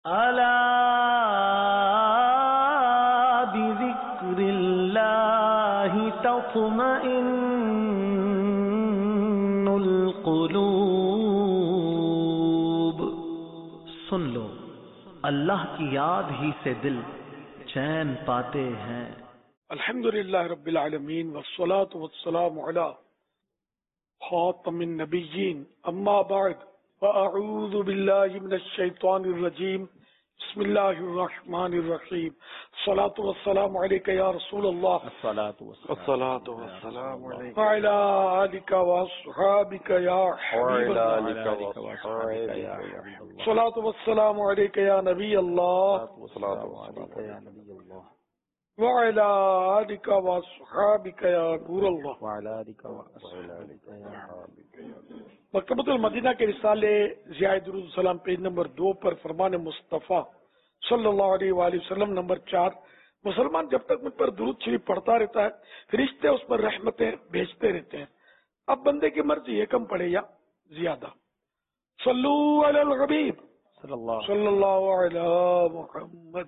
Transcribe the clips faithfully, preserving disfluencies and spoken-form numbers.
الا بذکر اللہ تطمئن القلوب، سن لو اللہ کی یاد ہی سے دل چین پاتے ہیں۔ الحمدللہ رب العالمین والصلاة والسلام علی خاتم النبیین، اما بعد فاعوذ باللہ من الشیطان الرجیم، بسم اللہ الرحمن الرحیم، الصلاة والسلام علیک یا رسول اللہ، الصلاة والسلام علیک وعلی آلک واصحابک یا حبیب اللہ، الصلاة والسلام علیک یا نبی اللہ، وعلى آلك وصحابك يا نور اللہ۔ مکتبۃ المدینہ کے رسالے ضیاء درود السلام پیج نمبر دو پر فرمان مصطفیٰ صلی اللہ علیہ وآلہ وسلم نمبر چار، مسلمان جب تک مجھ پر درود شریف پڑھتا رہتا ہے فرشتے اس پر رحمتیں بھیجتے رہتے ہیں۔ اب بندے کی مرضی ہے کم پڑھے یا زیادہ۔ صلو علی الحبیب صلی اللہ علیہ محمد۔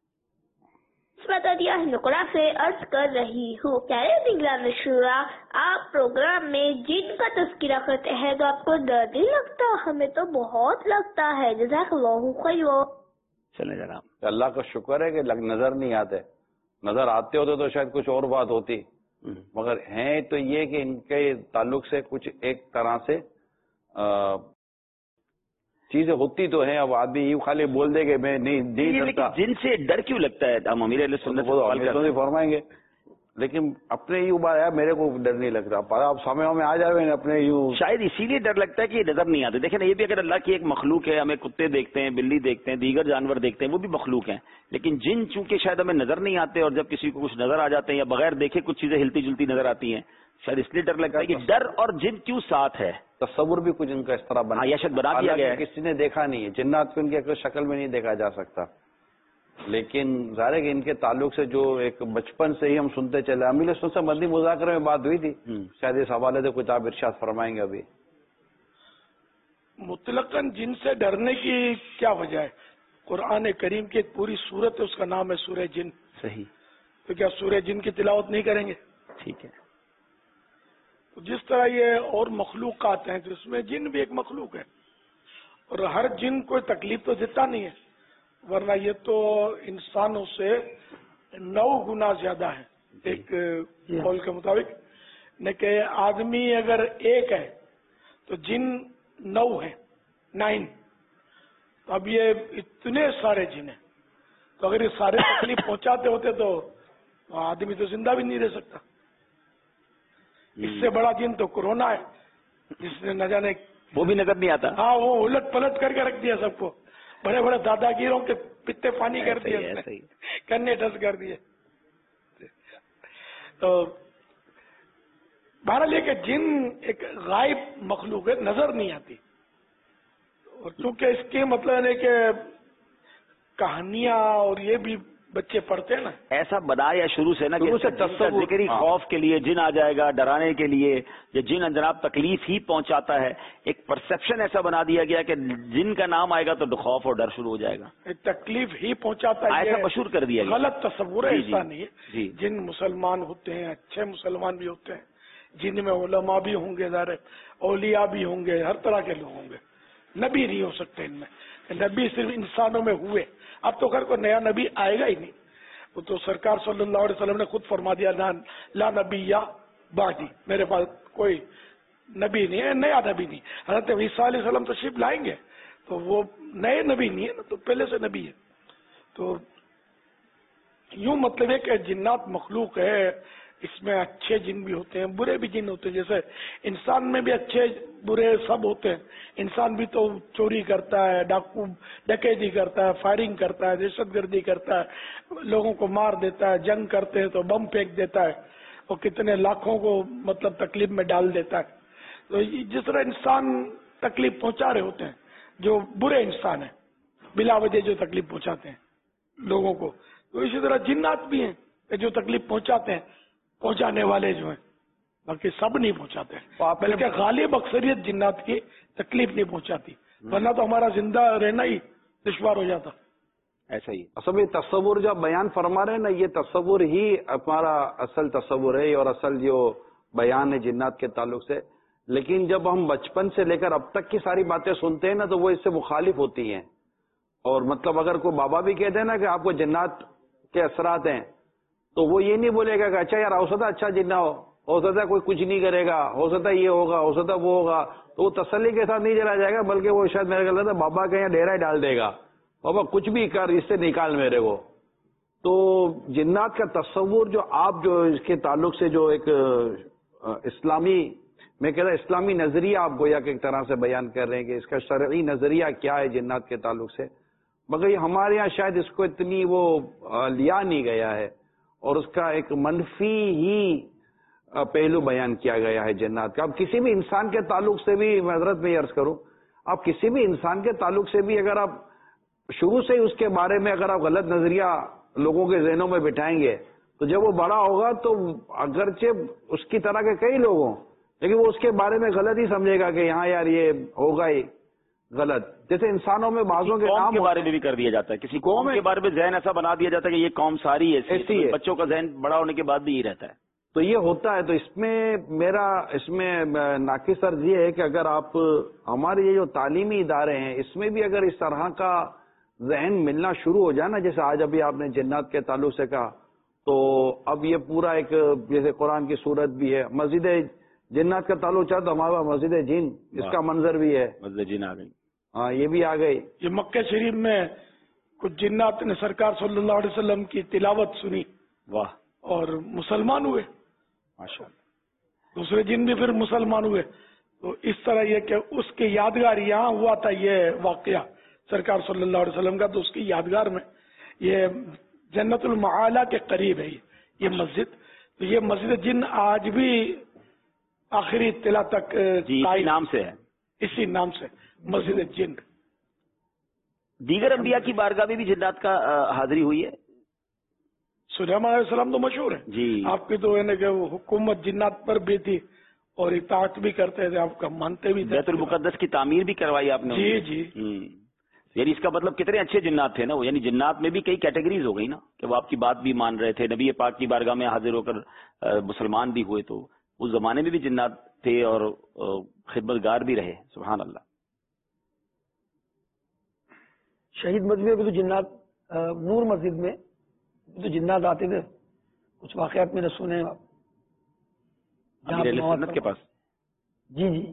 نقرہ سے عرض کر رہی ہوں، پیارے نگران شورا، آپ پروگرام میں جن کا تذکرہ کرتے ہیں تو آپ کو ڈر نہیں لگتا؟ ہمیں تو بہت لگتا ہے۔ جزاک اللہ خیر۔ چلے جناب، اللہ کا شکر ہے کہ نظر نہیں آتے، نظر آتے ہوتے تو شاید کچھ اور بات ہوتی، مگر ہیں تو یہ کہ ان کے تعلق سے کچھ ایک طرح سے چیزیں ہوتی تو ہیں۔ اب آدمی یوں خالی بول دے کہ میں نہیں نہیں کرتا۔ جن سے ڈر کیوں لگتا ہے؟ ہم امیر علیہ سنت فرمائیں گے، لیکن اپنے یوں بات ہے میرے کو ڈر نہیں لگتا، آپ سامنے میں آ جائے اپنے یوں، شاید اسی لیے ڈر لگتا ہے کہ یہ نظر نہیں آتے۔ دیکھیں نا، یہ بھی اگر اللہ کی ایک مخلوق ہے، ہمیں کتے دیکھتے ہیں، بلی دیکھتے ہیں، دیگر جانور دیکھتے ہیں، وہ بھی مخلوق ہیں، لیکن جن چونکہ شاید ہمیں نظر نہیں آتے، اور جب کسی کو کچھ نظر آ جاتے ہیں یا بغیر دیکھے کچھ چیزیں ہلتی جلتی نظر آتی ہیں، شاید اس لیے ڈر لگتا ہے کہ ڈر اور جن کیوں ساتھ ہے۔ تصور بھی کچھ ان کا اس طرح بنا بنا دیا گیا ہے، کسی نے دیکھا نہیں ہے، جنات کو ان کی شکل میں نہیں دیکھا جا سکتا، لیکن ظاہر ہے کہ ان کے تعلق سے جو ایک بچپن سے ہی ہم سنتے چلے۔ امیر سن سے مدنی مذاکرے میں بات ہوئی تھی، شاید اس حوالے سے کچھ آپ ارشاد فرمائیں گے۔ ابھی مطلقاً جن سے ڈرنے کی کیا وجہ ہے؟ قرآن کریم کی ایک پوری سورت ہے، اس کا نام ہے سورہ جن۔ صحیح، تو کیا سورہ جن کی تلاوت نہیں کریں گے؟ ٹھیک ہے۔ جس طرح یہ اور مخلوقات ہیں تو اس میں جن بھی ایک مخلوق ہے، اور ہر جن کوئی تکلیف تو دیتا نہیں ہے، ورنہ یہ تو انسانوں سے نو گنا زیادہ ہے ایک قول کے مطابق، نہ کہ آدمی اگر ایک ہے تو جن نو ہے، نائن۔ تو اب یہ اتنے سارے جن ہیں، تو اگر یہ سارے تکلیف پہنچاتے ہوتے تو آدمی تو زندہ بھی نہیں رہ سکتا۔ اس سے بڑا جن تو کورونا ہے، جس نے نہ جانے وہ بھی نظر نہیں آتا۔ ہاں، وہ الٹ پلٹ کر کے رکھ دیا سب کو، بڑے بڑے دادا گیروں کے پتے پانی کر دیے، کرنے ٹس کر دیے۔ تو بہرحال یہ کہ جن ایک غائب مخلوق ہے، نظر نہیں آتی، اور چونکہ اس کے مطلب ہے کہ کہانیاں اور یہ بھی بچے پڑھتے ہیں نا، ایسا بنایا شروع سے نا کہ تصور ذکری خوف کے لیے جن آ جائے گا، ڈرانے کے لیے، یا جن جناب تکلیف ہی پہنچاتا ہے، ایک پرسپشن ایسا بنا دیا گیا کہ جن کا نام آئے گا تو خوف اور ڈر شروع ہو جائے گا، تکلیف ہی پہنچاتا ہے، ایسا مشہور کر دیا گیا۔ غلط تصور ہے، ایسا نہیں ہے۔ جی، جن مسلمان ہوتے ہیں، اچھے مسلمان بھی ہوتے ہیں، جن میں علماء بھی ہوں گے، ظاہر اولیاء بھی ہوں گے، ہر طرح کے لوگ ہوں گے، نبی نہیں ہو سکتے ان میں، نبی صرف انسانوں میں ہوئے، اب تو خیر کوئی نیا نبی آئے گا ہی نہیں، وہ تو سرکار صلی اللہ علیہ وسلم نے خود فرما دیا، لا نبی یا بعدی، میرے پاس کوئی نبی نہیں ہے، نیا نبی نہیں۔ حضرت عیسیٰ علیہ السلام تشریف لائیں گے تو وہ نئے نبی نہیں ہے نا، تو پہلے سے نبی ہے۔ تو یوں مطلب ہے کہ جنات مخلوق ہے، اس میں اچھے جن بھی ہوتے ہیں، برے بھی جن ہوتے ہیں، جیسے انسان میں بھی اچھے برے سب ہوتے ہیں۔ انسان بھی تو چوری کرتا ہے، ڈاکو ڈکیتی کرتا ہے، فائرنگ کرتا ہے، دہشت گردی کرتا ہے، لوگوں کو مار دیتا ہے، جنگ کرتے ہیں تو بم پھینک دیتا ہے، اور کتنے لاکھوں کو مطلب تکلیف میں ڈال دیتا ہے۔ تو جس طرح انسان تکلیف پہنچا رہے ہوتے ہیں، جو برے انسان ہیں بلا وجہ جو تکلیف پہنچاتے ہیں لوگوں کو، تو اسی طرح جنات بھی ہیں کہ جو تکلیف پہنچاتے ہیں، پہنچانے والے جو ہیں، باقی سب نہیں پہنچاتے، بلکہ غالب اکثریت جنات کی تکلیف نہیں پہنچاتی، ورنہ تو ہمارا زندہ رہنا ہی دشوار ہو جاتا۔ ایسا ہی اصل یہ تصور جو آپ بیان فرما رہے ہیں نا، یہ تصور ہی ہمارا اصل تصور ہے اور اصل جو بیان ہے جنات کے تعلق سے. لیکن جب ہم بچپن سے لے کر اب تک کی ساری باتیں سنتے ہیں نا تو وہ اس سے مخالف ہوتی ہیں. اور مطلب اگر کوئی بابا بھی کہتے ہیں نا کہ آپ کو جنات کے اثرات ہیں تو وہ یہ نہیں بولے گا کہ اچھا یار ہو سکتا اچھا جنہ ہو ہو سکتا ہے کوئی کچھ نہیں کرے گا، ہو سکتا ہے یہ ہوگا، ہو سکتا ہے وہ ہوگا، تو وہ تسلی کے ساتھ نہیں چلا جائے گا، بلکہ وہ شاید میرے خیال سے بابا کے یہاں ڈیرا ہی ڈال دے گا، بابا کچھ بھی کر اس سے نکال میرے کو. تو جنات کا تصور جو آپ جو اس کے تعلق سے جو ایک اسلامی، میں کہتا ہوں اسلامی نظریہ آپ گویا کہ ایک طرح سے بیان کر رہے ہیں کہ اس کا شرعی نظریہ کیا ہے جنات کے تعلق سے، مگر یہ ہمارے یہاں شاید اس کو اتنی وہ لیا نہیں گیا ہے اور اس کا ایک منفی ہی پہلو بیان کیا گیا ہے جنات کا. اب کسی بھی انسان کے تعلق سے بھی میں حضرت میں عرض کروں، آپ کسی بھی انسان کے تعلق سے بھی اگر آپ شروع سے ہی اس کے بارے میں اگر آپ غلط نظریہ لوگوں کے ذہنوں میں بٹھائیں گے تو جب وہ بڑا ہوگا تو اگرچہ اس کی طرح کے کئی لوگ ہوں لیکن وہ اس کے بارے میں غلط ہی سمجھے گا کہ یہاں یار یہ ہوگا ہی غلط. جیسے انسانوں میں بعضوں کے نام کے بارے میں بھی کر دیا جاتا ہے، کسی قوم کے بارے میں ذہن ایسا بنا دیا جاتا ہے کہ یہ قوم ساری ایسی ہے، بچوں کا ذہن بڑا ہونے کے بعد بھی یہ رہتا ہے. تو یہ ہوتا ہے. تو اس میں میرا اس میں ناقص عرض یہ ہے کہ اگر آپ ہمارے یہ جو تعلیمی ادارے ہیں اس میں بھی اگر اس طرح کا ذہن ملنا شروع ہو جائے نا، جیسے آج ابھی آپ نے جنات کے تعلق سے کہا، تو اب یہ پورا ایک جیسے قرآن کی صورت بھی ہے، مسجد جنات کا تعلق چاہتا ہمارا مسجد جن، اس کا منظر بھی ہے، مسجد جن آ گئی. ہاں یہ بھی آ گئی. یہ مکہ شریف میں کچھ جنات نے سرکار صلی اللہ علیہ وسلم کی تلاوت سنی، واہ، اور مسلمان ہوئے. ماشاء اللہ. دوسرے جن بھی پھر مسلمان ہوئے. تو اس طرح یہ کہ اس کے یادگار یہاں ہوا تھا یہ واقعہ سرکار صلی اللہ علیہ وسلم کا، تو اس کی یادگار میں یہ جنت المعالی کے قریب ہے یہ مسجد. تو یہ مسجد جن آج بھی آخری اطلاع تک جی اسی نام سے ہے، اسی نام سے مسجد جن. دیگر انبیاء کی بارگاہ میں بھی جنات کا حاضری ہوئی ہے. سلیمان علیہ السلام تو مشہور ہے جی، آپ کی تو ہے نا کہ وہ حکومت جنات پر بھی تھی اور اطاعت بھی کرتے تھے، آپ کا مانتے بھی تھے. بیت المقدس کی تعمیر بھی کروائی آپ نے. جی جی. یعنی اس کا مطلب کتنے اچھے جنات تھے نا وہ، یعنی جنات میں بھی کئی کیٹیگریز ہو گئی نا کہ وہ آپ کی بات بھی مان رہے تھے، نبی پاک کی بارگاہ میں حاضر ہو کر مسلمان بھی ہوئے. تو اس زمانے میں بھی جنات تھے اور خدمت گار بھی رہے. سبحان اللہ. شہید مسجد میں بھی تو جنات، نور مسجد میں تو جنات آتے تھے. کچھ واقعات میں نے سنے سنت کے پاس. جی جی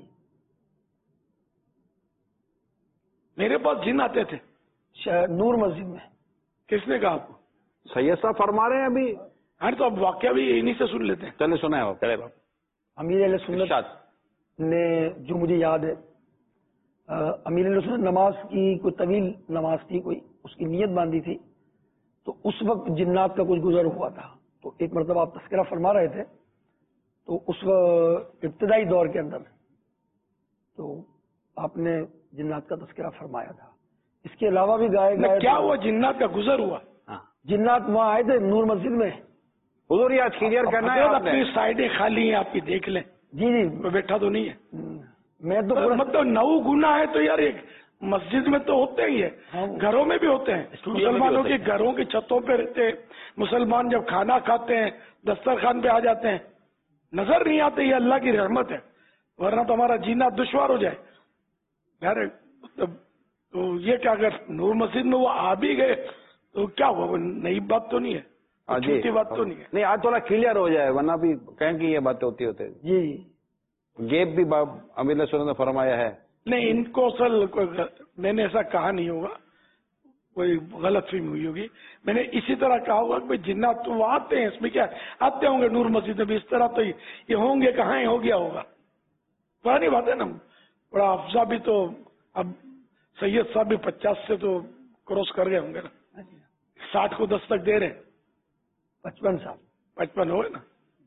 میرے پاس جن آتے تھے نور مسجد میں. کس نے کہا آپ کو؟ سید صاحب فرما رہے ہیں ابھی. ہاں تو اب واقعہ بھی انہی سے سن لیتے ہیں. چلے سنا ہے چلے باپ. امیر علیہ سنت نے جو مجھے یاد ہے، امیر علیہ سنت نماز کی کوئی طویل نماز تھی، کوئی اس کی نیت باندھی تھی، تو اس وقت جنات کا کچھ گزر ہوا تھا. تو ایک مرتبہ آپ تذکرہ فرما رہے تھے، تو اس ابتدائی دور کے اندر تو آپ نے جنات کا تذکرہ فرمایا تھا. اس کے علاوہ بھی گائے گائے کیا ہوا جنات کا گزر ہوا؟ جنات وہاں آئے تھے نور مسجد میں. حضور یہ کلیئر کرنا ہے، اپنی سائڈیں خالی ہیں آپ کی، دیکھ لیں. جی جی میں بیٹھا تو نہیں ہے. میں تو مطلب نو گنا ہے تو یار ایک مسجد میں تو ہوتے ہی ہے، گھروں میں بھی ہوتے ہیں. مسلمانوں کے گھروں کی چھتوں پہ رہتے ہیں مسلمان، جب کھانا کھاتے ہیں دسترخوان پہ آ جاتے ہیں، نظر نہیں آتے. یہ اللہ کی رحمت ہے، ورنہ تو ہمارا جینا دشوار ہو جائے. مطلب تو یہ کیا اگر نور مسجد میں وہ آ بھی گئے تو کیا ہوا؟ وہ نئی بات تو نہیں ہے، چھوٹی بات تو نہیں ہے. نہیں آج تھوڑا کلیئر ہو جائے، ورنہ بھی کہیں کہ یہ باتیں ہوتی ہوتے. جی گیپ بھی امیر علیہ السلام نے فرمایا ہے. نہیں ان کو اصل میں نے ایسا کہا نہیں ہوگا، کوئی غلط فہمی ہوئی ہوگی. میں نے اسی طرح کہا ہوگا کہ جنات تو وہ آتے ہیں، اس میں کیا آتے ہوں گے نور مسجد میں بھی. اس طرح تو یہ ہوں گے کہاں ہو گیا ہوگا. پرانی بات ہے نا. بڑا افزا بھی تو اب سید صاحب بھی پچاس سے تو کراس کر گئے ہوں گے نا، ساٹھ کو دستک دے رہے ہیں. پچپن سال پچپن ہوئے نا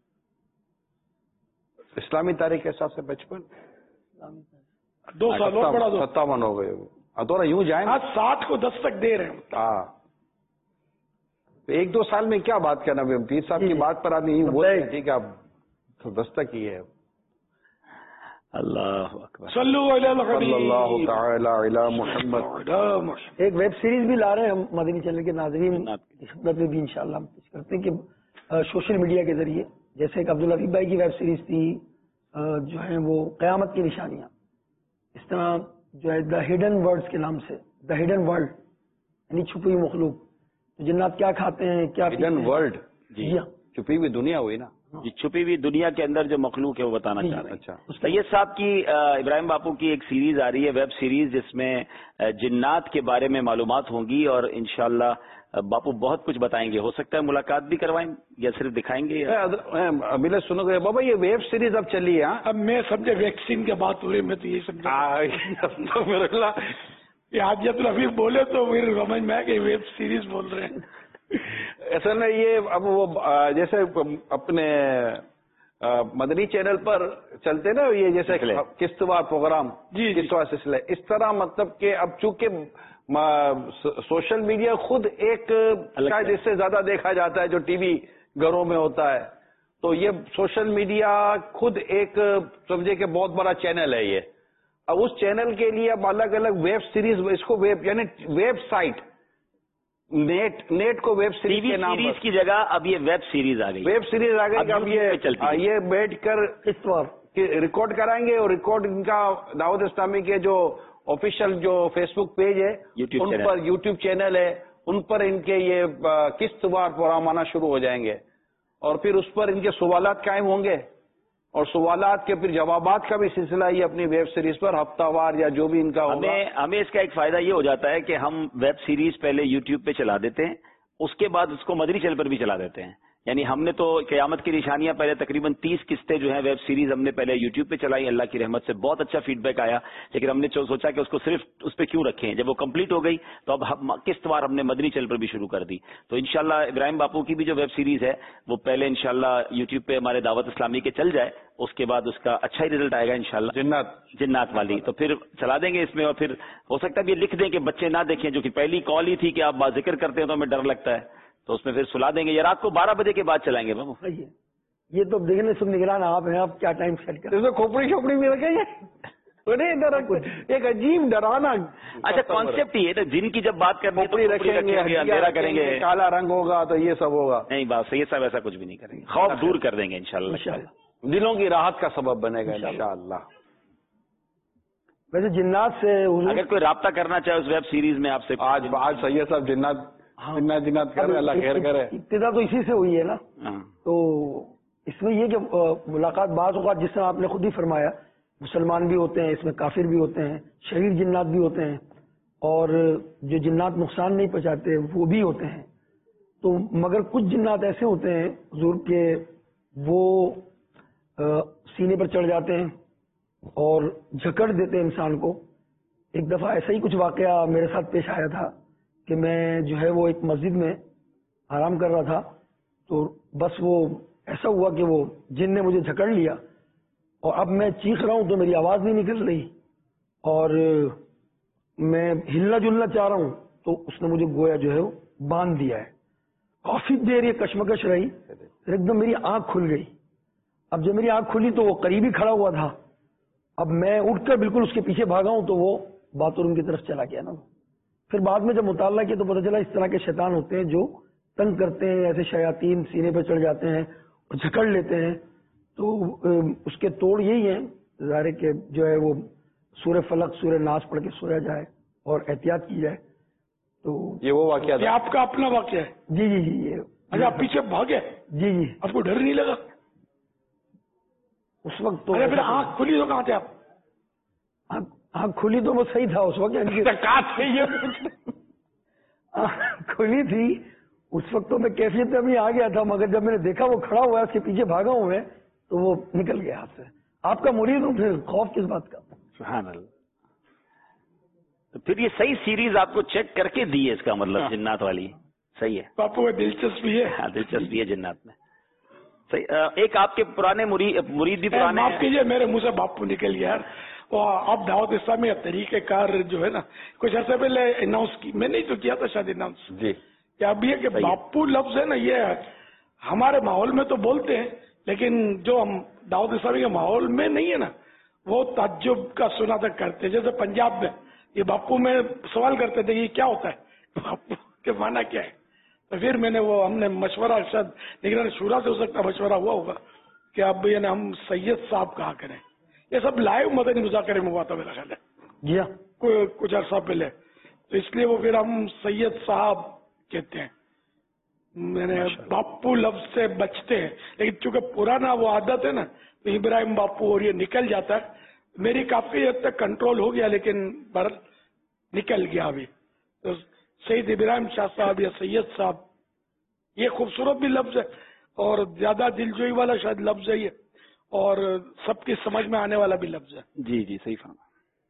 اسلامی تاریخ کے حساب سے. پچپن دو سال اور بڑا دو ستاون ہو گئے. تھوڑا یوں جائیں آج ساٹھ کو دستک دے رہے ہیں. ہاں ایک دو سال میں کیا بات کرنا. پیر صاحب کی بات پر آدمی یوں بولے ٹھیک ہے اب دستک ہی ہے. اللہ اکبر صلو علی الحبیب صلی اللہ تعالی علی محمد. ایک ویب سیریز بھی لا رہے ہیں ہم مدنی چینل کے ناظرین کی خدمت میں بھی انشاءاللہ ہم پیش کرتے ہیں کہ سوشل میڈیا کے ذریعے، جیسے ایک عبداللطیف بھائی کی ویب سیریز تھی جو ہے وہ قیامت کی نشانیاں، اس طرح جو ہے دا ہڈن ورڈز کے نام سے، دا ہڈن ورلڈ یعنی چھپی ہوئی مخلوق، تو جنات کیا کھاتے ہیں، کیا ہڈن ورلڈ، جی ہاں چھپی ہوئی دنیا ہوئی نا، جی چھپی ہوئی دنیا کے اندر جو مخلوق ہے وہ بتانا چاہ رہے ہیں. اچھا. سید صاحب کی ابراہیم باپو کی ایک سیریز آ رہی ہے، ویب سیریز، جس میں جنات کے بارے میں معلومات ہوں گی اور انشاءاللہ باپو بہت کچھ بتائیں گے. ہو سکتا ہے ملاقات بھی کروائیں یا صرف دکھائیں گے. ابھی سنو گے بابا یہ ویب سیریز اب چلی ہے. اب میں سمجھے ویکسین کے بات ہو رہی، میں تو یہ سمجھا یہ حاجت الحفیظ بولے تو پھر سمجھ میں کہ ویب سیریز بول رہے ہیں. اصل میں یہ اب وہ جیسے اپنے مدنی چینل پر چلتے نا یہ جیسے قسط وار پروگرام، جی قسط وار سلسلہ، اس طرح مطلب کہ اب چونکہ سوشل میڈیا خود ایک شاید اس سے زیادہ دیکھا جاتا ہے جو ٹی وی گھروں میں ہوتا ہے، تو یہ سوشل میڈیا خود ایک سمجھے کہ بہت بڑا چینل ہے. یہ اب اس چینل کے لیے اب الگ الگ ویب سیریز، اس کو ویب یعنی ویب سائٹ، نیٹ نیٹ کو ویب سیریز کے نام سیریز کی جگہ اب یہ ویب سیریز آ گئی، ویب سیریز آ گئی. اب یہ یہ بیٹھ کر اس وار ریکارڈ کرائیں گے اور ریکارڈ ان کا دعوت اسلامی کے جو آفیشیل جو فیس بک پیج ہے ان پر، یوٹیوب چینل ہے ان پر ان کے یہ قسط وار پروگرام آنا شروع ہو جائیں گے اور پھر اس پر ان کے سوالات قائم ہوں گے اور سوالات کے پھر جوابات کا بھی سلسلہ یہ اپنی ویب سیریز پر ہفتہ وار یا جو بھی ان کا ہوگا. ہمیں ہمیں اس کا ایک فائدہ یہ ہو جاتا ہے کہ ہم ویب سیریز پہلے یوٹیوب پہ چلا دیتے ہیں، اس کے بعد اس کو مدنی چینل پر بھی چلا دیتے ہیں. یعنی ہم نے تو قیامت کی نشانیاں پہلے تقریباً تیس قسطیں جو ہیں ویب سیریز ہم نے پہلے یوٹیوب پہ چلائی، اللہ کی رحمت سے بہت اچھا فیڈ بیک آیا، لیکن ہم نے سوچا کہ اس کو صرف اس پہ کیوں رکھیں. جب وہ کمپلیٹ ہو گئی تو اب قسط وار ہم نے مدنی چینل پر بھی شروع کر دی. تو انشاءاللہ ابراہیم باپو کی بھی جو ویب سیریز ہے وہ پہلے انشاءاللہ یوٹیوب پہ ہمارے دعوت اسلامی کے چل جائے، اس کے بعد اس کا اچھا ہی ریزلٹ آئے گا انشاءاللہ. جنات جنات والی تو پھر چلا دیں گے اس میں، اور پھر ہو سکتا ہے یہ لکھ دیں کہ بچے نہ دیکھیں، جو کہ پہلی کال ہی تھی کہ آپ بات ذکر کرتے ہیں تو ہمیں ڈر لگتا ہے، تو اس میں پھر سلا دیں گے. یا رات کو بارہ بجے کے بعد چلائیں گے بابو. یہ تو دیکھنے سب نگران آپ ہیں، آپ کیا ٹائم سیٹ کریں. اس میں کھوپڑی شوپڑی بھی رکھیں گے ایک عجیب ڈرانا. اچھا کانسیپٹ یہ ہے جن کی جب بات کریں گے رکھیں گے، اندھیرا کریں گے، کالا رنگ ہوگا تو یہ سب ہوگا. نہیں بات یہ سب ایسا کچھ بھی نہیں کریں گے، خوف دور کر دیں گے انشاءاللہ. دلوں کی راحت کا سبب بنے گا انشاءاللہ. ویسے جنات سے اگر کوئی رابطہ کرنا چاہے اس ویب سیریز میں آپ سے، آج آج سید صاحب جنات جنات جنات کر رہے، اللہ خیر کرے. ابتدا تو اسی سے ہوئی ہے نا، تو اس میں یہ کہ ملاقات بعض اوقات جس طرح آپ نے خود ہی فرمایا مسلمان بھی ہوتے ہیں اس میں، کافر بھی ہوتے ہیں، شریر جنات بھی ہوتے ہیں، اور جو جنات نقصان نہیں پہنچاتے وہ بھی ہوتے ہیں. تو مگر کچھ جنات ایسے ہوتے ہیں حضور کے، وہ سینے پر چڑھ جاتے ہیں اور جھکڑ دیتے ہیں انسان کو. ایک دفعہ ایسا ہی کچھ واقعہ میرے ساتھ پیش آیا تھا کہ میں جو ہے وہ ایک مسجد میں آرام کر رہا تھا، تو بس وہ ایسا ہوا کہ وہ جن نے مجھے جھکڑ لیا اور اب میں چیخ رہا ہوں تو میری آواز نہیں نکل رہی اور میں ہلنا جلنا چاہ رہا ہوں تو اس نے مجھے گویا جو ہے وہ باندھ دیا ہے. کافی دیر یہ کشمکش رہی، پھر ایک دم میری آنکھ کھل گئی. اب جب میری آنکھ کھلی تو وہ قریب ہی کھڑا ہوا تھا. اب میں اٹھ کر بالکل اس کے پیچھے بھاگا ہوں تو وہ باتھ روم کی طرف چلا گیا نا. پھر بعد میں جب مطالعہ کیا تو پتہ چلا اس طرح کے شیطان ہوتے ہیں جو تنگ کرتے ہیں، ایسے شیاطین سینے پہ چڑھ جاتے ہیں اور جھکڑ لیتے ہیں. تو اس کے توڑ یہی ہیں ظاہر کہ جو ہے وہ سورہ فلق سورہ ناس پڑھ کے سویا جائے اور احتیاط کی جائے. تو یہ وہ واقعہ یہ آپ کا اپنا واقعہ ہے؟ جی جی جی یہ اچھا آپ پیچھے بھاگے؟ جی جی. آپ کو ڈر نہیں لگا اس وقت؟ تو پھر آنکھ کھلی تو کہاں تھے آپ؟ آنکھ کھلی تو وہ صحیح تھا اس وقت، کھلی تھی اس وقت تو میں کیفیت میں بھی آ گیا تھا، مگر جب میں نے دیکھا وہ کھڑا ہوا ہے اس کے پیچھے بھاگا ہوں میں تو وہ نکل گیا ہاتھ سے. آپ کا مرید ہوں پھر خوف کس بات کا؟ سبحان اللہ. تو پھر یہ صحیح سیریز آپ کو چیک کر کے دی ہے، اس کا مطلب جنات والی صحیح ہے. آپ کو دلچسپی ہے؟ ہاں دلچسپی ہے جنات میں. صحیح. ایک آپ کے پرانے مرید مرید بھی پرانے، معاف کیجیے میرے منہ سے باپو نکل گیا یار. اب دعوت اسلامی کا طریقہ کار جو ہے نا کچھ عرصے پہلے اناؤنس کی، میں نہیں تو کیا تھا شاید اناؤنس جی کہ اب یہ کہ باپو لفظ ہے نا یہ ہمارے ماحول میں تو بولتے ہیں لیکن جو ہم دعوت اسلامی کے ماحول میں نہیں ہے نا وہ تعجب کا سنا تک کرتے. جیسے پنجاب میں یہ باپو میں سوال کرتے تھے یہ کیا ہوتا ہے, باپو کے معنی کیا ہے. تو پھر میں نے وہ ہم نے مشورہ شاید نگران شورا سے ہو سکتا مشورہ ہوا ہوگا کہ اب یعنی ہم سید صاحب کہا کریں. یہ سب لائیو مدنی مذاکرے میں ہوا تھا میرا خیال ہے جی ہاں, کچھ عرصہ پہلے, تو اس لیے وہ پھر ہم سید صاحب کہتے ہیں. میں نے باپو لفظ سے بچتے ہیں, لیکن چونکہ پرانا وہ عادت ہے نا تو ابراہیم باپو اور یہ نکل جاتا ہے. میری کافی حد تک کنٹرول ہو گیا لیکن بر نکل گیا ابھی. تو سید ابراہیم شاہ صاحب یا سید صاحب یہ خوبصورت بھی لفظ ہے اور زیادہ دلجوئی والا شاید لفظ ہے یہ, اور سب کی سمجھ میں آنے والا بھی لفظ ہے. جی جی صحیح فرمایا,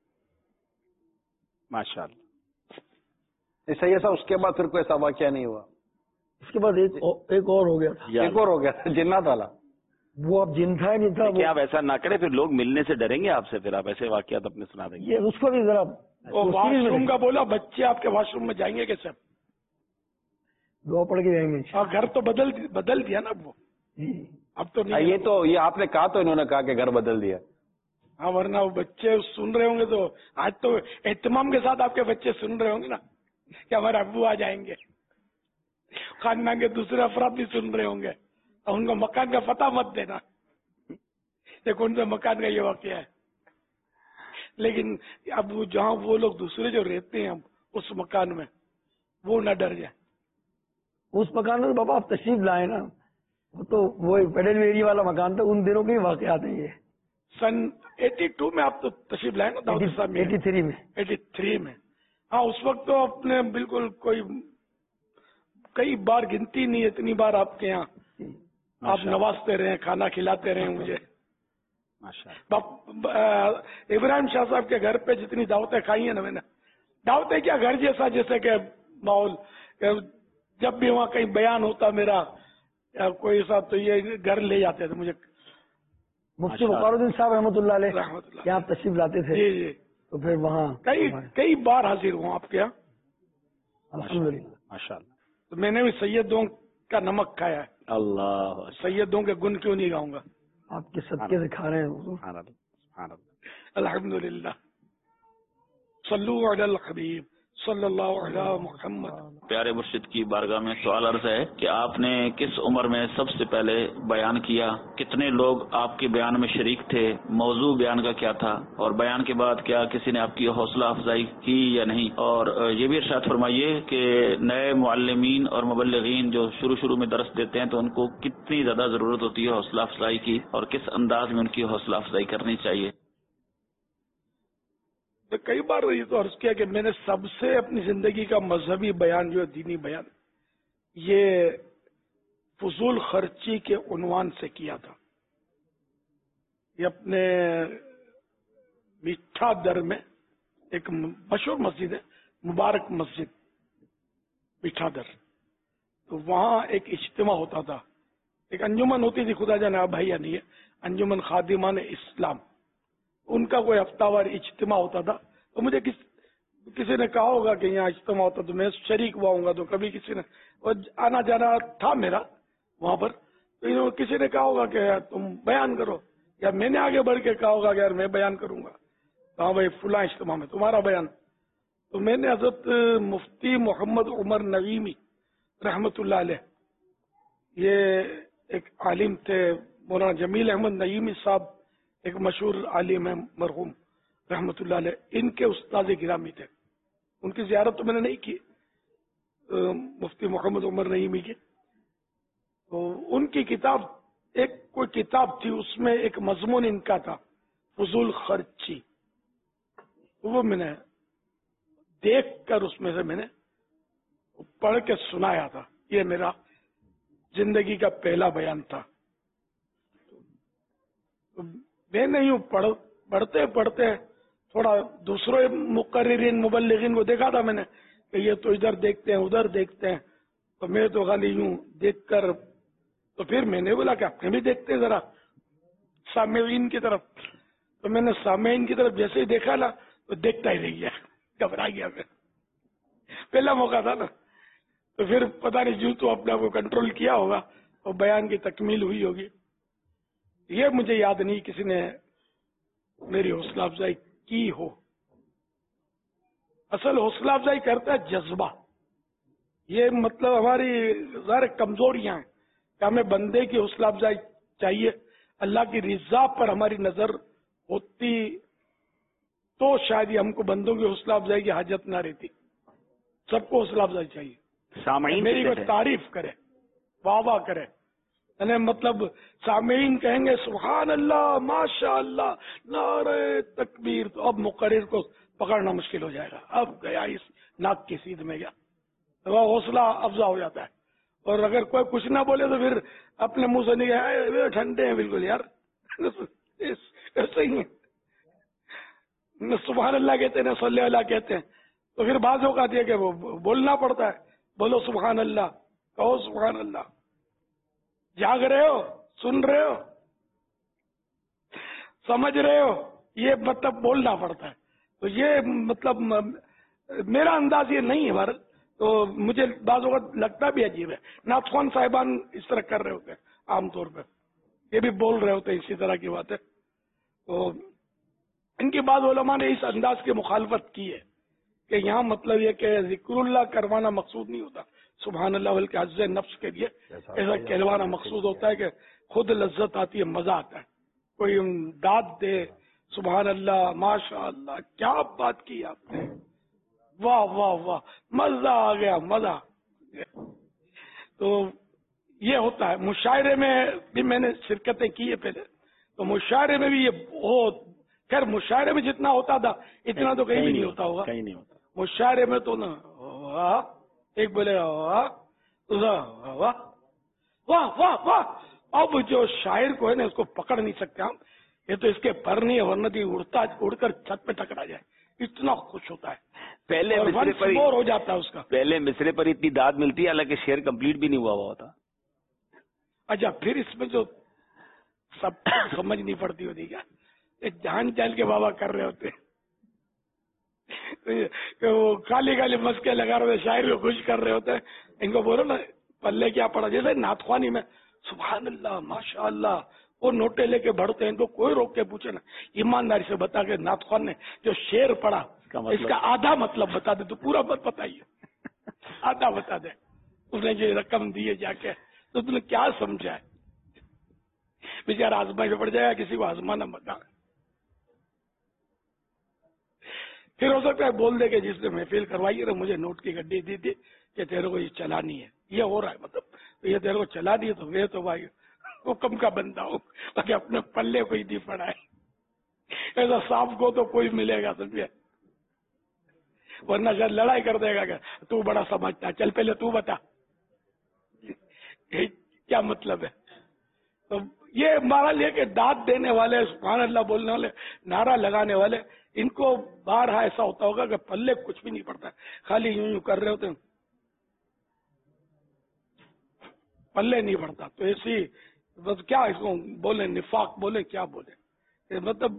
ماشاء اللہ. سید صاحب اس کے بعد پھر کوئی ایسا واقعہ نہیں ہوا؟ اس کے بعد ایک ایک اور ہو گیا تھا, ایک اور ہو گیا تھا جنات والا. وہ اب جن تھا نہیں تھا. کیا آپ ایسا نہ کریں, پھر لوگ ملنے سے ڈریں گے آپ سے, پھر آپ ایسے واقعات اپنے سنا دیں گے. یہ اس کو بھی ذرا واش روم کا بولا, بچے آپ کے واش روم میں جائیں گے کیسے؟ دعا پڑھ کے جائیں گے. اور گھر تو بدل بدل دیا نا وہ, اب تو نہیں. یہ تو یہ آپ نے کہا تو انہوں نے کہا کہ گھر بدل دیا. ہاں, ورنہ وہ بچے سن رہے ہوں گے تو آج تو اہتمام کے ساتھ آپ کے بچے سن رہے ہوں گے نا کہ ہمارے ابو آ جائیں گے. خاندان کے دوسرے افراد بھی سن رہے ہوں گے, اور ان کو مکان کا پتہ مت دینا, دیکھو ان سے مکان کا یہ واقعہ ہے. لیکن اب جہاں وہ لوگ دوسرے جو رہتے ہیں اس مکان میں وہ نہ ڈر جائیں. اس مکان میں بابا آپ تشریف لائے نا, وہ تو وہ پیڈل ویری والا مکان تھا, ان دنوں کے ہی واقعات ہیں یہ. سن ایٹی ٹو میں آپ تو تشریف لائے نا داؤد صاحب میں, ایٹی تھری میں ایٹی تھری میں. ہاں, اس وقت تو اپنے بالکل کوئی کئی بار گنتی نہیں, اتنی بار آپ کے یہاں آپ نوازتے رہے, کھانا کھلاتے رہے مجھے. ابراہیم شاہ صاحب کے گھر پہ جتنی دعوتیں کھائی ہیں نا میں نے, دعوتیں کیا گھر جیسا, جیسے کہ ماحول, جب بھی وہاں کہیں بیان ہوتا میرا یا کوئی ایسا تو یہ گھر لے جاتے تھے مجھے. مفتی وقار الدین صاحب رحمۃ اللہ علیہ رحمۃ اللہ کیا آپ تشریف لاتے تھے؟ جی جی, تو پھر وہاں کئی کئی بار حاضر ہوں آپ کے یہاں الحمدللہ. ماشاء اللہ. تو میں نے بھی سیدوں کا نمک کھایا ہے. اللہ, سیدوں کے گن کیوں نہیں گاؤں گا, آپ کے صدقے سے کھا رہے ہیں. الحمدللہ. صلو علی الحبیب صلی اللہ علیہ محمد. پیارے مرشد کی بارگاہ میں سوال عرض ہے کہ آپ نے کس عمر میں سب سے پہلے بیان کیا, کتنے لوگ آپ کے بیان میں شریک تھے, موضوع بیان کا کیا تھا, اور بیان کے بعد کیا کسی نے آپ کی حوصلہ افزائی کی یا نہیں, اور یہ بھی ارشاد فرمائیے کہ نئے معلمین اور مبلغین جو شروع شروع میں درس دیتے ہیں تو ان کو کتنی زیادہ ضرورت ہوتی ہے حوصلہ افزائی کی, اور کس انداز میں ان کی حوصلہ افزائی کرنی چاہیے. کئی بار یہ تو عرض کیا کہ میں نے سب سے اپنی زندگی کا مذہبی بیان جو ہے, دینی بیان, یہ فضول خرچی کے عنوان سے کیا تھا. یہ اپنے میٹھا در میں ایک مشہور مسجد ہے, مبارک مسجد میٹھا در, تو وہاں ایک اجتماع ہوتا تھا, ایک انجمن ہوتی تھی, خدا جانے بھائی یا نہیں ہے, انجمن خادمان اسلام, ان کا کوئی ہفتہ وار اجتماع ہوتا تھا. تو مجھے کس کسی نے کہا ہوگا کہ یہاں اجتماع ہوتا تو میں شریک ہوا ہوں گا, تو کبھی کسی نے آنا جانا تھا میرا وہاں پر, تو کسی نے کہا ہوگا کہ تم بیان کرو, یا میں نے آگے بڑھ کے کہا ہوگا کہ یار میں بیان کروں گا, ہاں بھائی فلاں اجتماع میں تمہارا بیان. تو میں نے حضرت مفتی محمد عمر نعیمی رحمت اللہ علیہ, یہ ایک عالم تھے, مولانا جمیل احمد نعیمی صاحب ایک مشہور عالم ہے مرحوم رحمت اللہ علیہ, ان کے استاد گرامی تھے. ان کی زیارت تو میں نے نہیں کی مفتی محمد عمر نعیمی کی. تو ان کی کتاب, ایک کوئی کتاب تھی, اس میں ایک مضمون ان کا تھا فضول خرچی. وہ میں نے دیکھ کر اس میں سے میں نے پڑھ کے سنایا تھا. یہ میرا زندگی کا پہلا بیان تھا. میں نہیں ہوں, پڑھ پڑھتے پڑھتے تھوڑا دوسرے مقررین مبلغین کو دیکھا تھا میں نے کہ یہ تو ادھر دیکھتے ہیں ادھر دیکھتے ہیں, تو میں تو خالی یوں دیکھ کر, تو پھر میں نے بولا کہ آپ نے بھی دیکھتے ہیں ذرا سامعین کی طرف. تو میں نے سامعین کی طرف جیسے ہی دیکھا نا تو دیکھتا ہی رہ گیا, گھبرا گیا میں, پہلا موقع تھا نا. تو پھر پتہ نہیں جو تو اپنے آپ کو کنٹرول کیا ہوگا اور بیان کی تکمیل ہوئی ہوگی. یہ مجھے یاد نہیں کسی نے میری حوصلہ افزائی کی ہو. اصل حوصلہ افزائی کرتا ہے جذبہ. یہ مطلب ہماری ظاہر کمزوریاں ہیں کہ ہمیں بندے کی حوصلہ افزائی چاہیے. اللہ کی رضا پر ہماری نظر ہوتی تو شاید ہی ہم کو بندوں کی حوصلہ افزائی کی حاجت نہ رہتی. سب کو حوصلہ افزائی چاہیے. سامعین میری کوئی تعریف کرے, واہ واہ کرے, یعنی مطلب سامعین کہیں گے سبحان اللہ, ماشاء اللہ, نعرہ تکبیر, تو اب مقرر کو پکڑنا مشکل ہو جائے گا. اب گیا اس ناک کی سیدھ میں گیا, وہ حوصلہ افزا ہو جاتا ہے. اور اگر کوئی کچھ نہ بولے تو پھر اپنے منہ سے نہیں, ٹھنڈے ہیں بالکل یار, ایسے ہی سبحان اللہ کہتے ہیں, صلی اللہ کہتے ہیں, تو پھر بعض اوقات یہ کہ وہ بولنا پڑتا ہے. بولو سبحان اللہ, کہو سبحان اللہ. جاگ رہے ہو, سن رہے ہو, سمجھ رہے ہو, یہ مطلب بولنا پڑتا ہے. تو یہ مطلب میرا انداز یہ نہیں ہے بھارت. تو مجھے بعض اوقات لگتا بھی عجیب ہے. نعت خوان صاحبان اس طرح کر رہے ہوتے ہیں عام طور پہ, یہ بھی بول رہے ہوتے ہیں اسی طرح کی بات ہے. تو ان کے بعض علماء نے اس انداز کی مخالفت کی ہے کہ یہاں مطلب یہ کہ ذکر اللہ کروانا مقصود نہیں ہوتا سبحان اللہ, بلکہ عجز نفس کے لیے ایسا کہلوانا مقصود ہوتا ہے کہ خود لذت آتی ہے, مزہ آتا ہے. کوئی داد دے, سبحان اللہ, ماشاء اللہ, کیا بات کی آپ نے, واہ واہ واہ, مزہ آ گیا, مزہ. تو یہ ہوتا ہے. مشاعرے میں بھی میں نے شرکتیں کی ہے پہلے, تو مشاعرے میں بھی یہ بہت, خیر مشاعرے میں جتنا ہوتا تھا اتنا تو کہیں بھی نہیں ہوتا ہوگا. کہیں نہیں ہوتا مشاعرے میں تو نا ایک بولے واہ واہ واہ واہ واہ. اب جو شاعر کو ہے نا اس کو پکڑ نہیں سکتے ہم, یہ تو اس کے پر نہیں ہے, ورنہ اڑتا اڑ کر چھت پہ ٹکرا جائے, اتنا خوش ہوتا ہے. پہلے مصرے پر بور ہو جاتا ہے اس کا. پہلے مصرے پر اتنی داد ملتی ہے, حالانکہ شعر کمپلیٹ بھی نہیں ہوا ہوا ہوتا. اچھا, پھر اس میں جو سب سمجھ نہیں پڑتی ہوتی کیا, جان چال کے بابا کر رہے ہوتے, وہ کالی کالی مسکے لگا رہے ہوتے, شاعر کو خوش کر رہے ہوتے ہیں. ان کو بولو نا پلے کیا پڑا, جیسے نعت خوانی میں سبحان اللہ, ماشاء اللہ, وہ نوٹے لے کے بڑھتے ہیں. ان کو کوئی روک کے پوچھے نا, ایمانداری سے بتا کے نعت خوان نے جو شعر پڑھا اس کا آدھا مطلب بتا دے تو پورا مت بتائیے, آدھا بتا دے. اس نے جو رقم دی ہے جا کے, تو تم نے کیا سمجھا ہے؟ بیچارہ آزمائی سے پڑ جائے گا, کسی کو آزمانا بتا. پھر ہو سکتا ہے بول دے کہ جس نے محفل کروائی ہے مجھے نوٹ کی گڈی دی تھی کہ تیرے کو یہ چلانی ہے, یہ ہو رہا ہے مطلب, تو یہ تیرے کو چلا دی تو وہ تو بھائی حکم کا بندہ ہو, باقی اپنے پلے کو ہی نہیں پڑا ہے. ایسا صاحب کو تو کوئی ملے گا سمجھے, ورنہ شاید لڑائی کر دے گا کہ تو بڑا سمجھتا ہے, چل پہلے تو بتا کیا مطلب ہے. تو یہ ہمارا لے کے داد دینے والے, سبحان اللہ بولنے والے, نعرہ لگانے والے, ان کو بارہا ایسا ہوتا ہوگا کہ پلے کچھ بھی نہیں پڑتا, خالی یوں یوں کر رہے ہوتے ہیں, پلے نہیں پڑتا. تو ایسی بس کیا اس کو بولے, نفاق بولے, کیا بولے, مطلب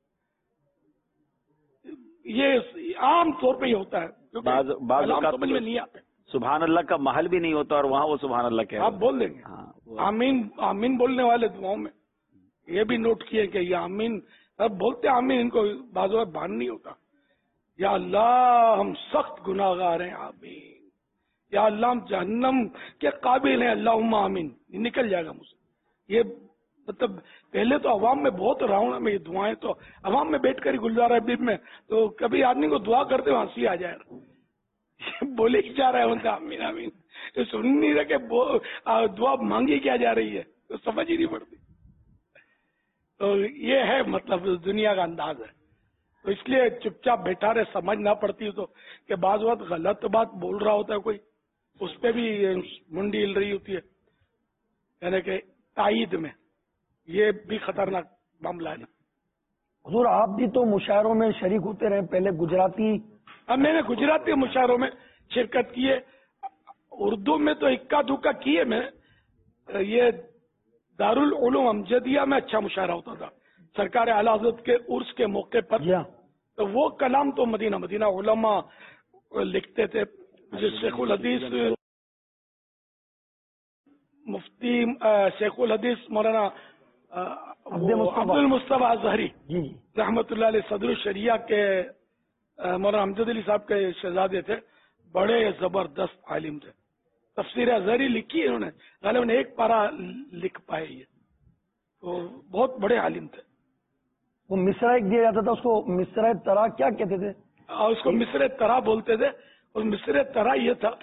یہ عام طور پہ ہی ہوتا ہے, کیونکہ سمجھ میں نہیں آتے. سبحان اللہ کا محل بھی نہیں ہوتا اور وہاں وہ سبحان اللہ کہہ رہے ہیں. آپ بول دیں گے آمین, آمین بولنے والے دعاؤں میں یہ بھی نوٹ کیے کہ یہ آمین اب بولتے آمین, ان کو بعض وقت بھان نہیں ہوتا. یا اللہ ہم سخت گناہگار ہیں, آمین. یا اللہ ہم جہنم کے قابل ہیں, اللہم آمین. یہ نکل جائے گا مجھ سے. یہ مطلب پہلے تو عوام میں بہت رہا ہوں میں, یہ دعائیں تو عوام میں بیٹھ کر ہی گلزار حبیب میں, تو کبھی آدمی کو دعا کرتے ہوئے ہنسی آ جائے گا, بولے ہی جا رہا ہے ان سے آمین آمین, تو سن نہیں رہے کہ دعا مانگی کیا جا رہی ہے, تو سمجھ ہی نہیں پڑتی. تو یہ ہے مطلب دنیا کا انداز ہے. تو اس لیے چپ چاپ بیٹھا رہے, سمجھ نہ پڑتی تو کہ بعض وقت غلط بات بول رہا ہوتا ہے کوئی, اس پہ بھی منڈی ہل رہی ہوتی ہے, یعنی کہ تائید میں, یہ بھی خطرناک معاملہ ہے. حضور آپ بھی تو مشاعروں میں شریک ہوتے رہے, پہلے گجراتی. اب میں نے گجراتی مشاعروں میں شرکت کی ہے, اردو میں تو اکا دکا کیے میں. یہ دارالعلوم امجدیہ میں اچھا مشاعرہ ہوتا تھا سرکار اعلیٰ حضرت کے عرس کے موقع پر, تو وہ کلام تو مدینہ مدینہ علماء لکھتے تھے. شیخ الحدیث مفتی شیخ الحدیث مولانا عبد المصطفیٰ ظہری جی رحمت اللہ علیہ صدر الشریعہ کے مولانا امجد علی صاحب کے شہزادے تھے، بڑے زبردست عالم تھے. تفسیر ظہری لکھی ہے انہوں نے، غالباً ایک پارا لکھ پائے یہ، تو بہت بڑے عالم تھے. وہ مصرع ایک دیا جاتا تھا، اس کو مصرع ترا کیا کہتے تھے؟ اور اس کو مصرع ترا بولتے تھے. اور مصرع ترا یہ تھا،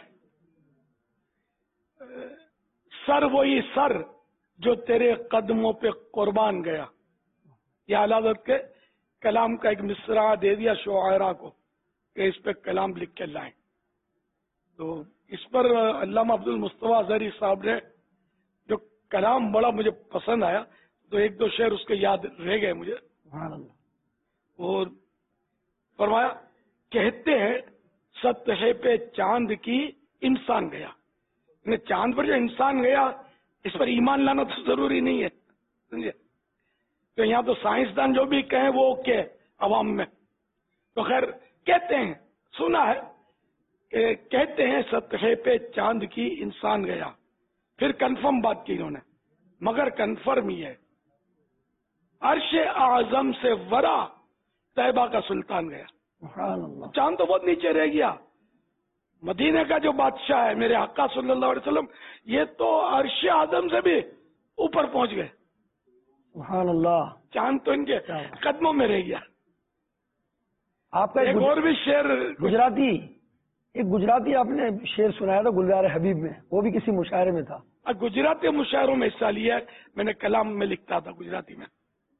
سر وہی سر جو تیرے قدموں پہ قربان گیا. یہ اعلیٰ حضرت کے کلام کا ایک مصرع دے دیا شعراء کو کہ اس پہ کلام لکھ کے لائیں. تو اس پر علامہ عبد المصطفیٰ ظہری صاحب نے جو کلام بڑا مجھے پسند آیا، تو ایک دو شعر اس کے یاد رہ گئے مجھے. اور فرمایا، کہتے ہیں سطح پہ چاند کی انسان گیا. چاند پر جو انسان گیا اس پر ایمان لانا تو ضروری نہیں ہے، سمجھے؟ تو یہاں تو سائنسدان جو بھی کہیں وہ اوکے عوام میں. تو خیر کہتے ہیں، سنا ہے کہ کہتے ہیں سطح پہ چاند کی انسان گیا. پھر کنفرم بات کی انہوں نے، مگر کنفرم ہی ہے، عرش اعظم سے ورا طیبہ کا سلطان گیا. چاند تو بہت نیچے رہ گیا، مدینہ کا جو بادشاہ ہے میرے آقا صلی اللہ علیہ وسلم، یہ تو عرش اعظم سے بھی اوپر پہنچ گئے. سبحان اللہ. چاند تو ان کے قدموں میں رہ گیا. آپ کا ایک اور بھی شعر گجراتی ایک گجراتی آپ نے شعر سنایا تھا گلزار حبیب میں، وہ بھی کسی مشاعرے میں تھا. گجراتی مشاعروں میں حصہ لیا ہے میں نے، کلام میں لکھتا تھا گجراتی میں.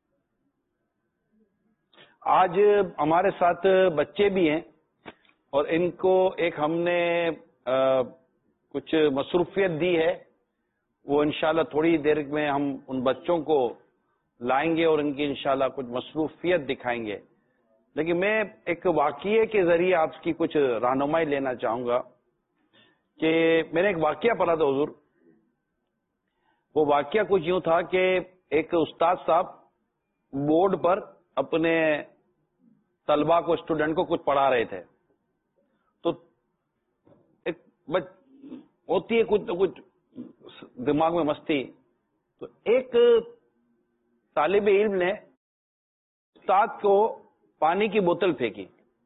آج ہمارے ساتھ بچے بھی ہیں اور ان کو ایک ہم نے کچھ مصروفیت دی ہے، وہ انشاءاللہ تھوڑی دیر میں ہم ان بچوں کو لائیں گے اور ان کی انشاءاللہ کچھ مصروفیت دکھائیں گے. لیکن میں ایک واقعے کے ذریعے آپ کی کچھ رہنمائی لینا چاہوں گا کہ میں نے ایک واقعہ پڑھا تھا حضور. وہ واقعہ کچھ یوں تھا کہ ایک استاد صاحب بورڈ پر اپنے طلبہ کو، اسٹوڈنٹ کو کچھ پڑھا رہے تھے. تو ایک ہوتی ہے کچھ کچھ دماغ میں مستی. تو ایک طالب علم نے استاد کو پانی کی بوتل پھینکی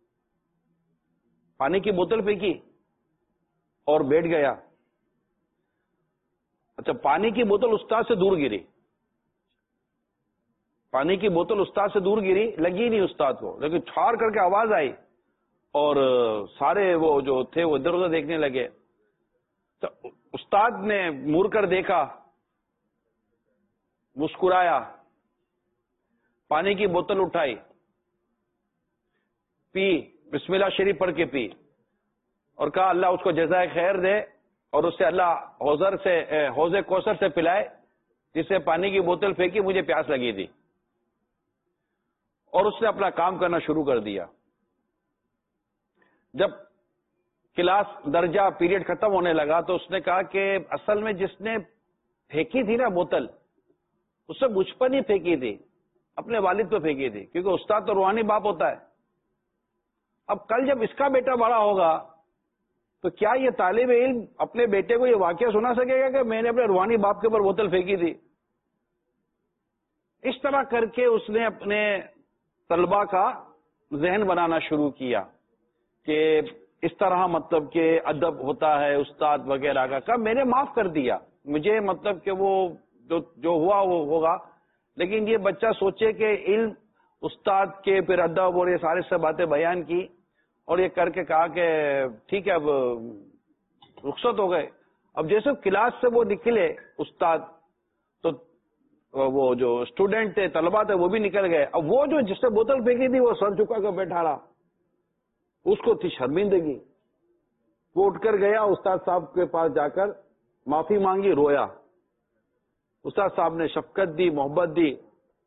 پانی کی بوتل پھینکی اور بیٹھ گیا. اچھا، پانی کی بوتل استاد سے دور گری پانی کی بوتل استاد سے دور گری لگی نہیں استاد کو، لیکن ٹھار کر کے آواز آئی اور سارے وہ جو تھے وہ ادھر ادھر دیکھنے لگے. تو استاد نے مڑ کر دیکھا، مسکرایا، پانی کی بوتل اٹھائی، پی، بسم اللہ شریف پڑھ کے پی، اور کہا اللہ اس کو جزائے خیر دے اور اس سے اللہ حوضر سے حوض کوثر سے پلائے جس سے پانی کی بوتل پھینکی، مجھے پیاس لگی تھی. اور اس نے اپنا کام کرنا شروع کر دیا. جب کلاس درجہ پیریڈ ختم ہونے لگا تو اس نے کہا کہ اصل میں جس نے پھینکی تھی نا بوتل، اس سے مجھ پر نہیں پھینکی تھی، اپنے والد پہ پھینکی تھی، کیونکہ استاد تو روحانی باپ ہوتا ہے. اب کل جب اس کا بیٹا بڑا ہوگا تو کیا یہ طالب علم اپنے بیٹے کو یہ واقعہ سنا سکے گا کہ میں نے اپنے روحانی باپ کے اوپر بوتل پھینکی تھی؟ اس طرح کر کے اس نے اپنے طلبہ کا ذہن بنانا شروع کیا کہ اس طرح مطلب کہ ادب ہوتا ہے استاد وغیرہ کا. کہا میں نے معاف کر دیا، مجھے مطلب کہ وہ جو جو ہوا وہ ہوگا، لیکن یہ بچہ سوچے کہ علم، استاد کے پھر ادب اور یہ سارے سب باتیں بیان کی اور یہ کر کے کہا کہ ٹھیک ہے اب رخصت ہو گئے. اب جیسے کلاس سے وہ نکلے استاد تو وہ جو اسٹوڈنٹ تھے، طلبہ تھے، وہ بھی نکل گئے. اب وہ جو جس سے بوتل پھینکی تھی وہ سر چکا کر بیٹھا رہا، اس کو تھی شرمندگی. وہ اٹھ کر گیا استاد صاحب کے پاس، جا کر معافی مانگی، رویا. استاد صاحب نے شفقت دی، محبت دی.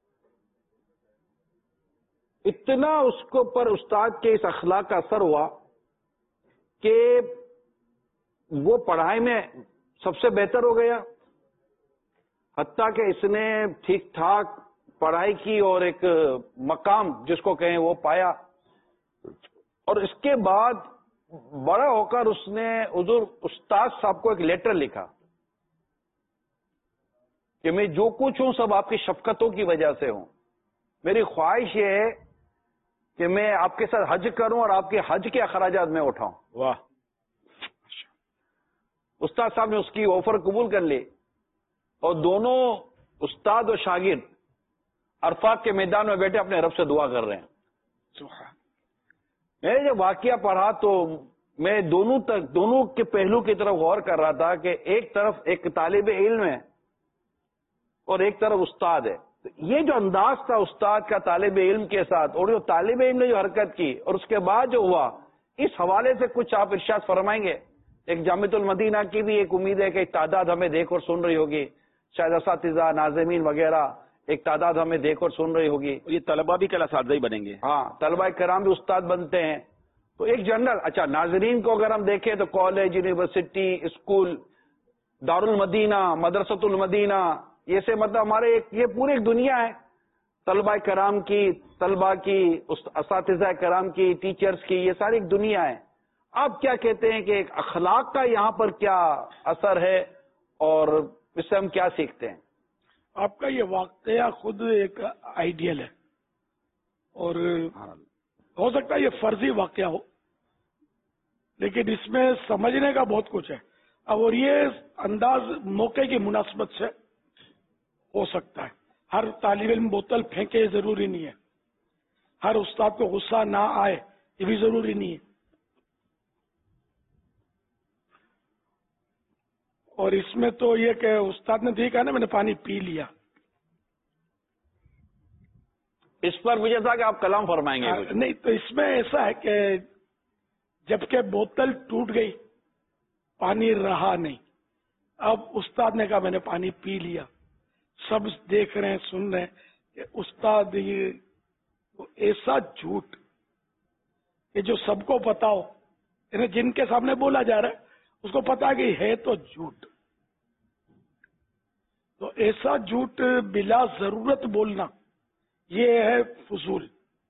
اتنا اس کو پر استاد کے اس اخلاق کا اثر ہوا کہ وہ پڑھائی میں سب سے بہتر ہو گیا، حتیٰ کہ اس نے ٹھیک ٹھاک پڑھائی کی اور ایک مقام جس کو کہیں وہ پایا. اور اس کے بعد بڑا ہو کر اس نے حضور استاد صاحب کو ایک لیٹر لکھا کہ میں جو کچھ ہوں سب آپ کی شفقتوں کی وجہ سے ہوں. میری خواہش یہ ہے کہ میں آپ کے ساتھ حج کروں اور آپ کے حج کے اخراجات میں اٹھاؤں. واہ. استاد صاحب نے اس کی آفر قبول کر لی اور دونوں استاد اور شاگرد عرفات کے میدان میں بیٹھے اپنے رب سے دعا کر رہے ہیں. میں نے جب واقعہ پڑھا تو میں دونوں تک دونوں کے پہلو کی طرف غور کر رہا تھا کہ ایک طرف ایک طالب علم ہے اور ایک طرف استاد ہے. یہ جو انداز تھا استاد کا طالب علم کے ساتھ اور جو طالب علم نے جو حرکت کی اور اس کے بعد جو ہوا, اس حوالے سے کچھ آپ ارشاد فرمائیں گے؟ ایک جامعۃ المدینہ کی بھی ایک امید ہے کہ ایک تعداد ہمیں دیکھ اور سن رہی ہوگی, شاید اساتذہ ناظمین وغیرہ ایک تعداد ہمیں دیکھ اور سن رہی ہوگی. یہ طلبہ بھی کل اساتذہ ہی بنیں گے. ہاں, طلبہ کرام بھی استاد بنتے ہیں. تو ایک جنرل, اچھا ناظرین کو اگر ہم دیکھیں تو کالج, یونیورسٹی, اسکول, دارالمدینہ, مدرسۃ المدینہ, یہ سے مطلب ہمارے ایک یہ پوری ایک دنیا ہے طلبہ کرام کی, طلبہ کی, اساتذہ کرام کی, ٹیچرز کی, یہ ساری ایک دنیا ہے. آپ کیا کہتے ہیں کہ ایک اخلاق کا یہاں پر کیا اثر ہے اور اس سے ہم کیا سیکھتے ہیں؟ آپ کا یہ واقعہ خود ایک آئیڈیل ہے اور ہو سکتا ہے یہ فرضی واقعہ ہو, لیکن اس میں سمجھنے کا بہت کچھ ہے. اور یہ انداز موقع کی مناسبت سے ہو سکتا ہے. ہر طالب علم بوتل پھینکے یہ ضروری نہیں ہے, ہر استاد کو غصہ نہ آئے یہ بھی ضروری نہیں ہے. اور اس میں تو یہ کہ استاد نے دیکھا نا میں نے پانی پی لیا, اس پر مجھے تھا کہ آپ کلام فرمائیں گے. نہیں تو اس میں ایسا ہے کہ جبکہ بوتل ٹوٹ گئی پانی رہا نہیں, اب استاد نے کہا میں نے پانی پی لیا. سب دیکھ رہے ہیں, سن رہے ہیں کہ استاد یہ ایسا جھوٹ کہ جو سب کو پتا ہو, یعنی جن کے سامنے بولا جا رہا ہے اس کو پتا کہ ہے تو جھوٹ. تو ایسا جھوٹ بلا ضرورت بولنا یہ ہے فضول.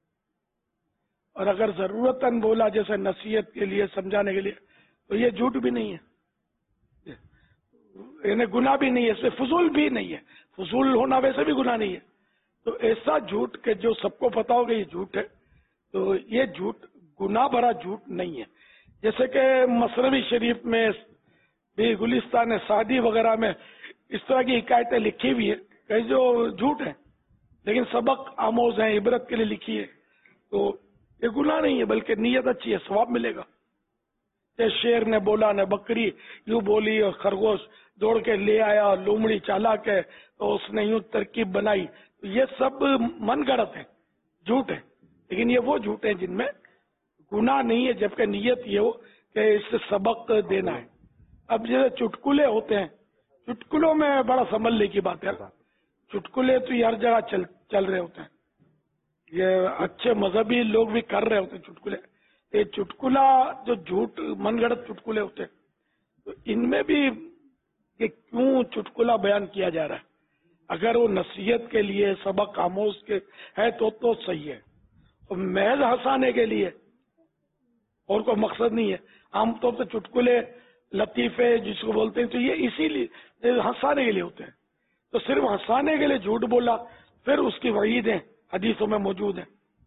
اور اگر ضرورتاً بولا جیسے نصیحت کے لیے, سمجھانے کے لیے, تو یہ جھوٹ بھی نہیں ہے, یعنی گناہ بھی نہیں ہے, اس میں فضول بھی نہیں ہے. فضول ہونا ویسے بھی گناہ نہیں ہے. تو ایسا جھوٹ کہ جو سب کو پتا ہوگا یہ جھوٹ ہے, تو یہ جھوٹ گناہ بھرا جھوٹ نہیں ہے. جیسے کہ مثنوی شریف میں بھی گلستان سعدی وغیرہ میں اس طرح کی حکایتیں لکھی ہوئی ہیں کہ جو جھوٹ ہیں لیکن سبق آموز ہیں, عبرت کے لیے لکھی ہے, تو یہ گناہ نہیں ہے بلکہ نیت اچھی ہے, ثواب ملے گا. کہ شیر نے بولا نہ بکری یوں بولی اور خرگوش دوڑ کے لے آیا, لومڑی چالاک ہے تو اس نے یوں ترکیب بنائی. تو یہ سب من گڑت ہے, جھوٹ ہے, لیکن یہ وہ جھوٹ ہیں جن میں گناہ نہیں ہے, جبکہ نیت یہ ہو کہ اس سے سبق دینا ہے. اب جیسے چٹکلے ہوتے ہیں, چٹکلوں میں بڑا سنبھلنے کی بات ہے. چٹکلے تو یہ ہر جگہ چل چل رہے ہوتے ہیں, یہ اچھے مذہبی لوگ بھی کر رہے ہوتے ہیں چٹکلے. یہ چٹکلا جو جھوٹ من گڑت چٹکلے ہوتے ہیں, تو ان میں بھی کہ کیوں چٹکلا بیان کیا جا رہا ہے. اگر وہ نصیحت کے لیے, سبق آموز کے ہے تو تو صحیح ہے, اور محض ہنسانے کے لیے اور کوئی مقصد نہیں ہے. عام طور پہ چٹکلے, لطیفے جس کو بولتے ہیں, تو یہ اسی لیے ہنسانے کے لیے ہوتے ہیں. تو صرف ہنسانے کے لیے جھوٹ بولا, پھر اس کی وعیدیں حدیثوں میں موجود ہیں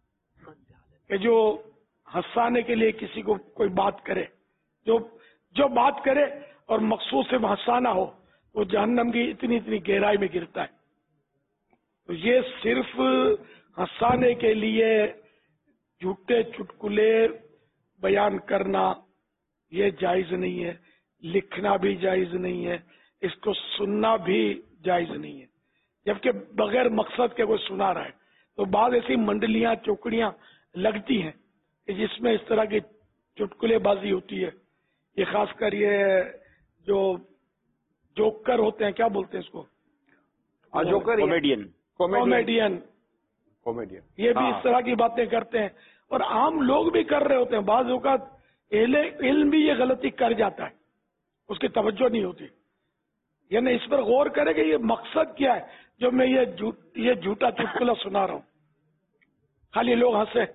کہ جو ہنسانے کے لیے کسی کو کوئی بات کرے, جو جو بات کرے اور مقصود سے ہنسانا ہو, وہ جہنم کی اتنی اتنی گہرائی میں گرتا ہے. تو یہ صرف ہنسانے کے لیے جھوٹے چٹکلے بیان کرنا یہ جائز نہیں ہے, لکھنا بھی جائز نہیں ہے, اس کو سننا بھی جائز نہیں ہے. جبکہ بغیر مقصد کے کوئی سنا رہا ہے تو بعض ایسی منڈلیاں, چوکڑیاں لگتی ہیں کہ جس میں اس طرح کی چٹکلے بازی ہوتی ہے. یہ خاص کر یہ جو جوکر ہوتے ہیں, کیا بولتے ہیں اس کو, جوکر, کامیڈین کامیڈین کامیڈین یہ بھی اس طرح کی باتیں کرتے ہیں, اور عام لوگ بھی کر رہے ہوتے ہیں. بعض اوقات اہل علم بھی یہ غلطی کر جاتا ہے, اس کی توجہ نہیں ہوتی. یعنی اس پر غور کرے کہ یہ مقصد کیا ہے جو میں یہ جھوٹ یہ جھوٹا چٹکلا سنا رہا ہوں, خالی لوگ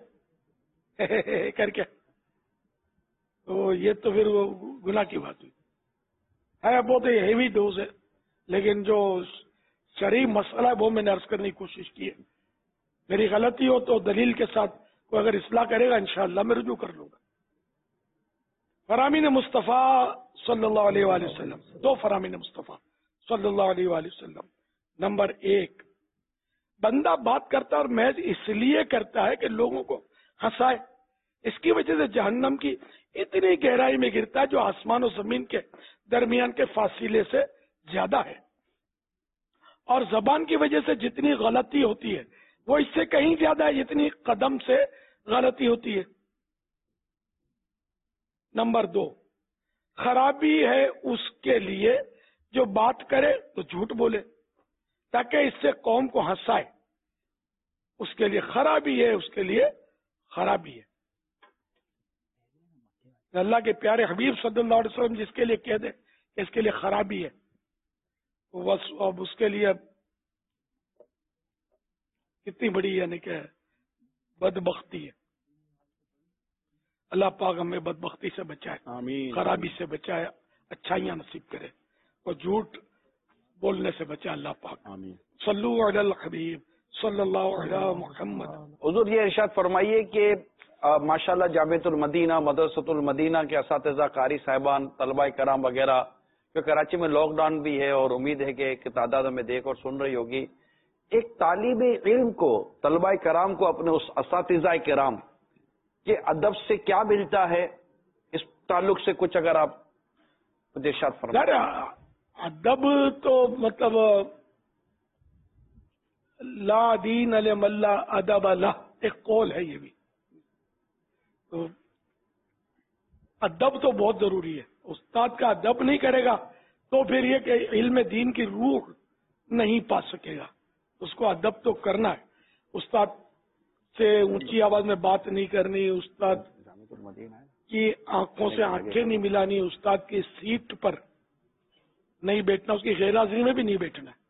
ہنسے کر کے, تو یہ تو پھر وہ گناہ کی بات ہوئی ہے. بہت ہیوی ڈوز ہے, لیکن جو शरई मसला है वो मैंने अर्ज करने की कोशिश की है। मेरी गलती हो तो दलील के साथ कोई अगर इस्लाह करेगा इंशाअल्लाह मैं रुजू कर लूंगा। फरामीन मुस्तफ़ा सल्लल्लाहु अलैहि वसल्लम, दो फरामीन मुस्तफ़ा सल्लल्लाहु अलैहि वसल्लम। नंबर एक, बंदा बात करता है और महज इसलिए करता है कि लोगों को हंसाए, इसकी वजह से जहन्नम की इतनी गहराई में गिरता है जो आसमान और जमीन के दरमियान के फासिले से ज्यादा है। और जबान की वजह से जितनी गलती होती है वो इससे कहीं ज्यादा है जितनी कदम से गलती होती है। नंबर दो, खराबी है उसके लिए जो बात करे तो झूठ बोले ताकि इससे कौम को हंसाए, उसके लिए खराबी है, उसके लिए खराबी है। अल्लाह के प्यारे हबीब सल्लल्लाहु अलैहि वसल्लम जिसके लिए कह दे कि इसके लिए खराबी है, तो बस अब उसके लिए कितनी बड़ी यानी कि बदबख्ती है। अल्लाह पाक हमें बदबख्ती से बचाए, आमीन, खराबी से बचाए, अच्छाइयां नसीब करे और झूठ बोलने से बचाए अल्लाह पाक। आमीन। सल्लु अलल हबीब सल्लल्लाहु अलैहि मुहम्मद। हुजूर ये इरशाद फरमाइए कि माशाल्लाह जामिअतुल मदीना, मदरसतुल मदीना के असातिज़ा, कारी साहिबान, तलबा कराम वगैरह, जो कराची में लॉकडाउन भी है और उम्मीद है कि एक तादाद में देख और सुन रही होगी, एक तालिब इल्म को, तलबा कराम को अपने उस असातिज़ा कराम के अदब से क्या मिलता है, इस ताल्लुक से कुछ अगर आप मुझे इरशाद फरमाइए। अदब तो मतलब ला दीन अल मल्ला अदब अला, एक कौल है ये भी। तो अदब तो बहुत जरूरी है। उस्ताद का अदब नहीं करेगा तो फिर ये कि इल्म दीन की रूह नहीं पा सकेगा। उसको अदब तो करना है। उस्ताद से ऊंची आवाज में बात नहीं करनी, उस्ताद की आंखों से आंखें नहीं मिलानी, उस्ताद की सीट पर नहीं बैठना, उसकी गैरहाजिरी में भी नहीं बैठना है,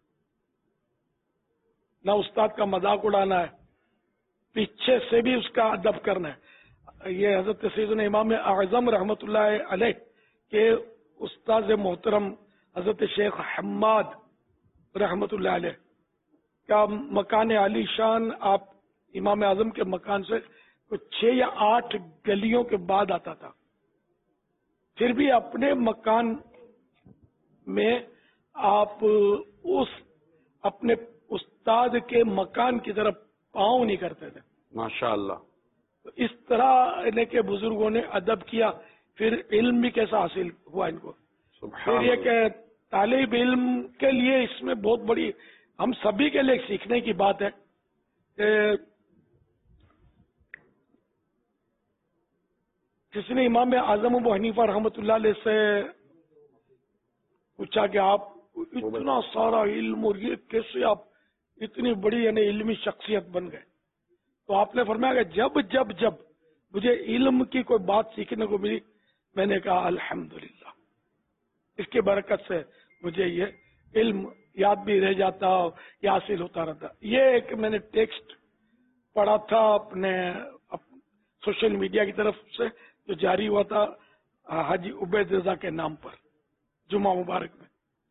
ना उस्ताद का मजाक उड़ाना है, पीछे से भी उसका अदब करना है। ये हजरत सैयदना इमाम आज़म रहमतुल्लाह अलैह के उस्ताद मोहतरम हजरत शेख हम्माद रहमतुल्लाह अलैह का मकान आलीशान आप इमाम आजम के मकान से कुछ छह या आठ गलियों के बाद आता था, फिर भी अपने मकान में आप उस अपने उस्ताद के मकान की तरफ पाँव नहीं करते थे। माशाअल्लाह। तो इस तरह के बुजुर्गों ने अदब किया, फिर इल्म भी कैसा हासिल हुआ इनको। फिर ये कि तालिब इल्म के लिए इसमें बहुत बड़ी, हम सभी के लिए सीखने की बात है कि किसी ने इमाम आजम अबू हनीफा रहमतुल्लाह अलैह से पूछा कि आप इतना सारा इल्म और ये कैसे आप इतनी बड़ी यानी इल्मी शख्सियत बन गए। तो आपने फरमाया कि जब जब जब मुझे इल्म की कोई बात सीखने को मिली मैंने कहा अल्हम्दुलिल्लाह, इसकी बरकत से मुझे ये इल्म याद भी रह जाता, या हासिल होता रहता। ये एक मैंने टेक्स्ट पढ़ा था अपने अप, सोशल मीडिया की तरफ से जो जारी हुआ था हाजी उबैद रजा के नाम पर जुमा मुबारक में,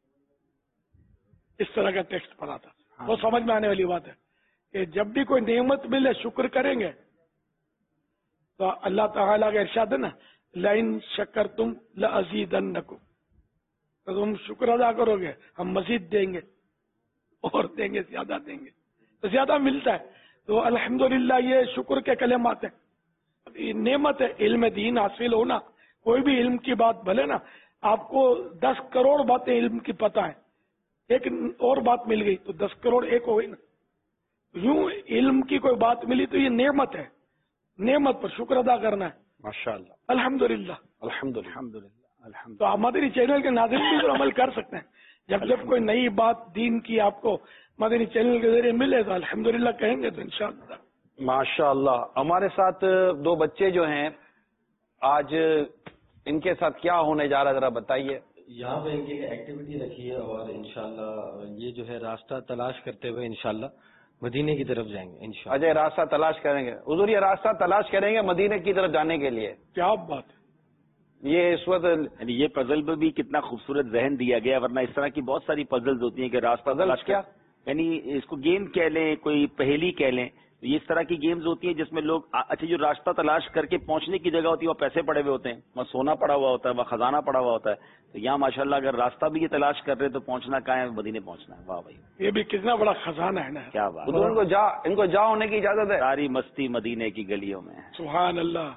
इस तरह का टेक्स्ट पढ़ा था। हाँ। वो समझ में आने वाली बात है कि जब भी कोई नेमत मिले शुक्र करेंगे तो अल्लाह ताला का इरशाद है ना, लाइन शक्कर तुम लअज़ीदन्नकुम, तो तुम शुक्र अदा करोगे हम मजीद देंगे और देंगे, ज्यादा देंगे, तो ज्यादा मिलता है। तो अल्हम्दुलिल्लाह ये शुक्र के कलेमात है, नेमत है। इल्म दीन हासिल होना, कोई भी इल्म की बात, भले ना आपको दस करोड़ बातें इल्म की पता है, एक और बात मिल गई तो दस करोड़ एक हो गई ना। यूं इल्म की कोई बात मिली तो ये नेमत है, नेमत पर शुक्र अदा करना है। माशाअल्लाह, अल्हम्दुलिल्लाह, अल्हम्दुलिल्लाह, अल्हम्दुलिल्लाह। तो आप मदनी चैनल के नाज़रीन भी तो अमल कर सकते हैं। जब जब कोई नई बात दीन की आपको मदनी चैनल के जरिए मिले तो अल्हम्दुलिल्लाह कहेंगे तो इंशाअल्लाह। माशाअल्लाह। हमारे साथ दो बच्चे जो हैं, आज इनके साथ क्या होने जा रहा है जरा बताइए। यहाँ पे इनकी एक्टिविटी रखी है और इंशाल्लाह ये जो है रास्ता तलाश करते हुए इंशाल्लाह मदीने की तरफ जाएंगे इंशाल्लाह। अजय रास्ता तलाश करेंगे, हुजूर ये रास्ता तलाश करेंगे मदीने की तरफ जाने के लिए। क्या बात है। ये इस वक्त ये पजल में भी कितना खूबसूरत जहन दिया गया, वरना इस तरह की बहुत सारी पजल्स होती हैं कि रास्ता पजल तलाश क्या یعنی اس کو گیم کہہ لیں، کوئی پہیلی کہہ لیں، یہ اس طرح کی گیمز ہوتی ہیں جس میں لوگ اچھا جو راستہ تلاش کر کے پہنچنے کی جگہ ہوتی ہے وہ پیسے پڑے ہوئے ہوتے ہیں، وہاں سونا پڑا ہوا ہوتا ہے، وہاں خزانہ پڑا ہوا ہوتا ہے. تو یہاں ماشاءاللہ اگر راستہ بھی یہ تلاش کر رہے تو پہنچنا کہاں ہے؟ مدینے پہنچنا ہے. واہ بھائی، یہ بھی کتنا بڑا خزانہ ہے نا. کیا بات، ان کو جا ان کو جا ہونے کی اجازت ہے. ساری مستی مدینے کی گلیوں میں. سبحان اللہ.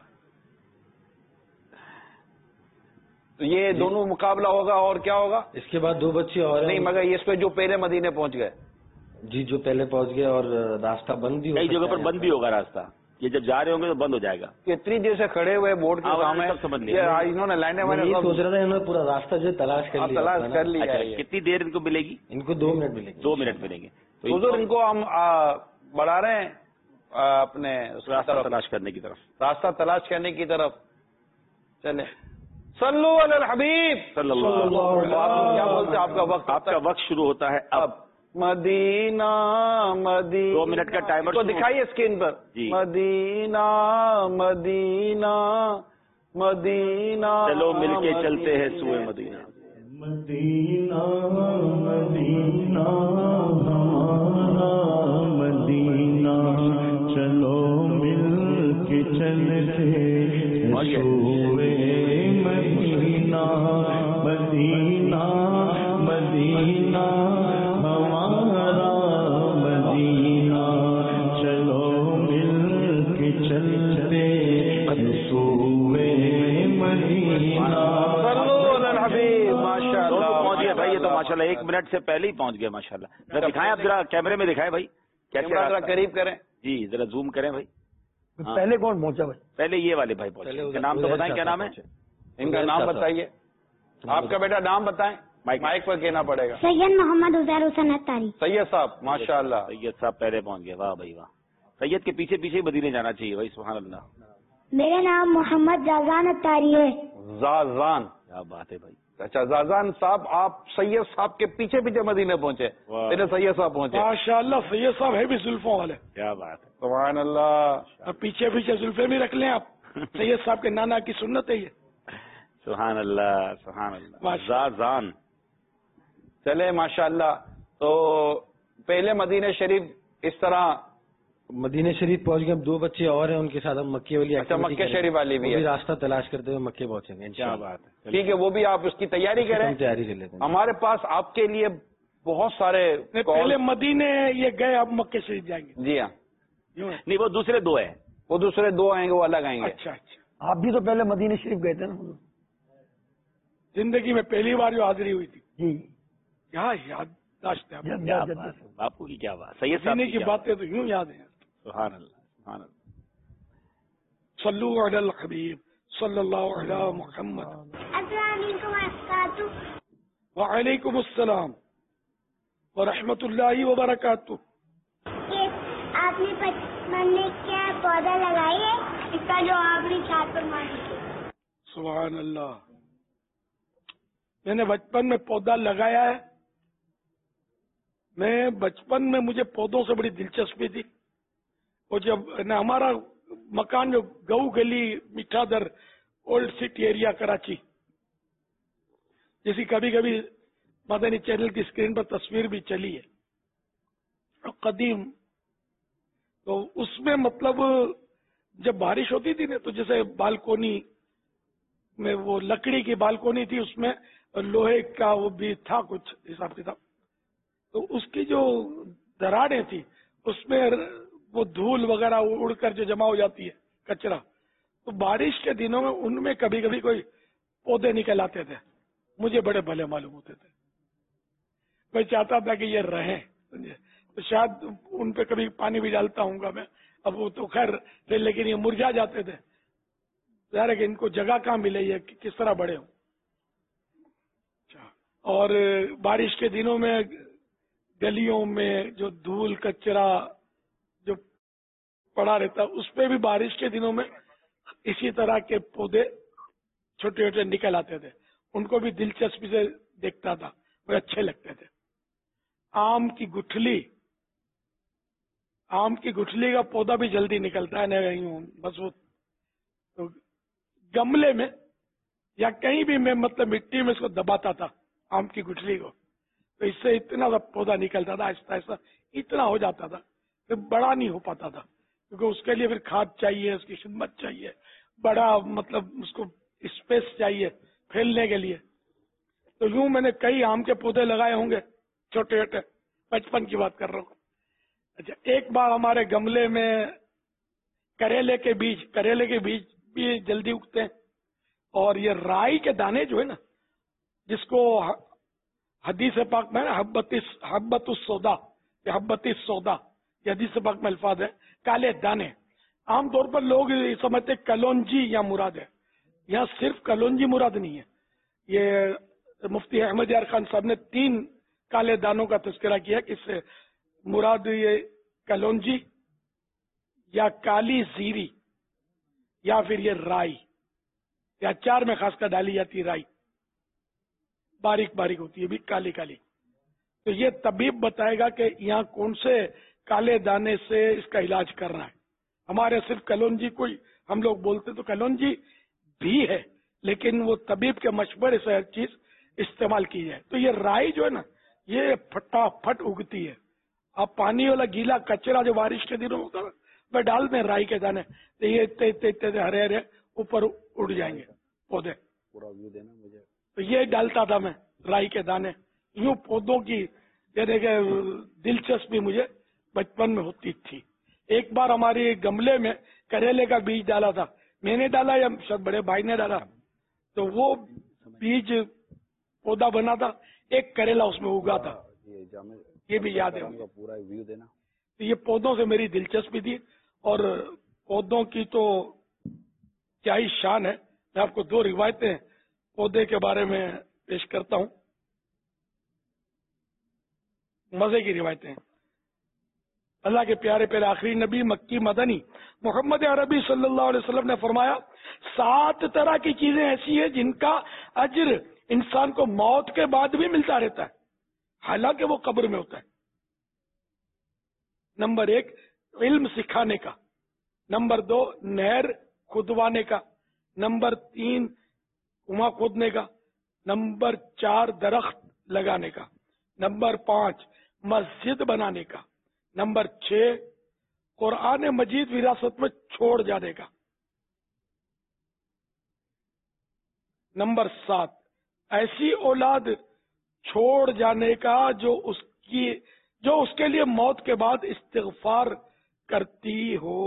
تو یہ دونوں مقابلہ ہوگا اور کیا ہوگا؟ اس کے بعد دو بچے اور نہیں مگر اس پہ جو پہلے مدینے پہنچ گئے. جی جو پہلے پہنچ گئے اور راستہ بند بھی ہو کئی سکتا جگہ پر ہے بند بھی ہوگا راستہ، یہ جب جا رہے ہوں گے تو بند ہو جائے گا. اتنی دیر سے کھڑے ہوئے بورڈ کے سامنے سب سمجھ لیا انہوں نے لائنیں میں یہ سوچ رہا تھا انہوں نے پورا راستہ جو ہے تلاش کر لیا تلاش کر لیا. اچھا کتنی دیر ان کو ملے گی؟ ان کو دو منٹ ملیں گے. دو منٹ ملیں گے. تو حضور ان کو ہم بڑھا رہے ہیں اپنے راستہ تلاش کرنے کی طرف. راستہ تلاش کرنے کی طرف. چلے صلو علی الحبیب صلی اللہ علیہ وسلم. کیا بولتے ہیں؟ آپ کا وقت آپ کا وقت شروع ہوتا ہے اب. مدینہ مدینہ دو منٹ کا ٹائمر کو دکھائیے اسکرین پر. جی. مدینہ مدینہ مدینہ چلو مل کے چلتے ہیں سوئے مدینہ. مدینہ مدینہ ہمارا مدینہ، چلو مل کے چلتے سوئے مدینہ. مدینہ مدینہ ہمارا مدینہ، چلو مل کے چلتے سوئے مدینہ. پہنچ گیا بھائی، یہ تو ماشاءاللہ ایک منٹ سے پہلے ہی پہنچ گیا ماشاءاللہ. ذرا دکھائیں آپ، ذرا کیمرے میں دکھائیں بھائی. ذرا قریب کریں. جی ذرا زوم کریں بھائی. پہلے کون پہنچا بھائی؟ پہلے یہ والے بھائی پہنچے. ان کا نام تو بتائیں، کیا نام ہے ان کا؟ نام بتائیے. آپ کا بیٹا نام بتائیں. مائک پر کہنا پڑے گا. سید محمد عزیر حسین اتاری. سید صاحب ماشاء اللہ. سید صاحب پہلے پہنچ گئے. واہ بھائی واہ. سید کے پیچھے پیچھے مدینے جانا چاہیے بھائی. سبحان اللہ. میرا نام محمد زازان اتاری ہے. زازان، کیا بات ہے بھائی. اچھا زازان صاحب آپ سید صاحب کے پیچھے پیچھے مدینے پہنچے. پہلے سید صاحب پہنچے. ماشاء اللہ. سید صاحب ہے بھی زلفوں والے. کیا بات ہے. سبحان اللہ. اب پیچھے پیچھے زلفے بھی رکھ لیں آپ. سید صاحب کے نانا کی سنت ہے یہ. سبحان اللہ سبحان اللہ. زازان. چلے ماشاء اللہ. تو پہلے مدینہ شریف اس طرح مدینہ شریف پہنچ گئے. اب دو بچے اور ہیں ان کے ساتھ ہم مکے والی اچھا مکہ شریف والی بھی ہے. راستہ تلاش کرتے ہوئے مکے پہنچیں گے. کیا بات ہے. ٹھیک ہے، وہ بھی آپ اس کی تیاری کریں. تیاری کر لیتے ہیں. ہمارے پاس آپ کے لیے بہت سارے پہلے مدینے یہ گئے، اب مکے شریف جائیں گے. جی ہاں. نہیں وہ دوسرے دو ہیں. وہ دوسرے دو آئیں گے، وہ الگ آئیں گے. اچھا اچھا. آپ بھی تو پہلے مدینہ شریف گئے تھے نا زندگی میں پہلی بار جو حاضری ہوئی تھی. جی. کیا یادداشت ہے کیا بات ہے. باپو کی کیا بات. سید صاحب کی باتیں تو یوں یاد ہیں. سبحان اللہ سبحان اللہ. صلو علی الحبیب صلی اللہ علی محمد. السلام علیکم وبرکاتہ. وعلیکم السلام ورحمۃ اللہ وبرکاتہ. آپ نے بچپن میں کیا پودا لگائی ہے؟ اس کا جو آپ نے چھات پر ماری. سبحان اللہ. میں نے بچپن میں پودا لگایا ہے. میں بچپن میں مجھے پودوں سے بڑی دلچسپی تھی. اور جب نا ہمارا مکان جو گو گلی Mitha Dar old city area Karachi, جیسی کبھی کبھی مدنی چینل کی اسکرین پر تصویر بھی چلی ہے قدیم، تو اس میں مطلب جب بارش ہوتی تھی نا تو جیسے بالکونی میں وہ لکڑی کی بالکونی تھی، اس میں لوہے کا وہ بھی تھا کچھ حساب کتاب، تو اس کی جو دراڑیں تھی اس میں وہ دھول وغیرہ اڑ کر جو جمع ہو جاتی ہے کچرا، تو بارش کے دنوں میں ان میں کبھی کبھی کوئی پودے نکل آتے تھے. مجھے بڑے بھلے معلوم ہوتے تھے. میں چاہتا تھا کہ یہ رہیں، تو شاید ان پہ کبھی پانی بھی ڈالتا ہوں گا میں. اب وہ تو خیر لیکن یہ مرجھا جاتے تھے. ظاہر ہے کہ ان کو جگہ کہاں ملے، یہ کس طرح بڑے ہوں. اور بارش کے دنوں میں گلیوں میں جو دھول کچرا جو پڑا رہتا، اس پہ بھی بارش کے دنوں میں اسی طرح کے پودے چھوٹے چھوٹے نکل آتے تھے. ان کو بھی دلچسپی سے دیکھتا تھا، وہ اچھے لگتے تھے. آم کی گٹھلی آم کی گٹھلی کا پودا بھی جلدی نکلتا ہے نہیں، بس وہ تو گملے میں یا کہیں بھی میں مطلب مٹی میں اس کو دباتا تھا آم کی گٹھلی کو، تو اس سے اتنا سا پودا نکلتا تھا، آہستہ آہستہ اتنا ہو جاتا تھا، پھر بڑا نہیں ہو پاتا تھا، کیونکہ اس کے لیے پھر کھاد چاہیے، اس کی خدمت چاہیے، بڑا مطلب اس کو اسپیس چاہیے پھیلنے کے لیے. تو یوں میں نے کئی آم کے پودے لگائے ہوں گے چھوٹے چھوٹے، بچپن کی بات کر رہا ہوں. اچھا، ایک بار ہمارے گملے میں کریلے کے بیج کریلے کے بیج بھی جلدی اگتے ہیں، اور یہ رائی کے دانے جو ہے نا، جس کو حدیث پاک میں حبت حبت السودا یا حبت السودا یہ حدیث پاک میں الفاظ ہے، کالے دانے. عام طور پر لوگ سمجھتے کلونجی یا مراد ہے، یہاں صرف کلونجی مراد نہیں ہے. یہ مفتی احمد یار خان صاحب نے تین کالے دانوں کا تذکرہ کیا کہ اس سے مراد یہ کلونجی یا کالی زیری یا پھر یہ رائی، یا اچار میں خاص کر ڈالی جاتی رائی، باریک باریک ہوتی ہے بھی کالی کالی. تو یہ طبیب بتائے گا کہ یہاں کون سے کالے دانے سے اس کا علاج کرنا ہے. ہمارے صرف کلونجی کوئی ہم لوگ بولتے تو کلونجی بھی ہے، لیکن وہ طبیب کے مشورے سے ہر چیز استعمال کی جائے. تو یہ رائی جو ہے نا، یہ پھٹا پھٹ اگتی ہے. آپ پانی والا گیلا کچرا جو بارش کے دنوں ہوتا ہے وہ ڈال دیں رائی کے دانے، تو یہ اتنے اتنے اتنے ہرے ہرے اوپر اڑ جائیں گے پودے. پورا ویو دینا مجھے. تو یہ ڈالتا تھا میں رائی کے دانے. یوں پودوں کی یعنی کہ دلچسپی مجھے بچپن میں ہوتی تھی. ایک بار ہماری گملے میں کریلے کا بیج ڈالا تھا، میں نے ڈالا یا شاید بڑے بھائی نے ڈالا، تو وہ بیج پودا بنا تھا، ایک کریلا اس میں اگا تھا. یہ بھی یاد ہے پورا ویو دینا. تو یہ پودوں سے میری دلچسپی تھی، اور پودوں کی تو کیا ہی شان ہے. میں آپ کو دو روایتیں پودے کے بارے میں پیش کرتا ہوں، مزے کی روایتیں. اللہ کے پیارے پیارے آخری نبی مکی مدنی محمد عربی صلی اللہ علیہ وسلم نے فرمایا، سات طرح کی چیزیں ایسی ہیں جن کا اجر انسان کو موت کے بعد بھی ملتا رہتا ہے، حالانکہ وہ قبر میں ہوتا ہے. نمبر ایک، علم سکھانے کا. نمبر دو، نہر کھدوانے کا. نمبر تین، کنواں کھودنے کا. نمبر چار، درخت لگانے کا. نمبر پانچ، مسجد بنانے کا. نمبر چھ، قرآن مجید وراثت میں چھوڑ جانے کا. نمبر سات، ایسی اولاد چھوڑ جانے کا جو اس کی جو اس کے لیے موت کے بعد استغفار کرتی ہو.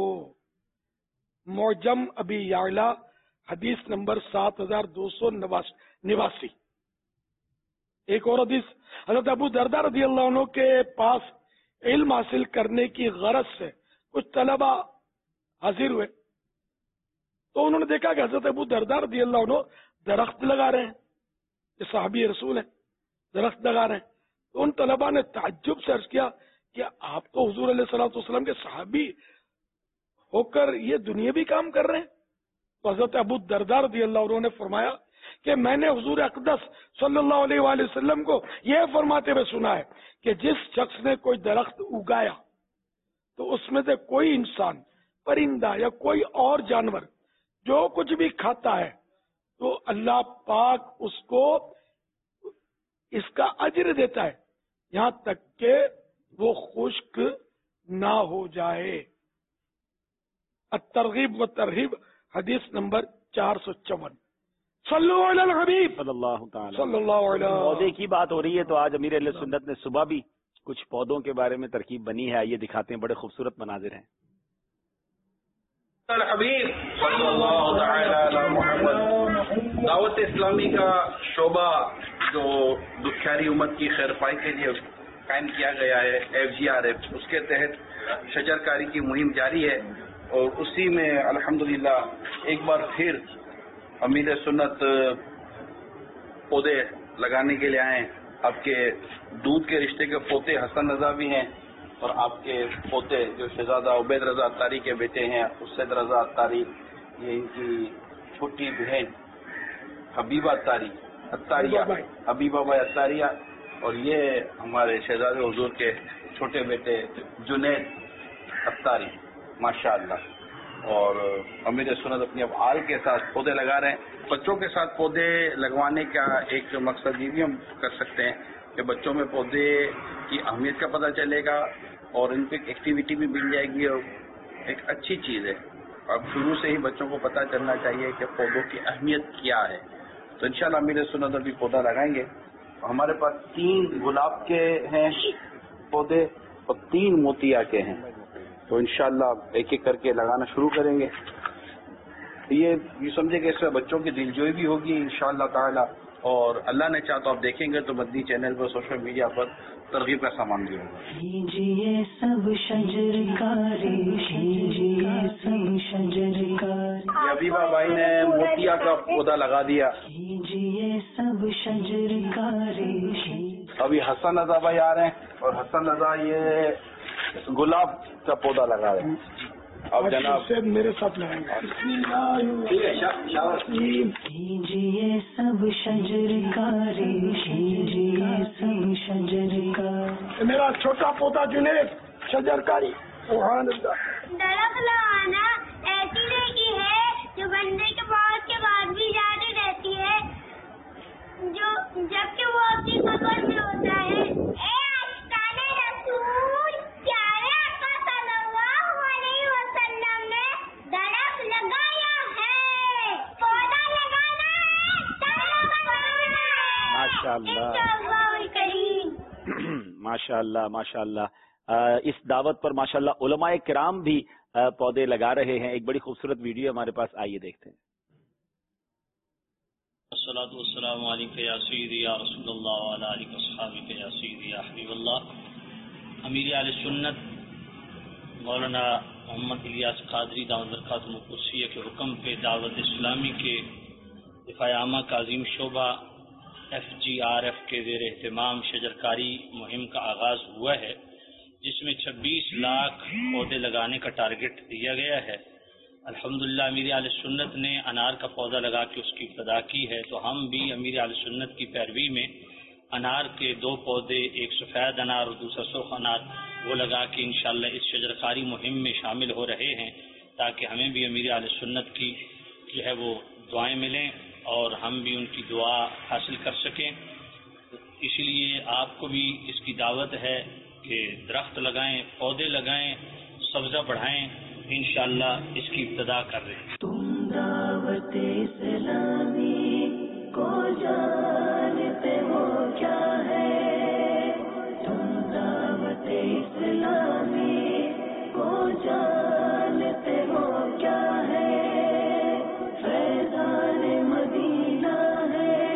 معجم ابی یعلا حدیث نمبر سات ہزار دو سو نواسی. ایک اور حدیث، حضرت ابو دردہ رضی اللہ عنہ کے پاس علم حاصل کرنے کی غرض سے کچھ طلبہ حاضر ہوئے، تو انہوں نے دیکھا کہ حضرت ابو دردہ رضی اللہ عنہ درخت لگا رہے ہیں، یہ صحابی رسول ہیں، درخت لگا رہے ہیں. تو ان طلبہ نے تعجب سے عرض کیا کہ آپ تو حضور علیہ الصلوۃ والسلام کے صحابی ہو کر یہ دنیاوی کام کر رہے ہیں. تو حضرت ابو دردہ رضی اللہ عنہ نے فرمایا کہ میں نے حضور اقدس صلی اللہ علیہ وآلہ وسلم کو یہ فرماتے ہوئے سنا ہے کہ جس شخص نے کوئی درخت اگایا تو اس میں سے کوئی انسان، پرندہ یا کوئی اور جانور جو کچھ بھی کھاتا ہے تو اللہ پاک اس کو اس کا اجر دیتا ہے، یہاں تک کہ وہ خشک نہ ہو جائے. الترغیب و ترہیب حدیث نمبر چار سو چون. صلو علی الحبیب صلی اللہ تعالی صلی اللہ علیہ. پودے کی بات ہو رہی ہے تو آج امیر اہل سنت نے صبح بھی کچھ پودوں کے بارے میں ترکیب بنی ہے، یہ دکھاتے ہیں، بڑے خوبصورت مناظر ہیں. الحبیب صلی اللہ تعالی علی محمد. دعوت اسلامی کا شعبہ جو دکھیاری امت کی خیر پائی کے لیے قائم کیا گیا ہے، ایف جی آر ایف، اس کے تحت شجر کاری کی مہم جاری ہے، اور اسی میں الحمدللہ ایک بار پھر امیر سنت پودے لگانے کے لیے آئے. آپ کے دودھ کے رشتے کے پوتے حسن رضا بھی ہیں، اور آپ کے پوتے جو شہزادہ عبید رضا اتاری کے بیٹے ہیں اسد رضا اتاری، یہ ان کی چھوٹی بہن حبیبہ اتاری اتاریہ حبیبہ بھائی اتاریہ، اور یہ ہمارے شہزادے حضور کے چھوٹے بیٹے جنید اتاری، ماشاء اللہ. اور امیر سنت اپنی افعال کے ساتھ پودے لگا رہے ہیں. بچوں کے ساتھ پودے لگوانے کا ایک مقصد یہ بھی ہم کر سکتے ہیں کہ بچوں میں پودے کی اہمیت کا پتہ چلے گا اور ان پہ ایکٹیویٹی بھی مل جائے گی، اور ایک اچھی چیز ہے. اب شروع سے ہی بچوں کو پتہ چلنا چاہیے کہ پودوں کی اہمیت کیا ہے. تو انشاءاللہ امیر سنت ابھی پودا لگائیں گے. ہمارے پاس تین گلاب کے ہیں پودے اور تین موتیا کے ہیں، تو انشاءاللہ ایک ایک کر کے لگانا شروع کریں گے. یہ یہ سمجھے کہ اس میں بچوں کی دلجوئی بھی ہوگی انشاءاللہ تعالی، اور اللہ نے چاہا تو آپ دیکھیں گے تو مدنی چینل پر، سوشل میڈیا پر ترغیب کا سامان بھی ہوگا. کیجئے سب شجر کاری، کیجئے سب شجر کاری. یہ ابیبا بھائی نے موتیا کا پودا لگا دیا. کیجئے سب شجر کاری. ابھی حسن رضا بھائی آ رہے ہیں، اور حسن رضا یہ گلاب کا پودا لگا رہے ہیں. اب جناب سے میرے ساتھ لگائیں گے. کیجئے سب شجر کاری، کیجئے سب شجر کاری. میرا چھوٹا پودا جنید شجر کاری. سبحان اللہ. درخت لگانا ایسی نیکی ہے جو بندے کے موت کے بعد بھی جاری رہتی ہے، جو جب کہ وہ اپنی قبر میں ہوتا ہے. اے آشقان رسول، پیارے آقا صلی اللہ علیہ وسلم نے درخت لگایا ہے، پودا لگانا ہے، درخت لگانا ہے. ماشاء اللہ انشاءاللہ الکریم. ماشاء اللہ ماشاء اللہ. اس دعوت پر ماشاء اللہ علماء کرام بھی پودے لگا رہے ہیں. ایک بڑی خوبصورت ویڈیو ہمارے پاس، آئیے دیکھتے ہیں. الصلاۃ والسلام علیک یا سیدی یا رسول اللہ وعلی آلہ وصحبہ یا سیدی یا حبیب اللہ. امیر اہل سنت مولانا محمد الیاس قادری دامت برکاتہ القدسیہ کے حکم پہ دعوت اسلامی کے دفاع عامہ کا عظیم شعبہ ایف جی آر ایف کے زیر اہتمام شجرکاری مہم کا آغاز ہوا ہے، جس میں چھبیس لاکھ پودے لگانے کا ٹارگٹ دیا گیا ہے. الحمدللہ امیر اہل سنت نے انار کا پودا لگا کے اس کی ابتدا کی ہے، تو ہم بھی امیر اہل سنت کی پیروی میں انار کے دو پودے، ایک سفید انار اور دوسرا سرخ انار، وہ لگا کے انشاءاللہ اس شجرکاری مہم میں شامل ہو رہے ہیں، تاکہ ہمیں بھی امیر اہل سنت کی جو ہے وہ دعائیں ملیں اور ہم بھی ان کی دعا حاصل کر سکیں. اس لیے آپ کو بھی اس کی دعوت ہے کہ درخت لگائیں، پودے لگائیں، سبزہ بڑھائیں. انشاءاللہ اس کی ابتدا کر رہے ہیں. تم دعوت اسلامی کو جانتے ہو کیا ہے، تم دعوت اسلامی کو جانتے ہو کیا ہے. فیضان مدینہ ہے،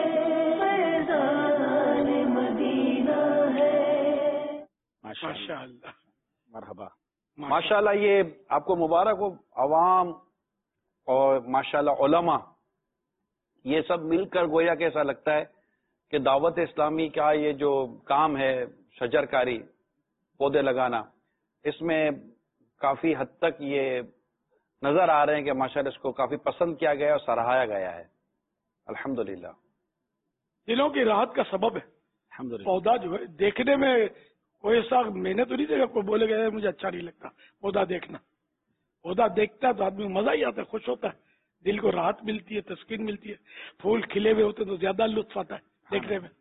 فیضان مدینہ ہے. ماشاء اللہ. مرحبا. ماشاءاللہ. یہ آپ کو مبارک ہو. عوام اور ماشاءاللہ علماء یہ سب مل کر گویا کہ ایسا لگتا ہے کہ دعوت اسلامی کا یہ جو کام ہے شجر کاری، پودے لگانا، اس میں کافی حد تک یہ نظر آ رہے ہیں کہ ماشاءاللہ اس کو کافی پسند کیا گیا اور سراہایا گیا ہے. الحمدللہ. دلوں کی راحت کا سبب ہے. الحمدللہ. پودا جو ہے دیکھنے میں کوئی ایسا میں نے تو نہیں دیکھا کوئی بولے گا مجھے اچھا نہیں لگتا پودا دیکھنا. پودا دیکھتا ہے تو آدمی مزہ ہی آتا ہے، خوش ہوتا ہے، دل کو راحت ملتی ہے، تسکین ملتی ہے. پھول کھلے ہوئے ہوتے تو زیادہ لطف آتا ہے دیکھنے میں.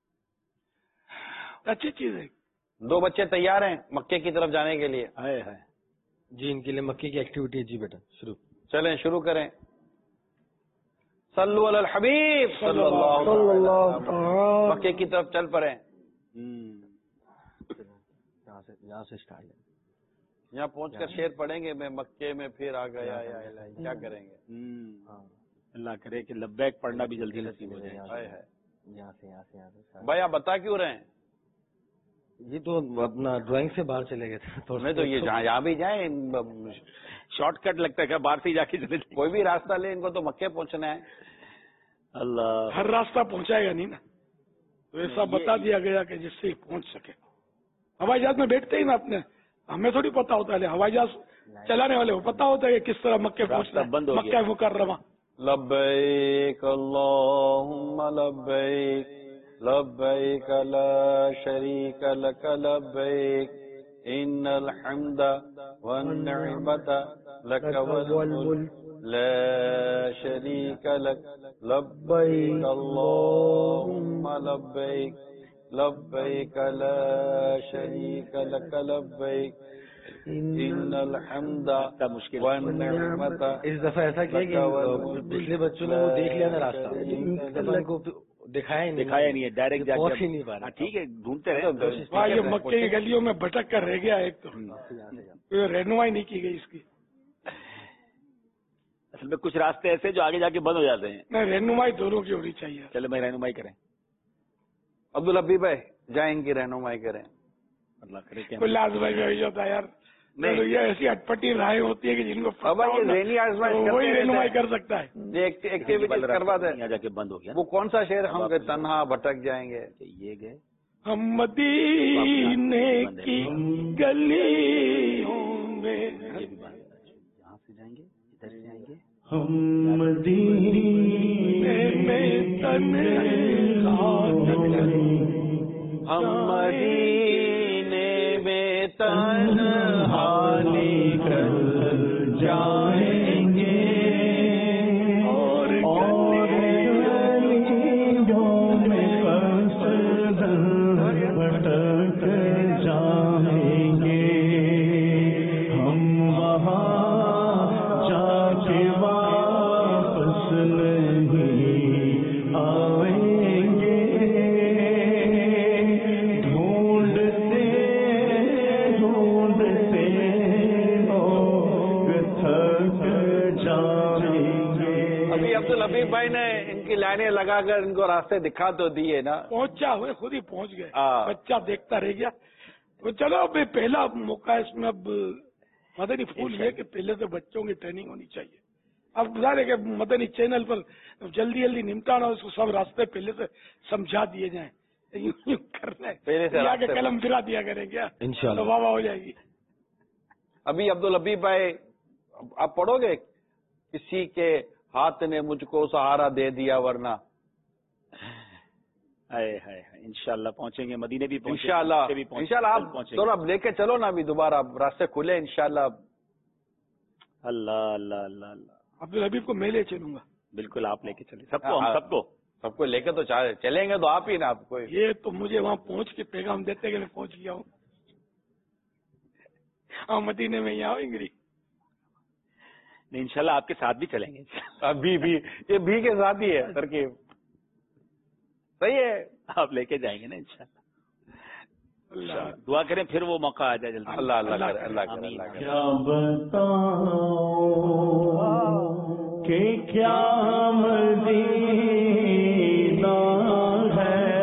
اچھی چیز ہے. دو بچے تیار ہیں مکے کی طرف جانے کے لیے. ہے ہے جی ان کے لیے مکے کی ایکٹیویٹی ہے. جی بیٹا شروع. چلیں شروع کریں. صلو علی الحبیب صلی اللہ صلی علیہ اللہ وسلم. مکے کی طرف چل پڑے. یہاں سے یہاں سے اسٹارٹ ہے. یہاں پہنچ کر شعر پڑھیں گے، میں مکے میں پھر آ گیا یا الہی. کیا کریں گے؟ اللہ کرے کہ لبیک پڑھنا بھی جلدی نصیب ہو جائے. یہاں سے یہاں سے یہاں سے. بھائی آپ بتا کیوں رہے ہیں؟ یہ تو اپنا ڈرائنگ سے باہر چلے گئے تھے. نہیں تو یہ جہاں یہاں بھی جائیں، شارٹ کٹ لگتا ہے کہ باہر سے جا کے چلے. کوئی بھی راستہ لے، ان کو تو مکے پہنچنا ہے. اللہ ہر راستہ پہنچائے گا نہیں نا، تو ایسا بتا دیا گیا کہ جس سے پہنچ سکے. ہوائی جہاز میں بیٹھتے ہی نا اپنے، ہمیں تھوڑی پتا ہوتا ہے، ہوائی جہاز چلانے والے کو پتا ہوتا ہے کہ کس طرح مکے پہنچنا ہے. بند ہو مکہ مکرمہ. لبیک اللہم لبیک لبیک لا شریک لک لبیک ان الحمد والنعمت لک والملک لا شریک لک لبیک اللہم لبیک لبیک لا شریک لک لبیک ان الحمد والنعمت. اس دفعہ ایسا کیا کہ پچھلے بچوں نے وہ دیکھ لیا نا راستہ, اس دفعہ ان کو دکھایا نہیں دکھایا نہیں ہے, ڈائریکٹ پہنچ ہی نہیں پا رہا. ٹھیک ہے, ڈھونڈتے رہے. یہ مکے کی گلیوں میں بھٹک کر رہ گیا ایک تو رہنمائی نہیں کی گئی اس کی. اصل میں کچھ راستے ایسے جو آگے جا کے بند ہو جاتے ہیں. نہیں, رہنمائی دونوں کی ہونی چاہیے. چلے میں رہنمائی کریں. عبدالحبیب بھائی جائیں ان کی رہنمائی کریں. اللہ کرے کہ لاز بھائی بھی ہوتا ہے یار, یہ ایسی اٹپٹی رائے ہوتی ہے کہ جن کو وہی رہنمائی کر سکتا ہے. ایکٹیویٹی کروا دیں. یہاں جا کے بند ہو گیا. وہ کون سا شہر ہم گئے تنہا بھٹک جائیں گے. یہ گئے ہم مدینے کی گلیوں میں. یہاں سے جائیں گے, ادھر سے جائیں گے. ہم مدینے میں تنہا ہم مدینے میں تنہا نکل جائیں گے اور گلیوں میں فسدن بھٹک جائیں گے. ہم وہاں جا کے واپس نہیں آئیں گے. ڈھونڈتے ڈھونڈتے لوگ تھک جائیں گے. ابھی عبدالحبیب بھائی نے ان کی لائنیں لگا کر ان کو راستے دکھا تو دیے نا. پہنچا ہوئے خود ہی پہنچ گئے, بچہ دیکھتا رہ گیا. تو چلو اب پہلا موقع اس میں اب مدنی پھول یہ کہ پہلے سے بچوں کی ٹریننگ ہونی چاہیے. اب ظاہر ہے کہ مدنی چینل پر جلدی جلدی نمٹانا, اس کو سب راستے پہلے سے سمجھا دیے جائیں. یوں یوں کرنا ہے آگے قلم پھرا دیا کریں کیا, انشاءاللہ واہ واہ ہو جائے گی. ابھی عبدالحبیب بھائی آپ پڑھو گے, کسی کے ہاتھ نے مجھ کو سہارا دے دیا ورنہ. انشاءاللہ پہنچیں گے, مدینے بھی انشاءاللہ انشاءاللہ. آپ تھوڑا لے کے چلو نا, ابھی دوبارہ راستے کھلے انشاءاللہ. اللہ اللہ اللہ اللہ. عبدالحبیب کو میں لے چلوں گا. بالکل آپ لے کے چلیں, سب کو, ہم سب کو سب کو لے کے تو چلیں گے تو آپ ہی نا. آپ کو یہ تو مجھے وہاں پہنچ کے پیغام دیتے کہ میں پہنچ گیا ہوں. ہاں مدینے میں یہاں آؤں گی. نہیں انشاءاللہ آپ کے ساتھ بھی چلیں گے. ابھی بھی یہ بھی کے ساتھ ہی ہے ترکیب. صحیح ہے, آپ لے کے جائیں گے نا انشاءاللہ. دعا کریں پھر وہ موقع آ جائے جلدی. اللہ اللہ اللہ اللہ. کیا بتاؤں کہ کیا مدینہ ہے,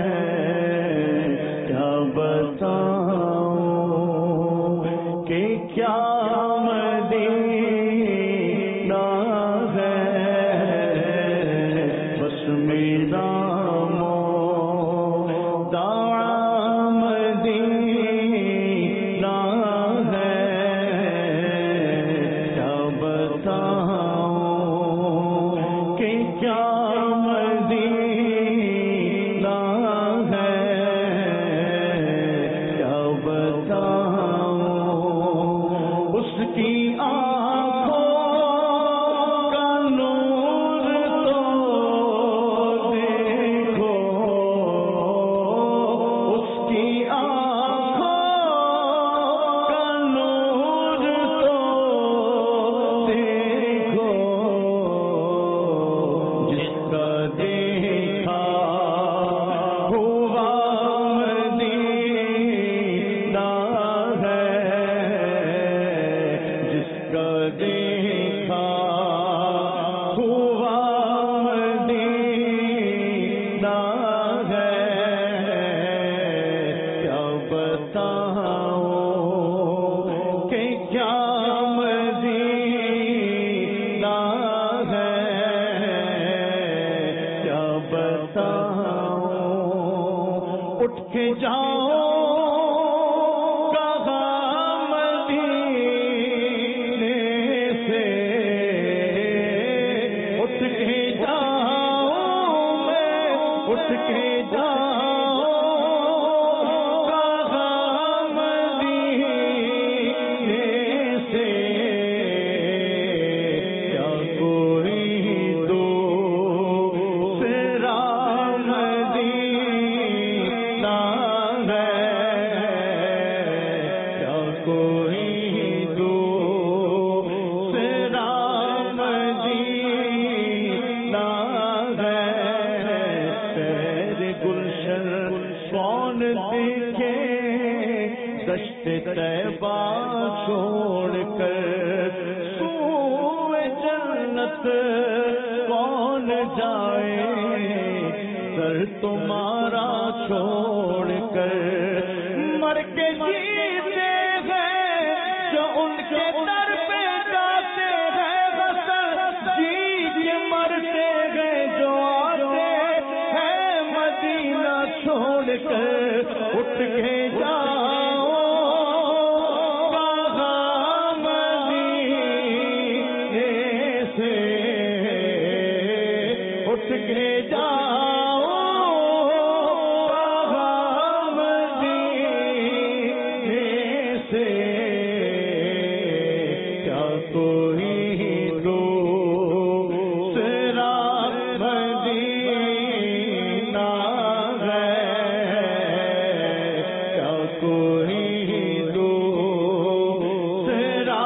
کیا بتاؤں کہ کیا مدینہ ہے. بس میرا کون دیکھے دشت طیبہ چھوڑ کر سوئے جنت کون جائے سر تمہارا چھوڑ کر مر کے جیتے ہیں جو ان کے در پہ جاتے ہیں غسل جی کے مرتے ہیں جو آتے ہیں مدینہ چھوڑ کر اٹھ کے جاؤ باغ مدینے سے اٹھ کے جاؤ باغ مدینے سے کیا کوئی دوسرا مدینہ ہے کیا کوئی دوسرا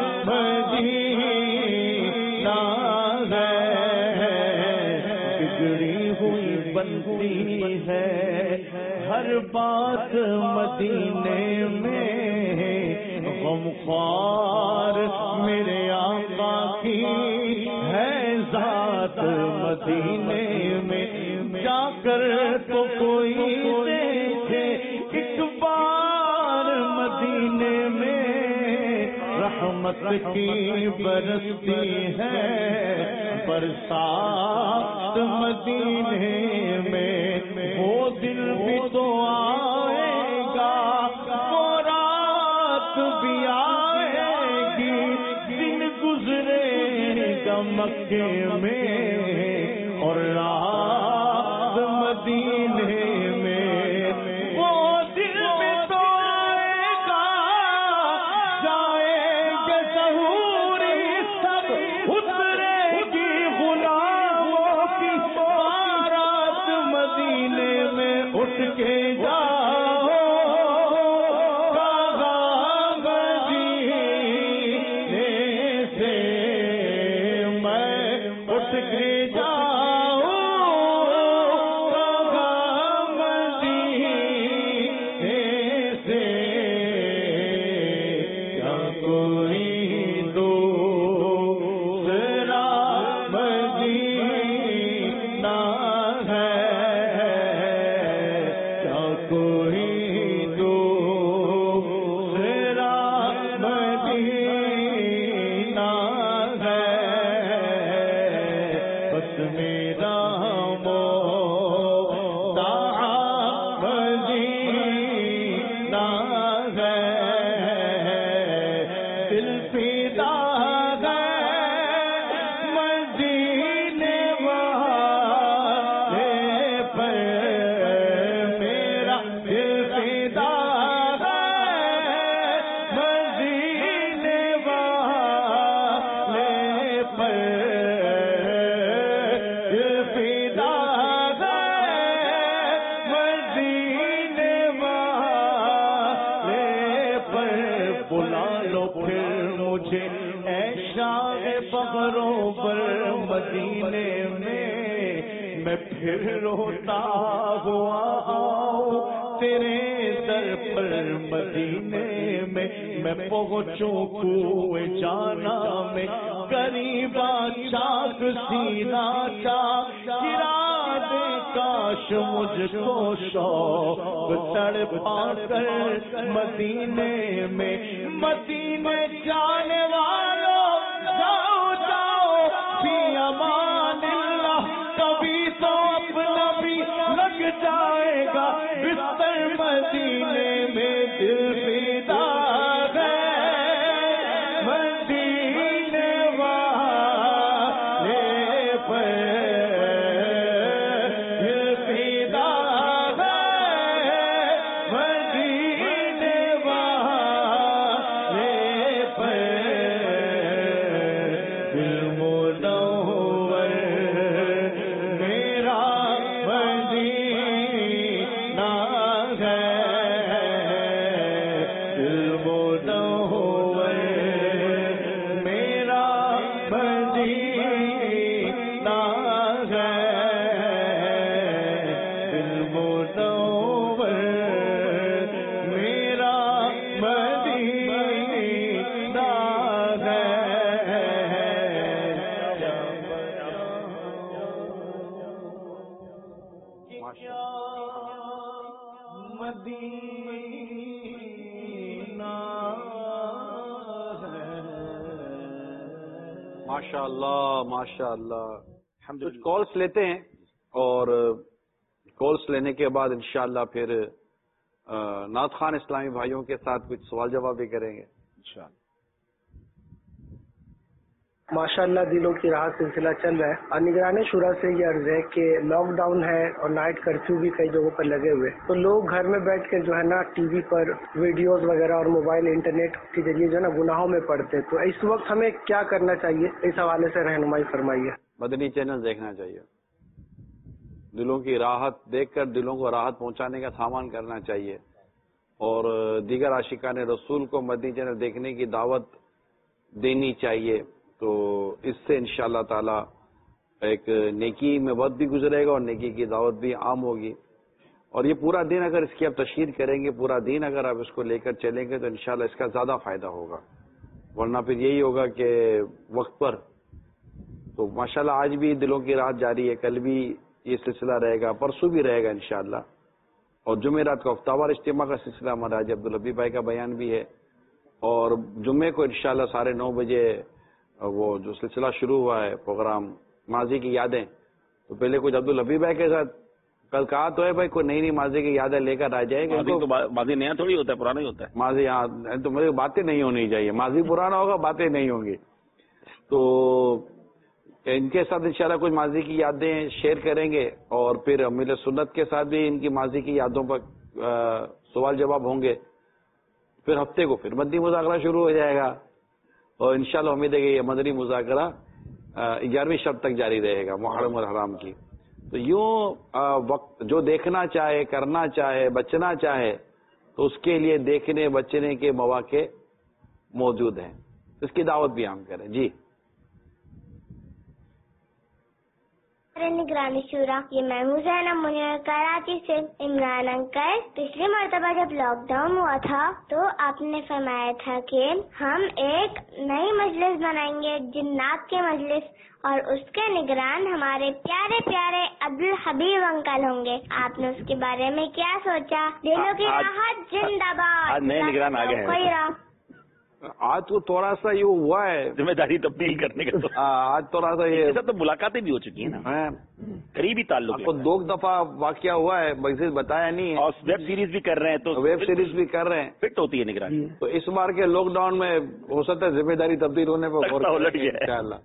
مدینہ ہے بگڑی ہوئی بنتی ہے ہر بات مدینے میں غمخوار میرے آقا کی ہے ذات مدینے میں جا کر تو کوئی دیکھے ایک بار مدینے میں رحمت کی برستی ہے برسات مدینے میں وہ دل بھی تو آئے گا وہ رات بھی آئے گی دن گزرے گا مکے میں اور رات مدینے میں وہ دل بھی تو آئے گا جائے گے ظہوری سب اترے گی غلاموں کی بارات مدینے میں اٹھ کے جاؤ باغ مدینے سے میں اٹھ کے جاؤ باغ مدینے سے کیا کوئی دوسرا مدینہ ہے کیا کوئی دوسرا مدینہ ہے بس میرا مدعا مدینہ ہے دل فدا ہے مدینے والے پر میرا دل فدا ہے مدینے والے پر دل فدا ہے مدینے والے پر بلا لو پھر مجھے اے شاہ بغروں پر مدینے میں میں پھر روتا ہوا آؤں تیرے در پر مدینے میں میں پہنچوں کوئے جانا میں قریبا چاک سینا چاک گرا دے کاش مجھ کو شوق تڑپا کر مدینے میں مدینے جانے والوں جاؤ جاؤ فی امان اللہ کبھی تو اپنا بھی لگ جائے گا بستر مدینے میں دل فدا ہے مدینے والے پر دل فدا ہے مدینے والے پر دل منور میرا مدینہ ہے ماشاء اللہ ماشاء اللہ. کچھ کالس لیتے ہیں اور کالس لینے کے بعد انشاءاللہ پھر نعت خان اسلامی بھائیوں کے ساتھ کچھ سوال جواب بھی کریں گے انشاءاللہ. ماشاءاللہ دلوں کی راحت سلسلہ چل رہا ہے اور نگران شورا سے یہ عرض ہے کہ لاک ڈاؤن ہے اور نائٹ کرفیو بھی کئی جگہوں پر لگے ہوئے، تو لوگ گھر میں بیٹھ کر جو ہے نا ٹی وی پر ویڈیوز وغیرہ اور موبائل انٹرنیٹ کے ذریعے جو ہے نا گناہوں میں پڑتے، تو اس وقت ہمیں کیا کرنا چاہیے؟ اس حوالے سے رہنمائی فرمائیے. مدنی چینل دیکھنا چاہیے، دلوں کی راحت دیکھ کر دلوں کو راحت پہنچانے کا سامان کرنا چاہیے، اور دیگر عاشقان رسول کو مدنی چینل دیکھنے کی دعوت دینی چاہیے. تو اس سے انشاءاللہ تعالی ایک نیکی میں وقت بھی گزرے گا اور نیکی کی دعوت بھی عام ہوگی. اور یہ پورا دن اگر اس کی آپ تشہیر کریں گے، پورا دن اگر آپ اس کو لے کر چلیں گے تو انشاءاللہ اس کا زیادہ فائدہ ہوگا. ورنہ پھر یہی ہوگا کہ وقت پر تو ماشاءاللہ آج بھی دلوں کی راحت جاری ہے، کل بھی یہ سلسلہ رہے گا، پرسوں بھی رہے گا انشاءاللہ. اور جمعرات کو ہفتہ وار اجتماع کا سلسلہ ہمارا حاجی عبدالحبیب بھائی کا بیان بھی ہے، اور جمعے کو انشاءاللہ ساڑھے نو بجے وہ جو سلسلہ شروع ہوا ہے پروگرام ماضی کی یادیں، تو پہلے کچھ عبدالحبیب بھائی کے ساتھ کل کہا تو ہے بھائی کوئی نئی نئی ماضی کی یادیں لے کر آ جائے گا. ماضی نیا تھوڑی ہوتا ہے، پرانا ہی ہوتا ہے. ماضی یہاں تو مجھے باتیں نہیں ہونی چاہیے، ماضی پرانا ہوگا باتیں نہیں ہوں گی. تو ان کے ساتھ انشاءاللہ کچھ ماضی کی یادیں شیئر کریں گے، اور پھر امیل سنت کے ساتھ بھی ان کی ماضی کی یادوں پر سوال جواب ہوں گے. پھر ہفتے کو پھر مدنی مذاکرہ شروع ہو جائے گا، اور انشاءاللہ امید ہے کہ یہ مدنی مذاکرہ گیارہویں شب تک جاری رہے گا محرم الحرام کی. تو یوں وقت جو دیکھنا چاہے، کرنا چاہے، بچنا چاہے، تو اس کے لیے دیکھنے بچنے کے مواقع موجود ہیں، اس کی دعوت بھی ہم کریں. جی نگرانی شورا، یہ میں حسین منیر کراچی سے. عمران انکل، پچھلی مرتبہ جب لاک ڈاؤن ہوا تھا تو آپ نے فرمایا تھا کہ ہم ایک نئی مجلس بنائیں گے، جنات کے مجلس، اور اس کے نگران ہمارے پیارے پیارے عبدالحبیب انکل ہوں گے. آپ نے اس کے بارے میں کیا سوچا؟ دلوں کی راحت زندہ باد. آج نئے نگران آ گئے ہیں. آج تو تھوڑا سا یہ ہوا ہے ذمہ داری تبدیل کرنے کا، تو آج تھوڑا سا یہ تو ملاقاتیں بھی ہو چکی ہیں نا، قریبی تعلق. کو دو دفعہ واقعہ ہوا ہے، مزید بتایا نہیں ہے، اور ویب سیریز بھی کر رہے ہیں، تو ویب سیریز بھی کر رہے ہیں، فٹ ہوتی ہے نگرانی. تو اس بار کے لاک ڈاؤن میں ہو سکتا ہے ذمہ داری تبدیل ہونے پر الٹ گیا انشاءاللہ.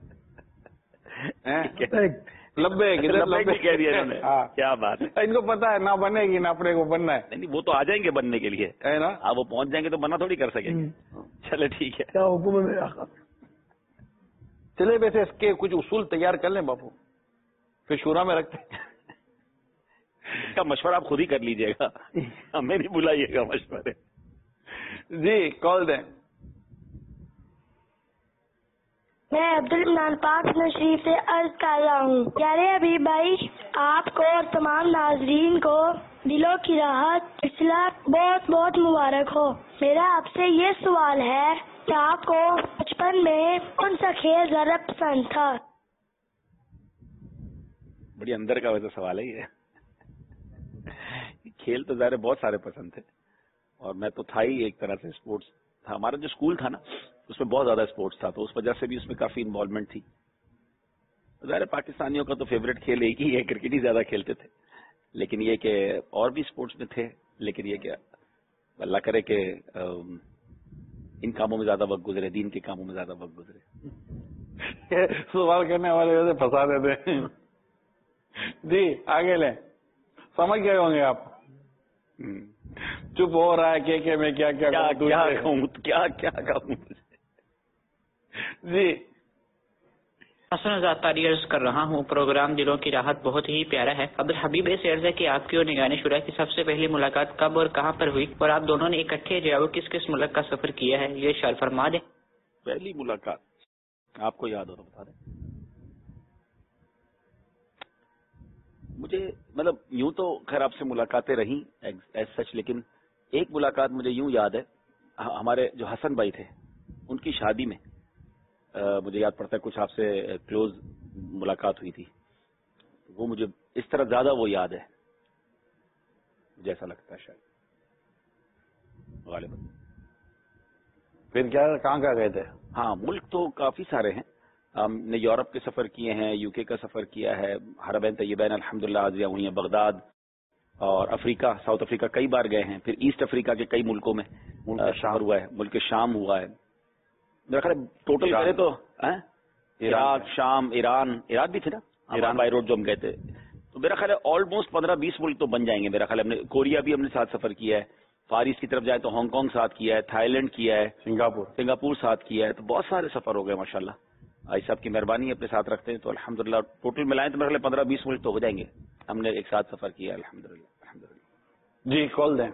لبے کہہ دیا انہوں نے. کیا بات ہے، ان کو پتا ہے نہ بنے گی نہ اپنے کو بننا ہے. نہیں وہ تو آ جائیں گے بننے کے لیے، ہے نا. ہاں وہ پہنچ جائیں گے تو بنا تھوڑی کر سکیں گے. چلے ٹھیک ہے. کیا حکم ہے میرا؟ چلے ویسے اس کے کچھ اصول تیار کر لیں باپو، پھر شورا میں رکھتے ہیں. اس کا مشورہ آپ خود ہی کر لیجئے گا، ہمیں نہیں بلائیے گا مشورے. جی کال دیں. میں عبدالرحمان پاک شریف سے عرض کر رہا ہوں، پیارے ابھی بھائی، آپ کو اور تمام ناظرین کو دلوں کی راحت اصلاح بہت بہت مبارک ہو. میرا آپ سے یہ سوال ہے کہ آپ کو بچپن میں کون سا کھیل زیادہ پسند تھا؟ بڑی اندر کا ویسا سوال ہے یہ. کھیل تو ظاہر بہت سارے پسند تھے، اور میں تو تھا ہی ایک طرح سے اسپورٹس تھا. ہمارا جو اسکول تھا نا اس میں بہت زیادہ اسپورٹس تھا، تو اس وجہ سے بھی اس میں کافی انوالومنٹ تھی. ظاہر پاکستانیوں کا تو فیوریٹ کھیل ایک ہی ہے، کرکٹ ہی زیادہ کھیلتے تھے. لیکن یہ کہ اور بھی اسپورٹس میں تھے، لیکن یہ کہ اللہ کرے کہ ان کاموں میں زیادہ وقت گزرے، دین کے کاموں میں زیادہ وقت گزرے. سوال کرنے والے ویسے پھنسا دیتے ہیں. جی آگے لیں. سمجھ گئے ہوں گے آپ. چپ ہو رہا ہے کہ کہ میں کیا کیا کہوں کیا کیا کہوں. جی حسن ذاتاری عرض کر رہا ہوں، پروگرام دلوں کی راحت بہت ہی پیارا ہے. عبدالحبیب سے عرض ہے کہ آپ کی اور نگران شورا کی سب سے پہلی ملاقات کب اور کہاں پر ہوئی، اور آپ دونوں نے اکٹھے جو کس کس ملک کا سفر کیا ہے، یہ اشارہ فرما دیں. پہلی ملاقات آپ کو یاد ہو تو بتا دیں. مجھے مطلب یوں تو خیر آپ سے ملاقاتیں رہیں ایز سچ، لیکن ایک ملاقات مجھے یوں یاد ہے. ہمارے جو حسن بھائی تھے ان کی شادی میں مجھے یاد پڑتا ہے کچھ آپ سے کلوز ملاقات ہوئی تھی. وہ مجھے اس طرح زیادہ وہ یاد ہے، مجھے ایسا لگتا ہے شاید. غالباً. پھر کیا کہاں کہاں گئے تھے؟ ہاں ملک تو کافی سارے ہیں. ہم نے یورپ کے سفر کیے ہیں, یو کے کا سفر کیا ہے, حرمین طیبین الحمدللہ عازیہ ہوئی ہیں, بغداد اور افریقہ, ساؤتھ افریقہ کئی بار گئے ہیں. پھر ایسٹ افریقہ کے کئی ملکوں میں سفر ہوا ہے, ملک شام ہوا ہے. میرا خیال ٹوٹل کرے تو عراق, شام, ایران, ایران بھی تھے نا, ایران بائی روڈ جو ہم گئے تھے, تو میرا خیال ہے آلموسٹ پندرہ بیس ملک تو بن جائیں گے. میرا خیال ہم نے کوریا بھی ہم نے ساتھ سفر کیا ہے, فار ایسٹ کی طرف جائے تو ہانگ کانگ ساتھ کیا ہے, تھائی لینڈ کیا ہے, سنگاپور سنگاپور ساتھ کیا ہے. تو بہت سارے سفر ہو گئے ماشاءاللہ. آئی صاحب کی مہربانی اپنے ساتھ رکھتے ہیں تو الحمدللہ ٹوٹل ملائیں تو میرے خیال پندرہ بیس ملک تو ہو جائیں گے. ہم نے ایک ساتھ سفر کیا ہے الحمدللہ. الحمدللہ جی کال دیں.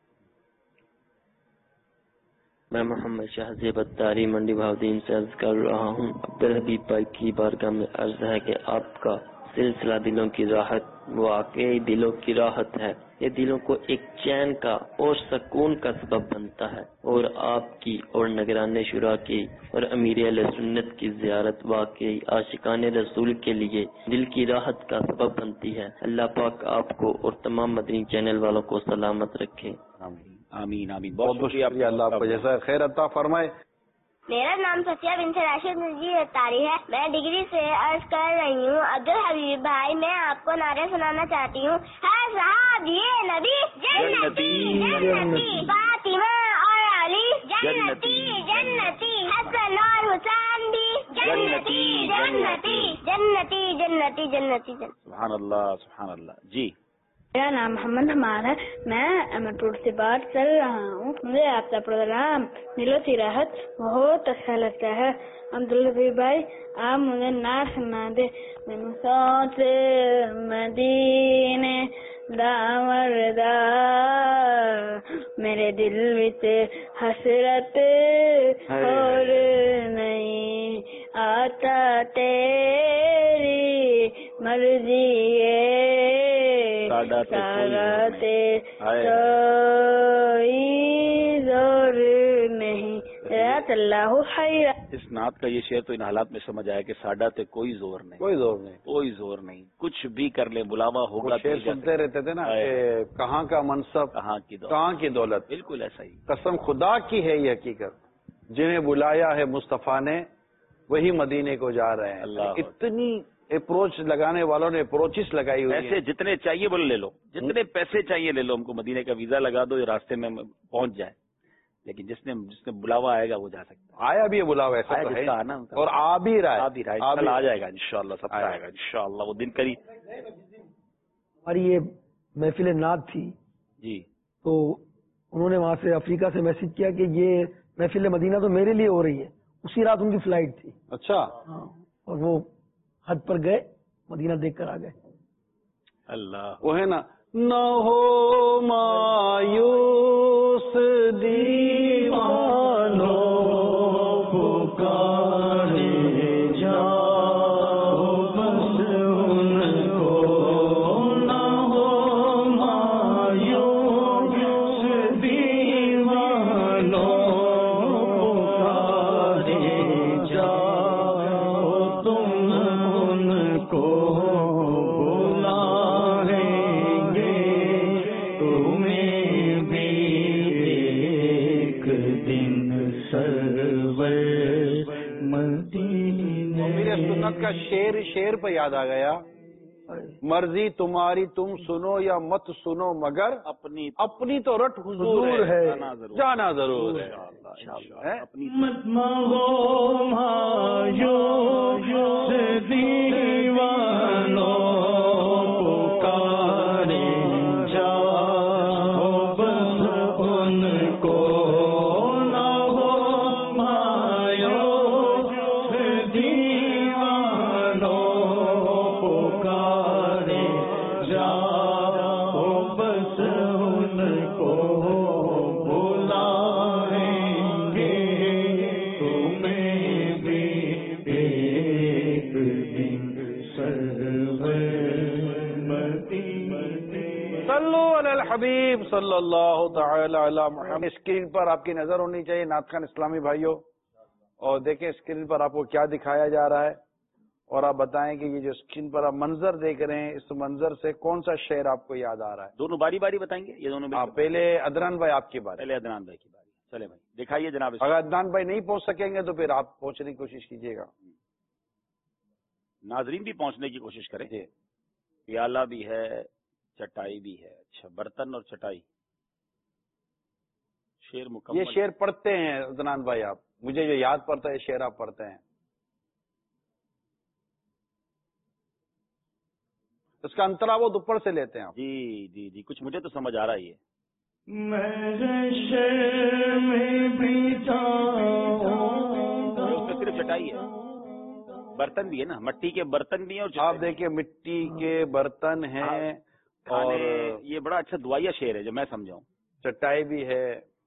میں محمد شاہ زیب اتاری منڈی بہاؤدین سے عرض کر رہا ہوں. عبدالحبیب بھائی کی بارگاہ میں عرض ہے کہ آپ کا سلسلہ دلوں کی راحت واقعی دلوں کی راحت ہے. یہ دلوں کو ایک چین کا اور سکون کا سبب بنتا ہے, اور آپ کی اور نگران شورا کی اور امیر اہل سنت کی زیارت واقعی عاشقان رسول کے لیے دل کی راحت کا سبب بنتی ہے. اللہ پاک آپ کو اور تمام مدنی چینل والوں کو سلامت رکھے. آمین آمین. بہت بہت شکریہ, اللہ آپ کو جیسا خیر عطا فرمائے. میرا نام سفیہ بنت راشد نجی اتاری ہے. میں ڈگری سے عرض کر رہی ہوں. عبدالحبیب بھائی میں آپ کو نعرے سنانا چاہتی ہوں. ہے صاحب یہ نبی جنتی جنتی, فاطمہ اور علی جنتی جنتی, حسن اور حسین بھی جنتی جنتی جنتی جنتی جنتی. سبحان اللہ سبحان اللہ. جی میرا نام محمد حمار ہے. میں امرپور سے بات کر رہا ہوں. مجھے آپ کا پروگرام دلوں کی راحت بہت اچھا لگتا ہے. عبدالحبیب بھائی آپ مجھے نعت سنا دے. سوچ مدینے دامردا میرے دل وچ حسرت اور نہیں آتا تیری مرضی اللہ خیر. اس نعت کا یہ شعر تو ان حالات میں سمجھ آیا کہ ساڈا تے کوئی زور نہیں, کوئی زور نہیں, کوئی زور نہیں, کچھ بھی کر لے بلاوا ہوگا. شعر سنتے رہتے تھے نا کہ کہاں کا منصب کہاں کی دولت, کہاں کی دولت. بالکل ایسا ہی. قسم خدا کی ہے یہ حقیقت, جنہیں بلایا ہے مصطفیٰ نے وہی مدینے کو جا رہے ہیں. اللہ اتنی اپروچ لگانے والوں نے اپروچز لگائی ہوئی پیسے جتنے چاہیے بولے لے لو, جتنے پیسے چاہیے لے لو, ہم کو مدینے کا ویزا لگا دو, یہ راستے میں پہنچ جائے. لیکن جس نے جس نے بلاوا آئے گا وہ جا سکتا ہے. آیا بھی ہے بلاوا, ایسا ہے اور آ بھی رہا ہے, آ بھی رہا ہے, آ جائے گا انشاءاللہ, سب آئے گا انشاءاللہ. وہ دن قریب. ہماری یہ محفل نعت تھی جی, تو انہوں نے وہاں سے افریقہ سے میسج کیا کہ یہ محفل مدینہ تو میرے لیے ہو رہی ہے. اسی رات ان کی فلائٹ تھی. اچھا. ہاں, اور وہ حج پر گئے, مدینہ دیکھ کر آ گئے. اللہ وہ ہے نا, نہ ہو مایوس دیوانو پکارے جاؤ بس ان کو, نہ ہو مایوس دیوانو پکارے جاؤ تم ان کو کا شیر شیر پہ یاد آ گیا. مرضی تمہاری تم سنو یا مت سنو مگر اپنی اپنی تو رٹ حضور ہے, جانا ضرور ہے. حبیب صلی اللہ تعالی علی محمد. اسکرین پر آپ کی نظر ہونی چاہیے نعت خان اسلامی بھائیوں, اور دیکھیں اسکرین پر آپ کو کیا دکھایا جا رہا ہے, اور آپ بتائیں کہ یہ جو اسکرین پر آپ منظر دیکھ رہے ہیں، اس منظر سے کون سا شعر آپ کو یاد آ رہا ہے؟ دونوں باری باری بتائیں گے یہ دونوں؟ آپ پہلے عدنان بھائی آپ کی بات. پہلے عدنان بھائی کی باری. چلے بھائی دکھائیے جناب. اگر عدنان بھائی نہیں پہنچ سکیں گے تو پھر آپ پہنچنے کی کوشش کیجیے گا. ناظرین بھی پہنچنے کی کوشش کریں. جی. پیالہ بھی ہے، چٹائی بھی ہے. اچھا، برتن اور چٹائی. شعر مکمل. یہ شعر پڑھتے ہیں عدنان بھائی آپ؟ مجھے جو یاد پڑتا ہے یہ شعر آپ پڑھتے ہیں. اس کا انترا وہ دوپر سے لیتے ہیں آپ؟ جی جی جی، کچھ مجھے تو سمجھ آ رہا ہے. یہ اس میں صرف چٹائی ہے، برتن بھی ہے نا، مٹی کے برتن بھی ہیں. اور آپ دیکھیں مٹی کے برتن ہیں اور یہ بڑا اچھا دعائیا شعر ہے جو میں سمجھاؤں. چٹائی بھی ہے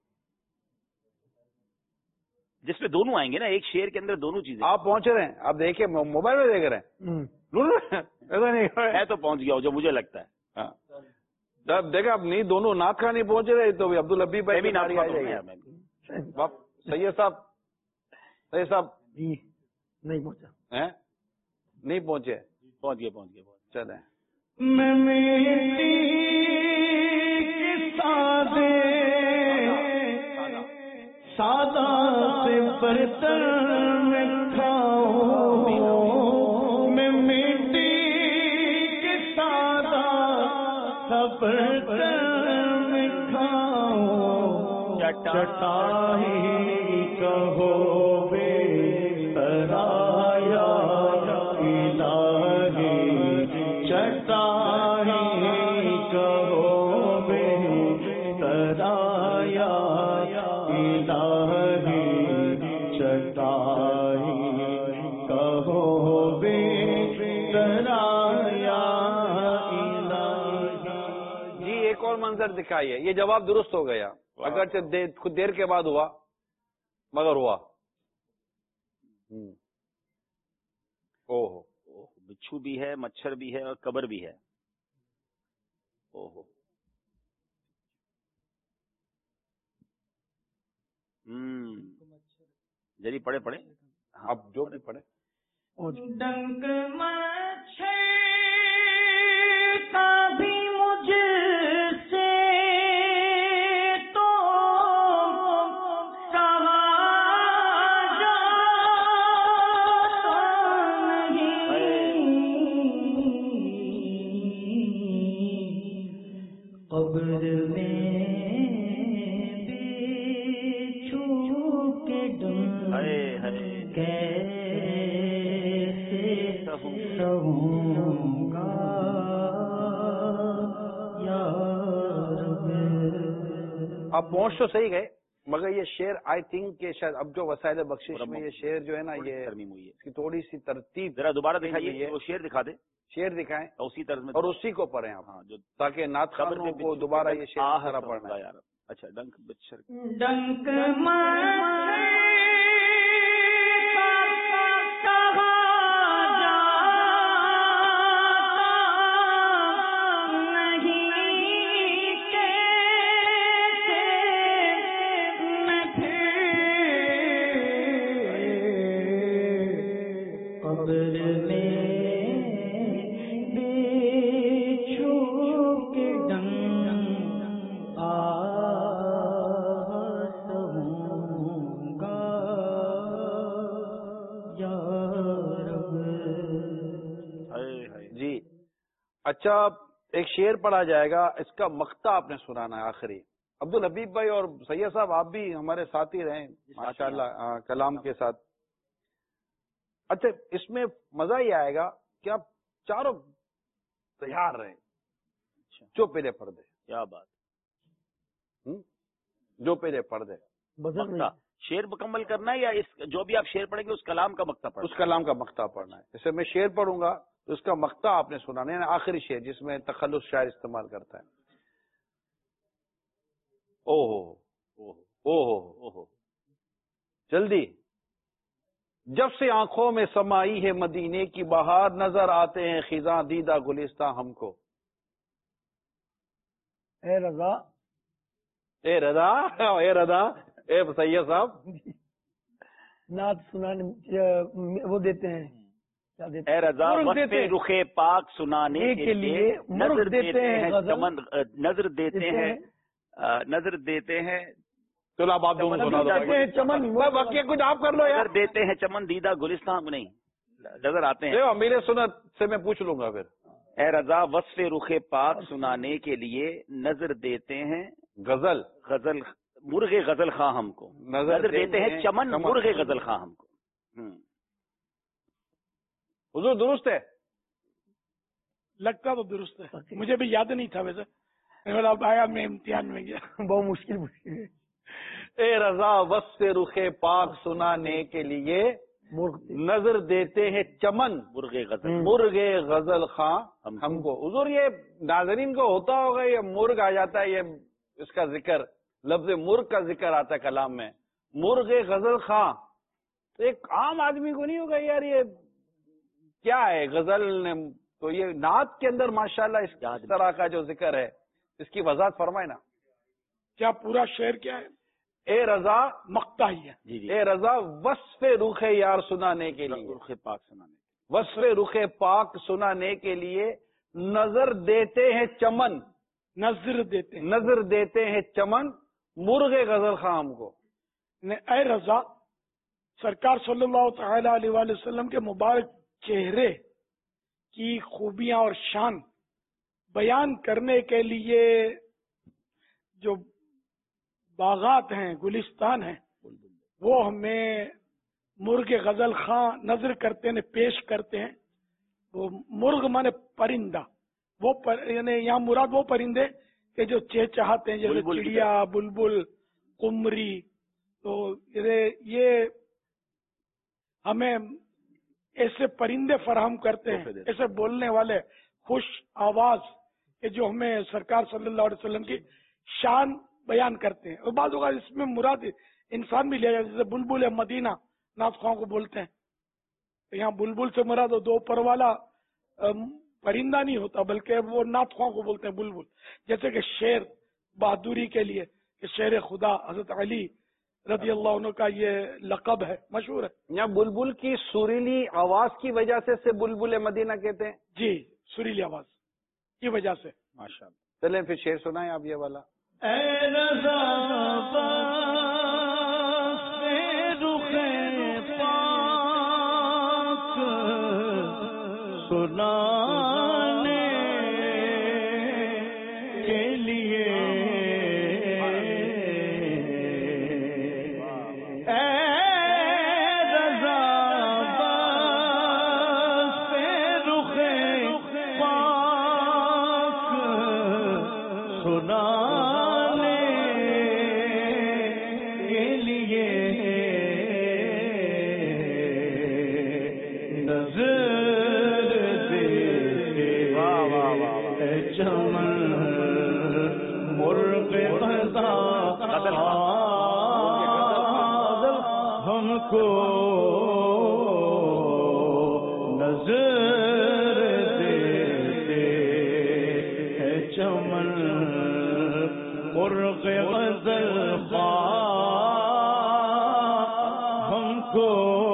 جس میں دونوں آئیں گے نا، ایک شعر کے اندر دونوں چیزیں. آپ پہنچ رہے ہیں، آپ دیکھیں موبائل میں دیکھ رہے ہیں. میں تو پہنچ گیا ہوں جو مجھے لگتا ہے. جب دیکھا آپ نہیں، دونوں نعت خواہ نہیں پہنچ رہے تو عبد الحبیب بھائی بھی ناری آ جائے گی. سید صاحب سید صاحب جی نہیں پہنچا. نہیں پہنچے؟ پہنچ گئے پہنچ گئے. چلیں. سادہ سے برتن میں کھاؤ، میں مٹی کے سادہ سا برتن میں کھاؤں، چٹائی کہو بے ترایا الہی، چٹائی کہو بے ترایا منظر دکھائیے. یہ جواب درست ہو گیا، اگرچہ خود دیر کے بعد ہوا مگر ہوا. اوہ بچھو بھی ہے، مچھر بھی ہے اور قبر بھی ہے. اوہ ہوں جری پڑھے پڑھے آپ جو بھی پڑھے. ڈنک مچھر کا بھی مجھ سے تو کہا جاتا نہیں، قبر میں آپ پہنچ تو صحیح گئے مگر یہ شعر آئی تھنک کہ شاید اب جو وسائل بخشش میں یہ شعر جو ہے نا یہ اس کی تھوڑی سی ترتیب ذرا دوبارہ دکھائیے. وہ شعر دکھا دیں. شعر دکھائیں اسی طرز میں اور اسی کو پڑھیں آپ. ہاں جو تاکہ نعت خانوں کو دوبارہ یہ شعر پڑھنا ہے. اچھا ڈنک بچھر ڈنک اچھا ایک شعر پڑھا جائے گا، اس کا مقطع آپ نے سنانا ہے آخری. عبد الحبیب بھائی اور سید صاحب آپ بھی ہمارے ساتھی رہے ماشاءاللہ کلام کے ساتھ. اچھا اس میں مزہ ہی آئے گا کہ آپ چاروں تیار رہیں. جو پہلے پڑھ دے. کیا بات. جو پہلے پڑھ دے. شعر مکمل کرنا ہے یا اس جو بھی آپ شعر پڑھیں گے اس کلام کا مقطع پڑھنا ہے؟ اس کلام کا مقطع پڑھنا ہے. جیسے میں شعر پڑھوں گا تو اس کا مقطع آپ نے سنانا ہے، آخری شعر جس میں تخلص شاعر استعمال کرتا ہے. او ہو او ہو جلدی. جب سے آنکھوں میں سمائی ہے مدینے کی بہار، نظر آتے ہیں خزاں دیدہ گلستہ ہم کو. اے رضا اے رضا اے رضا اے سید صاحب نعت سنانے وہ دیتے ہیں اے رضا وصف رخ پاک سنانے کے لیے نظر دیتے ہیں چمن، نظر دیتے ہیں نظر دیتے ہیں چلو اب آپ چمن باقی کچھ آپ کر لو یار. نظر دیتے ہیں چمن دیدہ گلستان نہیں نظر آتے ہیں. میرے سنت سے میں پوچھ لوں گا پھر. اے رضا وصف رخ پاک سنانے کے لیے نظر دیتے ہیں غزل غزل مرغ غزل خواہ ہم کو، نظر دیتے ہیں چمن مرغ غزل خواہ ہم کو. حضور درست ہے؟ لگتا تو درست ہے، مجھے بھی یاد نہیں تھا ویسے، اب آیا میں امتحان میں گیا. بہت مشکل مشکل ہے. اے رضا وصف رخ پاک سنانے کے لیے نظر دیتے ہیں چمن مرغ غزل مرغ غزل خاں ہم کو. حضور یہ ناظرین کو ہوتا ہوگا یہ مرغ آ جاتا ہے، یہ اس کا ذکر لفظ مرغ کا ذکر آتا ہے کلام میں، مرغ غزل خاں. تو ایک عام آدمی کو نہیں ہوگا یار یہ کیا ہے غزل نے. تو یہ نعت کے اندر ماشاءاللہ اس طرح کا جو ذکر ہے اس کی وضاحت فرمائے نا. کیا پورا شعر کیا ہے؟ اے رضا مقطع ہی ہے. جی جی اے رضا وصف رخ یار سنانے کے لیے رخ پاک سنانے وصف رخ پاک سنانے کے لیے نظر دیتے ہیں چمن نظر دیتے ہیں نظر دیتے ہیں چمن مرغ غزل خام کو. اے رضا سرکار صلی اللہ تعالی علیہ وآلہ وسلم کے مبارک چہرے کی خوبیاں اور شان بیان کرنے کے لیے جو باغات ہیں گلستان ہیں وہ ہمیں مرغ غزل خاں نظر کرتے ہیں پیش کرتے ہیں. وہ مرغ مانے پرندہ، وہ پر یعنی یہاں مراد وہ پرندے کہ جو چہچہاتے ہیں جیسے چڑیا بلبل قمری. تو یہ ہمیں ایسے پرندے فراہم کرتے ہیں، ایسے بولنے والے خوش آواز کہ جو ہمیں سرکار صلی اللہ علیہ وسلم کی شان بیان کرتے ہیں. اور بعض اوقات اس میں مراد انسان بھی لیا جاتا ہے، جیسے بلبل مدینہ نعت خواہ کو بولتے ہیں. تو یہاں بلبل سے مراد دو پر والا پرندہ نہیں ہوتا بلکہ وہ نعت خواہ کو بولتے ہیں بلبل. جیسے کہ شیر بہادری کے لیے کہ شیر خدا حضرت علی رضی اللہ عنہ کا یہ لقب ہے، مشہور ہے. یہاں بلبل کی سریلی آواز کی وجہ سے سے بلبل مدینہ کہتے ہیں. جی سریلی آواز کی وجہ سے. ماشاءاللہ. چلیں پھر شعر سنائیں آپ یہ والا. اے رضا رخ پاک سنانے کے لیے ہم کو نظر دیتے ہیں چمن مرغ غزل ہم کو.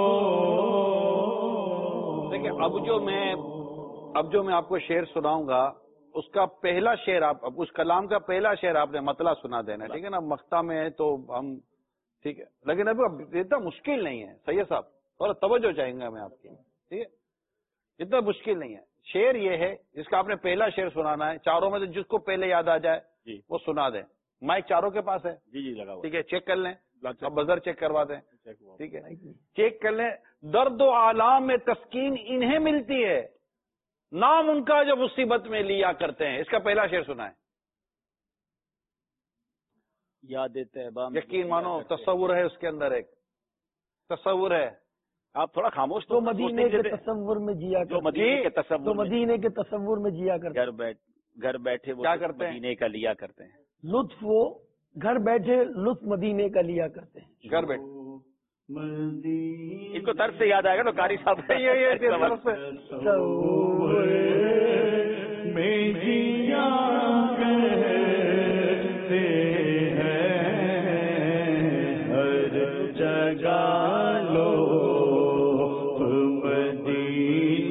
دیکھیں اب جو میں اب جو میں آپ کو شعر سناؤں گا اس کا پہلا شعر آپ اس کلام کا پہلا شعر آپ نے مطلع سنا دینا، ٹھیک ہے نا. مقطع میں ہے تو ہم ٹھیک ہے، لیکن ابھی اتنا مشکل نہیں ہے سید صاحب، تھوڑا توجہ چاہیں گا میں آپ کی، ٹھیک ہے. اتنا مشکل نہیں ہے. شعر یہ ہے جس کا آپ نے پہلا شعر سنانا ہے، چاروں میں سے جس کو پہلے یاد آ جائے جی وہ سنا دیں. مائک چاروں کے پاس ہے؟ جی جی لگا ہوا. ٹھیک ہے، چیک کر لیں، اب بزر چیک کروا دیں. ٹھیک ہے، چیک کر لیں. درد و آلام میں تسکین انہیں ملتی ہے، نام ان کا جو مصیبت میں لیا کرتے ہیں. اس کا پہلا شعر سنا ہے. یاد طیبہ یقین مانو تصور ہے اس کے اندر، ایک تصور ہے. آپ تھوڑا خاموش تو مدینے کے تصور میں جیا کرتے، مدینے کے تصور تو مدینے کے تصور میں جیا کرتے، گھر بیٹھ گھر بیٹھے وہ کیا کرتے ہیں؟ مدینے کا لیا کرتے ہیں لطف. وہ گھر بیٹھے لطف مدینے کا لیا کرتے ہیں. گھر بیٹھے ان کو طرف سے یاد آئے گا تو قاری صاحب جگہ لو مدینے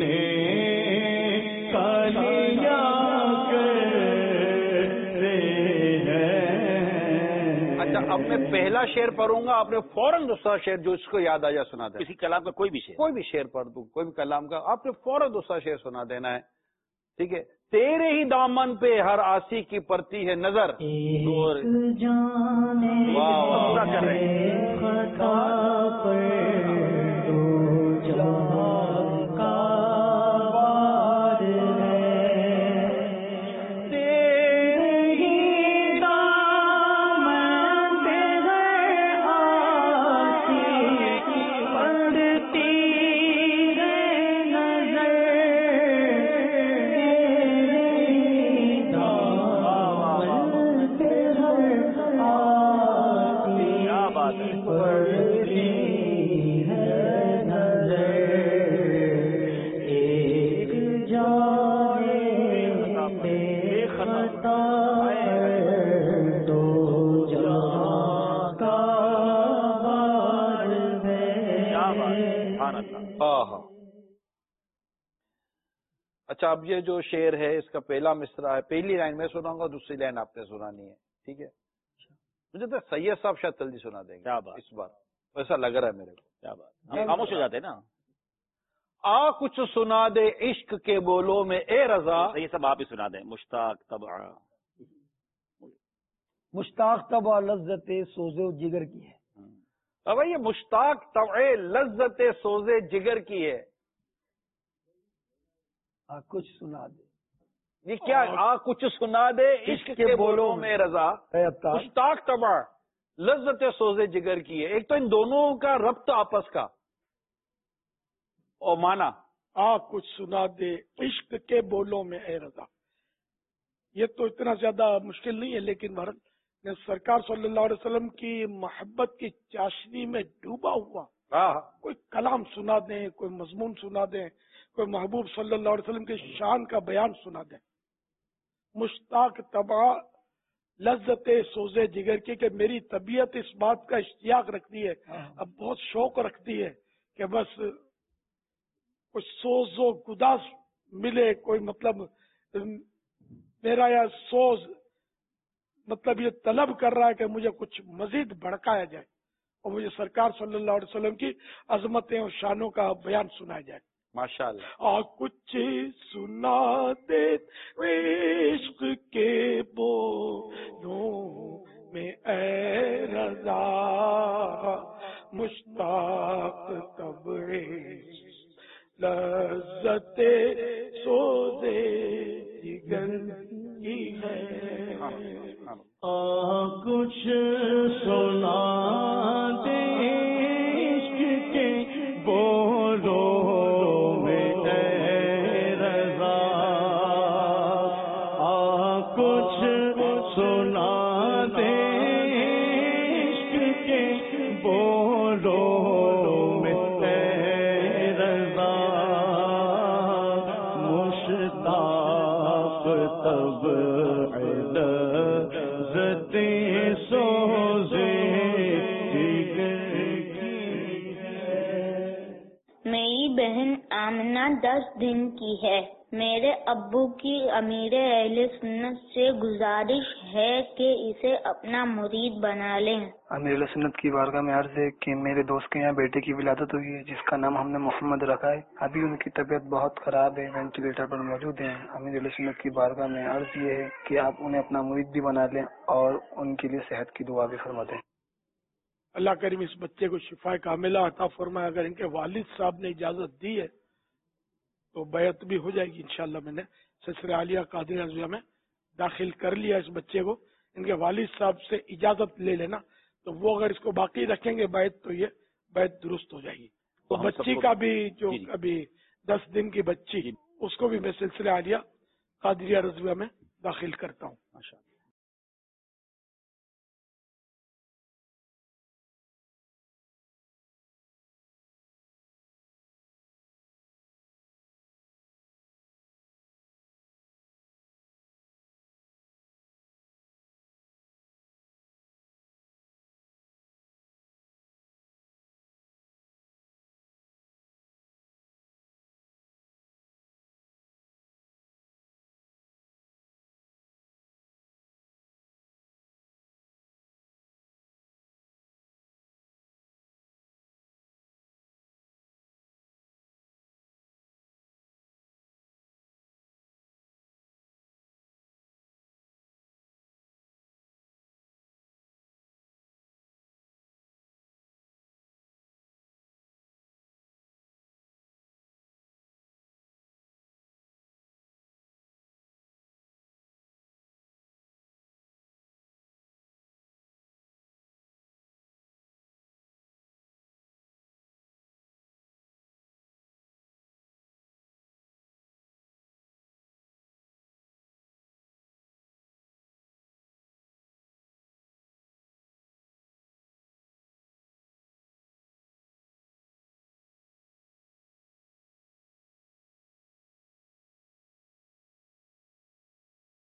اب میں پہلا شعر پڑھوں گا، آپ نے فوراً دوسرا شعر جو اس کو یاد آ جائے سنا دینا. کسی کلام کا کوئی بھی شعر، کوئی بھی شعر پڑھ دوں، کوئی بھی کلام کا، آپ نے فوراً دوسرا شعر سنا دینا ہے. ٹھیک ہے. تیرے ہی دامن پہ ہر آسی کی پڑتی ہے نظر. اور واہ واہ کر رہے اچھا. اب یہ جو شعر ہے اس کا پہلا مصرع ہے، پہلی لائن میں سناؤں گا، دوسری لائن آپ نے سنانی ہے. ٹھیک ہے. مجھے تو سید صاحب شاید جلدی سنا دیں گے اس بار، ایسا لگ رہا ہے میرے کو. کیا بات، خاموش ہو جاتے نا. آ کچھ سنا دے عشق کے بولوں میں اے رضا. یہ سب آپ ہی سنا دیں. مشتاق طبع مشتاق طبع لذت سوز و جگر کی ہے. اب یہ مشتاق طبع لذت سوز جگر کی ہے. آ کچھ سنا دے، یہ کیا؟ آ کچھ سنا دے عشق کے بولوں میں رضا. مشتاق طبع لذت سوز جگر کی ہے. ایک تو ان دونوں کا ربط آپس کا اور مانا. آ کچھ سنا دے عشق کے بولوں میں اے رضا، یہ تو اتنا زیادہ مشکل نہیں ہے، لیکن بھارت نے سرکار صلی اللہ علیہ وسلم کی محبت کی چاشنی میں ڈوبا ہوا کوئی کلام سنا دیں، کوئی مضمون سنا دیں، کوئی محبوب صلی اللہ علیہ وسلم کی شان کا بیان سنا دیں. مشتاق طبع لذت سوزے جگر کی، کہ میری طبیعت اس بات کا اشتیاق رکھتی ہے، اب بہت شوق رکھتی ہے کہ بس کوئی سوز و گداز ملے، کوئی مطلب میرا یا سوز مطلب یہ طلب کر رہا ہے کہ مجھے کچھ مزید بڑھکایا جائے اور مجھے سرکار صلی اللہ علیہ وسلم کی عظمتیں اور شانوں کا بیان سنایا جائے. ماشاء اللہ. آ کچھ سنا دے عشق کے بولوں میں اے رضا، مشتاق طبع لذت سوزے جگر کی ہے. آ کچھ سنا دے عشق کے بولوں میں اے رضا، آ کچھ سنا دے عشق کے بولوں میں اے رضا، مشتاق طبع میری بہن آمنہ دس دن کی ہے. میرے ابو کی امیر اہل سنت سے گزارش ہے کہ اسے اپنا مرید بنا لیں. امیر اہل سنت کی بارگاہ میں عرض ہے کہ میرے دوست کے یہاں بیٹے کی ولادت ہوئی ہے جس کا نام ہم نے محمد رکھا ہے. ابھی ان کی طبیعت بہت خراب ہے، وینٹیلیٹر پر موجود ہیں. امیر اہل سنت کی بارگاہ میں عرض یہ ہے کہ آپ انہیں اپنا مرید بھی بنا لیں اور ان کے لیے صحت کی دعا بھی فرما دیں. اللہ کریم اس بچے کو شفا کاملہ عطا فرمائے. اگر ان کے والد صاحب نے اجازت دی ہے تو بیعت بھی ہو جائے گی انشاءاللہ. میں نے سلسلہ عالیہ قادریہ رضویہ میں داخل کر لیا اس بچے کو. ان کے والد صاحب سے اجازت لے لینا، تو وہ اگر اس کو باقی رکھیں گے بیعت تو یہ بیعت درست ہو جائے گی. تو بچی کا بھی جو ابھی دس دن کی بچی اس کو بھی میں سلسلہ عالیہ قادریہ رضویہ میں داخل کرتا ہوں.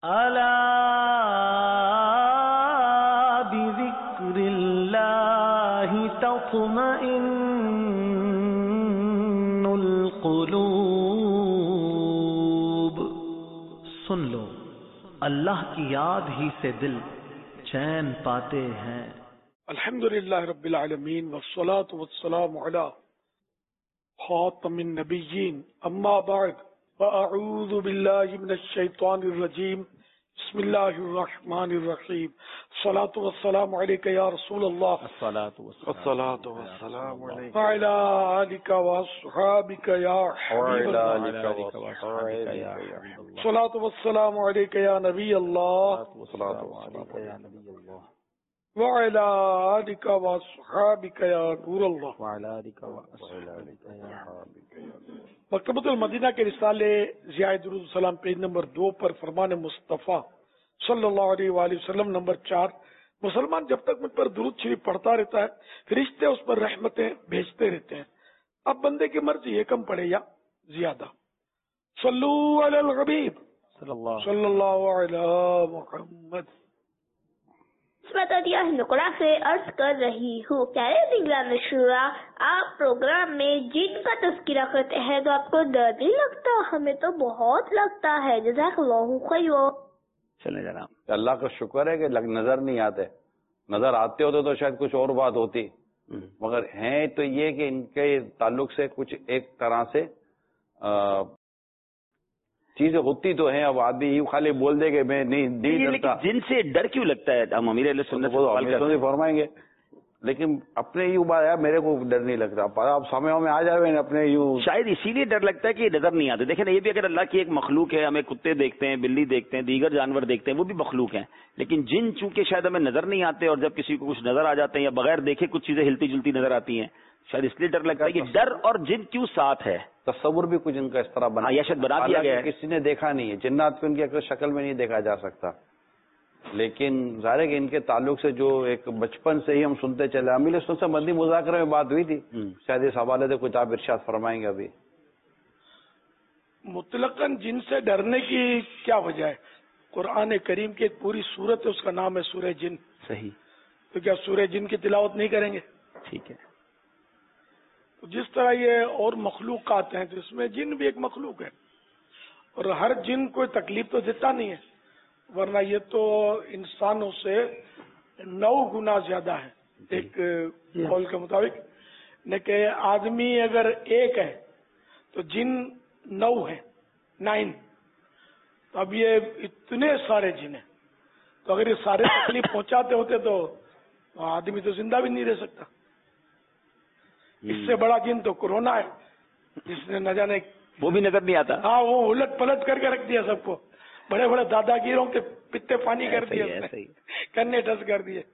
الا بذکر اللہ تطمئن القلوب. سن لو اللہ کی یاد ہی سے دل چین پاتے ہیں. الحمدللہ رب العالمین والصلاة والسلام علی خاتم النبیین اما بعد فاعوذ باللہ من الشیطان الرجیم بسم اللہ الرحمن الرحیم الصلاة والسلام علیکہ یا رسول اللہ الصلاة والسلام علیکہ وعلی آلک واصحابک یا حبیب اللہ الصلاة والسلام علیکہ یا نبی اللہ وعلى آلك وصحابك يا نور اللہ. مکتبۃ المدینہ کے رسالے ضیاء درود السلام پیج نمبر دو پر فرمان مصطفیٰ صلی اللہ علیہ وآلہ وسلم نمبر چار. مسلمان جب تک مجھ پر درود شریف پڑھتا رہتا ہے فرشتے اس پر رحمتیں بھیجتے رہتے ہیں. اب بندے کی مرضی ہے کم پڑھے یا زیادہ. صلو علی الحبیب صلی اللہ علی محمد. متعدیہ نقرہ سے عرض کر رہی ہوں پیارے نگران شورا آپ پروگرام میں جن کا تذکرہ کرتے ہیں تو آپ کو ڈر نہیں لگتا؟ ہمیں تو بہت لگتا ہے. جزاک اللہ خیر. چلے جناب اللہ کا شکر ہے کہ نظر نہیں آتے. نظر آتے ہوتے تو شاید کچھ اور بات ہوتی مگر ہیں تو یہ کہ ان کے تعلق سے کچھ ایک طرح سے چیزیں ہوتی تو ہیں. اب آدمی یوں خالی بول دے کہ میں نہیں ڈرتا. جن سے ڈر کیوں لگتا ہے؟ ہم امیر علیہ سنت سے فرمائیں گے لیکن اپنے یوں بات ہے میرے کو ڈر نہیں لگتا. آپ سامنے میں آ جائے اپنے یوں شاید اسی لیے ڈر لگتا ہے کہ نظر نہیں آتے. دیکھیں نا یہ بھی اگر اللہ کی ایک مخلوق ہے ہمیں کتے دیکھتے ہیں بلی دیکھتے ہیں دیگر جانور دیکھتے ہیں وہ بھی مخلوق ہیں لیکن جن چونکہ شاید ہمیں نظر نہیں آتے اور جب کسی کو کچھ نظر آ جاتے ہیں یا بغیر دیکھے کچھ چیزیں ہلتی جلتی نظر آتی ہیں شاید اس لیے ڈر لگتا ہے کہ ڈر اور جن کیوں ساتھ ہے. تصور بھی کچھ ان کا اس طرح بنا شاید بنا دیا گیا ہے. کسی نے دیکھا نہیں ہے. جنات کو ان کی شکل میں نہیں دیکھا جا سکتا لیکن ظاہر ہے کہ ان کے تعلق سے جو ایک بچپن سے ہی ہم سنتے چلے. امیر سن سے مدنی مذاکرے میں بات ہوئی تھی شاید اس حوالے سے کچھ آپ ارشاد فرمائیں گے. ابھی مطلقاً جن سے ڈرنے کی کیا وجہ ہے؟ قرآن کریم کی ایک پوری سورت ہے اس کا نام ہے سورہ جن. صحیح. تو کیا سورہ جن کی تلاوت نہیں کریں گے؟ ٹھیک ہے. جس طرح یہ اور مخلوقات ہیں تو اس میں جن بھی ایک مخلوق ہے اور ہر جن کوئی تکلیف تو دیتا نہیں ہے ورنہ یہ تو انسانوں سے نو گنا زیادہ ہے ایک قول کے مطابق. کہ آدمی اگر ایک ہے تو جن نو ہے نائن. تو اب یہ اتنے سارے جن ہیں تو اگر یہ سارے تکلیف پہنچاتے ہوتے تو آدمی تو زندہ بھی نہیں رہ سکتا. اس سے بڑا جن تو کورونا ہے جس نے نہ جانے وہ بھی نظر نہیں آتا. ہاں وہ الٹ پلٹ کر کے رکھ دیا سب کو. بڑے بڑے دادا گیروں کے پتے پانی کر دیے کرنے ٹس کر دیے.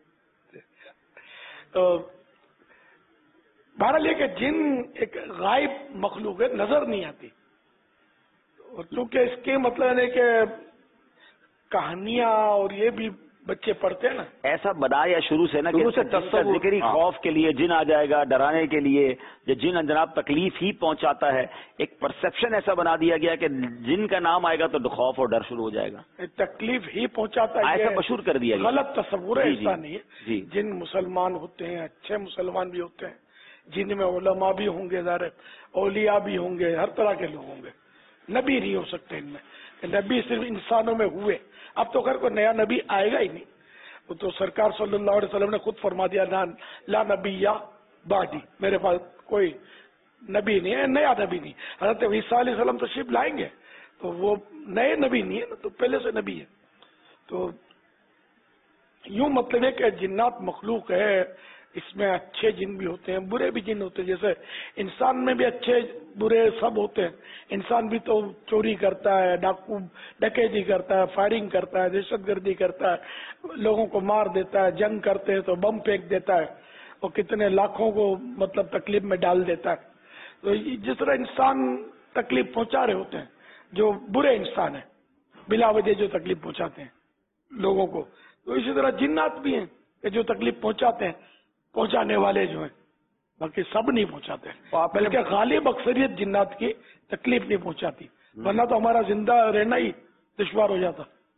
تو بہرحال یہ کہ جن ایک غائب مخلوق ہے نظر نہیں آتی اور چونکہ اس کے مطلب ہے کہ کہانیاں اور یہ بھی بچے پڑھتے ہیں نا ایسا بنایا شروع سے نا کہ ذکری خوف کے لیے جن آ جائے گا ڈرانے کے لیے جن جناب تکلیف ہی پہنچاتا ہے. ایک پرسپشن ایسا بنا دیا گیا کہ جن کا نام آئے گا تو خوف اور ڈر شروع ہو جائے گا. تکلیف ہی پہنچاتا ہے ایسا مشہور کر دیا گیا. غلط تصور ہے ایسا نہیں ہے. جن مسلمان ہوتے ہیں اچھے مسلمان بھی ہوتے ہیں جن میں علماء بھی ہوں گے ظاہر اولیاء بھی ہوں گے ہر طرح کے لوگ ہوں گے. نبی نہیں ہو سکتے ان میں. نبی صرف انسانوں میں ہوئے. اب تو خیر کوئی نیا نبی آئے گا ہی نہیں. وہ تو سرکار صلی اللہ علیہ وسلم نے خود فرما دیا لا نبی یا بعدی میرے پاس کوئی نبی نہیں ہے نیا نبی نہیں. حضرت عیسیٰ علیہ السلام تشریف لائیں گے تو وہ نئے نبی نہیں ہے نا تو پہلے سے نبی ہے. تو یوں مطلب ہے کہ جنات مخلوق ہے اس میں اچھے جن بھی ہوتے ہیں برے بھی جن ہوتے ہیں. جیسے انسان میں بھی اچھے برے سب ہوتے ہیں. انسان بھی تو چوری کرتا ہے ڈاکو ڈکیتی کرتا ہے فائرنگ کرتا ہے دہشت گردی کرتا ہے لوگوں کو مار دیتا ہے جنگ کرتے ہیں تو بم پھینک دیتا ہے اور کتنے لاکھوں کو مطلب تکلیف میں ڈال دیتا ہے. تو جس طرح انسان تکلیف پہنچا رہے ہوتے ہیں جو برے انسان ہیں بلا وجہ جو تکلیف پہنچاتے ہیں لوگوں کو تو اسی طرح جنات بھی ہیں کہ جو تکلیف پہنچاتے ہیں پہنچانے والے جو ہیں باقی سب نہیں پہنچاتے بلکہ غالب اکثریت جنات کی تکلیف نہیں پہنچاتی ورنہ تو ہمارا زندہ رہنا ہی دشوار ہو جاتا.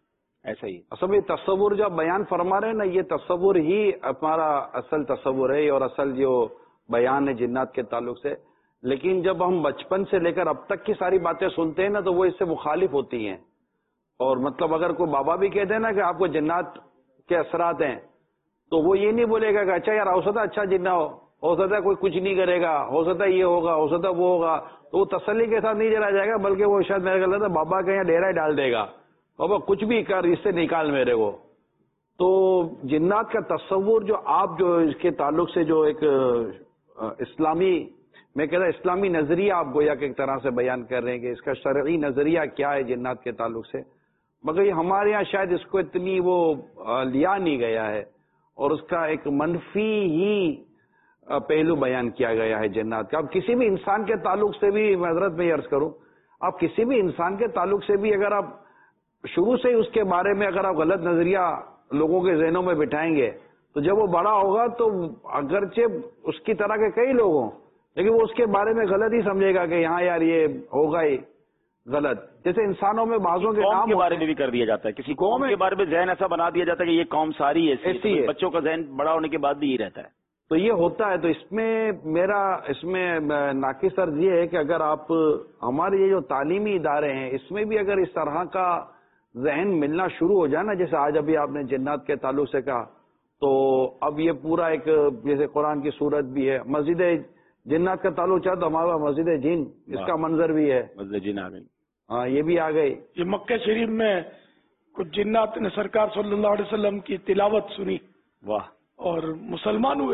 ایسا ہی اصل یہ تصور جو آپ بیان فرما رہے ہیں نا، یہ تصور ہی ہمارا اصل تصور ہے اور اصل جو بیان ہے جنات کے تعلق سے. لیکن جب ہم بچپن سے لے کر اب تک کی ساری باتیں سنتے ہیں نا تو وہ اس سے مخالف ہوتی ہیں. اور مطلب اگر کوئی بابا بھی کہتے ہیں نا کہ آپ کو جنات کے اثرات ہیں تو وہ یہ نہیں بولے گا کہ اچھا یار ہو سکتا اچھا جنہ ہو ہو سکتا ہے کوئی کچھ نہیں کرے گا، ہو سکتا ہے یہ ہوگا، ہو سکتا ہے وہ ہوگا، تو وہ تسلی کے ساتھ نہیں چلا جائے گا، بلکہ وہ شاید میرے خیال سے بابا کے یہاں ڈیرا ہی ڈال دے گا، بابا کچھ بھی کر اس سے نکال میرے کو. تو جنات کا تصور جو آپ جو اس کے تعلق سے جو ایک اسلامی، میں کہتا اسلامی نظریہ آپ گویا کہ ایک طرح سے بیان کر رہے ہیں کہ اس کا شرعی نظریہ کیا ہے جنات کے تعلق سے، مگر یہ ہمارے یہاں شاید اس کو اتنی وہ لیا نہیں گیا ہے اور اس کا ایک منفی ہی پہلو بیان کیا گیا ہے جنات کا. اب کسی بھی انسان کے تعلق سے بھی حضرت میں یہ عرض کروں، آپ کسی بھی انسان کے تعلق سے بھی اگر آپ شروع سے ہی اس کے بارے میں اگر آپ غلط نظریہ لوگوں کے ذہنوں میں بٹھائیں گے تو جب وہ بڑا ہوگا تو اگرچہ اس کی طرح کے کئی لوگ ہوں لیکن وہ اس کے بارے میں غلط ہی سمجھے گا کہ یہاں یار یہ ہوگا ہی غلط. جیسے انسانوں میں بعضوں کے نام کے بارے میں بھی کر دیا جاتا ہے، کسی قوم کے بارے میں ذہن ایسا بنا دیا جاتا ہے کہ یہ قوم ساری ایسی ہے، بچوں کا ذہن بڑا ہونے کے بعد بھی یہ رہتا ہے. تو یہ ہوتا ہے. تو اس میں میرا اس میں ناقص عرض یہ ہے کہ اگر آپ ہمارے یہ جو تعلیمی ادارے ہیں اس میں بھی اگر اس طرح کا ذہن ملنا شروع ہو جائے نا، جیسے آج ابھی آپ نے جنات کے تعلق سے کہا، تو اب یہ پورا ایک جیسے قرآن کی صورت بھی ہے، مسجد جنات کا تعلق چاہے تو ہمارا مسجد جن اس کا منظر بھی ہے، مسجد جن آ گئی. ہاں یہ بھی آ گئی. یہ مکہ شریف میں کچھ جنات نے سرکار صلی اللہ علیہ وسلم کی تلاوت سنی، واہ، اور مسلمان ہوئے.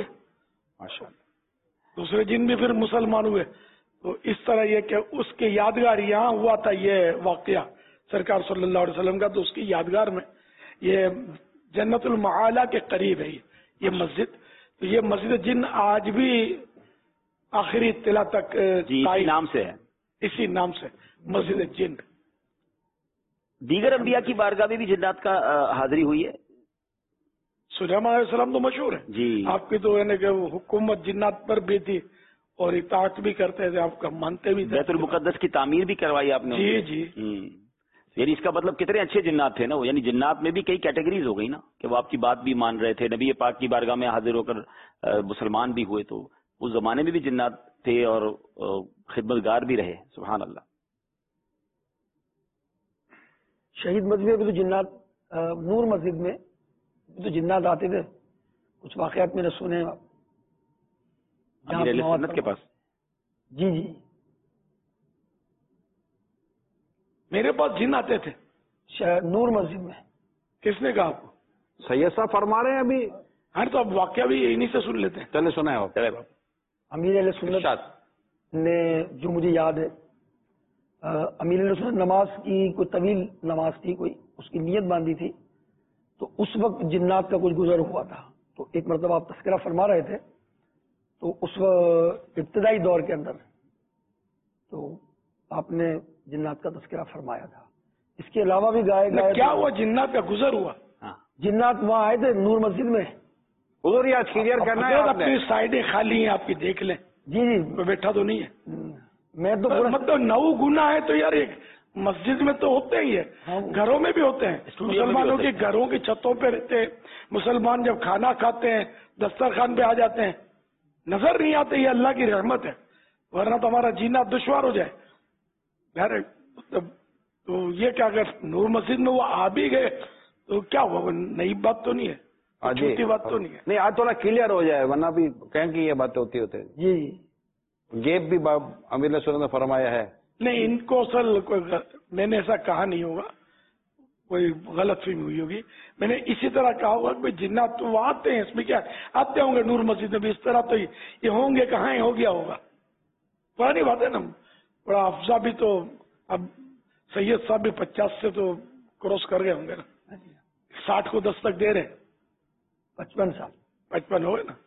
دوسرے جن بھی پھر مسلمان ہوئے. تو اس طرح یہ کہ اس کے یادگار یہاں ہوا تھا یہ واقعہ سرکار صلی اللہ علیہ وسلم کا، تو اس کی یادگار میں یہ جنت المعالی کے قریب ہے یہ مسجد. تو یہ مسجد جن آج بھی آخری اطلاع تک جی اسی نام سے ہے، اسی نام سے مسجد جن. دیگر انبیاء کی بارگاہ میں بھی جنات کا حاضری ہوئی ہے. سلیمان علیہ السلام تو مشہور ہے جی، آپ کی تو یعنی کہ حکومت جنات پر بھی تھی اور اطاعت بھی کرتے تھے، آپ کا مانتے بھی تھے. بیت المقدس کی تعمیر بھی کروائی آپ نے. جی جی. یعنی اس کا مطلب کتنے اچھے جنات تھے نا وہ، یعنی جنات میں بھی کئی کیٹیگریز ہو گئی نا کہ وہ آپ کی بات بھی مان رہے تھے، نبی پاک کی بارگاہ میں حاضر ہو کر مسلمان بھی ہوئے. تو اس زمانے میں بھی جنات تھے اور خدمتگار بھی رہے. سبحان اللہ. شہید مسجد میں بھی تو جنات، نور مسجد میں تو جنات آتے تھے. کچھ واقعات میں نے سنے امیر اہل سنت کے پاس. جی جی میرے پاس جن آتے تھے نور مسجد میں. کس نے کہا آپ کو؟ سید صاحب فرما رہے ہیں ابھی. ہاں تو اب واقعہ بھی انہی سے سن لیتے ہیں. چلے سنا ہے چلے باپ. امیر اہل سنت نے جو مجھے یاد ہے، امیر اہل سنت نماز کی کوئی طویل نماز تھی، کوئی اس کی نیت باندھی تھی، تو اس وقت جنات کا کچھ گزر ہوا تھا. تو ایک مرتبہ آپ تذکرہ فرما رہے تھے، تو اس وقت ابتدائی دور کے اندر تو آپ نے جنات کا تذکرہ فرمایا تھا. اس کے علاوہ بھی گائے گائے کیا ہوا جنات کا گزر ہوا؟ جنات وہاں آئے تھے نور مسجد میں. حضور یہ کلیئر کرنا ہے، اپنی سائڈیں خالی ہیں آپ کی، دیکھ لیں. جی جی میں بیٹھا تو نہیں ہے. میں تو مطلب نو گنا ہے تو یار ایک مسجد میں تو ہوتے ہی ہے، گھروں میں بھی ہوتے ہیں. مسلمانوں کے گھروں کی چھتوں پہ رہتے ہیں مسلمان، جب کھانا کھاتے ہیں دسترخوان پہ آ جاتے ہیں، نظر نہیں آتے. یہ اللہ کی رحمت ہے، ورنہ تو ہمارا جینا دشوار ہو جائے. تو یہ کیا اگر نور مسجد میں وہ آ بھی گئے تو کیا ہوا؟ نئی بات تو نہیں ہے، چھوٹی بات تو نہیں ہے. نہیں آج تھوڑا کلیئر ہو جائے ورنہ بھی کہیں کہ یہ باتیں ہوتی ہوتے. جی گیپ بھی امیر سورت نے فرمایا ہے. نہیں ان کو اصل کوئی میں نے ایسا کہا نہیں ہوگا، کوئی غلط فہمی ہوئی ہوگی. میں نے اسی طرح کہا ہوگا کہ جنات تو وہ آتے ہیں، اس میں کیا آتے ہوں گے نور مسجد میں بھی. اس طرح تو یہ ہوں گے کہاں ہو گیا ہوگا. پرانی بات ہے نا. بڑا افزا بھی تو اب سید صاحب بھی پچاس سے تو کراس کر گئے ہوں گے نا. ساٹھ کو دستک دے رہے، پچپن سال پچپن ہو گئے نا.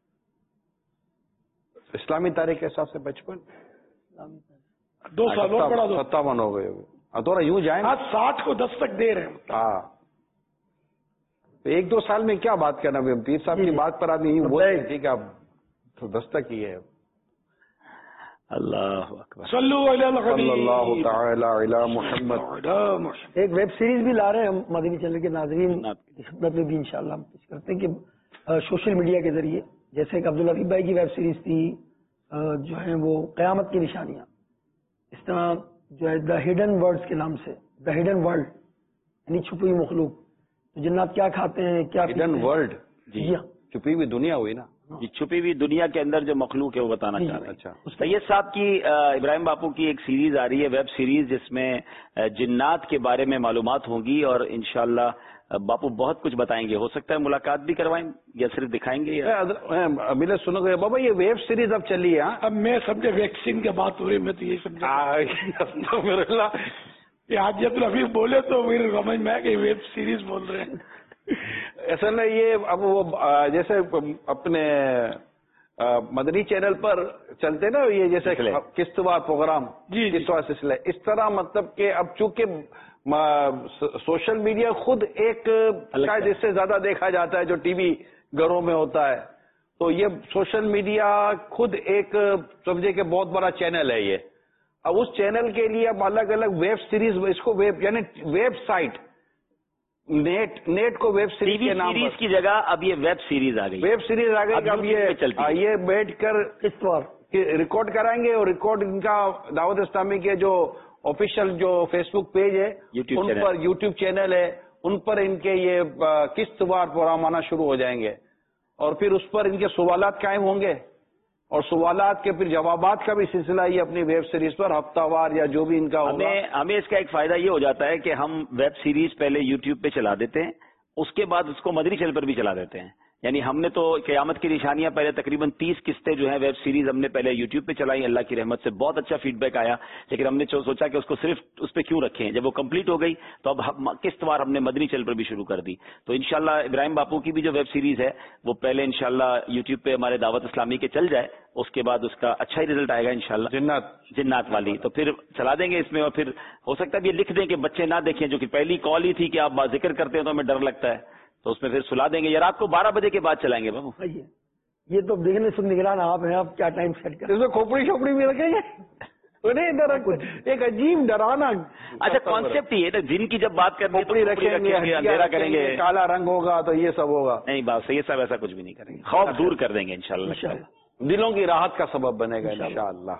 اسلامی تاریخ کے حساب سے پچپن دو سال اور بڑا دو ستاون ہو گئے تھوڑا یوں جائیں. آج ساٹھ کو دستک دے رہے ہیں. ہاں ایک دو سال میں کیا بات کرنا. پیر صاحب کی بات پر آدمی یوں بول رہے تھے کہ آپ دستک ہی ہے. اللہ اکبر صلو علی الحبیب صلی اللہ تعالی علی محمد. ایک ویب سیریز بھی لا رہے ہیں ہم مدنی چینل کے ناظرین کی خدمت میں بھی انشاءاللہ ہم پیش کرتے ہیں کہ سوشل میڈیا کے ذریعے جیسے کہ عبدالحبیب بھائی کی ویب سیریز تھی جو ہے وہ قیامت کی نشانیاں، اس طرح جو ہے دا ہڈن ورڈز کے نام سے دا ہڈن ورلڈ یعنی چھپی ہوئی مخلوق، تو جنات کیا کھاتے ہیں کیا ہڈن ورلڈ، جی چھپی ہوئی دنیا ہوئی نا، جی چھپی ہوئی دنیا کے اندر جو مخلوق ہے وہ بتانا چاہ رہے ہیں. اچھا سید صاحب کی ابراہیم باپو کی ایک سیریز آ رہی ہے، ویب سیریز، جس میں جنات کے بارے میں معلومات ہوں گی اور انشاءاللہ باپو بہت کچھ بتائیں گے. ہو سکتا ہے ملاقات بھی کروائیں یا صرف دکھائیں گے. ابھی سنو گے بابا یہ ویب سیریز اب چلی ہے. اب میں سمجھے ویکسین کی بات ہو رہی، میں تو یہ سمجھا کہ حاجت الحفیظ بولے تو میرے سمجھ میں کہ ویب سیریز بول رہے ہیں. اصل میں یہ اب وہ جیسے اپنے مدنی چینل پر چلتے نا یہ جیسے قسط وار پروگرام، جی قسط وار سلسلہ، اس طرح مطلب کہ اب چونکہ سوشل میڈیا خود ایک جس سے زیادہ دیکھا جاتا ہے جو ٹی وی گھروں میں ہوتا ہے، تو یہ سوشل میڈیا خود ایک سمجھے کہ بہت بڑا چینل ہے یہ. اب اس چینل کے لیے اب الگ الگ ویب سیریز، اس کو ویب یعنی ویب سائٹ، نیٹ نیٹ کو ویب سیریز کے نام سیریز کی جگہ اب یہ ویب سیریز آ گئی، ویب سیریز آ گئی. اب یہ یہ بیٹھ کر اس وار ریکارڈ کرائیں گے اور ریکارڈ ان کا دعوت اسلامی کے جو آفیشیل جو فیس بک پیج ہے ان پر، یوٹیوب چینل ہے ان پر ان کے یہ قسط وار پروگرام آنا شروع ہو جائیں گے اور پھر اس پر ان کے سوالات قائم ہوں گے اور سوالات کے پھر جوابات کا بھی سلسلہ یہ اپنی ویب سیریز پر ہفتہ وار یا جو بھی ان کا ہوگا. ہمیں ہمیں اس کا ایک فائدہ یہ ہو جاتا ہے کہ ہم ویب سیریز پہلے یوٹیوب پہ چلا دیتے ہیں، اس کے بعد اس کو مدنی چینل پر بھی چلا دیتے ہیں. یعنی ہم نے تو قیامت کی نشانیاں پہلے تقریباً تیس قسطیں جو ہیں ویب سیریز ہم نے پہلے یوٹیوب پہ چلائی، اللہ کی رحمت سے بہت اچھا فیڈ بیک آیا، لیکن ہم نے سوچا کہ اس کو صرف اس پہ کیوں رکھیں. جب وہ کمپلیٹ ہو گئی تو اب قسط وار ہم نے مدنی چینل پر بھی شروع کر دی. تو انشاءاللہ ابراہیم باپو کی بھی جو ویب سیریز ہے وہ پہلے انشاءاللہ یوٹیوب پہ ہمارے دعوت اسلامی کے چل جائے، اس کے بعد اس کا اچھا ہی رزلٹ آئے گا انشاءاللہ. جنات جنات والی تو پھر چلا دیں گے اس میں، اور پھر ہو سکتا ہے یہ لکھ دیں کہ بچے نہ دیکھیں، جو کہ پہلی کال ہی تھی کہ آپ ذکر کرتے ہیں تو ہمیں ڈر لگتا ہے، تو اس میں پھر سلا دیں گے یا رات کو بارہ بجے کے بعد چلائیں گے. بابو یہ تو دیکھنے سے نگران آپ ہیں، آپ کیا ٹائم سیٹ کریں؟ اس میں کھوپڑی شوپڑی بھی رکھیں گے ایک عجیب ڈرانا. اچھا کانسیپٹ یہ ہے جن کی جب بات کریں گے رکھیں گے، اندھیرا کریں گے، کالا رنگ ہوگا تو یہ سب ہوگا. نہیں بات صحیح صاحب، ایسا کچھ بھی نہیں کریں گے، خوف دور کر دیں گے انشاءاللہ، دلوں کی راحت کا سبب بنے گا انشاءاللہ.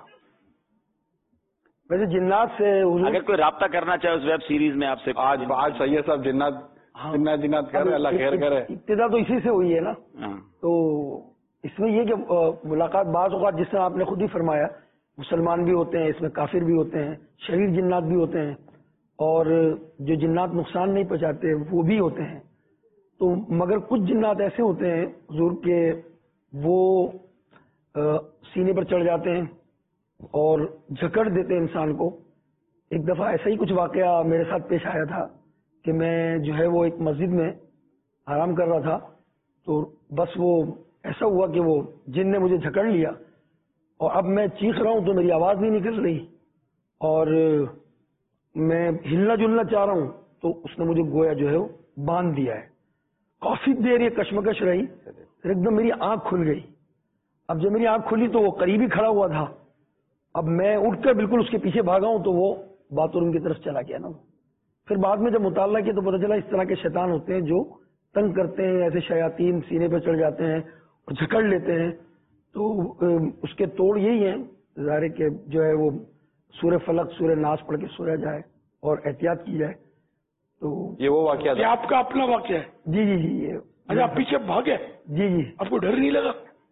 ویسے جنات سے اگر کوئی رابطہ کرنا چاہے اس ویب سیریز میں آپ سے، آج آج سید صاحب جنات جنات جنات کر رہے، اللہ خیر کرے. ابتدا تو اسی سے ہوئی ہے نا، تو اس میں یہ کہ ملاقات بعض اوقات جس طرح آپ نے خود ہی فرمایا مسلمان بھی ہوتے ہیں اس میں، کافر بھی ہوتے ہیں، شریر جنات بھی ہوتے ہیں، اور جو جنات نقصان نہیں پہنچاتے وہ بھی ہوتے ہیں. تو مگر کچھ جنات ایسے ہوتے ہیں حضور کے، وہ سینے پر چڑھ جاتے ہیں اور جھکڑ دیتے ہیں انسان کو. ایک دفعہ ایسا ہی کچھ واقعہ میرے ساتھ پیش آیا تھا کہ میں جو ہے وہ ایک مسجد میں آرام کر رہا تھا، تو بس وہ ایسا ہوا کہ وہ جن نے مجھے جھکڑ لیا اور اب میں چیخ رہا ہوں تو میری آواز نہیں نکل رہی اور میں ہلنا جلنا چاہ رہا ہوں تو اس نے مجھے گویا جو ہے وہ باندھ دیا ہے. کافی دیر یہ کشمکش رہی، پھر ایک دم میری آنکھ کھل گئی. اب جب میری آنکھ کھلی تو وہ قریب ہی کھڑا ہوا تھا. اب میں اٹھ کر بالکل اس کے پیچھے بھاگا ہوں تو وہ باتھ روم کی طرف چلا گیا نا. پھر بعد میں جب مطالعہ کیا تو پتہ چلا اس طرح کے شیطان ہوتے ہیں جو تنگ کرتے ہیں، ایسے شیاطین سینے پہ چڑھ جاتے ہیں اور جھکڑ لیتے ہیں. تو اس کے توڑ یہی ہیں ظاہر کہ جو ہے وہ سورہ فلق سورہ ناس پڑھ کے سویا جائے اور احتیاط کی جائے. تو یہ وہ واقعہ یہ آپ کا اپنا واقعہ ہے؟ جی جی جی. یہ اچھا آپ پیچھے بھاگے؟ جی جی. آپ کو ڈر نہیں لگا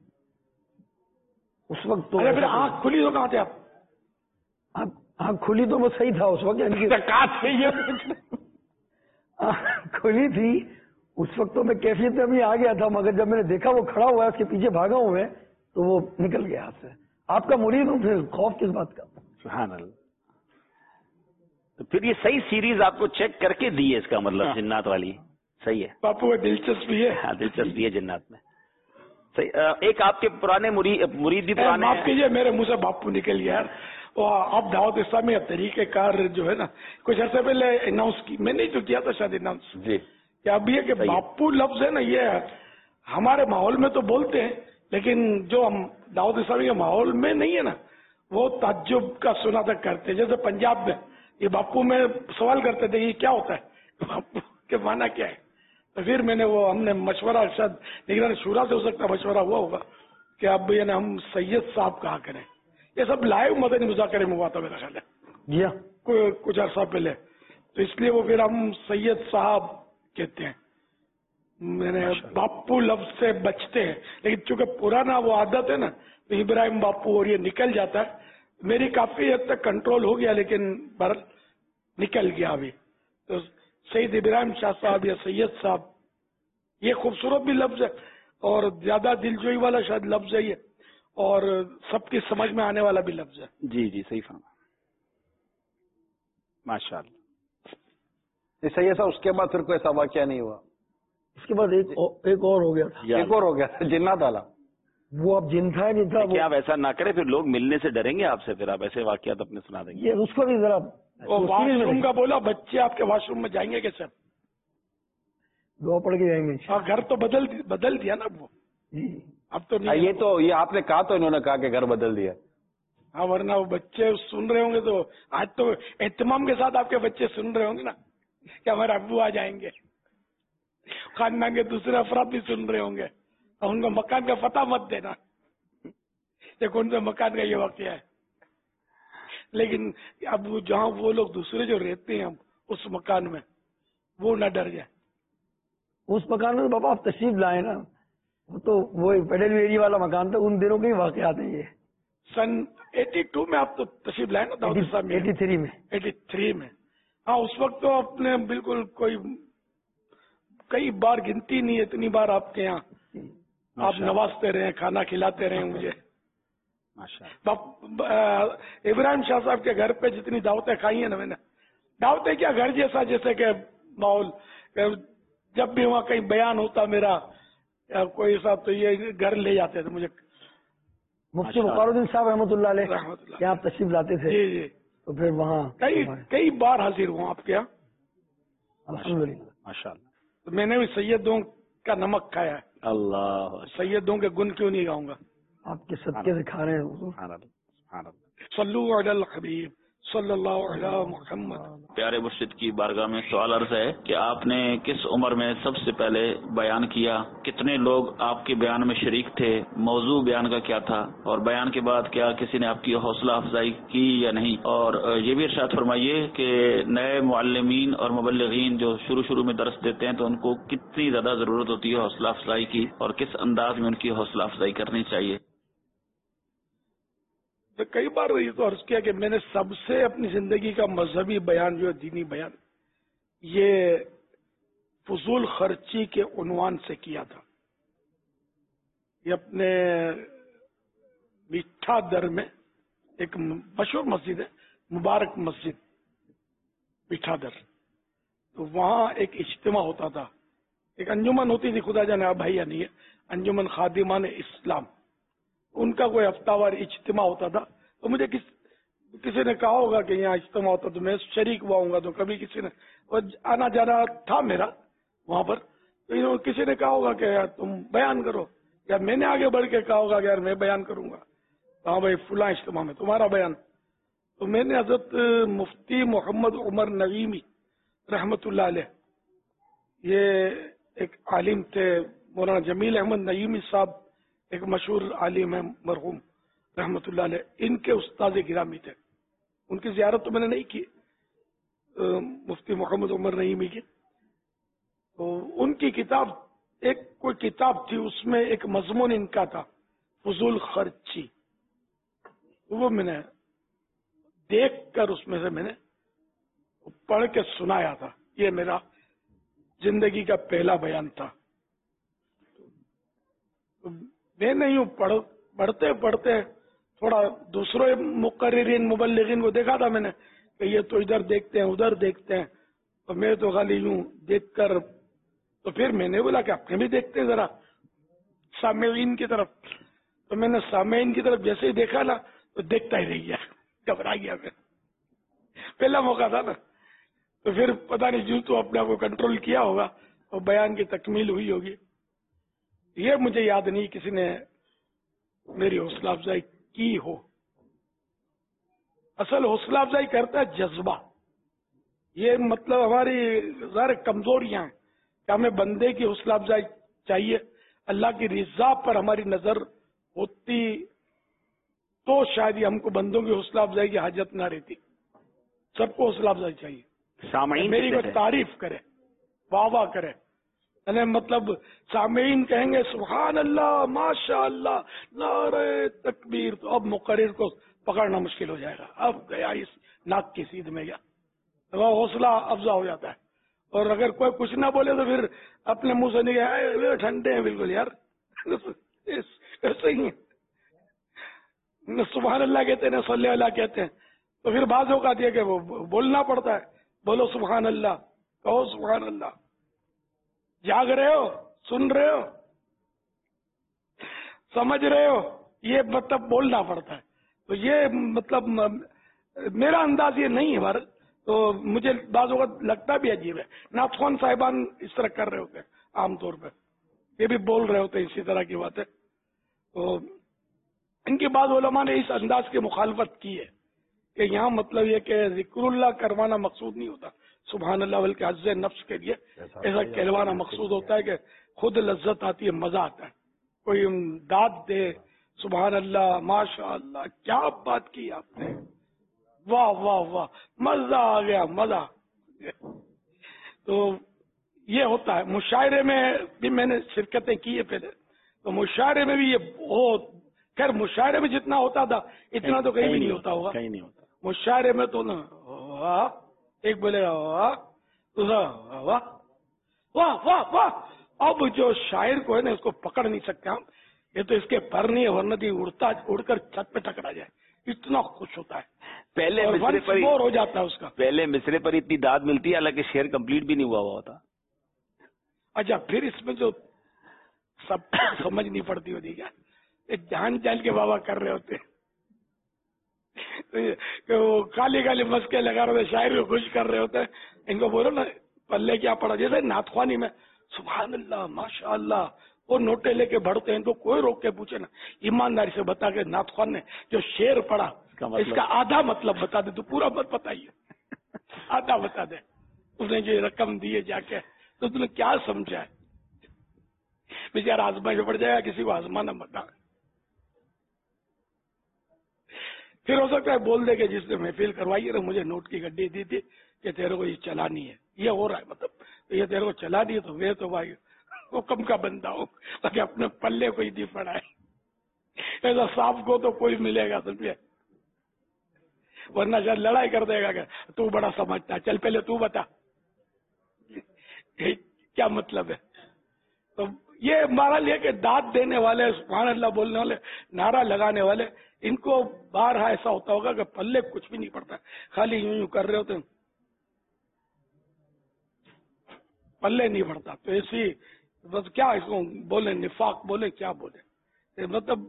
اس وقت؟ تو پھر آنکھ کھلی تو کہاں تھے آپ؟ آنکھ کھلی تو وہ صحیح تھا اس وقت، کھلی تھی اس وقت تو میں کیفیت میں بھی آ گیا تھا، مگر جب میں نے دیکھا وہ کھڑا ہوا ہے اس کے پیچھے بھاگا ہوں میں تو وہ نکل گیا ہاتھ سے. آپ کا مرید ہوں پھر خوف کس بات کا؟ سبحان اللہ. تو پھر یہ صحیح سیریز آپ کو چیک کر کے دی ہے، اس کا مطلب جنات والی صحیح ہے. باپو دلچسپی ہے، ہاں دلچسپی ہے جنات میں. صحیح. ایک آپ کے پرانے مرید بھی پرانے، معاف کیجیے میرے منہ سے باپو نکل گیا. اب دعوت اسلامی طریقہ کار جو ہے نا کچھ عرصے پہلے اناؤنس کی، میں نے تو کیا تھا شاید اناؤنس جی، کہ اب یہ کہ باپو لفظ ہے نا یہ ہمارے ماحول میں تو بولتے ہیں لیکن جو ہم دعوت اسلامی کے ماحول میں نہیں ہے نا وہ تعجب کا سنا تک کرتے. جیسے پنجاب میں یہ باپو میں سوال کرتے تھے یہ کیا ہوتا ہے, باپو کے معنی کیا ہے. تو پھر میں نے وہ ہم نے مشورہ شاید نگران شورا سے ہو سکتا مشورہ ہوا ہوگا کہ اب یہ ہم سید صاحب کہا کریں. یہ سب لائیو مدنی مذاکرے میں ہوا تھا میرا خیال ہے کچھ عرصہ پہلے, تو اس لیے وہ پھر ہم سید صاحب کہتے ہیں. میں نے باپو لفظ سے بچتے ہیں, لیکن چونکہ پرانا وہ عادت ہے نا تو ابراہیم باپو اور یہ نکل جاتا ہے. میری کافی حد تک کنٹرول ہو گیا لیکن بر نکل گیا ابھی. تو سید ابراہیم شاہ صاحب یا سید صاحب یہ خوبصورت بھی لفظ ہے اور زیادہ دلجوئی والا شاید لفظ ہے یہ, اور سب کی سمجھ میں آنے والا بھی لفظ ہے. جی جی صحیح فرمایا ماشاء اللہ. سید صاحب اس کے بعد پھر کوئی ایسا واقعہ نہیں ہوا؟ اس کے بعد ایک ایک اور ہو گیا تھا. ایک اور ہو گیا تھا جنات والا. وہ اب جن تھا نہیں تھا. کیا آپ ایسا نہ کریں پھر لوگ ملنے سے ڈریں گے آپ سے, پھر آپ ایسے واقعات اپنے سنا دیں گے. یہ اس کو بھی ذرا واش روم کا بولا, بچے آپ کے واش روم میں جائیں گے کیسے؟ دعا پڑھ کے جائیں گے. گھر تو بدل بدل دیا نا وہ. اب تو نہیں. یہ تو یہ آپ نے کہا تو انہوں نے کہا کہ گھر بدل دیا. ہاں ورنہ وہ بچے سن رہے ہوں گے تو آج تو اہتمام کے ساتھ آپ کے بچے سن رہے ہوں گے نا کہ ہمارے ابو آ جائیں گے. خاندان کے دوسرے افراد بھی سن رہے ہوں گے اور ان کو مکان کا پتہ مت دینا کہ کون سے مکان کا یہ واقعہ ہے. لیکن اب جہاں وہ لوگ دوسرے جو رہتے ہیں اس مکان میں وہ نہ ڈر جائے. اس مکان میں بابا آپ تشریف لائے نا, وہ تو وہ پیڈل ویری والا مکان تھا, ان دنوں کے واقعات ہیں یہ. سن ایٹی ٹو میں آپ تو تشریف لائے نا داؤد صاحب میں. ایٹی تھری میں ایٹی تھری میں ہاں. اس وقت تو آپ نے بالکل کوئی کئی بار گنتی نہیں ہے اتنی بار آپ کے یہاں آپ نوازتے رہے, کھانا کھلاتے رہے مجھے. ابراہیم شاہ صاحب کے گھر پہ جتنی دعوتیں کھائی ہیں نا میں نے, دعوتیں کیا گھر جیسا جیسے کہ ماحول, جب بھی وہاں کہیں بیان ہوتا میرا یا کوئی صاحب تو یہ گھر لے جاتے تھے مجھے. مفتی وقار الدین صاحب رحمۃ اللہ علیہ کیا آپ تشریف لاتے تھے؟ جی جی. تو پھر وہاں کئی کئی بار حاضر ہوں آپ کے یہاں الحمدللہ. ماشاء اللہ. میں نے بھی سیدوں کا نمک کھایا ہے. اللہ سیدوں کے گن کیوں نہیں گاؤں گا؟ آپ کے صدقے سے کھا رہے ہیں. صلو علی الحبیب صلی اللہ علیہ محمد. پیارے مرشد کی بارگاہ میں سوال عرض ہے کہ آپ نے کس عمر میں سب سے پہلے بیان کیا, کتنے لوگ آپ کے بیان میں شریک تھے, موضوع بیان کا کیا تھا, اور بیان کے بعد کیا کسی نے آپ کی حوصلہ افزائی کی یا نہیں, اور یہ بھی ارشاد فرمائیے کہ نئے معلمین اور مبلغین جو شروع شروع میں درس دیتے ہیں تو ان کو کتنی زیادہ ضرورت ہوتی ہے حوصلہ افزائی کی, اور کس انداز میں ان کی حوصلہ افزائی کرنی چاہیے. کئی بار یہ تو عرض کیا کہ میں نے سب سے اپنی زندگی کا مذہبی بیان جو ہے دینی بیان یہ فضول خرچی کے عنوان سے کیا تھا. یہ اپنے میٹھا در میں ایک مشہور مسجد ہے, مبارک مسجد میٹھا در, تو وہاں ایک اجتماع ہوتا تھا, ایک انجمن ہوتی تھی, خدا جانے اب ہے یا نہیں ہے, انجمن خادمان اسلام, ان کا کوئی ہفتہ وار اجتماع ہوتا تھا. تو مجھے کس کسی نے کہا ہوگا کہ یہاں اجتماع ہوتا تو میں شریک ہوا ہوں گا, تو کبھی کسی نے آنا جانا تھا میرا وہاں پر, تو کسی نے کہا ہوگا کہ یار تم بیان کرو, یا میں نے آگے بڑھ کے کہا ہوگا کہ یار میں بیان کروں گا, ہاں بھائی فلاں اجتماع میں تمہارا بیان. تو میں نے حضرت مفتی محمد عمر نعیمی رحمت اللہ علیہ, یہ ایک عالم تھے, مولانا جمیل احمد نعیمی صاحب ایک مشہور عالم ہے مرحوم رحمت اللہ علیہ, ان کے استاد گرامی تھے. ان کی زیارت تو میں نے نہیں کی مفتی محمد عمر نعیمی کی. تو ان کی کتاب ایک کوئی کتاب تھی, اس میں ایک مضمون ان کا تھا فضول خرچی. وہ میں نے دیکھ کر اس میں سے میں نے پڑھ کے سنایا تھا. یہ میرا زندگی کا پہلا بیان تھا. میں نہیں ہوں پڑھ پڑھتے پڑھتے تھوڑا دوسرے مقررین مبلغین کو دیکھا تھا میں نے کہ یہ تو ادھر دیکھتے ہیں ادھر دیکھتے ہیں, تو میں تو خالی یوں دیکھ کر, تو پھر میں نے بولا کہ اپنے بھی دیکھتے ہیں ذرا سامعین کی طرف. تو میں نے سامعین کی طرف جیسے ہی دیکھا نا تو دیکھتا ہی رہ گیا, گھبرا گیا میں, پہلا موقع تھا نا. تو پھر پتہ نہیں جو تو اپنے آپ کو کنٹرول کیا ہوگا اور بیان کی تکمیل ہوئی ہوگی. یہ مجھے یاد نہیں کسی نے میری حوصلہ افزائی کی ہو. اصل حوصلہ افزائی کرتا ہے جذبہ. یہ مطلب ہماری ظاہر کمزوریاں ہیں کہ ہمیں بندے کی حوصلہ افزائی چاہیے. اللہ کی رضا پر ہماری نظر ہوتی تو شاید ہم کو بندوں کی حوصلہ افزائی کی حاجت نہ رہتی. سب کو حوصلہ افزائی چاہیے. سامعین میری کوئی تعریف کرے, واہ واہ کرے, یعنی مطلب سامعین کہیں گے سبحان اللہ, ماشاء اللہ, نعرہ تکبیر, تو اب مقرر کو پکڑنا مشکل ہو جائے گا. اب گیا اس ناک کی سیدھ میں گیا, وہ حوصلہ افزا ہو جاتا ہے. اور اگر کوئی کچھ نہ بولے تو پھر اپنے منہ سے نہیں, ٹھنڈے ہیں بالکل یار, ایسے ہی نہ سبحان اللہ کہتے ہیں نہ صلی اللہ کہتے ہیں. تو پھر بعض اوقات یہ کہ وہ بولنا پڑتا ہے, بولو سبحان اللہ, کہو سبحان اللہ. جاگ رہے ہو, سن رہے ہو, سمجھ رہے ہو, یہ مطلب بولنا پڑتا ہے. تو یہ مطلب میرا انداز یہ نہیں ہے بھارت. تو مجھے بعض اوقات لگتا بھی عجیب ہے. نعت خوان صاحبان اس طرح کر رہے ہوتے ہیں عام طور پہ, یہ بھی بول رہے ہوتے ہیں اسی طرح کی باتیں. تو ان کے بعض علماء نے اس انداز کی مخالفت کی ہے کہ یہاں مطلب یہ کہ ذکر اللہ کروانا مقصود نہیں ہوتا سبحان اللہ, بلکہ عز نفس کے لیے ایسا کہلوانا مقصود ہوتا ہے کہ خود لذت آتی ہے, مزہ آتا ہے. کوئی داد دے, سبحان اللہ, ماشاء اللہ, کیا بات کی آپ نے, واہ واہ واہ, مزہ آ گیا, مزہ. تو یہ ہوتا ہے. مشاعرے میں بھی میں نے شرکتیں کی ہے پہلے, تو مشاعرے میں بھی یہ بہت, خیر مشاعرے میں جتنا ہوتا تھا اتنا تو کہیں بھی نہیں ہوتا ہوگا. کہیں نہیں ہوتا مشاعرے میں تو نا ایک بولے گا واہ, واہ واہ واہ واہ. اب جو شاعر کو ہے نا اس کو پکڑ نہیں سکتے ہم, یہ تو اس کے پر نہیں ہے, ورنہ بھی اڑتا اڑ کر چھت پہ ٹکرا جائے, اتنا خوش ہوتا ہے. پہلے مصرے پر بور ہو جاتا ہے اس کا. پہلے مصرے پر اتنی داد ملتی ہے حالانکہ شعر کمپلیٹ بھی نہیں ہوا ہوا ہوتا. اچھا پھر اس میں جو سب سمجھ نہیں پڑتی ہوتی کیا, جان جان کے بابا کر رہے ہوتے کہ وہ کالی کالی مسکے لگا رہے ہوتے, شاعر کو خوش کر رہے ہوتے ہیں. ان کو بولو نا پلے کیا پڑا, جیسے نعت خوانی میں سبحان اللہ, ماشاء اللہ, وہ نوٹے لے کے بڑھتے ہیں. ان کو کوئی روک کے پوچھے نا, ایمانداری سے بتا کے نعت خوان نے جو شعر پڑھا اس کا آدھا مطلب بتا دے, تو پورا مت بتائیے, آدھا بتا دے. اس نے جو رقم دی ہے جا کے, تو تم نے کیا سمجھا ہے. بیچارہ آزمائش پڑ جائے گا, کسی کو آزمانا بتا. پھر ہو سکتا ہے بول دے کہ جس نے محفل کروائی ہے مجھے نوٹ کی گڈی دی تھی کہ تیرے کو یہ چلانی ہے, یہ ہو رہا ہے مطلب یہ تیرے کو چلا دی, تو وہ تو بھائی حکم کا بندہ ہو, باقی اپنے پلے کو ہی دی پڑا ہے. ایسا صاف کو تو کوئی ملے گا سمجھے, ورنہ شاید لڑائی کر دے گا کہ تو بڑا سمجھتا ہے, چل پہلے تو بتا کیا مطلب ہے. تو یہ ہمارا لے کہ داد دینے والے, سبحان اللہ بولنے والے, نعرہ لگانے والے, ان کو بارہا ایسا ہوتا ہوگا کہ پلے کچھ بھی نہیں پڑتا, خالی یوں یوں کر رہے ہوتے ہیں, پلے نہیں پڑتا. تو ایسی بس کیا اس کو بولے, نفاق بولے, کیا بولے, مطلب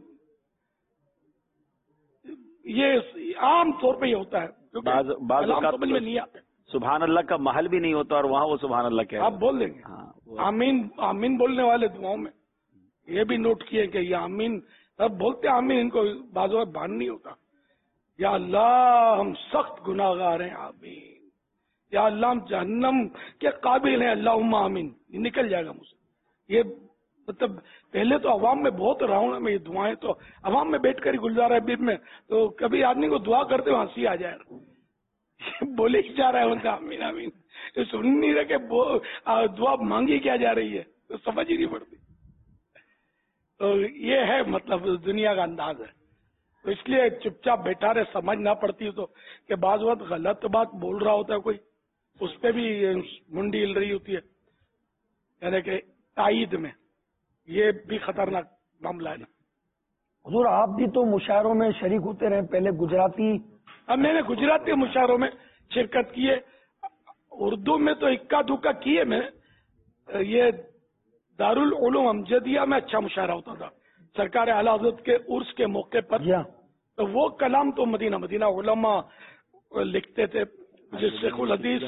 یہ عام طور پہ یہ ہوتا ہے کیونکہ سمجھ میں نہیں آتے. سبحان اللہ کا محل بھی نہیں ہوتا اور وہاں وہ سبحان اللہ کہہ, آپ بول دیں گے. آمین, آمین بولنے والے دعاؤں میں یہ بھی نوٹ کیے کہ یہ آمین اب بولتے آمین, ان کو بعض وقت بان نہیں ہوتا. یا اللہ ہم سخت گناہگار ہیں, آمین. یا اللہ ہم جہنم کے قابل ہیں, اللہم آمین. یہ نکل جائے گا مجھ سے. یہ مطلب پہلے تو عوام میں بہت رہا ہوں میں, یہ دعائیں تو عوام میں بیٹھ کر ہی گلزارا ہے میں, تو کبھی آدمی کو دعا کرتے ہوئے ہنسی آ جائے گا, بولے ہی جا رہا ہے ان کا آمین آمین, تو سن نہیں رہے کہ دعا مانگی کیا جا رہی ہے, تو سمجھ ہی نہیں پڑتی. تو یہ ہے مطلب دنیا کا انداز ہے. تو اس لیے چپ چاپ بیٹھا رہے, سمجھ نہ پڑتی تو کہ بعض وقت غلط بات بول رہا ہوتا ہے کوئی, اس پہ بھی منڈی ہل رہی ہوتی ہے, یعنی کہ تائید میں, یہ بھی خطرناک معاملہ ہے. حضور آپ بھی تو مشاعروں میں شریک ہوتے رہے, پہلے گجراتی. اب میں نے گجراتی مشاعروں میں شرکت کی ہے, اردو میں تو اکا دکا کیے میں. یہ دارالعلوم امجدیہ میں اچھا مشاعرہ ہوتا تھا سرکار اعلیٰ حضرت کے عرس کے موقع پر, تو وہ کلام تو مدینہ مدینہ علماء لکھتے تھے. شیخ الحدیث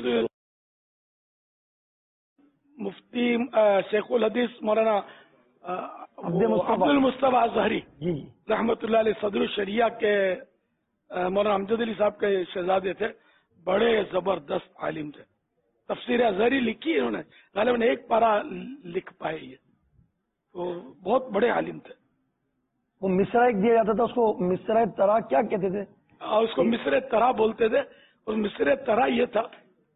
مفتی شیخ الحدیث مولانا عبد المصطفیٰ ظہری رحمۃ اللہ علیہ صدر الشریعہ کے مولانا امجد علی صاحب کے شہزادے تھے، بڑے زبردست عالم تھے. تفسیر ازہری لکھی انہوں نے، غالباً ایک پارا لکھ پائے یہ، تو بہت بڑے عالم تھے. وہ مصرع ایک دیا جاتا تھا، اس کو مصرع ترا کیا کہتے تھے؟ اور اس کو مصرع ترا بولتے تھے. اور مصرع ترا یہ تھا،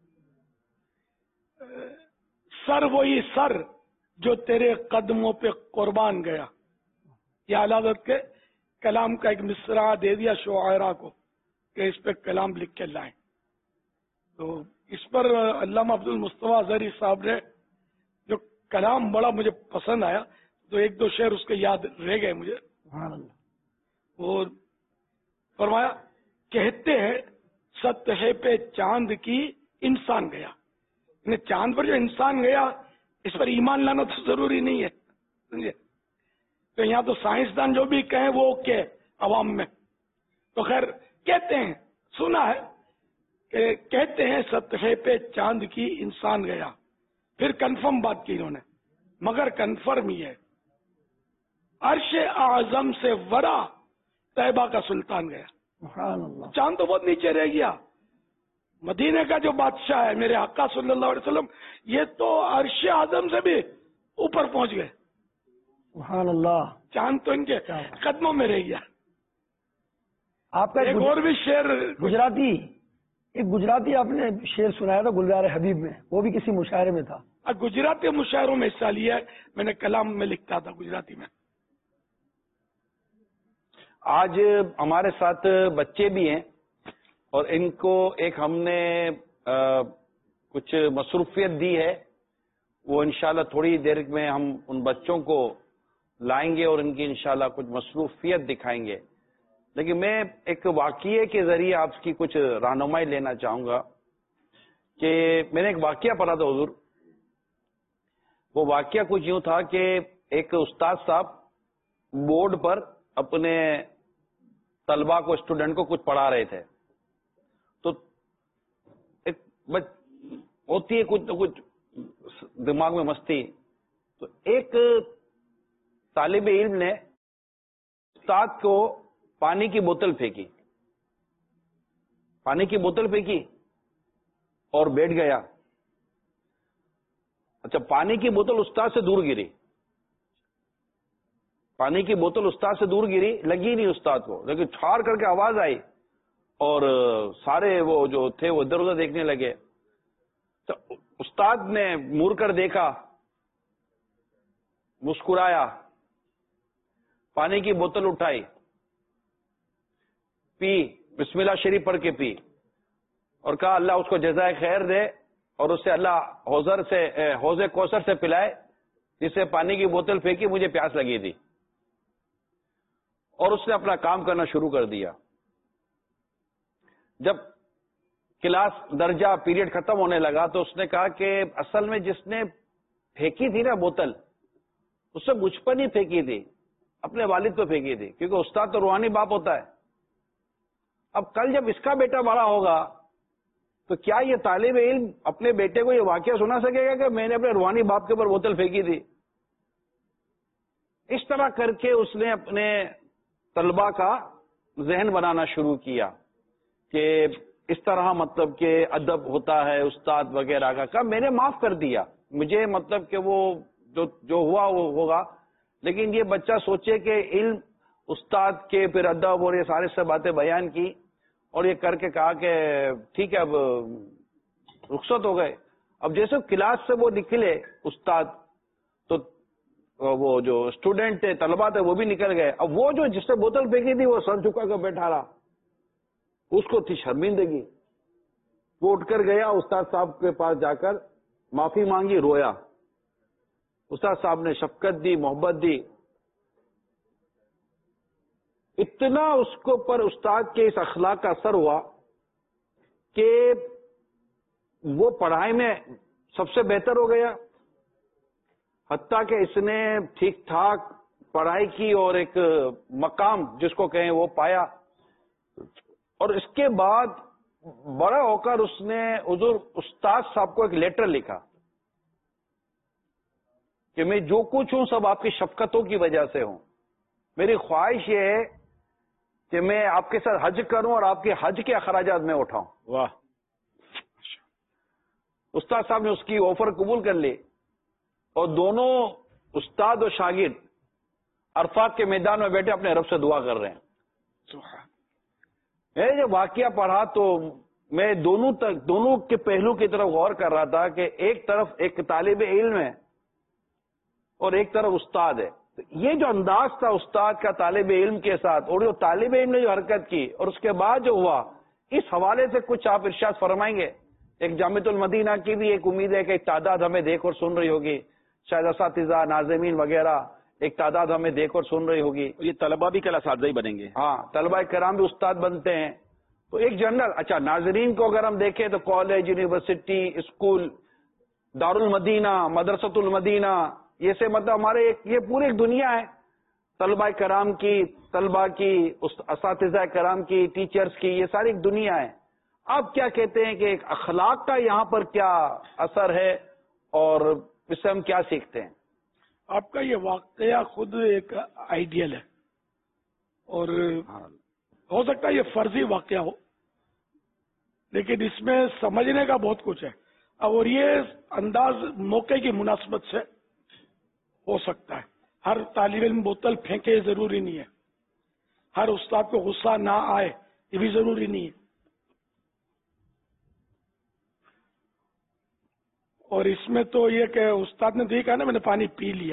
سر وہی سر جو تیرے قدموں پہ قربان گیا. یہ اعلی حضرت کے کلام کا ایک مصرع دے دیا شعراء کو کہ اس پہ کلام لکھ کے لائیں. تو اس پر علامہ عبد المصطفیٰ ازہری صاحب نے جو کلام بڑا مجھے پسند آیا، تو ایک دو شعر اس کے یاد رہ گئے مجھے. اور فرمایا، کہتے ہیں سطح پہ چاند کی انسان گیا. یعنی چاند پر جو انسان گیا اس پر ایمان لانا تو ضروری نہیں ہے، سمجھے؟ تو یہاں تو سائنسدان جو بھی کہیں وہ اوکے عوام میں. تو خیر کہتے ہیں، سنا ہے کہ کہتے ہیں سطح پہ چاند کی انسان گیا. پھر کنفرم بات کی انہوں نے، مگر کنفرم ہی ہے، عرش اعظم سے ورا طیبہ کا سلطان گیا. چاند تو بہت نیچے رہ گیا، مدینے کا جو بادشاہ ہے میرے آقا صلی اللہ علیہ وسلم، یہ تو عرش اعظم سے بھی اوپر پہنچ گئے. سبحان اللہ. چاند تو ان کے قدموں میں رہ گیا. آپ کا ایک اور بھی شعر گجراتی ایک گجراتی آپ نے شعر سنایا تھا گلزار حبیب میں، وہ بھی کسی مشاعرے میں تھا. گجراتی مشاعروں میں حصہ لیا ہے میں نے، کلام میں لکھتا تھا گجراتی میں. آج ہمارے ساتھ بچے بھی ہیں اور ان کو ایک ہم نے کچھ مصروفیت دی ہے، وہ انشاءاللہ تھوڑی دیر میں ہم ان بچوں کو لائیں گے اور ان کی انشاءاللہ کچھ مصروفیت دکھائیں گے. لیکن میں ایک واقعے کے ذریعے آپ کی کچھ رہنمائی لینا چاہوں گا کہ میں نے ایک واقعہ پڑھا تھا حضور. وہ واقعہ کچھ یوں تھا کہ ایک استاد صاحب بورڈ پر اپنے طلبہ کو، اسٹوڈنٹ کو کچھ پڑھا رہے تھے. تو ایک ہوتی ہے کچھ کچھ دماغ میں مستی. تو ایک طالب علم نے استاد کو پانی کی بوتل پھینکی پانی کی بوتل پھینکی اور بیٹھ گیا. اچھا، پانی کی بوتل استاد سے دور گری پانی کی بوتل استاد سے دور گری لگی نہیں استاد کو، لیکن ٹھار کر کے آواز آئی اور سارے وہ جو تھے وہ ادھر ادھر دیکھنے لگے. تو استاد نے مڑ کر دیکھا، مسکرایا، پانی کی بوتل اٹھائی، پی، بسم اللہ شریف پڑھ کے پی، اور کہا اللہ اس کو جزائے خیر دے اور اسے اللہ حوضر سے حوض کوثر سے پلائے جسے پانی کی بوتل پھینکی، مجھے پیاس لگی تھی. اور اس نے اپنا کام کرنا شروع کر دیا. جب کلاس درجہ پیریڈ ختم ہونے لگا تو اس نے کہا کہ اصل میں جس نے پھینکی تھی نا بوتل، اس سے مجھ پر نہیں پھینکی تھی، اپنے والد پہ پھینکی تھی، کیونکہ استاد تو روحانی باپ ہوتا ہے. اب کل جب اس کا بیٹا بڑا ہوگا تو کیا یہ طالب علم اپنے بیٹے کو یہ واقعہ سنا سکے گا کہ میں نے اپنے روحانی باپ کے اوپر بوتل پھینکی تھی؟ اس طرح کر کے اس نے اپنے طلبہ کا ذہن بنانا شروع کیا کہ اس طرح مطلب کہ ادب ہوتا ہے استاد وغیرہ کا. کہا میں نے معاف کر دیا، مجھے مطلب کہ وہ جو جو ہوا وہ ہوگا، لیکن یہ بچہ سوچے کہ علم، استاد کے پھر ادب اور یہ سارے سے باتیں بیان کی اور یہ کر کے کہا کہ ٹھیک ہے اب رخصت ہو گئے. اب جیسے کلاس سے وہ نکلے استاد تو وہ جو اسٹوڈنٹ تھے، طلبہ تھے، وہ بھی نکل گئے. اب وہ جو جس سے بوتل پھینکی تھی وہ سر جھکا کر بیٹھا رہا، اس کو تھی شرمندگی. وہ اٹھ کر گیا استاد صاحب کے پاس، جا کر معافی مانگی، رویا. استاد صاحب نے شفقت دی، محبت دی. اتنا اس کو پر استاد کے اس اخلاق کا اثر ہوا کہ وہ پڑھائی میں سب سے بہتر ہو گیا، حتیٰ کہ اس نے ٹھیک ٹھاک پڑھائی کی اور ایک مقام جس کو کہیں وہ پایا. اور اس کے بعد بڑا ہو کر اس نے حضور استاد صاحب کو ایک لیٹر لکھا کہ میں جو کچھ ہوں سب آپ کی شفقتوں کی وجہ سے ہوں. میری خواہش یہ ہے کہ میں آپ کے ساتھ حج کروں اور آپ کے حج کے اخراجات میں اٹھاؤں. واہ. استاد صاحب نے اس کی آفر قبول کر لی اور دونوں استاد اور شاگرد عرفات کے میدان میں بیٹھے اپنے رب سے دعا کر رہے ہیں. میں جب واقعہ پڑھا تو میں دونوں تک دونوں کے پہلو کی طرف غور کر رہا تھا کہ ایک طرف ایک طالب علم ہے اور ایک طرف استاد ہے. یہ جو انداز تھا استاد کا طالب علم کے ساتھ اور جو طالب علم نے جو حرکت کی اور اس کے بعد جو ہوا، اس حوالے سے کچھ آپ ارشاد فرمائیں گے؟ ایک جامعۃ المدینہ کی بھی ایک امید ہے کہ ایک تعداد ہمیں دیکھ اور سن رہی ہوگی، شاید اساتذہ ناظمین وغیرہ ایک تعداد ہمیں دیکھ اور سن رہی ہوگی. یہ طلبہ بھی کل اساتذہ ہی بنیں گے. ہاں، طلبہ کرام بھی استاد بنتے ہیں. تو ایک جنرل اچھا ناظرین کو اگر ہم دیکھیں تو کالج، یونیورسٹی، اسکول، دارالمدینہ، مدرسۃ المدینہ، یہ سے مطلب ہمارے ایک یہ پوری ایک دنیا ہے طلبہ کرام کی، طلبہ کی، اساتذہ کرام کی، ٹیچرز کی، یہ ساری ایک دنیا ہے. آپ کیا کہتے ہیں کہ ایک اخلاق کا یہاں پر کیا اثر ہے اور اس سے ہم کیا سیکھتے ہیں؟ آپ کا یہ واقعہ خود ایک آئیڈیل ہے اور ہو سکتا ہے یہ فرضی واقعہ ہو، لیکن اس میں سمجھنے کا بہت کچھ ہے اور یہ انداز موقع کی مناسبت سے ہو سکتا ہے. ہر طالب علم بوتل پھینکے یہ ضروری نہیں ہے، ہر استاد کو غصہ نہ آئے یہ بھی ضروری نہیں ہے. اور اس میں تو یہ کہ استاد نے دیکھا نا میں نے پانی پی لیا،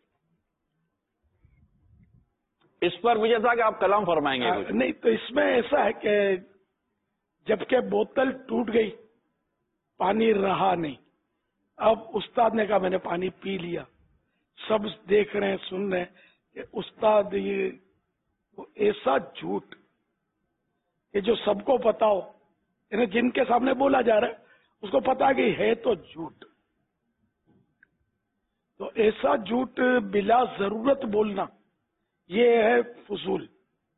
اس پر مجھے تھا کہ آپ کلام فرمائیں گے. نہیں تو اس میں ایسا ہے کہ جبکہ بوتل ٹوٹ گئی پانی رہا نہیں، اب استاد نے کہا میں نے پانی پی لیا. سب دیکھ رہے ہیں، سن رہے ہیں کہ استاد یہ ایسا جھوٹ کہ جو سب کو پتا ہو، یعنی جن کے سامنے بولا جا رہا ہے اس کو پتا کہ ہے تو جھوٹ. تو ایسا جھوٹ بلا ضرورت بولنا یہ ہے فضول.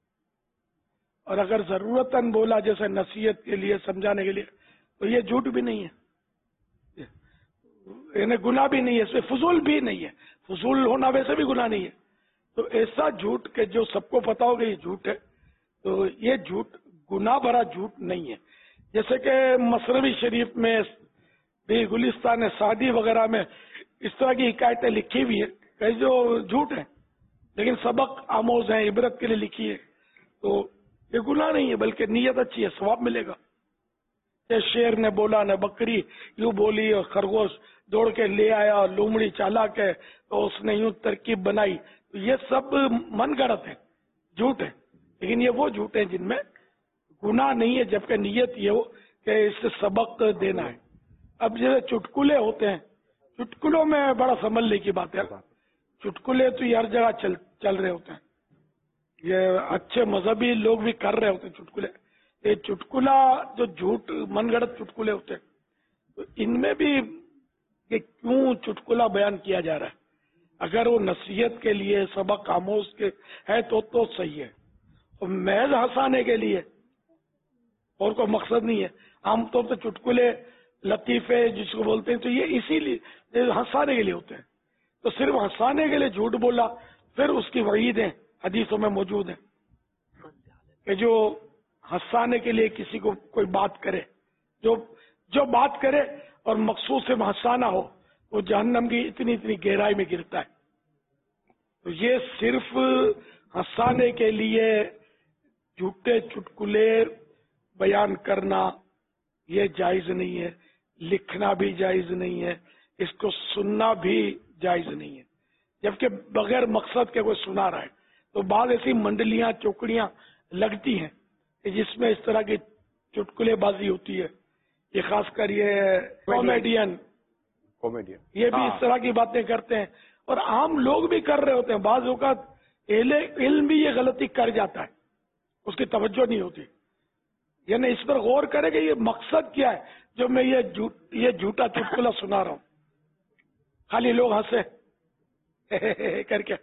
اور اگر ضرورتاً بولا جیسے نصیحت کے لیے، سمجھانے کے لیے، تو یہ جھوٹ بھی نہیں ہے، یعنی گناہ بھی نہیں ہے، اس میں فضول بھی نہیں ہے. فضول ہونا ویسے بھی گناہ نہیں ہے. تو ایسا جھوٹ کہ جو سب کو پتا ہوگا یہ جھوٹ ہے، تو یہ جھوٹ گناہ بھرا جھوٹ نہیں ہے. جیسے کہ مثنوی شریف میں بھی گلستان سعدی وغیرہ میں اس طرح کی حکایتیں لکھی ہوئی ہیں کہ جو جھوٹ ہیں لیکن سبق آموز ہیں، عبرت کے لیے لکھی ہے، تو یہ گناہ نہیں ہے بلکہ نیت اچھی ہے، ثواب ملے گا. کہ شیر نے بولا نہ بکری یوں بولی اور خرگوش دوڑ کے لے آیا اور لومڑی چالاک ہے تو اس نے یوں ترکیب بنائی. تو یہ سب من گڑت ہے، جھوٹ ہے، لیکن یہ وہ جھوٹ ہیں جن میں گناہ نہیں ہے، جبکہ نیت یہ ہو کہ اس سے سبق دینا ہے. اب جیسے چٹکلے ہوتے ہیں، چٹکلوں میں بڑا سنبھلنے کی بات ہے. چٹکلے تو یہ ہر جگہ چل چل رہے ہوتے ہیں، یہ اچھے مذہبی لوگ بھی کر رہے ہوتے ہیں چٹکلے. یہ چٹکلا جو جھوٹ من گڑت چٹکلے ہوتے ہیں، تو ان میں بھی کہ کیوں چٹکلا بیان کیا جا رہا ہے. اگر وہ نصیحت کے لیے، سبق آموز کے ہے تو تو صحیح ہے، اور محض ہنسانے کے لیے اور کوئی مقصد نہیں ہے. عام طور پہ چٹکلے، لطیفے جس کو بولتے ہیں، تو یہ اسی لیے ہنسانے کے لیے ہوتے ہیں. تو صرف ہنسانے کے لیے جھوٹ بولا، پھر اس کی وعیدیں حدیثوں میں موجود ہیں کہ جو ہنسانے کے لیے کسی کو کوئی بات کرے، جو جو بات کرے اور مقصود سے ہنسانا ہو، وہ جہنم کی اتنی اتنی گہرائی میں گرتا ہے. تو یہ صرف ہنسانے کے لیے جھوٹے چٹکلے بیان کرنا یہ جائز نہیں ہے، لکھنا بھی جائز نہیں ہے، اس کو سننا بھی جائز نہیں ہے. جبکہ بغیر مقصد کے کوئی سنا رہا ہے تو بعض ایسی منڈلیاں، چوکڑیاں لگتی ہیں کہ جس میں اس طرح کی چٹکلے بازی ہوتی ہے. یہ خاص کر یہ کامیڈین کامیڈین یہ بھی اس طرح کی باتیں کرتے ہیں، اور عام لوگ بھی کر رہے ہوتے ہیں. بعض اوقات علم بھی یہ غلطی کر جاتا ہے، اس کی توجہ نہیں ہوتی. یعنی اس پر غور کرے کہ یہ مقصد کیا ہے جو میں یہ جھوٹ یہ جھوٹا چٹکلا سنا رہا ہوں. خالی لوگ ہنسے کر کے،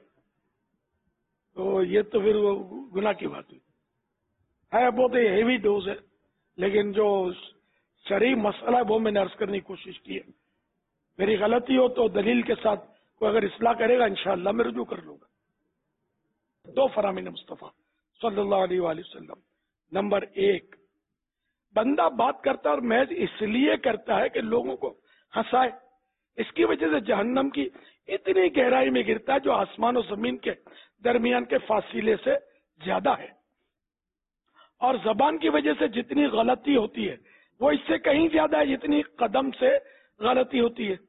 تو یہ تو پھر وہ گناہ کی بات ہوئی ہے. بہت ہیوی ڈوز ہے، لیکن جو شرعی مسئلہ ہے وہ میں نے عرض کرنے کی کوشش کی ہے. میری غلطی ہو تو دلیل کے ساتھ کوئی اگر اصلاح کرے گا انشاءاللہ میں رجوع کر لوں گا. دو فرامین مصطفیٰ صلی اللہ علیہ وآلہ وسلم. نمبر ایک، بندہ بات کرتا اور محض اس لیے کرتا ہے کہ لوگوں کو ہنسائے، اس کی وجہ سے جہنم کی اتنی گہرائی میں گرتا ہے جو آسمان و زمین کے درمیان کے فاصلے سے زیادہ ہے. اور زبان کی وجہ سے جتنی غلطی ہوتی ہے وہ اس سے کہیں زیادہ ہے جتنی قدم سے غلطی ہوتی ہے.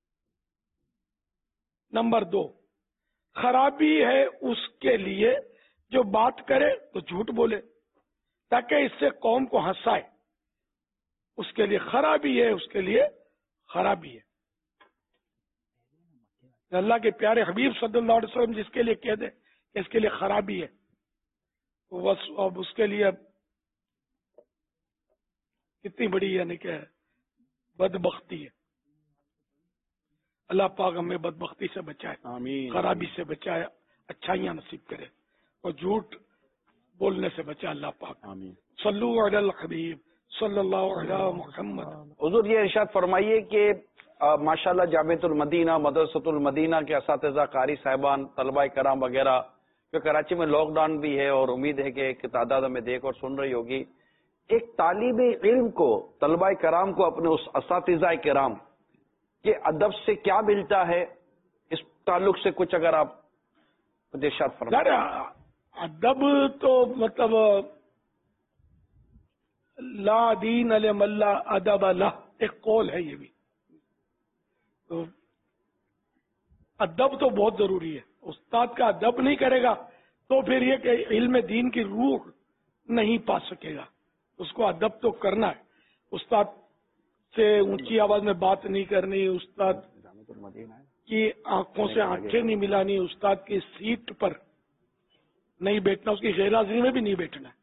نمبر دو، خرابی ہے اس کے لیے جو بات کرے تو جھوٹ بولے تاکہ اس سے قوم کو ہنسائے، اس کے لیے خرابی ہے، اس کے لیے خرابی ہے. اللہ کے پیارے حبیب صلی اللہ علیہ وسلم جس کے لیے کہہ دے کہ اس کے لیے خرابی ہے، بس اب اس کے لیے کتنی بڑی یعنی کہ بدبختی ہے. اللہ پاک ہمیں بدبختی سے بچائے، آمین، خرابی سے بچائے، اچھائیاں نصیب کرے اور جھوٹ بولنے سے بچائے اللہ پاک. آمین. صلو علی الحبیب صلی اللہ علی محمد. حضور یہ ارشاد فرمائیے کہ ماشاءاللہ جامعۃ المدینہ، مدرسۃ المدینہ کے اساتذہ، قاری صاحبان، طلباء کرام وغیرہ، کہ کراچی میں لاک ڈاؤن بھی ہے اور امید ہے کہ ایک تعداد میں دیکھ اور سن رہی ہوگی، ایک طالب علم کو، طلباء کرام کو اپنے اس اساتذہ کرام کے ادب سے کیا ملتا ہے، اس تعلق سے کچھ اگر آپ ارشاد فرمائیں. ادب تو مطلب لا دین لمن لا ادب لہ، ایک قول ہے یہ بھی. تو ادب تو بہت ضروری ہے. استاد کا ادب نہیں کرے گا تو پھر یہ کہ علم دین کی روح نہیں پا سکے گا. اس کو ادب تو کرنا ہے. استاد سے اونچی آواز میں بات نہیں کرنی، استاد کی آنکھوں سے آنکھیں نہیں ملانی، استاد کی سیٹ پر نہیں بیٹھنا، اس کی غیر حاضری میں بھی نہیں بیٹھنا ہے،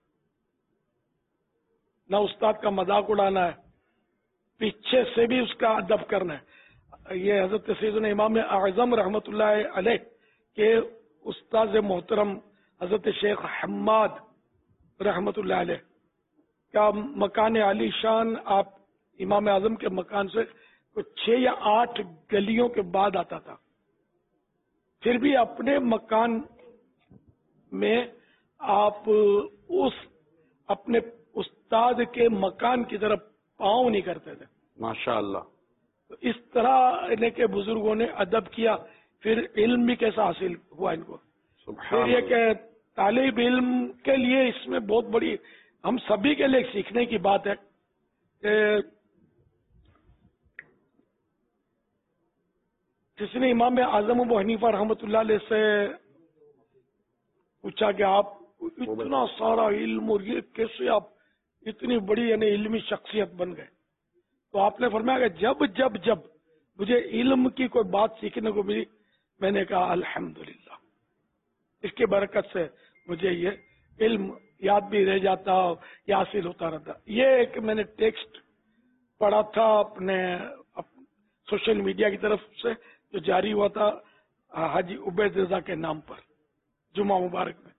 نہ استاد کا مذاق اڑانا ہے، پیچھے سے بھی اس کا ادب کرنا ہے. یہ حضرت سیدنا امام اعظم رحمت اللہ علیہ کے استاد محترم حضرت شیخ حماد رحمت اللہ علیہ کا مکان عالی شان آپ امام اعظم کے مکان سے کچھ چھ یا آٹھ گلیوں کے بعد آتا تھا، پھر بھی اپنے مکان میں آپ اس اپنے استاد کے مکان کی طرف پاؤں نہیں کرتے تھے. ماشاءاللہ. اس طرح کے بزرگوں نے ادب کیا. پھر علم بھی کیسا حاصل ہوا ان کو. پھر یہ کہ طالب علم کے لیے اس میں بہت بڑی، ہم سبھی کے لیے سیکھنے کی بات ہے کہ جس نے امام اعظم ابو حنیفہ رحمۃ اللہ علیہ سے پوچھا کہ آپ اتنا سارا علم اور یہ کیسے آپ اتنی بڑی یعنی علمی شخصیت بن گئے، تو آپ نے فرمایا کہ جب جب جب مجھے علم کی کوئی بات سیکھنے کو ملی میں نے کہا الحمدللہ، اس کی برکت سے مجھے یہ علم یاد بھی رہ جاتا، یہ حاصل ہوتا رہتا. یہ ایک میں نے ٹیکسٹ پڑھا تھا اپنے سوشل میڈیا کی طرف سے جو جاری ہوا تھا حاجی عبید رضا کے نام پر جمعہ مبارک میں،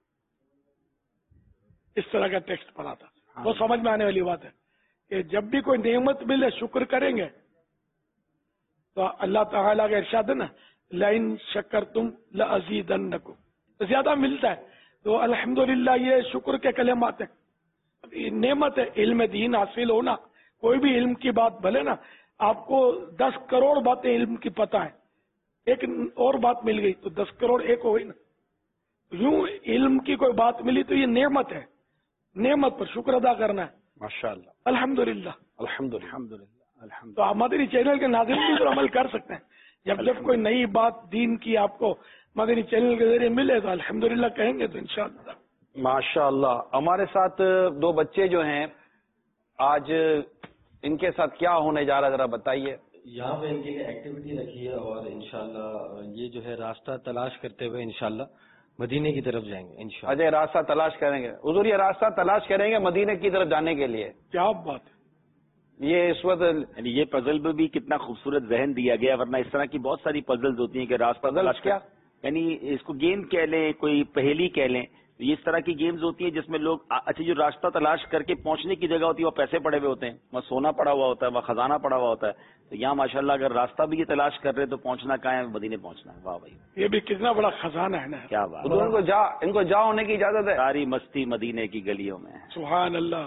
اس طرح کا ٹیکسٹ پڑھا تھا. وہ سمجھ میں آنے والی بات ہے کہ جب بھی کوئی نعمت ملے شکر کریں گے تو اللہ تعالیٰ کا ارشاد ہے نا لئن شکرتم لازیدنکم، زیادہ ملتا ہے. تو الحمدللہ یہ شکر کے کلمات ہیں. نعمت ہے علم دین حاصل ہونا. کوئی بھی علم کی بات بھلے نا آپ کو دس کروڑ باتیں علم کی پتہ ہے، ایک اور بات مل گئی تو دس کروڑ ایک ہو گئی نا. یوں علم کی کوئی بات ملی تو یہ نعمت ہے، نعمت پر شکر ادا کرنا ہے. ماشاءاللہ. الحمدللہ الحمدللہ. تو آپ مدنی چینل کے ناظرین بھی تو عمل کر سکتے ہیں. جب جب کوئی نئی بات دین کی آپ کو مدنی چینل کے ذریعے ملے تو الحمدللہ کہیں گے تو انشاءاللہ. ماشاءاللہ. ہمارے ساتھ دو بچے جو ہیں آج ان کے ساتھ کیا ہونے جا رہا ہے ذرا بتائیے. یہاں پہ ان کے لیے ایکٹیویٹی رکھی ہے اور انشاءاللہ یہ جو ہے راستہ تلاش کرتے ہوئے انشاءاللہ مدینے کی طرف جائیں گے انشاءاللہ. اجے راستہ تلاش کریں گے حضور، یہ راستہ تلاش کریں گے مدینے کی طرف جانے کے لیے. کیا بات ہے. یہ اس وقت یعنی یہ پزل میں بھی کتنا خوبصورت ذہن دیا گیا، ورنہ اس طرح کی بہت ساری پزلز ہوتی ہیں کہ راستہ تلاش کیا، یعنی اس کو گیم کہہ لیں، کوئی پہیلی کہہ لیں، یہ اس طرح کی گیمز ہوتی ہیں جس میں لوگ اچھا جو راستہ تلاش کر کے پہنچنے کی جگہ ہوتی ہے وہ پیسے پڑے ہوئے ہوتے ہیں، وہاں سونا پڑا ہوا ہوتا ہے، وہاں خزانہ پڑا ہوا ہوتا ہے. تو یہاں ماشاءاللہ اگر راستہ بھی یہ تلاش کر رہے تو پہنچنا کہاں ہے؟ مدینے پہنچنا ہے. واہ بھائی، یہ بھی کتنا بڑا خزانہ ہے نا. کیا بات. ان کو جا ان کو جا ہونے کی اجازت ہے. ساری مستی مدینے کی گلیوں میں. سبحان اللہ.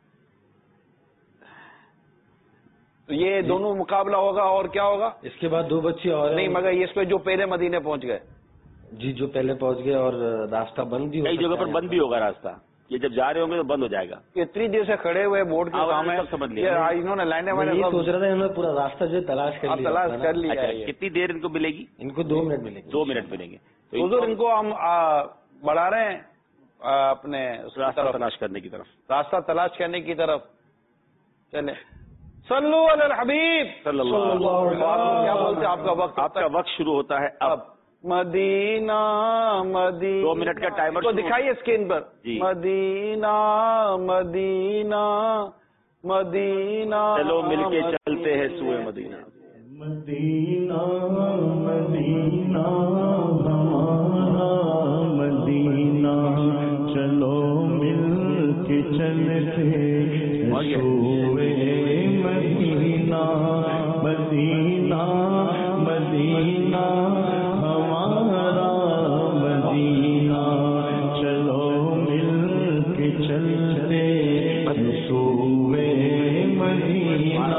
تو یہ دونوں مقابلہ ہوگا اور کیا ہوگا اس کے بعد؟ دو بچے اور نہیں مگر اس پہ جو پہلے مدینے پہنچ گئے. جی جو پہلے پہنچ گئے اور راستہ بند بھی ہو کئی جگہ پر بند بھی ہوگا راستہ. یہ جب جا رہے ہوں گے تو بند ہو جائے گا. اتنی دیر سے کھڑے ہوئے بورڈ کے سامنے سمجھ لیا انہوں نے لائنیں میں یہ سوچ رہا تھا انہوں نے پورا راستہ جو تلاش کر لیا. تلاش کر لیا. کتنی دیر ان کو ملے گی؟ ان کو دو منٹ ملیں گے. دو منٹ ملیں گے. حضور ان کو ہم بڑھا رہے ہیں اپنے راستہ تلاش کرنے کی طرف. راستہ تلاش کرنے کی طرف. چلے صلو علی الحبیب صلی اللہ علیہ وسلم. کیا بولتے آپ کا وقت؟ آپ کا وقت شروع ہوتا ہے اب. مدینہ مدینہ دو منٹ کا ٹائمر تو دکھائیے اسکرین پر. جی. مدینہ مدینہ مدینہ چلو مل کے چلتے ہیں سوئے مدینہ. مدینہ مدینہ ہمارا مدینہ چلو مل کے چلتے سوئے مدینہ. مدینہ مدینہ ہمارا مدینہ چلو مل کے چلتے سوئے مدینہ.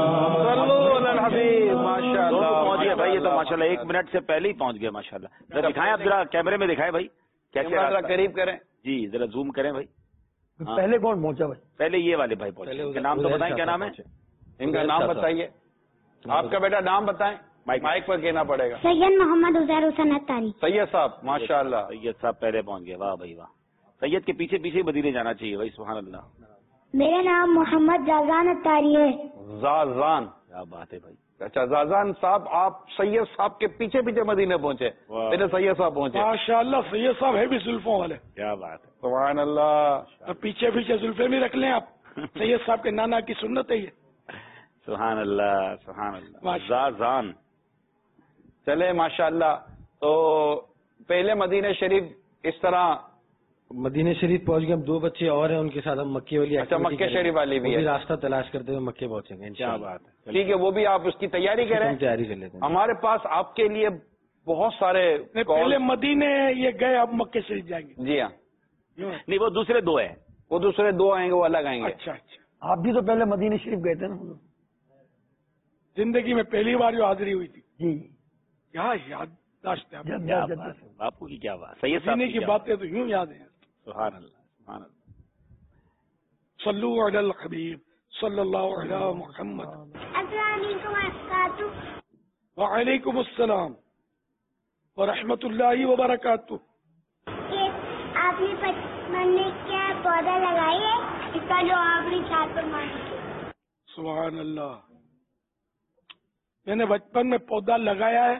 ماشاء اللہ پہنچ گیا بھائی. یہ تو ماشاء اللہ ایک منٹ سے پہلے ہی پہنچ گیا ماشاء اللہ. ذرا دکھائیں آپ، ذرا کیمرے میں دکھائیں بھائی کیسے ذرا قریب کریں. جی ذرا زوم کریں بھائی. پہلے کون پہنچا بھائی؟ پہلے یہ والے بھائی پہنچے. ان کا نام تو بتائیں کیا نام ہے؟ ان کا نام بتائیے. آپ کا بیٹا نام بتائیں. مائک پر کہنا پڑے گا. سید محمد عزیر حسین اتاری. سید صاحب ماشاء اللہ. سید صاحب پہلے پہنچ گئے. واہ بھائی واہ. سید کے پیچھے پیچھے مدینے جانا چاہیے بھائی. سبحان اللہ. میرا نام محمد زازان اتاری ہے. زازان. کیا بات ہے بھائی. اچھا زازان صاحب آپ سید صاحب کے پیچھے پیچھے مدینے پہنچے. پہلے سید صاحب پہنچے. ماشاء اللہ. سید صاحب ہے بھی زلفوں والے. کیا بات ہے. سبحان اللہ. پیچھے پیچھے زلفے بھی رکھ لیں آپ. سید صاحب کے نانا کی سنت ہے یہ. سبحان اللہ سبحان اللہ. زازان. چلے ماشاء اللہ. تو پہلے مدینہ شریف اس طرح مدینہ شریف پہنچ گئے. ہم دو بچے اور ہیں ان کے ساتھ ہم مکے والی. اچھا مکے شریف والی بھی ہے. راستہ تلاش کرتے ہوئے مکے پہنچیں گے. کیا بات ہے. ٹھیک ہے وہ بھی آپ اس کی تیاری کریں. تیاری کر لیتے ہیں. ہمارے پاس آپ کے لیے بہت سارے پہلے مدینے یہ گئے اب مکے شریف جائیں گے. جی ہاں. نہیں وہ دوسرے دو ہیں. وہ دوسرے دو آئیں گے وہ الگ آئیں گے. اچھا اچھا. آپ بھی تو پہلے مدینہ شریف گئے تھے نا. زندگی میں پہلی بار جو حاضری ہوئی تھی. جی کیا یادداشت ہے باپو کی. کیا بات. سید صاحب کی باتیں تو یوں یاد ہیں. سبحان اللہ سبحان اللہ. صلو علی الحبیب صلی اللہ علی محمد. السلام علیکم وبرکاتہ. وعلیکم السلام ورحمۃ اللہ وبرکاتہ. آپ نے بچپن میں کیا پودا لگائی ہے اس کا جو آخری چھات پر مانی. سبحان اللہ. میں نے بچپن میں پودا لگایا ہے.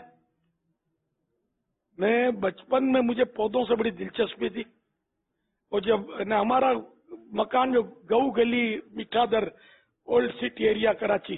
میں بچپن میں مجھے پودوں سے بڑی دلچسپی تھی. اور جب نا ہمارا مکان جو گو گلی Mitha Dar old city area Karachi,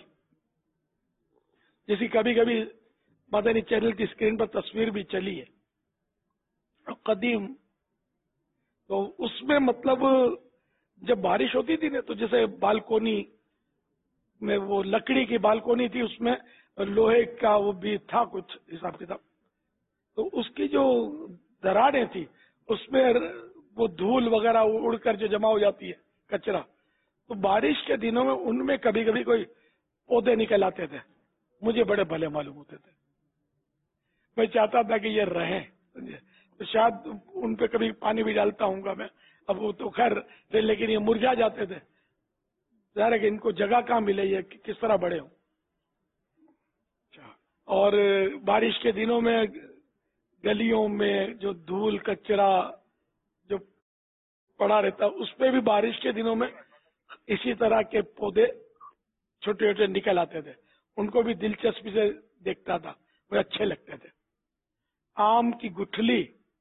جیسی کبھی کبھی مدنی چینل کی اسکرین پر تصویر بھی چلی ہے قدیم، تو اس میں مطلب جب بارش ہوتی تھی نا تو جیسے بالکونی میں وہ لکڑی کی بالکونی تھی، اس میں لوہے کا وہ بھی تھا کچھ حساب کتاب، تو اس کی جو دراڑیں تھی اس میں وہ دھول وغیرہ اڑ کر جو جمع ہو جاتی ہے کچرا، تو بارش کے دنوں میں ان میں کبھی کبھی کوئی پودے نکل آتے تھے. مجھے بڑے بھلے معلوم ہوتے تھے. میں چاہتا تھا کہ یہ رہیں، تو شاید ان پہ کبھی پانی بھی ڈالتا ہوں گا میں. اب وہ تو خیر لیکن یہ مرجھا جاتے تھے. ظاہر ہے کہ ان کو جگہ کہاں ملے یہ کس طرح بڑے ہوں. اور بارش کے دنوں میں گلیوں میں جو دھول کچرا جو پڑا رہتا اس پہ بھی بارش کے دنوں میں اسی طرح کے پودے چھوٹے چھوٹے نکل آتے تھے. ان کو بھی دلچسپی سے دیکھتا تھا، وہ اچھے لگتے تھے. آم کی گٹھلی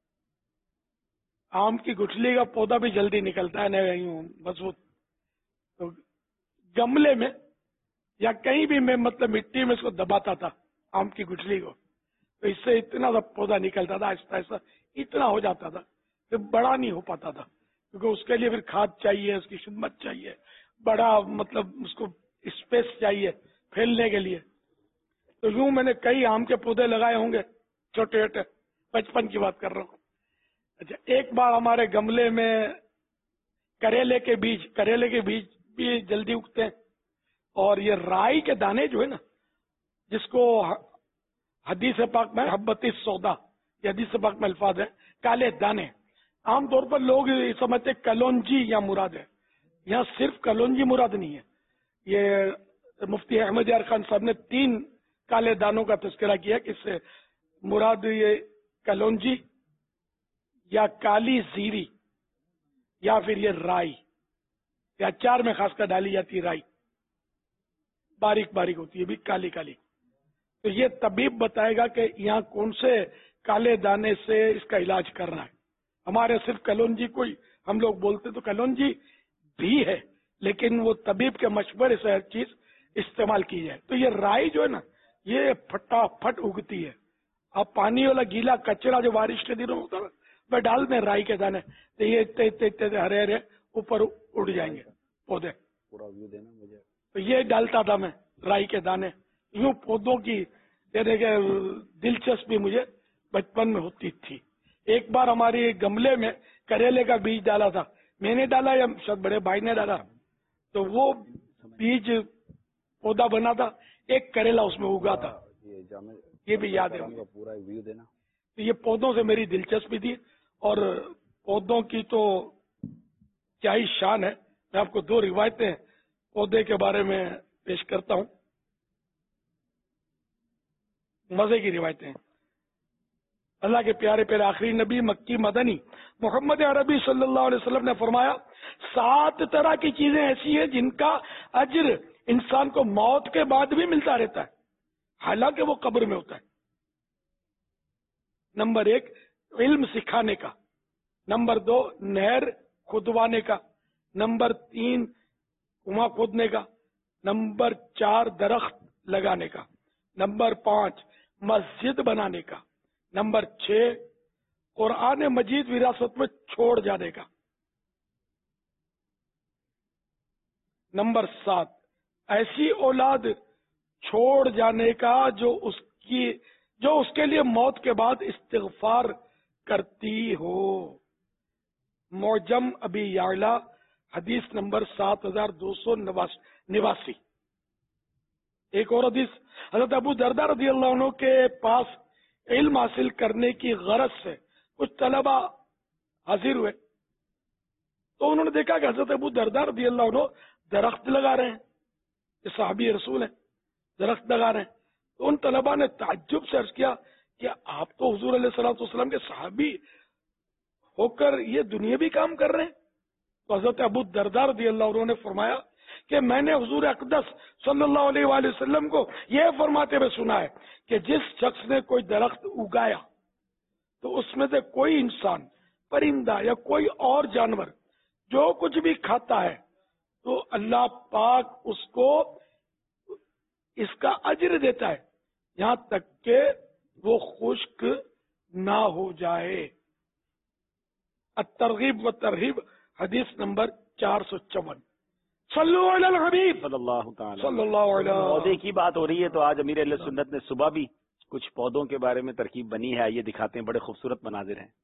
آم کی گٹھلی کا پودا بھی جلدی نکلتا ہے نہیں مضبوط. تو گملے میں یا کہیں بھی میں مطلب مٹی میں اس کو دباتا تھا آم کی گٹھلی کو، تو اس سے اتنا سا پودا نکلتا تھا، آہستہ آہستہ اتنا ہو جاتا تھا پھر بڑا نہیں ہو پاتا تھا، کیونکہ اس کے لیے پھر کھاد چاہیے، اس کی خدمت چاہیے، بڑا مطلب اس کو اسپیس چاہیے پھیلنے کے لیے. تو یوں میں نے کئی آم کے پودے لگائے ہوں گے چھوٹے چھوٹے، بچپن کی بات کر رہا ہوں. اچھا ایک بار ہمارے گملے میں کریلے کے بیج کریلے کے بیج بھی جلدی اگتے ہیں، اور یہ رائی کے دانے جو ہے نا، جس کو حدیث پاک میں حبتی سودا، یہ حدیث پاک میں الفاظ ہے کالے دانے. عام طور پر لوگ سمجھتے کلونجی یا مراد ہے، یہاں صرف کلونجی مراد نہیں ہے. یہ مفتی احمد یار خان صاحب نے تین کالے دانوں کا تذکرہ کیا کہ اس سے مراد یہ کلونجی یا کالی زیری یا پھر یہ رائی، یا اچار میں خاص کر ڈالی جاتی رائی، باریک باریک ہوتی ہے بھی کالی کالی. تو یہ طبیب بتائے گا کہ یہاں کون سے کالے دانے سے اس کا علاج کرنا ہے. ہمارے صرف کلونجی کوئی ہم لوگ بولتے تو کلونجی بھی ہے، لیکن وہ طبیب کے مشورے سے ہر چیز استعمال کی جائے. تو یہ رائی جو ہے نا، یہ پھٹا پھٹ اگتی ہے. اب پانی والا گیلا کچرا جو بارش کے دنوں ہوتا ہے وہ ڈال دیں رائی کے دانے، تو یہ تے تے تے ہرے ہرے اوپر اڑ جائیں گے پودے. پورا ویو دینا مجھے. تو یہ ڈالتا تھا میں رائی کے دانے. یوں پودوں کی دینے کے دلچسپی مجھے بچپن میں ہوتی تھی. ایک بار ہماری گملے میں کریلے کا بیج ڈالا تھا، میں نے ڈالا یا شاید بڑے بھائی نے ڈالا، تو وہ بیج پودا بنا تھا، ایک کریلا اس میں اگا تھا. یہ بھی یاد ہے پورا ویو دینا. تو یہ پودوں سے میری دلچسپی تھی، اور پودوں کی تو کیا ہی شان ہے. میں آپ کو دو روایتیں پودے کے بارے میں پیش کرتا ہوں، مزے کی روایتیں. اللہ کے پیارے پیارے آخری نبی مکی مدنی محمد عربی صلی اللہ علیہ وسلم نے فرمایا، سات طرح کی چیزیں ایسی ہیں جن کا اجر انسان کو موت کے بعد بھی ملتا رہتا ہے، حالانکہ وہ قبر میں ہوتا ہے. نمبر ایک، علم سکھانے کا. نمبر دو، نہر کھدوانے کا. نمبر تین، کنواں کھودنے کا. نمبر چار، درخت لگانے کا. نمبر پانچ، مسجد بنانے کا. نمبر چھ، قرآن مجید وراثت میں چھوڑ جانے کا. نمبر سات، ایسی اولاد چھوڑ جانے کا جو اس کی جو اس کے لیے موت کے بعد استغفار کرتی ہو. معجم ابی یعلا حدیث نمبر سات ہزار دو سو نواسی. ایک اور حدیث، حضرت ابو دردہ رضی اللہ عنہ کے پاس علم حاصل کرنے کی غرض سے کچھ طلبہ حاضر ہوئے، تو انہوں نے دیکھا کہ حضرت ابو دردہ رضی اللہ عنہ درخت لگا رہے ہیں، یہ صحابی رسول ہیں، درخت لگا رہے ہیں. تو ان طلبہ نے تعجب سے عرض کیا کہ آپ تو حضور علیہ الصلوۃ والسلام کے صحابی ہو کر یہ دنیاوی کام کر رہے ہیں. تو حضرت ابو دردہ رضی اللہ عنہ نے فرمایا کہ میں نے حضور اقدس صلی اللہ علیہ وآلہ وسلم کو یہ فرماتے ہوئے سنا ہے کہ جس شخص نے کوئی درخت اگایا تو اس میں سے کوئی انسان، پرندہ یا کوئی اور جانور جو کچھ بھی کھاتا ہے تو اللہ پاک اس کو اس کا اجر دیتا ہے، یہاں تک کہ وہ خشک نہ ہو جائے. الترغیب و ترہیب حدیث نمبر چار سو چون. صلو علی الحبیب صلی اللہ تعالی صلی اللہ علیہ. پودے کی بات ہو رہی ہے تو آج امیر اہل سنت نے صبح بھی کچھ پودوں کے بارے میں ترکیب بنی ہے، یہ دکھاتے ہیں، بڑے خوبصورت مناظر ہیں.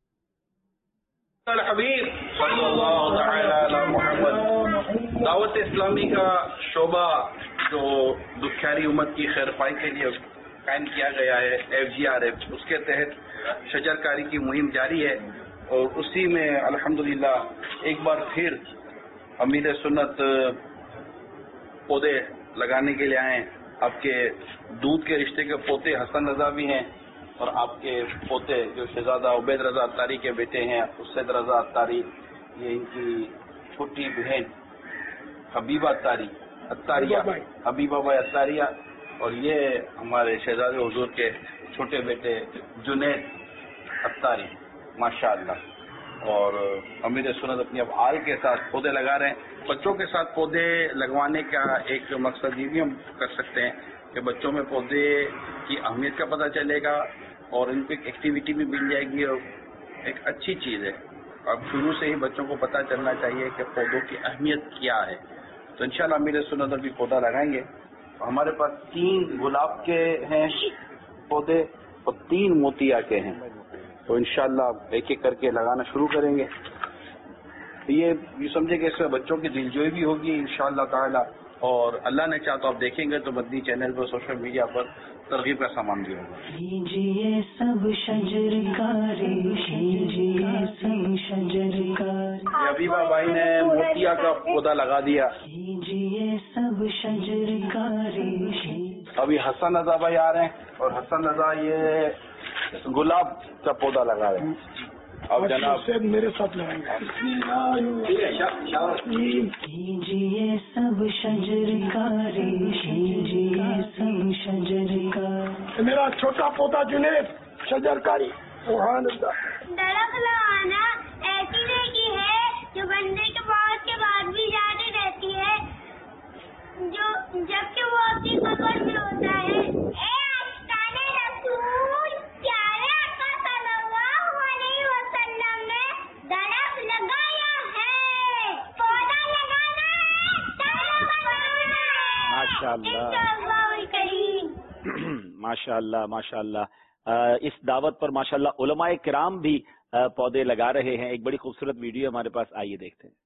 الحبیب صلی اللہ تعالی علی محمد. دعوت اسلامی کا شعبہ جو دکھیاری امت کی خیر پائی کے لیے قائم کیا گیا ہے، ایف جی آر ایف، اس کے تحت شجر کاری کی مہم جاری ہے، اور اسی میں الحمدللہ ایک بار پھر امیر سنت پودے لگانے کے لیے آئے. آپ کے دودھ کے رشتے کے پوتے حسن رضا بھی ہیں، اور آپ کے پوتے جو شہزادہ عبید رضا اتاری کے بیٹے ہیں اسد رضا اتاری، یہ ان کی چھوٹی بہن حبیبہ اتاری اتاریہ حبیبہ بھائی اتاریہ، اور یہ ہمارے شہزادے حضور کے چھوٹے بیٹے جنید اتاری، ماشاء اللہ. اور امیر سنت اپنی افعال کے ساتھ پودے لگا رہے ہیں. بچوں کے ساتھ پودے لگوانے کا ایک مقصد یہ بھی ہم کر سکتے ہیں کہ بچوں میں پودے کی اہمیت کا پتہ چلے گا، اور ان کو ایک ایکٹیویٹی بھی مل جائے گی، اور ایک اچھی چیز ہے. اب شروع سے ہی بچوں کو پتہ چلنا چاہیے کہ پودوں کی اہمیت کیا ہے. تو انشاءاللہ امیر سنت بھی پودا لگائیں گے. ہمارے پاس تین گلاب کے ہیں پودے اور تین موتیا کے ہیں. تو انشاءاللہ ایک ایک کر کے لگانا شروع کریں گے. یہ یہ سمجھے کہ اس میں بچوں کی دلجوئی بھی ہوگی انشاءاللہ تعالی, اور اللہ نے چاہا تو آپ دیکھیں گے تو مدنی چینل پر, سوشل میڈیا پر ترغیب کا سامان بھی ہوگا. کیجئے سب شجر کاری, کیجئے سب شجر کاری. یہ ابیبا بھائی نے موتیا کا پودا لگا دیا. کیجئے سب شجر کاری. ابھی حسن رضا بھائی آ رہے ہیں اور حسن رضا یہ گلاب کا پودا لگا رہے ہیں. اب جناب سے میرے ساتھ لگائیں گے. کیجئے سب شجر کاری, کیجئے سب شجر کاری. میرا چھوٹا پودا جنید شجر کاری. سبحان اللہ. درخت لگانا ایسی نیکی ہے جو بندے کے موت کے بعد بھی جاری رہتی ہے, جو جب کہ وہ اپنی قبر میں ہوتا ہے. اے آشقان رسول, پیارے آقا صلی اللہ علیہ وسلم نے درخت لگایا ہے, پودا لگانا ہے, درخت لگانا ہے. ماشاء اللہ کریم. ماشاء اللہ ماشاء اللہ. اس دعوت پر ماشاء اللہ علماء کرام بھی پودے لگا رہے ہیں. ایک بڑی خوبصورت ویڈیو ہمارے پاس, آئیے دیکھتے ہیں.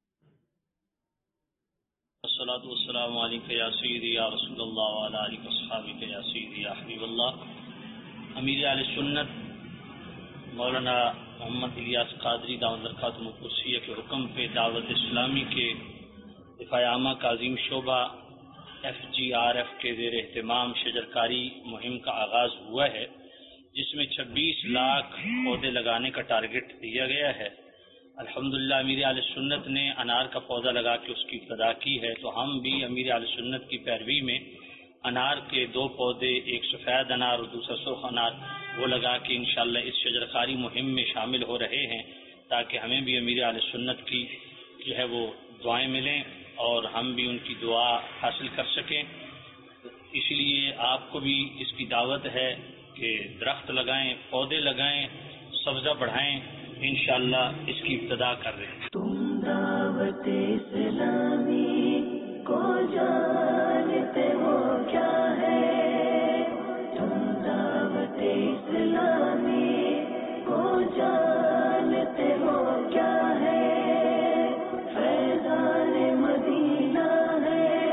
الصلاۃ والسلام علیک یا سیدی یا رسول اللہ وعلی آلہ وصحبہ یا سیدی یا حبیب اللہ. امیر اہل سنت مولانا محمد الیاس قادری دامت برکاتہ القدسیہ کے حکم پہ دعوت اسلامی کے دفاع عامہ کا عظیم شعبہ ایف جی آر ایف کے زیر اہتمام شجرکاری مہم کا آغاز ہوا ہے, جس میں چھبیس لاکھ پودے لگانے کا ٹارگٹ دیا گیا ہے. الحمدللہ امیر اہل سنت نے انار کا پودا لگا کے اس کی ابتدا کی ہے, تو ہم بھی امیر اہل سنت کی پیروی میں انار کے دو پودے, ایک سفید انار اور دوسرا سرخ انار, وہ لگا کے انشاءاللہ اس شجرکاری مہم میں شامل ہو رہے ہیں, تاکہ ہمیں بھی امیر اہل سنت کی جو ہے وہ دعائیں ملیں اور ہم بھی ان کی دعا حاصل کر سکیں. اس لیے آپ کو بھی اس کی دعوت ہے کہ درخت لگائیں, پودے لگائیں, سبزہ بڑھائیں. انشاءاللہ اس کی ابتدا کر رہے ہیں. تم دعوت اسلامی کو جانتے ہو کیا ہے, تم دعوت اسلامی کو جانتے ہو کیا ہے. فیضان مدینہ ہے,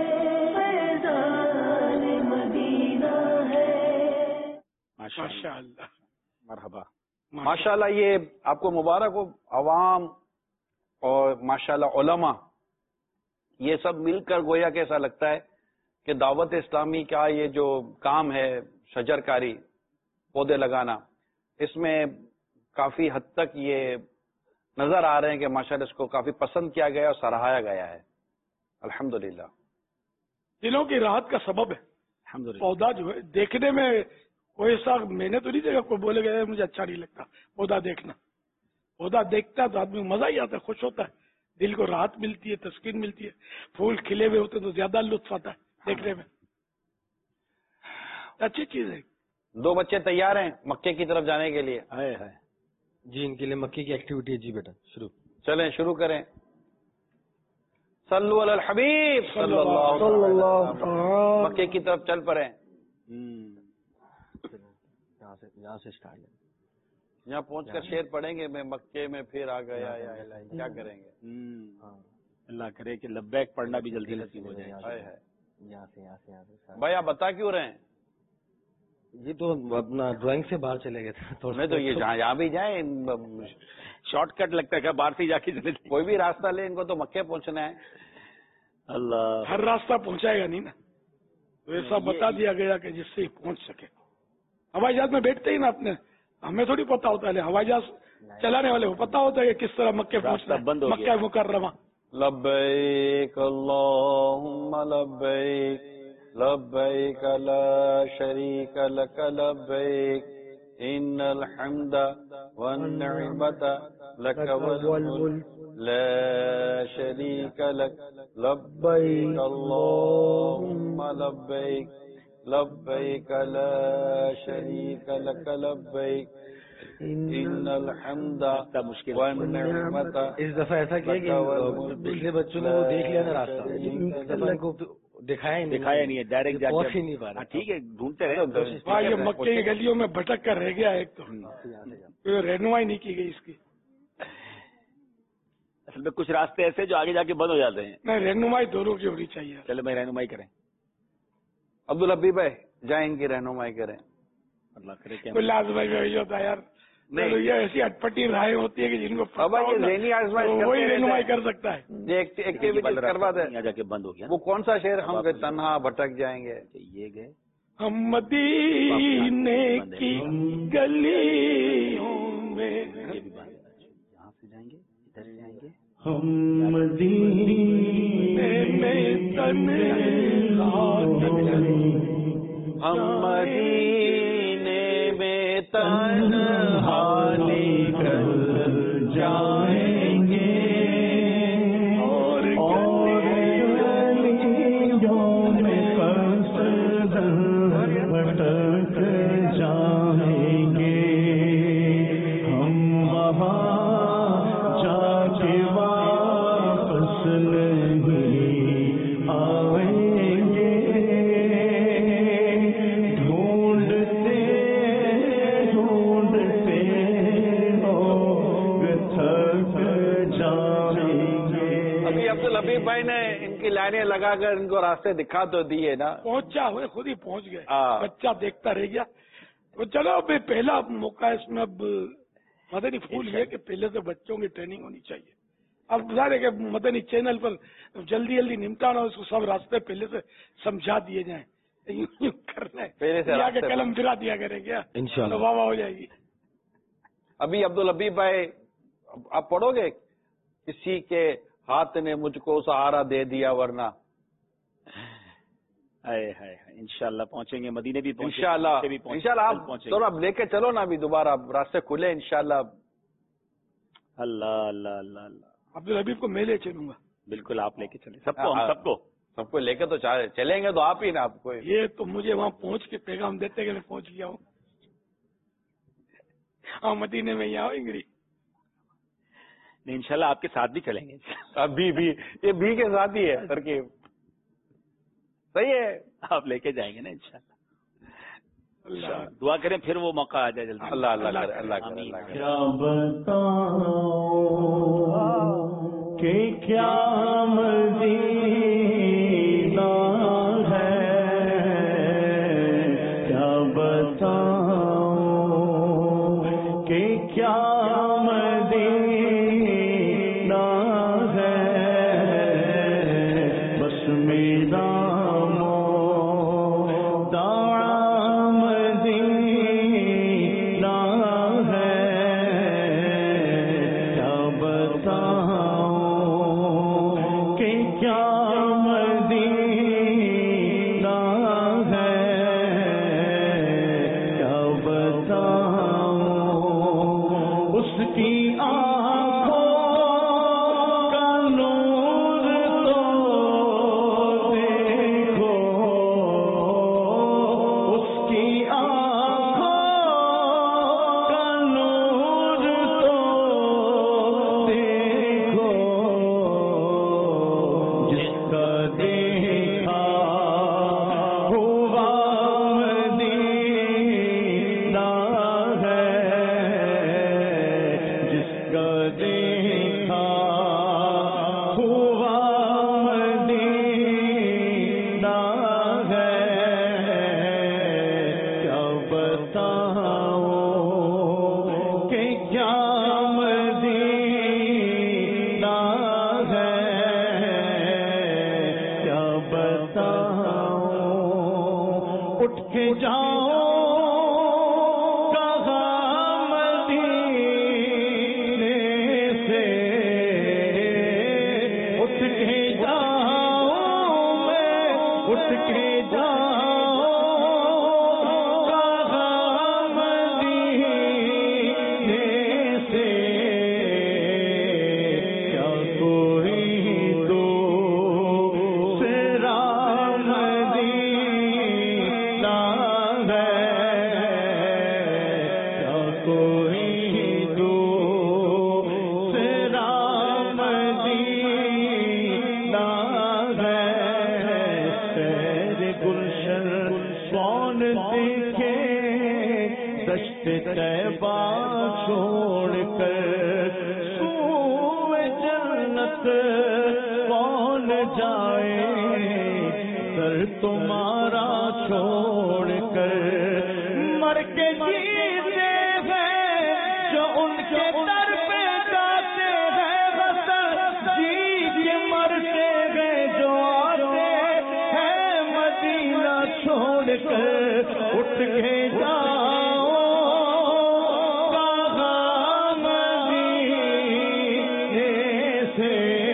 فیضان مدینہ ہے. ماشاء اللہ. مرحبا. ماشاءاللہ. یہ آپ کو مبارک ہو. عوام اور ماشاءاللہ علماء یہ سب مل کر گویا کہ ایسا لگتا ہے کہ دعوت اسلامی کا یہ جو کام ہے شجر کاری, پودے لگانا, اس میں کافی حد تک یہ نظر آ رہے ہیں کہ ماشاءاللہ اس کو کافی پسند کیا گیا اور سراہایا گیا ہے. الحمدللہ. دلوں کی راحت کا سبب ہے الحمدللہ. پودا جو ہے دیکھنے میں کوئی ایسا میں نے تو نہیں دیکھا کوئی بولے گا مجھے اچھا نہیں لگتا پودا دیکھنا. پودا دیکھتا ہے تو آدمی مزہ ہی آتا ہے, خوش ہوتا ہے, دل کو راحت ملتی ہے, تسکین ملتی ہے. پھول کھلے ہوئے ہوتے تو زیادہ لطف آتا ہے دیکھنے میں. اچھی چیز ہے. دو بچے تیار ہیں مکے کی طرف جانے کے لیے؟ ہے ہے جی, ان کے لیے مکے کی ایکٹیویٹی ہے. جی بیٹا شروع. چلیں شروع کریں. صلو علی الحبیب صلی اللہ صلی اللہ. مکے کی طرف چل پڑے. یہاں سے یہاں سے اسٹارٹ. یہاں پہنچ کر شعر پڑھیں گے, میں مکے میں پھر آ گیا یا الہی, کیا کریں گے؟ اللہ کرے کہ لبیک پڑھنا بھی جلدی نصیب ہو جائے. یہاں سے یہاں سے یہاں سے. بھائی آپ بتا کیوں رہے ہیں؟ یہ تو اپنا ڈرائنگ سے باہر چلے گئے تھے. میں تو یہ جہاں یہاں بھی جائیں شارٹ کٹ لگتا ہے کیا باہر سے جا کے کوئی بھی راستہ لے, ان کو تو مکے پہنچنا ہے. اللہ ہر راستہ پہنچائے گا نہیں نا, تو ایسا بتا دیا گیا کہ جس سے پہنچ سکے. ہوائی جہاز میں بیٹھتے ہی نا, اپنے ہمیں تھوڑی پتا ہوتا ہے, ہوائی جہاز چلانے والے کو پتا ہوتا ہے کہ کس طرح مکے پہنچنا ہے. مکہ مکرمہ. لبیک اللہم لبیک لبیک لا شریک لک لبیک ان الحمد والنعمت لک والملک لا شریک لک لبیک اللہم لبیک لبیک لا شریک لک لبیک ان الحمد مشکل والنعمت. اس دفعہ ایسا کیا کہ پچھلے بچوں نے وہ دیکھ لیا نا راستہ, اس دفعہ ان کو دکھایا نہیں دکھایا نہیں ہے, ڈائریکٹ پہنچ ہی نہیں پا رہا. ٹھیک ہے, ڈھونڈتے رہے. ہاں, یہ مکے کی گلیوں میں بھٹک کر رہ گیا ایک تو رہنمائی نہیں کی گئی اس کی. اصل میں کچھ راستے ایسے جو آگے جا کے بند ہو جاتے ہیں. نہیں, رہنمائی دونوں کی ہونی چاہیے. چلے بھائی رہنمائی کریں. عبدالحبیب بھائی جائیں ان کی رہنمائی کریں. اللہ کرے کیا الاس بھائی میں ہوتا ہے یار, یہ ایسی اٹپٹی رائے ہوتی ہے کہ جن کو وہی رہنمائی کر سکتا ہے. ایکٹیویٹی کروا دیں. جا کے بند ہو گیا. وہ کون سا شہر ہم گئے تنہا بھٹک جائیں گے, یہ گئے ہم مدینے کی گلیوں میں. یہاں سے جائیں گے, ادھر سے جائیں گے. ہم مدینے میں تنہا ہم مدینے میں تنہا نکل جائیں گے اور گلیوں میں قصداً بھٹک جائیں گے. ہم وہاں جا کے واپس نہیں آئیں گے. ڈھونڈتے ڈھونڈتے لوگ تھک جائیں گے. ابھی عبدالحبیب بھائی نے ان کی لائنیں لگا کر ان کو راستے دکھا تو دیے نا. پہنچا ہوئے خود ہی پہنچ گئے, بچہ دیکھتا رہ گیا. تو چلو اب پہلا موقع ہے اس میں. اب مدنی پھول یہ کہ پہلے سے بچوں کی ٹریننگ ہونی چاہیے. اب ظاہر ہے کہ مدنی چینل پر جلدی جلدی نمٹانا, اس کو سب راستے پہلے سے سمجھا دیے جائیں. یوں یوں کرنا ہے, کے قلم پھرا دیا کریں کیا, انشاءاللہ واہ واہ ہو جائے گی. ابھی عبدالحبیب بھائی آپ پڑھو گے, کسی کے ہاتھ نے مجھ کو سہارا دے دیا ورنہ. انشاءاللہ پہنچیں گے, مدینے بھی انشاءاللہ انشاءاللہ. آپ تھوڑا لے کے چلو نا, ابھی دوبارہ راستے کھلے انشاءاللہ. اللہ اللہ اللہ اللہ. عبدالحبیب کو میں لے چلوں گا. بالکل آپ لے کے چلیں, سب کو, ہم سب کو سب کو لے کے تو چلیں گے, تو آپ ہی نا. آپ کو یہ تو مجھے وہاں پہنچ کے پیغام دیتے کہ میں پہنچ گیا ہوں. ہاں مدینے میں یہاں آئیں گے. انشاءاللہ آپ کے ساتھ بھی چلیں گے. ابھی بھی یہ بھی کے ساتھ ہی ہے ترکیب. صحیح ہے, آپ لے کے جائیں گے نا انشاءاللہ. دعا کریں پھر وہ موقع آ جائے جلدی. اللہ اللہ کرے, اللہ کرے, اللہ کرے. کیا بتاؤں کہ کیا مدینہ ہے, کیا بتاؤں کہ کیا مدینہ ہے. بس میرا کوئی جائے سر تمہارا چھوڑ کر، مر کے جیتے ہیں جو ان کے در پہ جاتے ہیں، بسر جی کے مرتے ہیں جو آتے ہیں مدینہ چھوڑ کر، اٹھ کے جاؤ کہاں مدینے سے،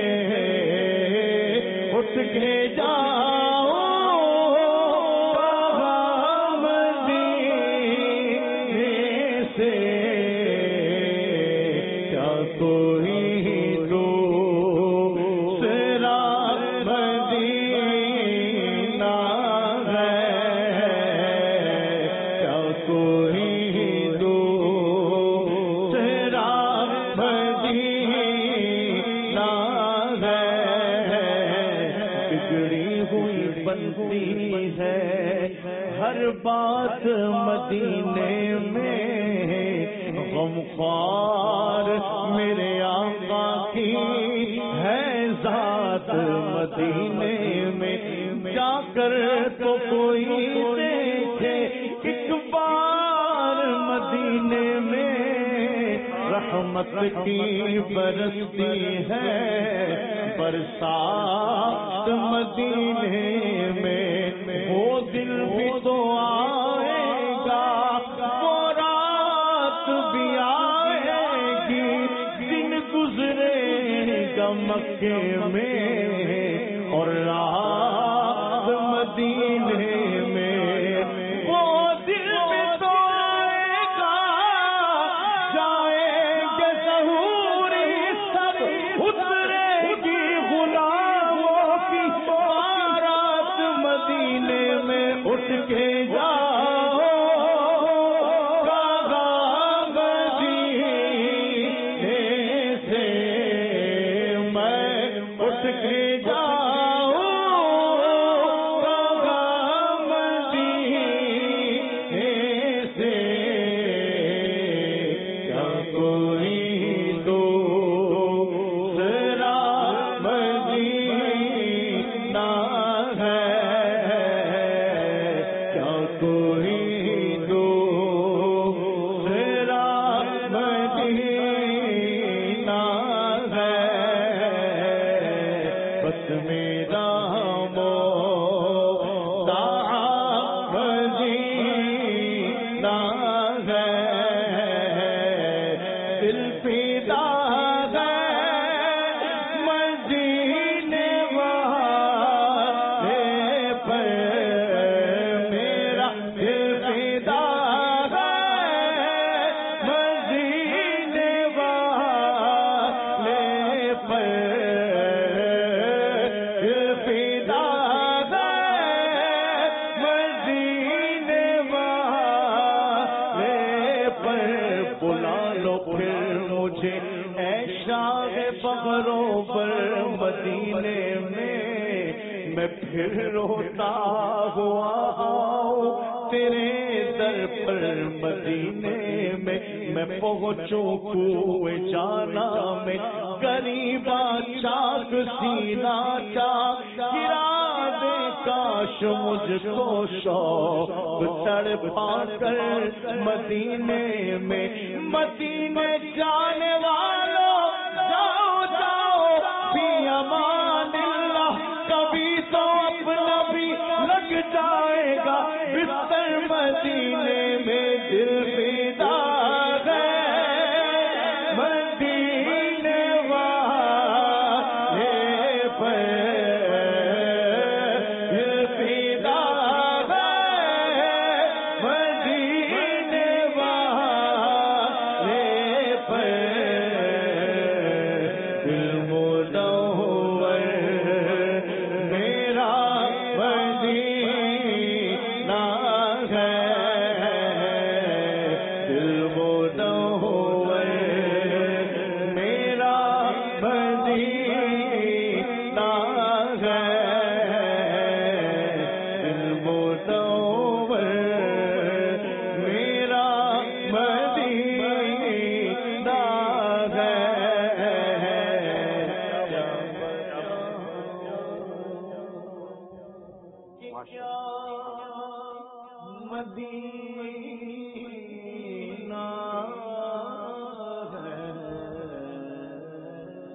اٹھ کے جاؤ کہاں مدینے سے، کیا کوئی دوسرا مدینہ ہے، کیا کوئی دوسرا مدینہ ہے، بگڑی ہوئی بنتی ہے ہر بات مدینے میں، غمخوار میرے آقا کی ہے ذات مدینے میں، جا کر تو کوئی دیکھے ایک بار مدینے میں، رحمت کی برستی ہے برسات مدینے میں، وہ دل بھی تو آئے گا وہ رات بھی آئے گی، دن گزرے گا مکے میں اور رات مدینے میں، وہ دل بھی تو آئے گا، جائیں گے ظہوری سب اترے گی غلاموں کی بارات مدینے میں، اٹھ کے جاؤ کہاں مدینے سے، میں اٹھ کے جاؤ کہاں مدینے سے، کیا کوئی دوسرا مدینہ ہے، کیا کوئی دوسرا مدینہ ہے، بس میرا مدعا مدینہ ہے، دل فدا ہے مدینے والے پر، میرا دل فدا ہے مدینے والے پر، دل فدا ہے مدینے والے پر، بلا لو پھر مجھے اے شاہ بغروں پر مدینے میں، میں پھر روتا ہوا آؤں تیرے در پر مدینے میں، میں پہنچوں کوئے جانا میں، غریبا چاک سینہ چاک گرا دے کاش مجھ کو شوق تڑپا کر مدینے میں، مدینے جانے والوں جاؤ جاؤ فی امان اللہ، کبھی تو اپنا بھی لگ جائے گا بستر مدینے میں، دل فدا ہے مدینے والے پر، دل فدا ہے مدینے والے پر، دل منور میرا مدینہ ہے،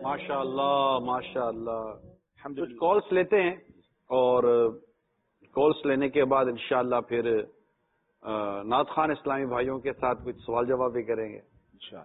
ماشاء اللہ ماشاء اللہ. کچھ کالس لیتے ہیں اور کالس لینے کے بعد انشاءاللہ پھر نعت خان اسلامی بھائیوں کے ساتھ کچھ سوال جواب بھی کریں گے انشاءاللہ.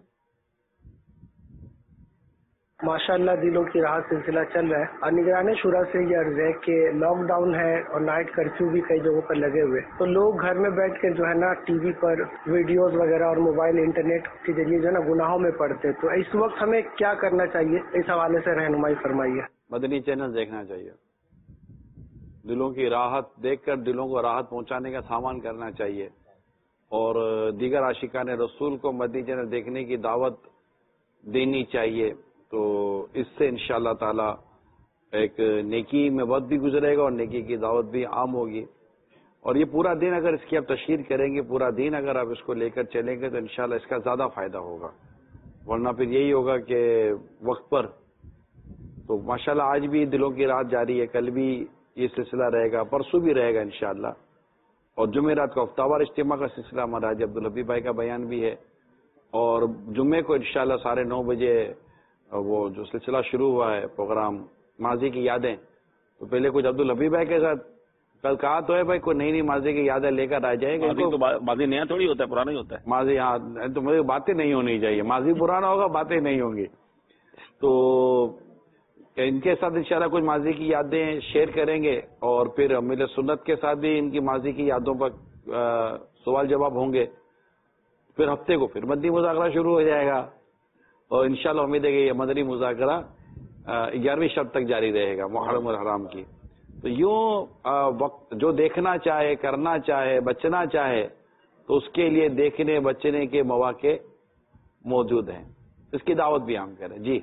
ماشاء اللہ دلوں کی راحت سلسلہ چل رہا ہے. اور نگران شورا سے یہ عرض ہے کہ لاک ڈاؤن ہے اور نائٹ کرفیو بھی کئی جگہوں پر لگے ہوئے، تو لوگ گھر میں بیٹھ کر جو ہے نا ٹی وی پر ویڈیوز وغیرہ اور موبائل انٹرنیٹ کے ذریعے جو ہے نا گناہوں میں پڑتے، تو اس وقت ہمیں کیا کرنا چاہیے؟ اس حوالے سے رہنمائی فرمائیے. مدنی چینل دیکھنا چاہیے، دلوں کی راحت دیکھ کر دلوں کو راحت پہنچانے کا سامان کرنا چاہیے، اور دیگر عاشقان رسول کو مدنی چینل دیکھنے کی دعوت دینی چاہیے. تو اس سے انشاءاللہ تعالی ایک نیکی میں وقت بھی گزرے گا اور نیکی کی دعوت بھی عام ہوگی. اور یہ پورا دن اگر اس کی آپ تشہیر کریں گے، پورا دن اگر آپ اس کو لے کر چلیں گے تو انشاءاللہ اس کا زیادہ فائدہ ہوگا. ورنہ پھر یہی ہوگا کہ وقت پر تو ماشاءاللہ آج بھی دلوں کی رات جاری ہے، کل بھی یہ سلسلہ رہے گا، پرسوں بھی رہے گا انشاءاللہ. اور جمعرات کو ہفتہ وار اجتماع کا سلسلہ ہمارا حاجی عبدالحبیب بھائی کا بیان بھی ہے، اور جمعے کو انشاءاللہ ساڑھے نو بجے وہ جو سلسلہ شروع ہوا ہے پروگرام ماضی کی یادیں، تو پہلے کچھ عبدالحبیب بھائی کے ساتھ کل کہا تو ہے بھائی کوئی نئی نئی ماضی کی یادیں لے کر آ جائے گا. ماضی نیا تھوڑی ہوتا ہے، پرانا ہی ہوتا ہے ماضی. ہاں تو مجھے باتیں نہیں ہونی چاہیے، ماضی پرانا ہوگا باتیں نہیں ہوں گی. تو ان کے ساتھ انشاءاللہ کچھ ماضی کی یادیں شیئر کریں گے، اور پھر امیل سنت کے ساتھ بھی ان کی ماضی کی یادوں پر سوال جواب ہوں گے. پھر ہفتے کو پھر مدنی مذاکرہ شروع ہو جائے گا، اور انشاءاللہ امید ہے کہ یہ مدنی مذاکرہ گیارہویں شب تک جاری رہے گا محرم الحرام کی. تو یوں وقت جو دیکھنا چاہے، کرنا چاہے، بچنا چاہے تو اس کے لیے دیکھنے بچنے کے مواقع موجود ہیں، اس کی دعوت بھی ہم کریں. جی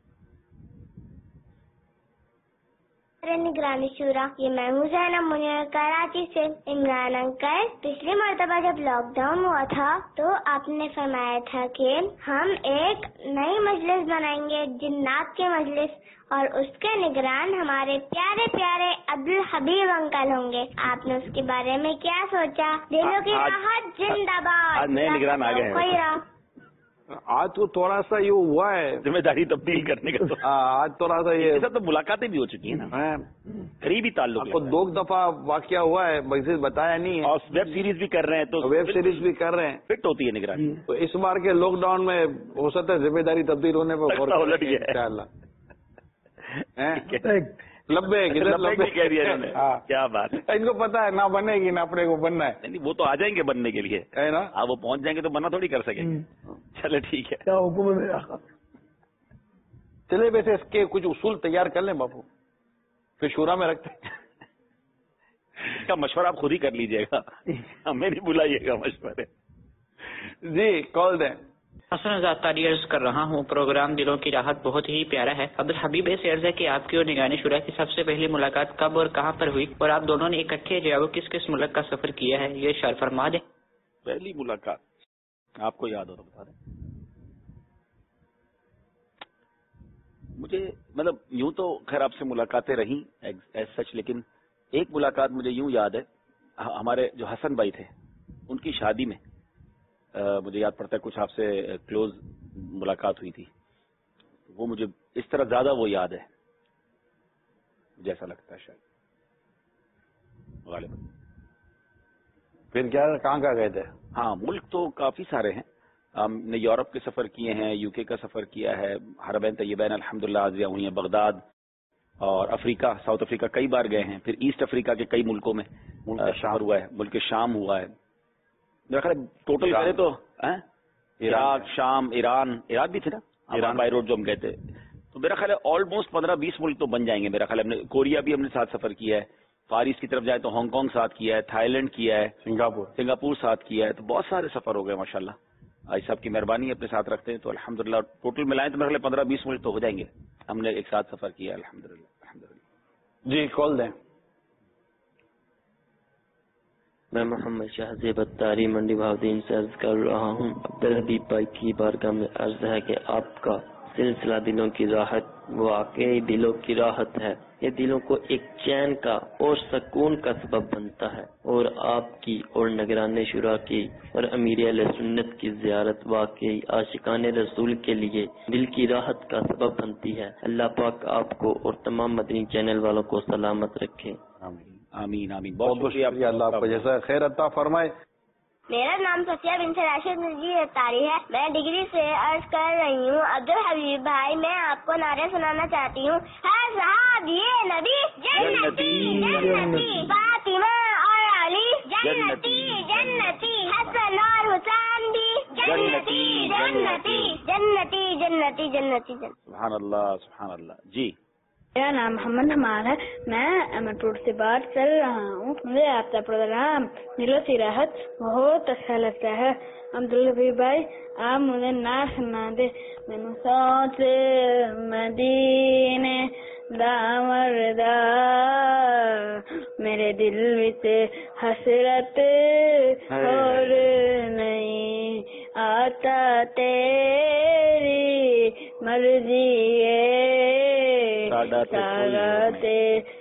نگرانی شورا، یہ میں ہوں زینب منیر کراچی سے. عمران انکل، پچھلی مرتبہ جب لاک ڈاؤن ہوا تھا تو آپ نے فرمایا تھا کہ ہم ایک نئی مجلس بنائیں گے، جنات کی مجلس، اور اس کے نگران ہمارے پیارے پیارے عبدالحبیب انکل ہوں گے. آپ نے اس کے بارے میں کیا سوچا؟ دلوں کی راحت زندہ باد. نئے نگران آ گئے ہیں. آج تو تھوڑا سا یہ ہوا ہے ذمہ داری تبدیل کرنے کا، آج تھوڑا سا یہ تو ملاقاتیں بھی ہو چکی ہیں نا، قریبی تعلق کو دو دفعہ واقعہ ہوا ہے، مجھے بتایا نہیں ہے، اور ویب سیریز بھی کر رہے ہیں، تو ویب سیریز بھی کر رہے ہیں، فٹ ہوتی ہے نگرانی. تو اس بار کے لاک ڈاؤن میں ہو سکتا ہے ذمہ داری تبدیل ہونے پر الٹ گیا ان شاء اللہ. لبے کیا بات ہے، ان کو پتا ہے نہ بنے گی نہ اپنے کو بننا ہے. نہیں وہ تو آ جائیں گے بننے کے لیے ہے نا، آپ وہ پہنچ جائیں گے تو بننا تھوڑی کر سکیں گے. چلے ٹھیک ہے، کیا حکم ہے میرا؟ چلے ویسے اس کے کچھ اصول تیار کر لیں باپو، پھر شورا میں رکھتے ہیں. اس کا مشورہ آپ خود ہی کر لیجئے گا، ہمیں نہیں بلائیے گا مشورے. جی کال دیں. حسن ذاتاری عرض کر رہا ہوں، پروگرام دلوں کی راحت بہت ہی پیارا ہے. عبدالحبیب سے عرض ہے کہ آپ کی اور نگران شورا کی سب سے پہلی ملاقات کب اور کہاں پر ہوئی، اور آپ دونوں نے اکٹھے جو ہے وہ کس کس ملک کا سفر کیا ہے، یہ اشارہ فرما دیں. پہلی ملاقات آپ کو یاد ہو تو بتا دیں. مجھے مطلب یوں تو خیر آپ سے ملاقاتیں رہیں ایز سچ، لیکن ایک ملاقات مجھے یوں یاد ہے، ہمارے جو حسن بھائی تھے ان کی شادی میں مجھے یاد پڑتا ہے کچھ آپ سے کلوز ملاقات ہوئی تھی. وہ مجھے اس طرح زیادہ وہ یاد ہے، جیسا لگتا ہے شاید غالباً. پھر کیا کہاں کہاں گئے تھے؟ ہاں ملک تو کافی سارے ہیں، ہم نے یورپ کے سفر کیے ہیں، یو کے کا سفر کیا ہے، حرمین طیبین الحمدللہ عزیہ ہوئی ہیں، بغداد اور افریقہ، ساؤتھ افریقہ کئی بار گئے ہیں، پھر ایسٹ افریقہ کے کئی ملکوں میں سفر ہوا ہے، ملک شام ہوا ہے. میرا خیال ٹوٹل کرے تو عراق، شام، ایران، عراق بھی تھے نا، ایران بائی روڈ جو ہم گئے تھے، تو میرا خیال ہے آلموسٹ پندرہ بیس ملک تو بن جائیں گے. میرا خیال ہم نے کوریا بھی ہم نے ساتھ سفر کیا ہے، فار ایسٹ کی طرف جائے تو ہانگ کانگ ساتھ کیا ہے، تھائی لینڈ کیا ہے، سنگاپور سنگاپور ساتھ کیا ہے. تو بہت سارے سفر ہو گئے ماشاءاللہ. آج صاحب کی مہربانی اپنے ساتھ رکھتے ہیں تو الحمدللہ ٹوٹل ملائیں تو میرے خیال پندرہ بیس ملک تو ہو جائیں گے. ہم نے ایک ساتھ سفر کیا الحمدللہ. الحمدللہ جی کال دیں. میں محمد شاہ زیب اتاری منڈی بہاؤدین سے عرض کر رہا ہوں، عبدالحبیب بھائی کی بارگاہ میں عرض ہے کہ آپ کا سلسلہ دلوں کی راحت واقعی دلوں کی راحت ہے. یہ دلوں کو ایک چین کا اور سکون کا سبب بنتا ہے، اور آپ کی اور نگران شورا کی اور امیر اہل سنت کی زیارت واقعی عاشقان رسول کے لیے دل کی راحت کا سبب بنتی ہے. اللہ پاک آپ کو اور تمام مدنی چینل والوں کو سلامت رکھے. آمین آمین. بہت بہت شکریہ. اللہ آپ کو جیسا خیر عطا فرمائے. میرا نام صفیہ بنت راشد نجی اتاری ہے. میں ڈگری سے عرض کر رہی ہوں. عبدالحبیب بھائی، میں آپ کو نعرے سنانا چاہتی ہوں. ہر صاحب یہ نبی جنتی جنتی، فاطمہ اور علی جنتی جنتی، حسن اور حسین بھی جنتی جنتی جنتی جنتی جنتی. سبحان اللہ سبحان اللہ. جی میرا نام محمد حمار ہے. میں احمد روڈ سے بات کر رہا ہوں. مجھے آپ کا پروگرام دل و راحت بہت اچھا لگتا ہے. عبدالحبیب بھائی، آپ مجھے نعت سنا دے. میں سوچ مدینے دامردا، میرے دل وچ حسرت اور نہیں آتا تیری مرضی ہے، ساغاتے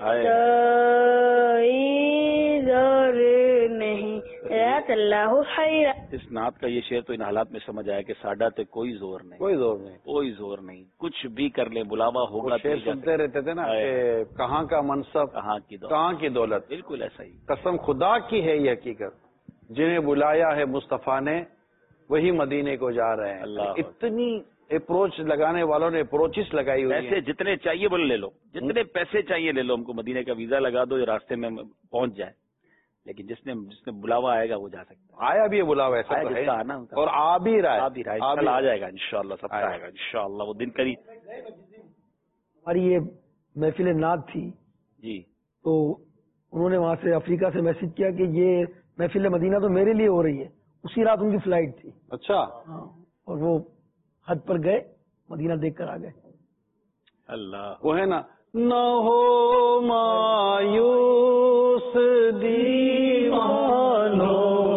کوئی زور نہیں. اللہ خیر. اس نعت کا یہ شعر تو ان حالات میں سمجھ آیا کہ ساڈا تے کوئی زور نہیں، کوئی زور نہیں، کوئی زور نہیں. کچھ بھی کر لے، بلاوا ہوگا. شعر سنتے رہتے تھے نا کہ کہاں کا منصب، کہاں کی دولت، کہاں کی دولت. بالکل ایسا ہی. قسم خدا کی ہے یہ حقیقت، جنہیں بلایا ہے مصطفیٰ نے وہی مدینے کو جا رہے ہیں. اللہ اتنی اپروچ لگانے والوں نے اپروچز لگائی ہوئی ہیں. پیسے جتنے چاہیے بولے لے لو، جتنے پیسے چاہیے لے لو، ہم کو مدینے کا ویزا لگا دو، یہ راستے میں پہنچ جائے. لیکن جس نے جس نے بلاوا آئے گا وہ جا سکتا ہے. آیا بھی یہ بلاوا ایسا ہے اور آ بھی رہا ہے، آ بھی رہا ہے. آ جائے گا انشاءاللہ، سب آئے گا انشاءاللہ. وہ دن قریب. ہماری یہ محفل نعت تھی جی، تو انہوں نے وہاں سے افریقہ سے میسج کیا کہ یہ محفل مدینہ تو میرے لیے ہو رہی ہے. اسی رات ان کی فلائٹ تھی. اچھا. اور وہ حج پر گئے، مدینہ دیکھ کر آ گئے. اللہ وہ ہے نا، نہ ہو مایوس دیوانو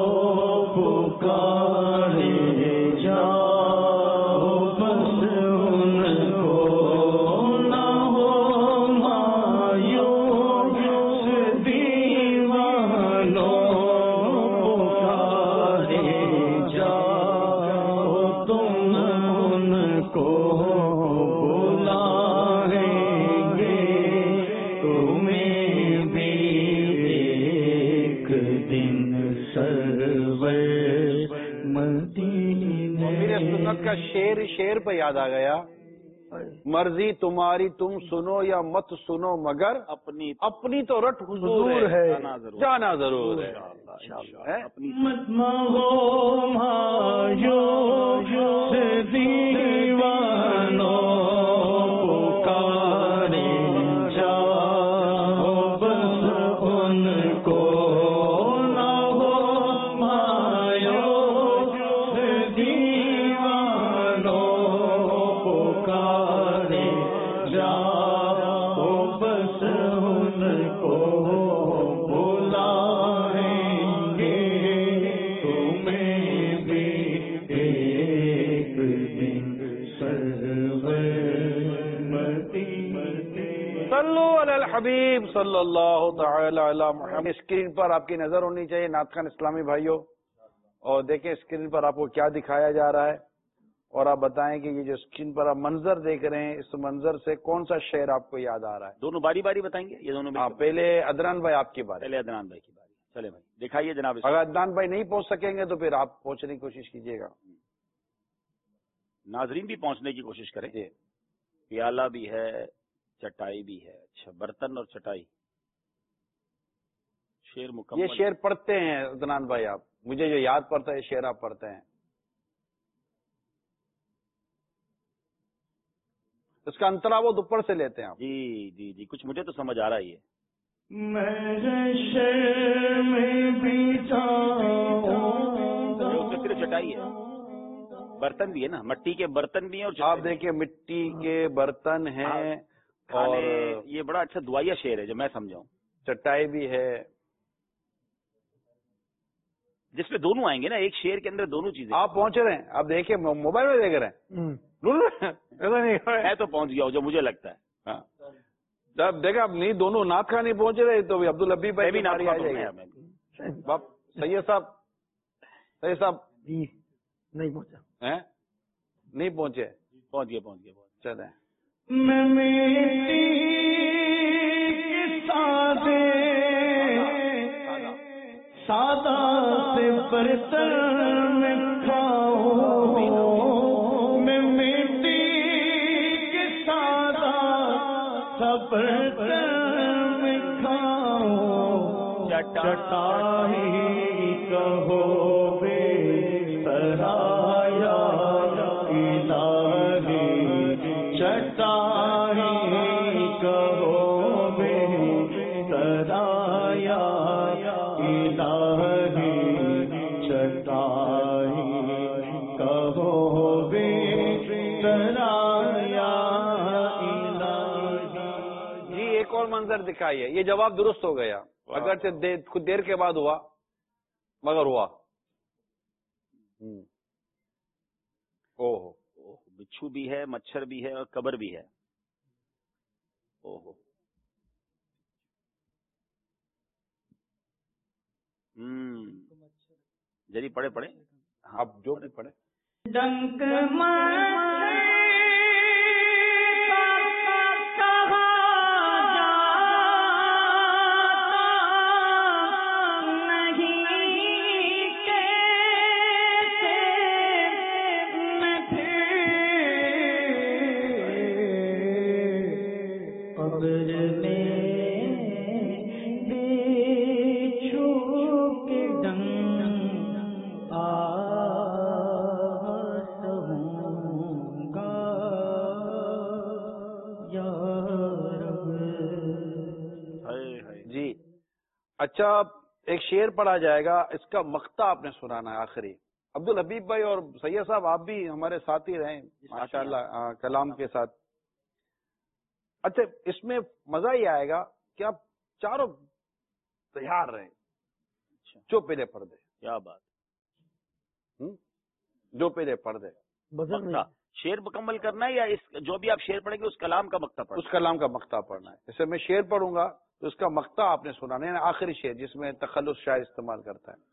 پکارے جاؤ بس ان کو، نہ ہو مایوس دیوانو پکارے جاؤ تم ان کو کا شیر شیر پہ یاد آ گیا. مرضی تمہاری تم سنو یا مت سنو، مگر اپنی اپنی تو رٹ حضور ہے، جانا ضرور ہے. حبیب صلی اللہ تعالی علی محمد. اسکرین پر آپ کی نظر ہونی چاہیے نعت خان اسلامی بھائیوں، اور دیکھیں اسکرین پر آپ کو کیا دکھایا جا رہا ہے، اور آپ بتائیں کہ یہ جو اسکرین پر آپ منظر دیکھ رہے ہیں، اس منظر سے کون سا شعر آپ کو یاد آ رہا ہے؟ دونوں باری باری بتائیں گے یہ دونوں؟ ہاں، پہلے عدنان بھائی آپ کی بات. پہلے عدنان بھائی کی باری. چلے بھائی دکھائیے جناب. اگر عدنان بھائی نہیں پہنچ سکیں گے تو پھر آپ پہنچنے کی کوشش کیجیے گا. ناظرین بھی پہنچنے کی کوشش کریں. پیالہ بھی ہے، چٹائی بھی ہے. اچھا، برتن اور چٹائی. شعر مکمل. یہ شعر پڑھتے ہیں عدنان بھائی آپ؟ مجھے جو یاد پڑتا ہے شعر آپ پڑھتے ہیں. اس کا انترا وہ دوپر سے لیتے ہیں آپ. جی جی جی، کچھ مجھے تو سمجھ آ رہا ہی ہے. صرف چٹائی ہے، برتن بھی ہے نا، مٹی کے برتن بھی ہیں. اور آپ دیکھیں مٹی کے برتن ہیں، اور یہ بڑا اچھا دعائیا شعر ہے جو میں سمجھاؤں. چٹائی بھی ہے، جس میں دونوں آئیں گے نا، ایک شعر کے اندر دونوں چیزیں. آپ پہنچ رہے ہیں، آپ دیکھیں موبائل میں دیکھ رہے ہیں. ایسا نہیں میں تو پہنچ گیا ہوں جو مجھے لگتا ہے. ہاں جب دیکھا اب نہیں دونوں نعت خواہ نہیں پہنچ رہے تو عبد الحبیب بھائی بھی نعت آ خواہ جائے پڑھنا گی. ہے. باپ سید صاحب سید صاحب جی نہیں پہنچا. ہیں نہیں پہنچے. پہنچ گئے پہنچ گئے چلیں. میں مٹی کے سادے سادہ سے برتن میں کھاؤں میں مٹی کے سادہ سا برتن میں کھاؤں چٹائی کہو بے سرایا الہی چٹائی کہو بے سرایا الہی چٹائی کہو بے سرایا الہی. جی ایک اور منظر دکھائیے. یہ جواب درست ہو گیا اگرچہ کچھ دیر کے بعد ہوا مگر ہوا. اوہ بچھو بھی ہے مچھر بھی ہے اور قبر بھی ہے. اوہ ہوں جری پڑھے پڑھے اب جو بھی پڑھے. ڈنک اچھا ایک شعر پڑھا جائے گا اس کا مقطع آپ نے سنانا ہے آخری. عبد الحبیب بھائی اور سید صاحب آپ بھی ہمارے ساتھی رہیں ماشاء اللہ کلام کے ساتھ. اچھا اس میں مزہ یہ آئے گا کہ آپ چاروں تیار رہیں. جو پہلے پڑھ دے. کیا بات. جو پہلے پڑھ دے. شعر مکمل کرنا ہے یا اس جو بھی آپ شعر پڑھیں گے اس کلام کا مقطع پڑھنا ہے؟ اس کلام کا مقطع پڑھنا ہے. جیسے میں شعر پڑھوں گا تو اس کا مقطع آپ نے سنانا ہے آخری شعر جس میں تخلص شاعر استعمال کرتا ہے.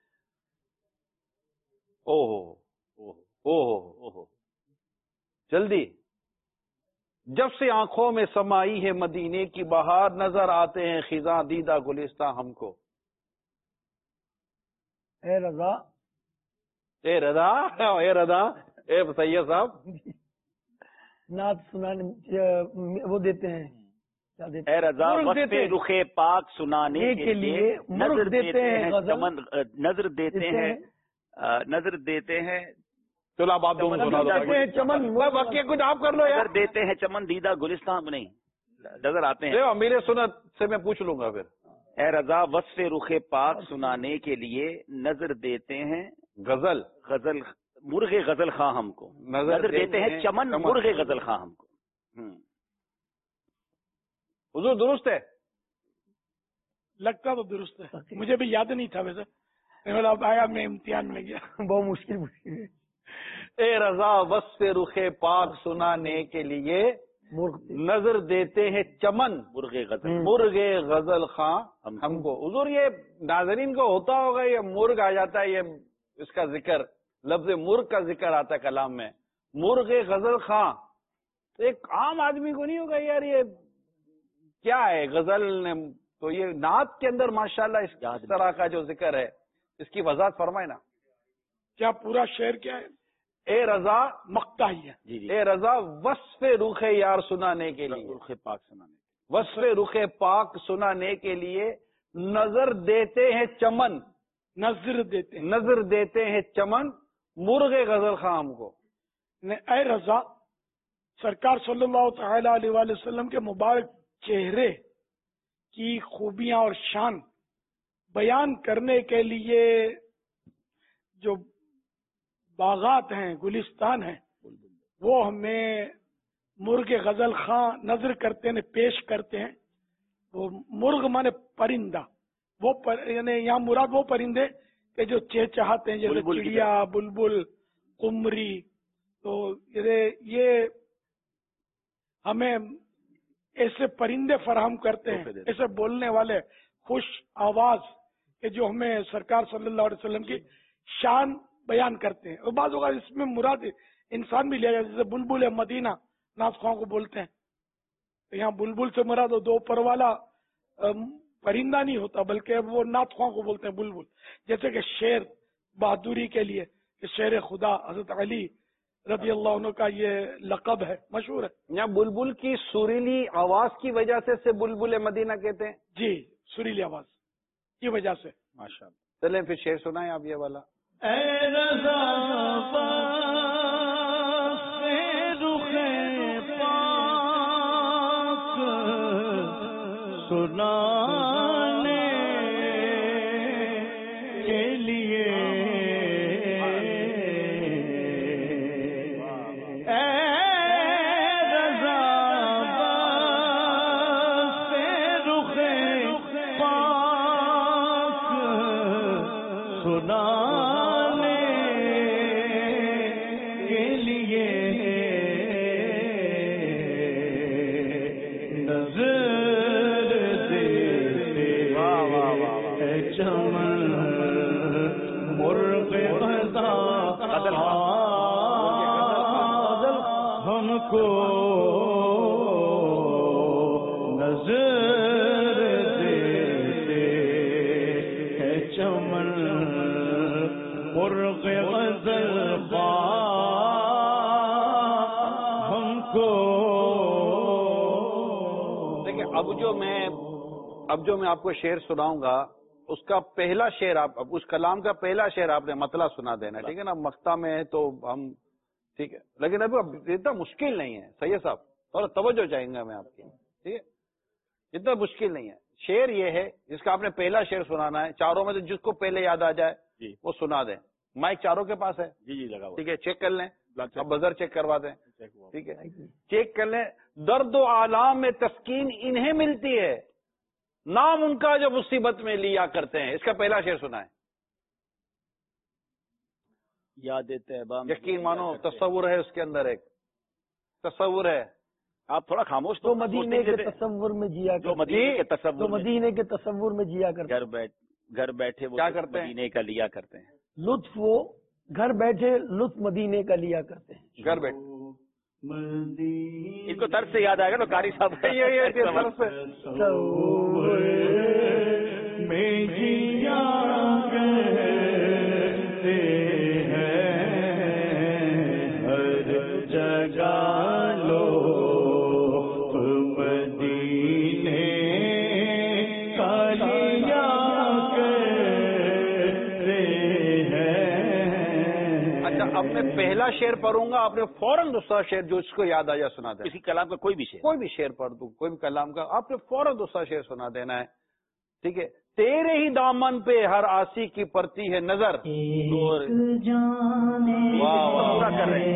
او ہو او ہو جلدی. جب سے آنکھوں میں سمائی ہے مدینے کی بہار نظر آتے ہیں خزاں دیدہ گلستہ ہم کو. اے رضا اے رضا اے رضا اے سید صاحب نعت سنانے وہ دیتے ہیں اے رضا وصف رخ پاک سنانے کے لیے نظر دیتے ہیں چمن نظر دیتے ہیں نظر دیتے ہیں. چلو آپ دونوں سنا دو. چمن باقی کچھ آپ کر لو یار. نظر دیتے ہیں چمن دیدہ گلستان نہیں نظر آتے ہیں. میرے سنت سے میں پوچھ لوں گا پھر. اے رضا وصف رخ پاک سنانے کے لیے نظر دیتے ہیں غزل غزل مرغ غزل خواہ ہم کو. نظر دیتے ہیں چمن مرغ غزل خواہ ہم کو. حضور درست ہے لگتا تو درست ہے. مجھے بھی یاد نہیں تھا ویسے اب آیا میں امتحان میں گیا. بہت مشکل مشکل ہے. اے رضا وصف رخ پاک سنانے کے لیے نظر دیتے ہیں چمن مرغ غزل مرغ غزل خاں ہم کو. حضور یہ ناظرین کو ہوتا ہوگا یہ مرغ آ جاتا ہے یہ اس کا ذکر لفظ مرغ کا ذکر آتا ہے کلام میں. مرغ غزل خاں تو ایک عام آدمی کو نہیں ہوگا یار یہ کیا ہے غزل نے. تو یہ نعت کے اندر ماشاءاللہ اس طرح کا جو ذکر ہے اس کی وضاحت فرمائے نا. کیا پورا شعر کیا ہے؟ اے رضا مقطع ہی ہے. جی جی اے رضا وصف رخ یار سنانے کے لیے رخ پاک سنانے وصف رخ پاک سنانے کے لیے نظر دیتے ہیں چمن نظر دیتے ہیں نظر دیتے ہیں چمن مرغ غزل خاں ہم کو. اے رضا سرکار صلی اللہ تعالی علیہ وآلہ وسلم کے مبارک چہرے کی خوبیاں اور شان بیان کرنے کے لیے جو باغات ہیں گلستان ہیں وہ ہمیں مرغ غزل خاں نظر کرتے ہیں پیش کرتے ہیں. وہ مرغ مانے پرندہ وہ پر یعنی یہاں مراد وہ پرندے کہ جو چہچہاتے ہیں جیسے چڑیا بلبل قمری تو یہ ہمیں ایسے پرندے فراہم کرتے ہیں، ایسے بولنے والے خوش آواز کہ جو ہمیں سرکار صلی اللہ علیہ وسلم کی شان بیان کرتے ہیں. اور بعض اوقات اس میں مراد انسان بھی لیا جائے، جیسے بلبل مدینہ نعت خواہوں کو بولتے ہیں. تو یہاں بلبل سے مراد دو پر والا پرندہ نہیں ہوتا، بلکہ وہ نعت خواہوں کو بولتے ہیں بلبل. جیسے کہ شیر بہادری کے لیے کہ شیر خدا حضرت علی رضی اللہ عنہ کا یہ لقب ہے، مشہور ہے. یہاں بلبل کی سریلی آواز کی وجہ سے سے بلبل مدینہ کہتے ہیں. جی، سریلی آواز کی وجہ سے. ماشاء اللہ. چلیں پھر شعر سنائیں آپ یہ والا. اے رضا سنانے کے لیے اے رضا سے رخ پاک سنانے کے لیے نظر چمن مرغ غزل ہم کو نظر دیتے ہے چمن مرغ غزل ہم کو. دیکھیں اب جو میں اب جو میں آپ کو شعر سناؤں گا اس کا پہلا شعر آپ اس کلام کا پہلا شعر آپ نے مطلع سنا دینا، ٹھیک ہے نا. مقطع میں ہے تو ہم ٹھیک ہے، لیکن ابھی اتنا مشکل نہیں ہے سید صاحب، تھوڑا توجہ چاہیں گا میں آپ کی، ٹھیک ہے. اتنا مشکل نہیں ہے. شعر یہ ہے جس کا آپ نے پہلا شعر سنانا ہے، چاروں میں سے جس کو پہلے یاد آ جائے جی وہ سنا دیں. مائک چاروں کے پاس ہے؟ جی جی لگا. ٹھیک ہے، چیک کر لیں، اب بزر چیک کروا دیں. ٹھیک ہے، چیک کر لیں. درد و آلام میں تسکین انہیں ملتی ہے، نام ان کا جو مصیبت میں لیا کرتے ہیں. اس کا پہلا شعر سنا ہے. یاد تہبہ یقین مانو تصور ہے اس کے اندر، ایک تصور ہے. آپ تھوڑا خاموش تو مدینے کے تصور میں جیا جو مدینے کے تصور مدینے کے تصور میں جیا کرتے گھر بیٹھ گھر بیٹھے وہ کیا کرتے ہیں؟ مدینے کا لیا کرتے ہیں لطف. وہ گھر بیٹھے لطف مدینے کا لیا کرتے ہیں. گھر بیٹھے ان کو طرز سے یاد آئے گا تو قاری صاحب میں جیا کرتے ہیں ہر جگہ لوگ مدینے کا لیا کرتے ہیں. اچھا، اب میں پہلا شعر پڑھوں گا، آپ نے فوراً دوسرا شعر جو اس کو یاد آ جائے سنا دینا. کسی کلام کا کوئی بھی شعر کوئی بھی شعر پڑھ دوں، کوئی بھی کلام کا، آپ نے فوراً دوسرا شعر سنا دینا ہے. ٹھیک ہے. تیرے ہی دامن پہ ہر آسی کی پڑتی ہے نظر. واہ واہ کر رہے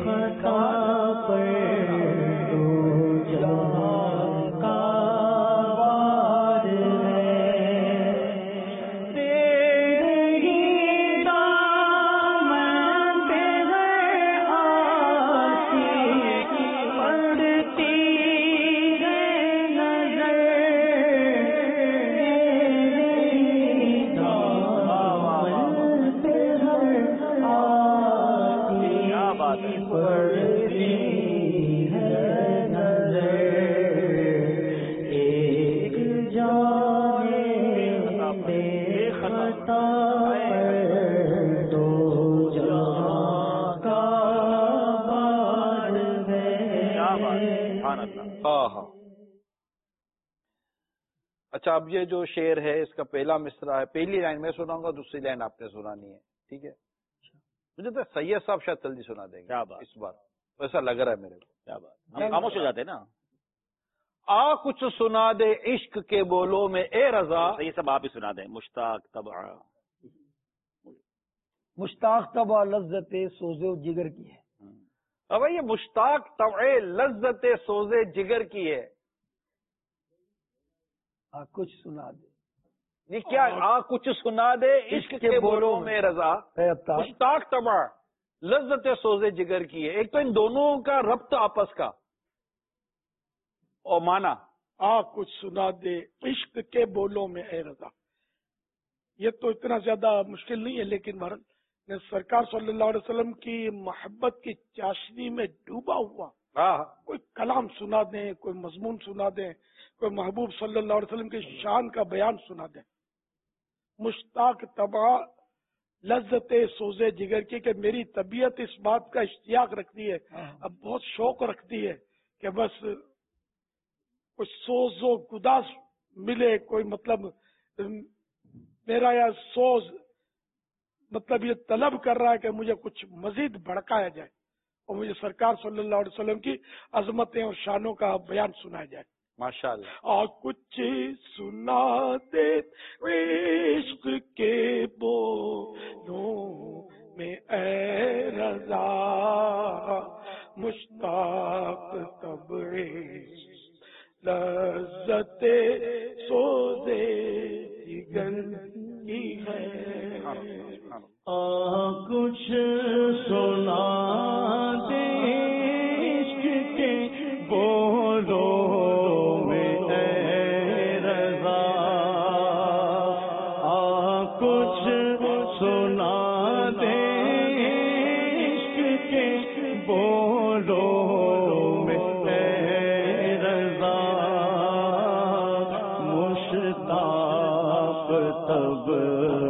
اچھا. اب یہ جو شعر ہے اس کا پہلا مصرع ہے، پہلی لائن میں سناؤں گا، دوسری لائن آپ نے سنانی ہے. ٹھیک ہے. مجھے تو سید صاحب شاید جلدی سنا دیں گے اس بار، ایسا لگ رہا ہے میرے کو. کیا بات، ہم خاموش ہو جاتے ہیں نا. آ کچھ سنا دے عشق کے بولوں میں اے رضا. یہ سب آپ ہی سنا دیں. مشتاق طبع مشتاق طبع لذت سوز و جگر کی ہے. اب یہ مشتاق طبع لذت سوز جگر کی ہے. آ کچھ سنا دے، یہ کیا؟ آ کچھ سنا دے عشق کے بولوں میں رضا. مشتاق طبع لذت سوزے جگر کی ہے. ایک تو ان دونوں کا ربط آپس کا اور مانا آ کچھ سنا دے عشق کے بولوں میں اے رضا. یہ تو اتنا زیادہ مشکل نہیں ہے، لیکن بہرحال سرکار صلی اللہ علیہ وسلم کی محبت کی چاشنی میں ڈوبا ہوا کوئی کلام سنا دیں، کوئی مضمون سنا دیں، کوئی محبوب صلی اللہ علیہ وسلم کی شان کا بیان سنا دیں. مشتاق طبع لذت سوزے جگر کی کہ میری طبیعت اس بات کا اشتیاق رکھتی ہے، اب بہت شوق رکھتی ہے کہ بس کوئی سوز و گداز ملے، کوئی مطلب میرا یا سوز مطلب یہ طلب کر رہا ہے کہ مجھے کچھ مزید بڑھکایا جائے اور مجھے سرکار صلی اللہ علیہ وسلم کی عظمتیں اور شانوں کا بیان سنایا جائے. ماشاء اللہ. آ کچھ سنا دے عشق کے بولوں میں اے رضا، مشتاق طبع لذت سوزے جگر کی ہے. آ کچھ سنا دے عشق کے بولوں میں اے رضا، آ کچھ سنا دے عشق کے بولوں میں اے رضا، مشتاق طبع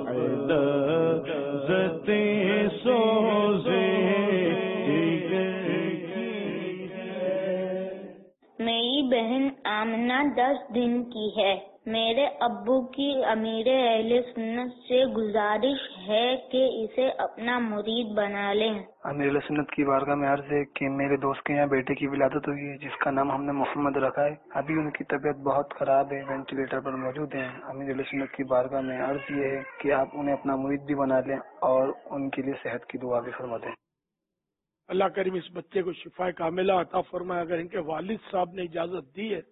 میری بہن آمنہ دس دن کی ہے. میرے ابو کی امیر اہل سنت سے گزارش ہے کہ اسے اپنا مرید بنا لیں. امیر اہل سنت کی بارگاہ میں عرض ہے کہ میرے دوست کے یہاں بیٹے کی ولادت ہوئی ہے جس کا نام ہم نے محمد رکھا ہے. ابھی ان کی طبیعت بہت خراب ہے، وینٹیلیٹر پر موجود ہیں. امیر اہل سنت کی بارگاہ میں عرض یہ ہے کہ آپ انہیں اپنا مرید بھی بنا لیں اور ان کے لیے صحت کی دعا بھی فرما دیں. اللہ کریم اس بچے کو شفا کاملہ عطا فرمائے. اگر ان کے والد صاحب نے اجازت دی ہے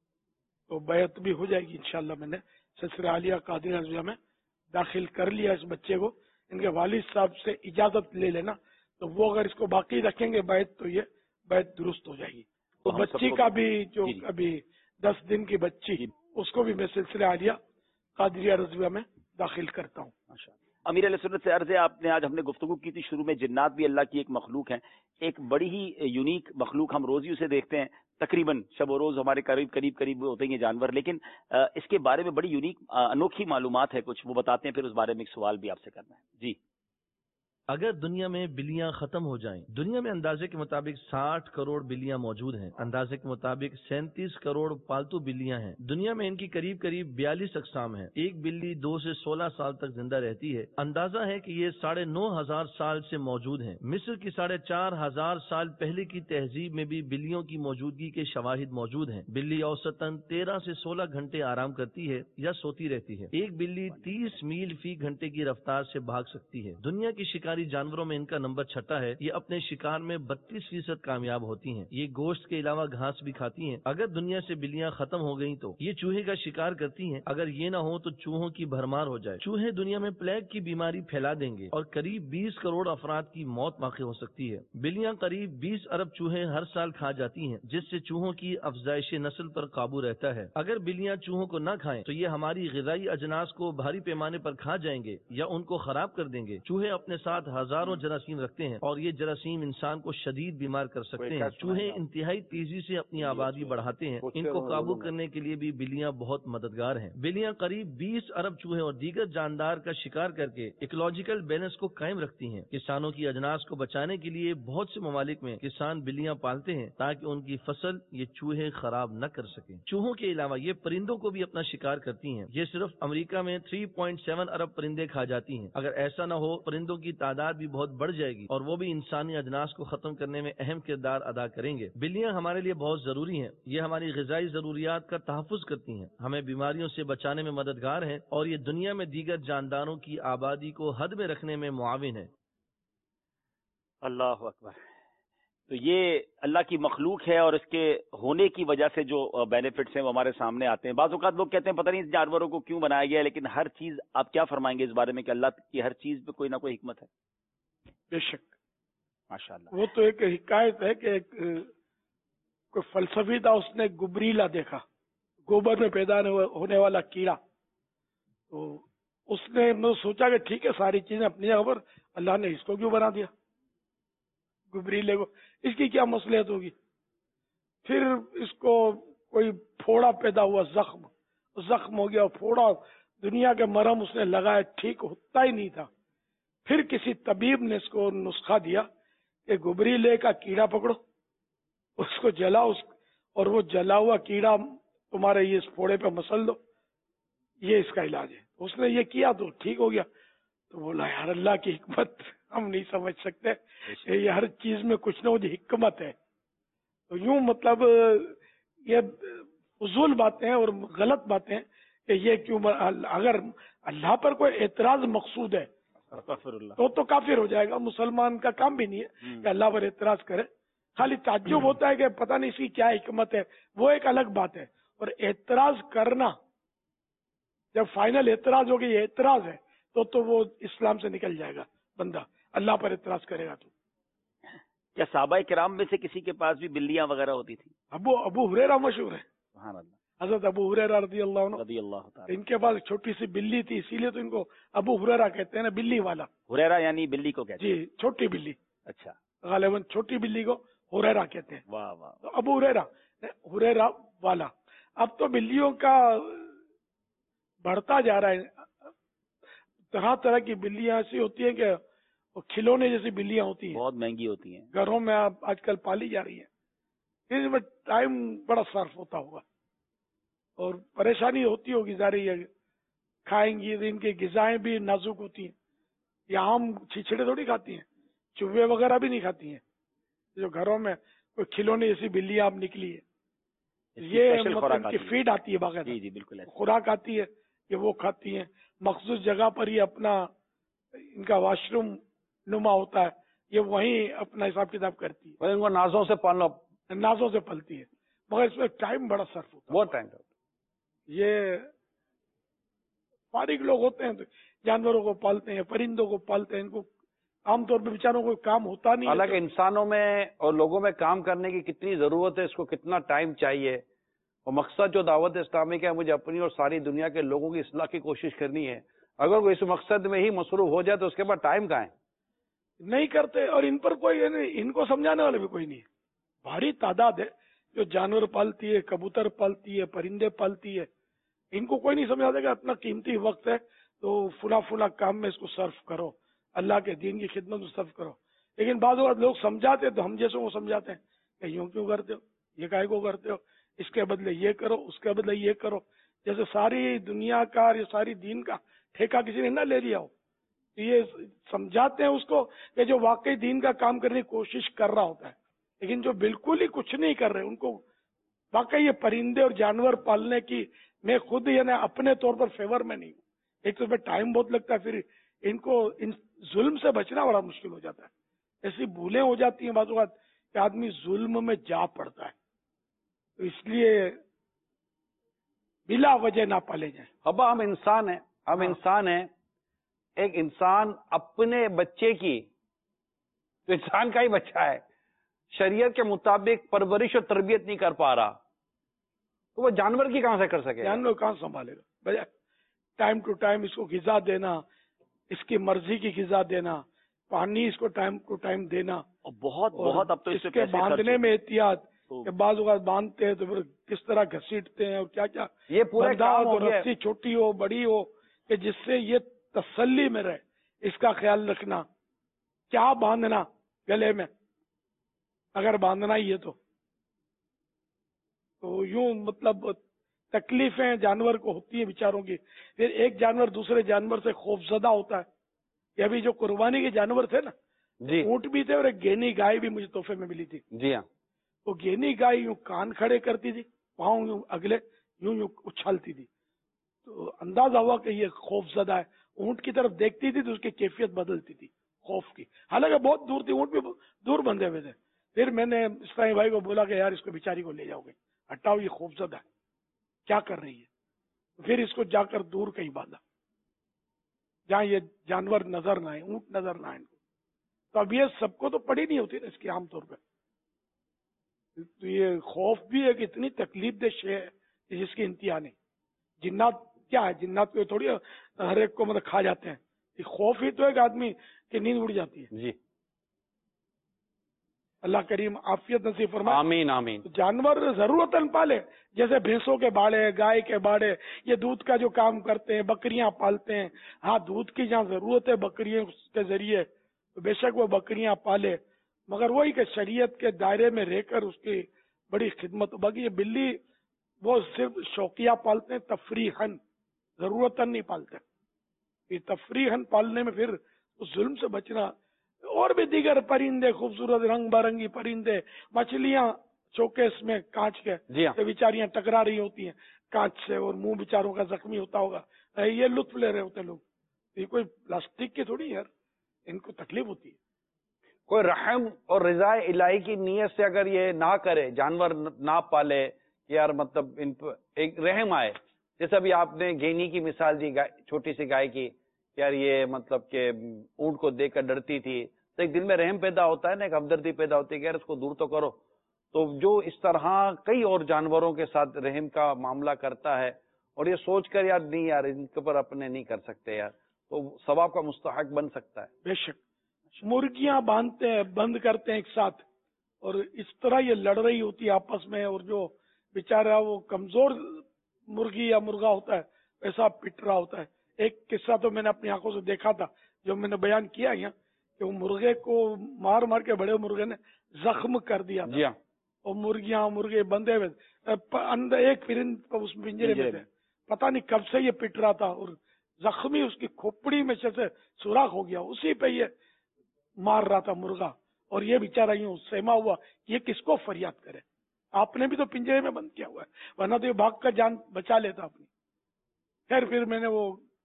تو بیعت بھی ہو جائے گی انشاءاللہ. میں نے سلسلہ عالیہ قادری رضویہ میں داخل کر لیا اس بچے کو. ان کے والد صاحب سے اجازت لے لینا تو وہ اگر اس کو باقی رکھیں گے بیعت تو یہ بیعت درست ہو جائے گی. تو بچی کا بھی جو ابھی دس دن کی بچی اس کو بھی میں سلسلہ عالیہ قادریہ رضویہ میں داخل کرتا ہوں. امیر علیہ سنت سے عرض ہے، آپ نے آج ہم نے گفتگو کی تھی شروع میں، جنات بھی اللہ کی ایک مخلوق ہیں، ایک بڑی ہی یونیک مخلوق، ہم روز ہی اسے دیکھتے ہیں، تقریباً شب و روز ہمارے قریب قریب قریب ہوتے ہیں یہ جانور، لیکن اس کے بارے میں بڑی یونیک انوکھی معلومات ہے کچھ، وہ بتاتے ہیں، پھر اس بارے میں ایک سوال بھی آپ سے کرنا ہے. جی. اگر دنیا میں بلیاں ختم ہو جائیں، دنیا میں اندازے کے مطابق ساٹھ کروڑ بلیاں موجود ہیں، اندازے کے مطابق سینتیس کروڑ پالتو بلیاں ہیں. دنیا میں ان کی قریب قریب بیالیس اقسام ہیں. ایک بلی دو سے سولہ سال تک زندہ رہتی ہے. اندازہ ہے کہ یہ ساڑھے نو ہزار سال سے موجود ہیں. مصر کی ساڑھے چار ہزار سال پہلے کی تہذیب میں بھی بلیوں کی موجودگی کے شواہد موجود ہیں. بلی اوسطاً تیرہ سے سولہ گھنٹے آرام کرتی ہے یا سوتی رہتی ہے. ایک بلی تیس میل فی گھنٹے کی رفتار سے بھاگ سکتی ہے. دنیا کی شکاری جانوروں میں ان کا نمبر چھٹا ہے. یہ اپنے شکار میں بتیس فیصد کامیاب ہوتی ہیں. یہ گوشت کے علاوہ گھاس بھی کھاتی ہیں. اگر دنیا سے بلیاں ختم ہو گئیں تو یہ چوہے کا شکار کرتی ہیں. اگر یہ نہ ہو تو چوہوں کی بھرمار ہو جائے. چوہے دنیا میں پلیگ کی بیماری پھیلا دیں گے اور قریب بیس کروڑ افراد کی موت واقع ہو سکتی ہے. بلیاں قریب بیس ارب چوہے ہر سال کھا جاتی ہیں، جس سے چوہوں کی افزائش نسل پر قابو رہتا ہے. اگر بلیاں چوہوں کو نہ کھائیں تو یہ ہماری غذائی اجناس کو بھاری پیمانے پر کھا جائیں گے یا ان کو خراب کر دیں گے. چوہے اپنے ساتھ ہزاروں جراثیم رکھتے ہیں اور یہ جراثیم انسان کو شدید بیمار کر سکتے ہیں. چوہے انتہائی تیزی سے اپنی آبادی بڑھاتے ہیں. ان کو قابو کرنے کے لیے بھی بلیاں بہت مددگار ہیں. بلیاں قریب بیس ارب چوہے اور دیگر جاندار کا شکار کر کے ایکولوجیکل بیلنس کو قائم رکھتی ہیں. کسانوں کی اجناس کو بچانے کے لیے بہت سے ممالک میں کسان بلیاں پالتے ہیں تاکہ ان کی فصل یہ چوہے خراب نہ کر سکیں. چوہوں کے علاوہ یہ پرندوں کو بھی اپنا شکار کرتی ہیں. یہ صرف امریکہ میں تین پوائنٹ سات ارب پرندے کھا جاتی ہیں. اگر ایسا نہ ہو پرندوں کی تعداد بھی بہت بڑھ جائے گی اور وہ بھی انسانی اجناس کو ختم کرنے میں اہم کردار ادا کریں گے. بلیاں ہمارے لیے بہت ضروری ہیں. یہ ہماری غذائی ضروریات کا تحفظ کرتی ہیں، ہمیں بیماریوں سے بچانے میں مددگار ہیں اور یہ دنیا میں دیگر جانداروں کی آبادی کو حد میں رکھنے میں معاون ہے. اللہ اکبر. تو یہ اللہ کی مخلوق ہے اور اس کے ہونے کی وجہ سے جو بینیفٹس ہیں وہ ہمارے سامنے آتے ہیں. بعض اوقات لوگ کہتے ہیں پتہ نہیں اس جانوروں کو کیوں بنایا گیا ہے، لیکن ہر چیز آپ کیا فرمائیں گے اس بارے میں کہ اللہ کی ہر چیز پہ کوئی نہ کوئی حکمت ہے؟ بے شک माशाअल्लाह। वो तो एक हिकायत है कि एक कोई फलसफी था, उसने गुबरीला देखा, गोबर में पैदा होने वाला कीड़ा। तो उसने मैं सोचा कि ठीक है, सारी चीजें अपनी जगह पर, अल्लाह ने इसको क्यों बना दिया गुबरीले को, इसकी क्या मसलियत होगी। फिर इसको कोई फोड़ा पैदा हुआ, जख्म जख्म हो गया, फोड़ा, दुनिया के मरहम उसने लगाया, ठीक होता ही नहीं था। फिर किसी तबीब ने इसको नुस्खा दिया कि गुबरीले का कीड़ा पकड़ो, उसको जलाओ, उस और वो जला हुआ कीड़ा तुम्हारे ये इस फोड़े पे मसल दो, ये इसका इलाज है। उसने ये किया तो ठीक हो गया। तो बोला यार, अल्लाह की हिकमत हम नहीं समझ सकते, ये हर चीज में कुछ ना कुछ हिकमत है। तो यूं मतलब ये फजूल बातें हैं और गलत बातें हैं कि ये क्यों, अगर अल्लाह पर कोई एतराज मकसूद है तो तो काफिर हो जाएगा। मुसलमान का काम भी नहीं है कि अल्लाह पर एतराज करे। खाली ताज्जुब होता है कि पता नहीं इसकी क्या हिकमत है, वो एक अलग बात है। और एतराज करना, जब फाइनल एतराज हो गया ये एतराज है, तो तो वो इस्लाम से निकल जाएगा बंदा, अल्लाह पर एतराज करेगा तो। क्या साहबा किराम में से किसी के पास भी बिल्लियां वगैरह होती थी? अबू अबू हुरैरा मशहूर है, सुभान अल्लाह, हजरत अबू हुरैरा रज़ी अल्लाह अन्हु, रज़ी अल्लाह ताला। इनके पास एक छोटी सी बिल्ली थी, इसीलिए तो इनको अबू हुरैरा कहते हैं ना, बिल्ली वाला। हुरैरा यानी बिल्ली को कहते हैं? जी, छोटी बिल्ली। अच्छा, गालिबन छोटी बिल्ली को हुरैरा कहते हैं। वाह वाह। तो अबू हुरैरा, हुरैरा वाला। अब तो बिल्लियों का बढ़ता जा रहा है, तरह तरह की बिल्लियां ऐसी होती हैं कि वो खिलौने जैसी बिल्लियां होती हैं, बहुत महंगी होती हैं, घरों में आप आजकल पाली जा रही है। इसमें टाइम बड़ा सर्फ होता होगा और परेशानी होती होगी, जारी है खाएंगी, इनकी गिजाएं भी नाजुक होती हैं। ये आम छिछड़े थोड़ी खाती हैं, चूहे वगैरह भी नहीं खाती हैं। जो घरों में कोई खिलौने जैसी बिल्लियां आप निकली है, ये मतलब इनकी फीड आती है, बाकायदा जी जी बिल्कुल खुराक आती है, ये वो खाती हैं। मखसूस जगह पर ही अपना इनका वॉशरूम नुमा होता है, ये वहीं अपना हिसाब किताब करती है। इनको नाजों से पालना, नाजों से पलती है, मगर इसमें टाइम बड़ा सर्फ होता है, बहुत टाइम। ये फारिग लोग होते हैं तो जानवरों को पालते हैं, परिंदों को पालते हैं, इनको आमतौर पर बेचारों को काम होता नहीं। हालांकि इंसानों में और लोगों में काम करने की कितनी जरूरत है, इसको कितना टाइम चाहिए, और मकसद जो दावत इस्लामी का है, मुझे अपनी और सारी दुनिया के लोगों की इस्लाह की कोशिश करनी है। अगर वो इस मकसद में ही मसरूफ हो जाए तो उसके बाद टाइम कहाँ है? नहीं करते। और इन पर कोई नहीं, इनको समझाने वाले भी कोई नहीं है। भारी तादाद है जो जानवर पालती है, कबूतर पालती है, परिंदे पालती है, इनको कोई नहीं समझा देगा। अपना कीमती वक्त है तो फुला फुला काम में इसको सर्फ करो, अल्लाह के दीन की खिदमत में सर्फ करो। लेकिन बाद लोग समझाते तो हम जैसे को समझाते हैं कि यूं क्यों करते हो, ये काहे को करते हो, इसके बदले ये करो, उसके बदले ये करो। जैसे सारी दुनिया का, ये सारी दीन का ठेका किसी ने ना ले लिया हो। ये समझाते हैं उसको कि जो वाकई दीन का काम करने की कोशिश कर रहा होता है, लेकिन जो बिल्कुल ही कुछ नहीं कर रहे, उनको वाकई ये परिंदे और जानवर पालने की मैं खुद यानी अपने तौर पर फेवर में नहीं हूँ। एक तो इसमें टाइम बहुत लगता है, फिर इनको इन जुल्म से बचना बड़ा मुश्किल हो जाता है। ऐसी भूलें हो जाती हैं बातों बात कि आदमी जुल्म में जा पड़ता है। तो इसलिए बिला वजह ना पाले जाए। अब हम इंसान हैं, हम इंसान हैं। एक इंसान अपने बच्चे की, तो इंसान का ही बच्चा है, शरीयत के मुताबिक परवरिश और तरबियत नहीं कर पा रहा, तो वो जानवर की कहां से कर सके? जानवर कहां संभालेगा? टाइम टू टाइम इसको गिजा देना, इसकी मर्जी की गिजा देना, पानी इसको टाइम टू टाइम देना, और बहुत और बहुत अब तो इसके बांधने में एहतियात के बाद बांधते हैं तो फिर किस तरह घसीटते हैं और क्या क्या, ये पूरे काम हो गया। रस्सी छोटी हो बड़ी हो कि जिससे ये तसल्ली में रहे, इसका ख्याल रखना। क्या बांधना गले में, अगर बांधना ही है तो तो यूं मतलब तकलीफें जानवर को होती है बेचारों की। फिर एक जानवर दूसरे जानवर से खौफजदा होता है। ये अभी जो कुर्बानी के जानवर थे ना, जी, ऊंट भी थे और एक गेनी गाय भी मुझे तोहफे में मिली थी। जी हाँ। वो गेनी गाय यूं कान खड़े करती थी, पाँव यूं अगले यूं यूं उछालती थी, तो अंदाजा हुआ कि ये खौफजदा है। ऊंट की तरफ देखती थी तो उसकी कैफियत बदलती थी खौफ की, हालांकि बहुत दूर थी, ऊंट भी दूर बंधे हुए थे। फिर मैंने इस्लामी भाई को बोला कि यार इसको बेचारी को ले जाओगे, हटाओ, ये खौफजदा है, क्या कर रही है। फिर इसको जाकर दूर कहीं बांधा जहां ये जानवर नजर ना आए, ऊंट नजर ना आए इनको। تو اب یہ سب کو تو پڑی نہیں ہوتی نا اس کی عام طور پہ. تو یہ خوف بھی ایک اتنی تکلیف دہ شے ہے جس کی انتہا نہیں. جنات کیا ہے؟ جنات کو تھوڑی ہر ایک کو مطلب کھا جاتے ہیں. یہ خوف ہی تو ایک آدمی کی نیند اڑ جاتی ہے. جی اللہ کریم عافیت نصیب فرمائے. آمین آمین. جانور ضرورتاً پالے، جیسے بھینسوں کے باڑے، گائے کے باڑے، یہ دودھ کا جو کام کرتے ہیں، بکریاں پالتے ہیں. ہاں دودھ کی جہاں ضرورت ہے بکریوں کے ذریعے تو بے شک وہ بکریاں پالے، مگر وہی کہ شریعت کے دائرے میں رہ کر اس کی بڑی خدمت. باقی یہ بلی وہ صرف شوقیہ پالتے ہیں، تفریحاً، ضرورتاً نہیں پالتے. یہ تفریحاً پالنے میں پھر اس ظلم سے بچنا. اور بھی دیگر پرندے، خوبصورت رنگ برنگی پرندے، مچھلیاں چوکیس میں کانچ کے جی ہاں. بیچاریاں ٹکرا رہی ہوتی ہیں کانچ سے، اور منہ بیچاروں کا زخمی ہوتا ہوگا، یہ لطف لے رہے ہوتے لوگ. یہ کوئی پلاسٹک کی تھوڑی یار، ان کو تکلیف ہوتی ہے. کوئی رحم اور رضا الہی کی نیت سے اگر یہ نہ کرے، جانور نہ پالے، یار مطلب ان پر ایک رحم آئے. جیسے ابھی آپ نے گینی کی مثال دی، چھوٹی سی گائے کی، یار یہ مطلب کہ اونٹ کو دیکھ کر ڈرتی تھی، تو ایک دل میں رحم پیدا ہوتا ہے نا، ایک ہمدردی پیدا ہوتی ہے کہ یار اس کو دور تو کرو. تو جو اس طرح کئی اور جانوروں کے ساتھ رحم کا معاملہ کرتا ہے اور یہ سوچ کر یار نہیں یار ان کے اوپر اپنے نہیں کر سکتے یار، تو ثواب کا مستحق بن سکتا ہے. بے شک. مرغیاں باندھتے ہیں، بند کرتے ہیں ایک ساتھ، اور اس طرح یہ لڑ رہی ہوتی ہے آپس میں، اور جو بیچارہ وہ کمزور مرغی یا مرغا ہوتا ہے ایسا پٹ رہا ہوتا ہے. ایک قصہ تو میں نے اپنی آنکھوں سے دیکھا تھا جو میں نے بیان کیا یہاں، کہ وہ مرغے کو مار مار کے بڑے مرغے نے زخم کر دیا تھا. جی ہاں. اور مرغیاں مرغے بندے ہوئے، ایک پرند اس پنجرے میں تھے، پتہ نہیں کب سے یہ پٹ رہا تھا، اور زخمی اس کی کھوپڑی میں سے سوراخ ہو گیا، اسی پہ یہ مار رہا تھا مرغا. اور یہ بیچارہ یوں سہما ہوا، یہ کس کو فریاد کرے؟ آپ نے بھی تو پنجرے میں بند کیا ہوا ہے، ورنہ تو یہ بھاگ کر جان بچا لیتا اپنی. خیر پھر میں نے وہ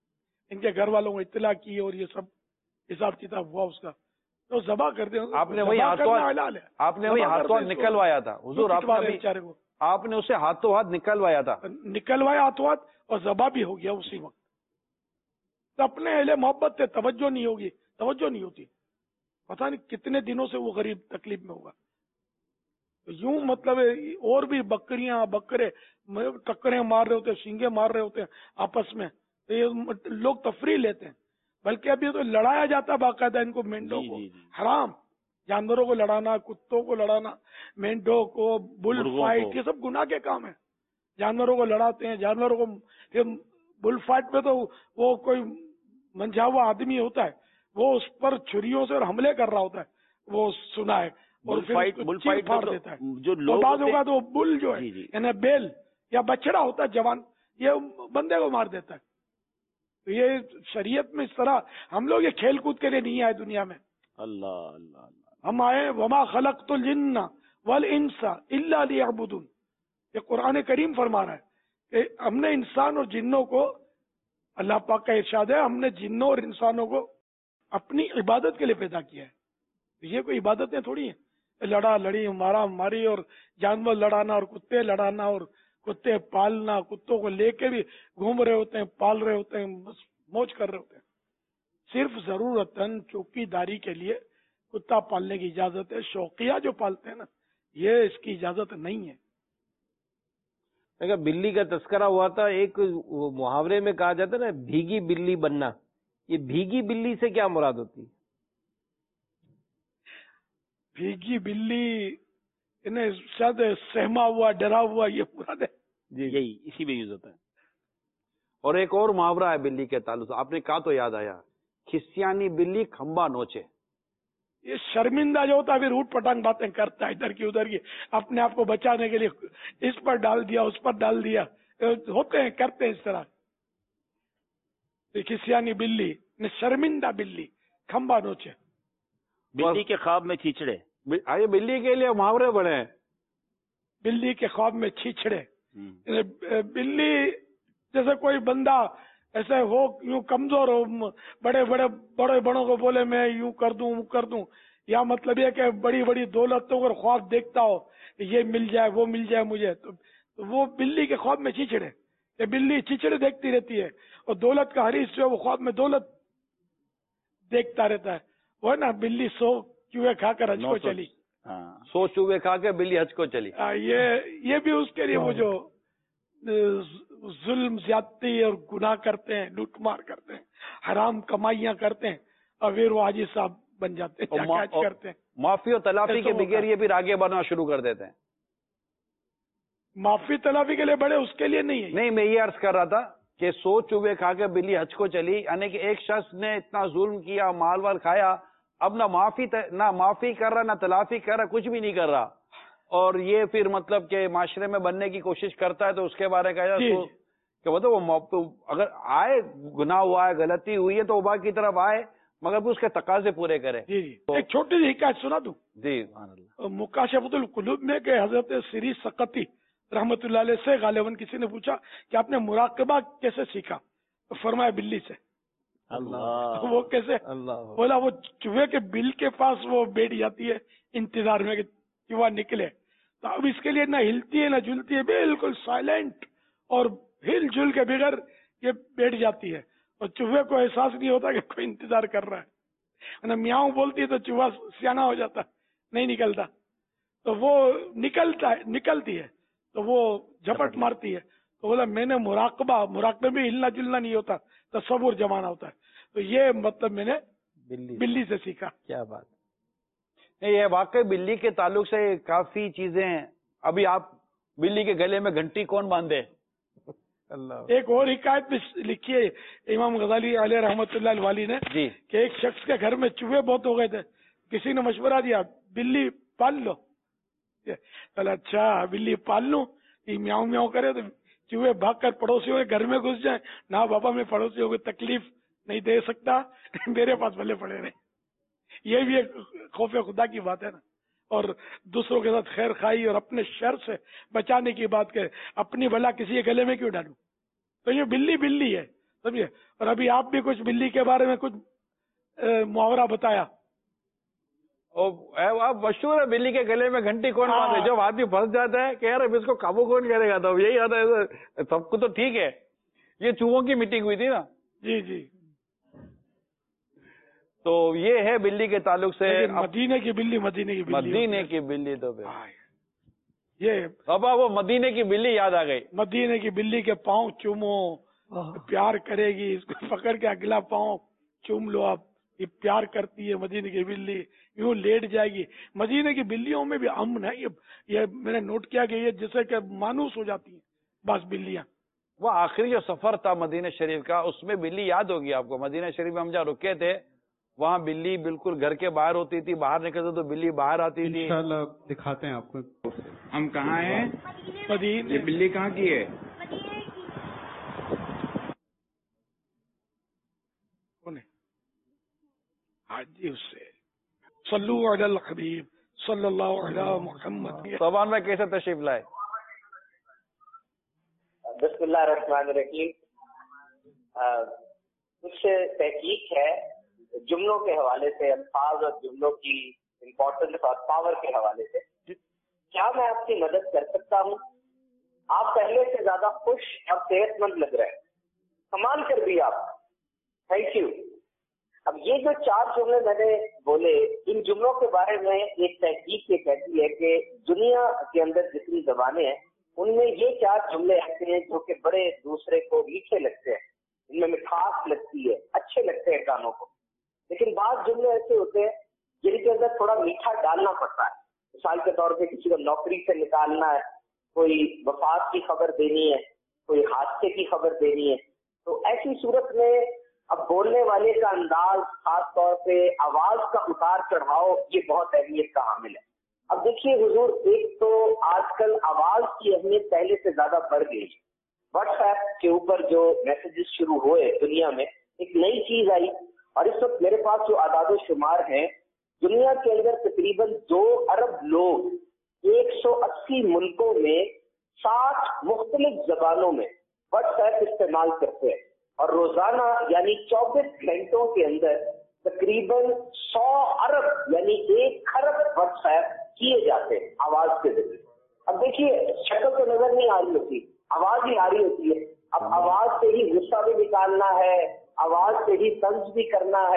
ان کے گھر والوں کو اطلاع کی اور یہ سب حساب کتاب ہوا اس کا، تو ذبح کر دیں. آپ نے وہی ہاتھوں آپ نے وہی ہاتھوں ہاتھ نکلوایا تھا حضور، آپ نے بیچارے کو آپ نے اسے ہاتھوں ہاتھ نکلوایا تھا نکلوایا ہاتھوں ہاتھ اور ذبح بھی ہو گیا اسی وقت. تو اپنے اہل محبت سے توجہ نہیں ہوگی، توجہ نہیں ہوتی، پتہ نہیں کتنے دنوں سے وہ غریب تکلیف میں ہوگا. یوں مطلب اور بھی بکریاں بکرے ٹکریں مار رہے ہوتے ہیں، سینگے مار رہے ہوتے ہیں آپس میں، یہ لوگ تفریح لیتے ہیں. بلکہ ابھی تو لڑایا جاتا باقاعدہ ان کو، مینڈوں کو. حرام جانوروں کو لڑانا، کتوں کو لڑانا، مینڈوں کو، بل فائٹ، یہ سب گناہ کے کام ہیں. جانوروں کو لڑاتے ہیں، جانوروں کو. بل فائٹ میں تو وہ کوئی منجھا ہوا آدمی ہوتا ہے، وہ اس پر چھریوں سے اور حملے کر رہا ہوتا ہے، وہ سنا ہے، اور پھر چیر پھاڑ دیتا ہے. جو بعض ہوگا تو بل جو ہے یعنی بیل یا بچڑا ہوتا ہے جوان، یہ بندے کو مار دیتا ہے. تو یہ شریعت میں اس طرح ہم لوگ یہ کھیل کود کے لیے نہیں آئے دنیا میں. اللہ اللہ ہم آئے وما خلقت الجن والانس الا لیعبدون. یہ قرآن کریم فرما رہا ہے کہ ہم نے انسان اور جنوں کو، اللہ پاک کا ارشاد ہے، ہم نے جنوں اور انسانوں کو اپنی عبادت کے لیے پیدا کیا ہے. یہ کوئی عبادتیں تھوڑی ہیں، لڑا لڑی، مارا ماری، اور جانور لڑانا اور کتے لڑانا اور کتے پالنا، کتوں کو لے کے بھی گھوم رہے ہوتے ہیں، پال رہے ہوتے ہیں، بس موج کر رہے ہوتے ہیں. صرف ضرورتاً چوکی داری کے لیے کتا پالنے کی اجازت ہے. شوقیہ جو پالتے ہیں نا، یہ اس کی اجازت نہیں ہے. اگر بلی کا تذکرہ ہوا تھا، ایک محاورے میں کہا جاتا ہے نا بھیگی بلی بننا، یہ بھیگی بلی سے کیا مراد ہوتی ہے؟ بھیگی بلی انہیں شاید سہما ہوا، ڈرا ہوا، یہ مراد ہے. جی یہی اسی میں یوز ہوتا ہے. اور ایک اور محاورہ ہے بلی کے تعلق سے، آپ نے کہا تو یاد آیا، کھسیانی بلی کھمبا نوچے. یہ شرمندہ جو ہوتا ہے پھر اوٹ پٹانگ باتیں کرتا ہے ادھر کی ادھر کی، اپنے آپ کو بچانے کے لیے اس پر ڈال دیا، اس پر ڈال دیا، ہوتے ہیں، کرتے ہیں اس طرح. کھسیانی بلی، شرمندہ بلی، کھمبا نوچے. بلی کے خواب میں چیچڑے. آئے بلی کے لیے محاورے بڑے ہیں. بلی کے خواب میں چھیچڑے. بلی جیسے کوئی بندہ ایسے ہو، یوں کمزور ہو، بڑے بڑے بڑے بڑوں کو بولے میں یوں کر دوں وہ کر دوں، یا مطلب یہ کہ بڑی بڑی دولتوں کو خواب دیکھتا ہو، یہ مل جائے وہ مل جائے مجھے، تو وہ بلی کے خواب میں چیچڑے. یہ بلی چیچڑے دیکھتی رہتی ہے، اور دولت کا حریص جو ہے وہ خواب میں دولت دیکھتا رہتا ہے. وہ نا بلی سو چوہے کھا کر حج کو چلی. ہاں سو چوہے کھا کے بلی حج کو چلی. یہ یہ بھی اس کے لیے وہ جو ظلم زیادتی اور گناہ کرتے ہیں, لوٹ مار کرتے ہیں, حرام کمائیاں کرتے ہیں, اور پھر وہ حاجی صاحب بن جاتے ہیں, حج کرتے ہیں. معافی اور تلافی کے بغیر یہ پھر آگے بڑھنا شروع کر دیتے ہیں. معافی تلافی کے لیے بڑے اس کے لیے نہیں ہے. نہیں, میں یہ عرض کر رہا تھا کہ سو چوہے کھا کے بلی حج کو چلی, یعنی کہ ایک شخص نے اتنا ظلم کیا, مال وال کھایا, اب نہ معافی نہ معافی کر رہا, نہ تلافی کر رہا, کچھ بھی نہیں کر رہا, اور یہ پھر مطلب کہ معاشرے میں بننے کی کوشش کرتا ہے, تو اس کے بارے میں کہا جائے کہ مطلب وہ اگر آئے, گناہ ہوا ہے, غلطی ہوئی ہے, تو اوبا کی طرف آئے, مگر بھی اس کے تقاضے پورے کرے. جی جی ایک چھوٹی سی حکایت سنا دوں. جی مکاشفۃ القلوب میں کہ حضرت سری سقطی رحمت اللہ علیہ سے غالباً کسی نے پوچھا کہ آپ نے مراقبہ کیسے سیکھا, تو فرمایا بلی سے. اللہ وہ کیسے؟ اللہ بولا وہ چوہے کے بل کے پاس وہ بیٹھ جاتی ہے انتظار میں کہ چوہا نکلے, تو اب اس کے لیے نہ ہلتی ہے نہ جلتی ہے, بالکل سائلنٹ اور ہل جل کے بغیر یہ بیٹھ جاتی ہے, اور چوہے کو احساس نہیں ہوتا کہ کوئی انتظار کر رہا ہے. میاؤں بولتی ہے تو چوہا سیانا ہو جاتا, نہیں نکلتا, تو وہ نکلتا ہے نکلتی ہے تو وہ جھپٹ مارتی ہے. تو بولا میں نے مراقبہ, مراقبے میں ہلنا جلنا نہیں ہوتا, تصور جمانا ہوتا ہے, تو یہ مطلب میں نے بلی سے سیکھا. کیا بات نہیں, یہ واقعی بلی کے تعلق سے کافی چیزیں ہیں. ابھی آپ بلی کے گلے میں گھنٹی کون باندھے؟ اللہ. ایک اور حکایت بھی لکھی ہے امام غزالی علیہ رحمۃ اللہ الوالی نے جی کہ ایک شخص کے گھر میں چوہے بہت ہو گئے تھے, کسی نے مشورہ دیا بلی پال لو. اچھا بلی پال لوں, یہ میاؤں میاؤں کرے تو چوہے بھاگ کر پڑوسیوں کے گھر میں گھس جائیں, نہ بابا میں پڑوسیوں کو تکلیف نہیں دے سکتا, میرے پاس بھلے پڑے رہے. یہ بھی ایک خوف خدا کی بات ہے نا, اور دوسروں کے ساتھ خیر خائی اور اپنے شر سے بچانے کی بات کرے, اپنی بلا کسی کے گلے میں کیوں ڈالوں. تو یہ بلی بلی ہے سمجھے. اور ابھی آپ بھی کچھ بلی کے بارے میں کچھ محاورہ بتایا. اب مشہور ہے بلی کے گلے میں گھنٹی کون باندھے, جب آدمی پھنس جاتا ہے کہ یار اب اس کو قابو کون کرے گا, تو یہی آتا ہے سب کو. تو ٹھیک ہے, یہ چوہوں کی میٹنگ ہوئی تھی نا. جی جی تو یہ ہے بلی کے تعلق سے. مدینے کی بلی, مدینے کی بلی, مدینے کی بلی تو یہ ابا وہ مدینے کی بلی یاد آ گئی. مدینے کی بلی کے پاؤں چومو, پیار کرے گی, اس کو پکڑ کے اگلا پاؤں چوم لو آپ, یہ پیار کرتی ہے مدینے کی بلی, یوں لیٹ جائے گی. مدینے کی بلیوں میں بھی امن ہے. یہ یہ میں نے نوٹ کیا کہ یہ جیسے کہ مانوس ہو جاتی ہیں بعض بلیاں. وہ آخری جو سفر تھا مدینہ شریف کا, اس میں بلی یاد ہوگی آپ کو. مدینہ شریف میں ہم جہاں رکے تھے وہاں بلی بالکل گھر کے باہر ہوتی تھی, باہر نکلتے تو بلی باہر آتی تھی. انشاءاللہ دکھاتے ہیں آپ کو. ہم کہاں ہیں؟ مدینے. یہ بلی کہاں کی ہے؟ حاجی اس سے صلو علی الحبیب صلی اللہ علی محمد. صوبان میں کیسے تشریف لائے؟ بسم اللہ الرحمن الرحیم. کچھ تحقیق ہے جملوں کے حوالے سے, الفاظ اور جملوں کی امپورٹنس اور پاور کے حوالے سے. کیا میں آپ کی مدد کر سکتا ہوں؟ آپ پہلے سے زیادہ خوش اور صحت مند لگ رہے ہیں, کمال کر دی آپ, تھینک یو. اب یہ جو چار جملے میں نے بولے, ان جملوں کے بارے میں ایک تحقیق یہ کہتی ہے کہ دنیا کے اندر جتنی زبانیں ہیں ان میں یہ چار جملے ایسے ہیں جو کہ بڑے دوسرے کو میٹھے لگتے ہیں, ان میں مٹھاس لگتی ہے, اچھے لگتے ہیں کانوں کو. لیکن بعض جملے ایسے ہوتے ہیں جن کے اندر تھوڑا میٹھا ڈالنا پڑتا ہے. مثال کے طور پہ کسی کو نوکری سے نکالنا ہے, کوئی وفات کی خبر دینی ہے, کوئی حادثے کی خبر دینی ہے, تو ایسی صورت میں اب بولنے والے کا انداز, خاص طور پہ آواز کا اتار چڑھاؤ, یہ بہت اہمیت کا حامل ہے. اب دیکھیے حضور, ایک تو آج کل آواز کی اہمیت پہلے سے زیادہ بڑھ گئی ہے. واٹس ایپ کے اوپر جو میسجز شروع ہوئے دنیا میں, ایک نئی چیز آئی, اور اس وقت میرے پاس جو اعداد و شمار ہیں, دنیا کے اندر تقریباً دو ارب لوگ ایک سو اسی ملکوں میں ساٹھ مختلف زبانوں میں واٹس ایپ استعمال کرتے ہیں, اور روزانہ یعنی چوبیس گھنٹوں کے اندر تقریباً سو ارب یعنی ایک کھرب واٹس ایپ کیے جاتے ہیں آواز کے ذریعے. اب دیکھیے شکل تو نظر نہیں آ رہی ہوتی, آواز ہی آ رہی ہوتی ہے. اب آواز سے ہی غصہ بھی نکالنا ہے, آواز سے ہی طنز بھی کرنا ہے,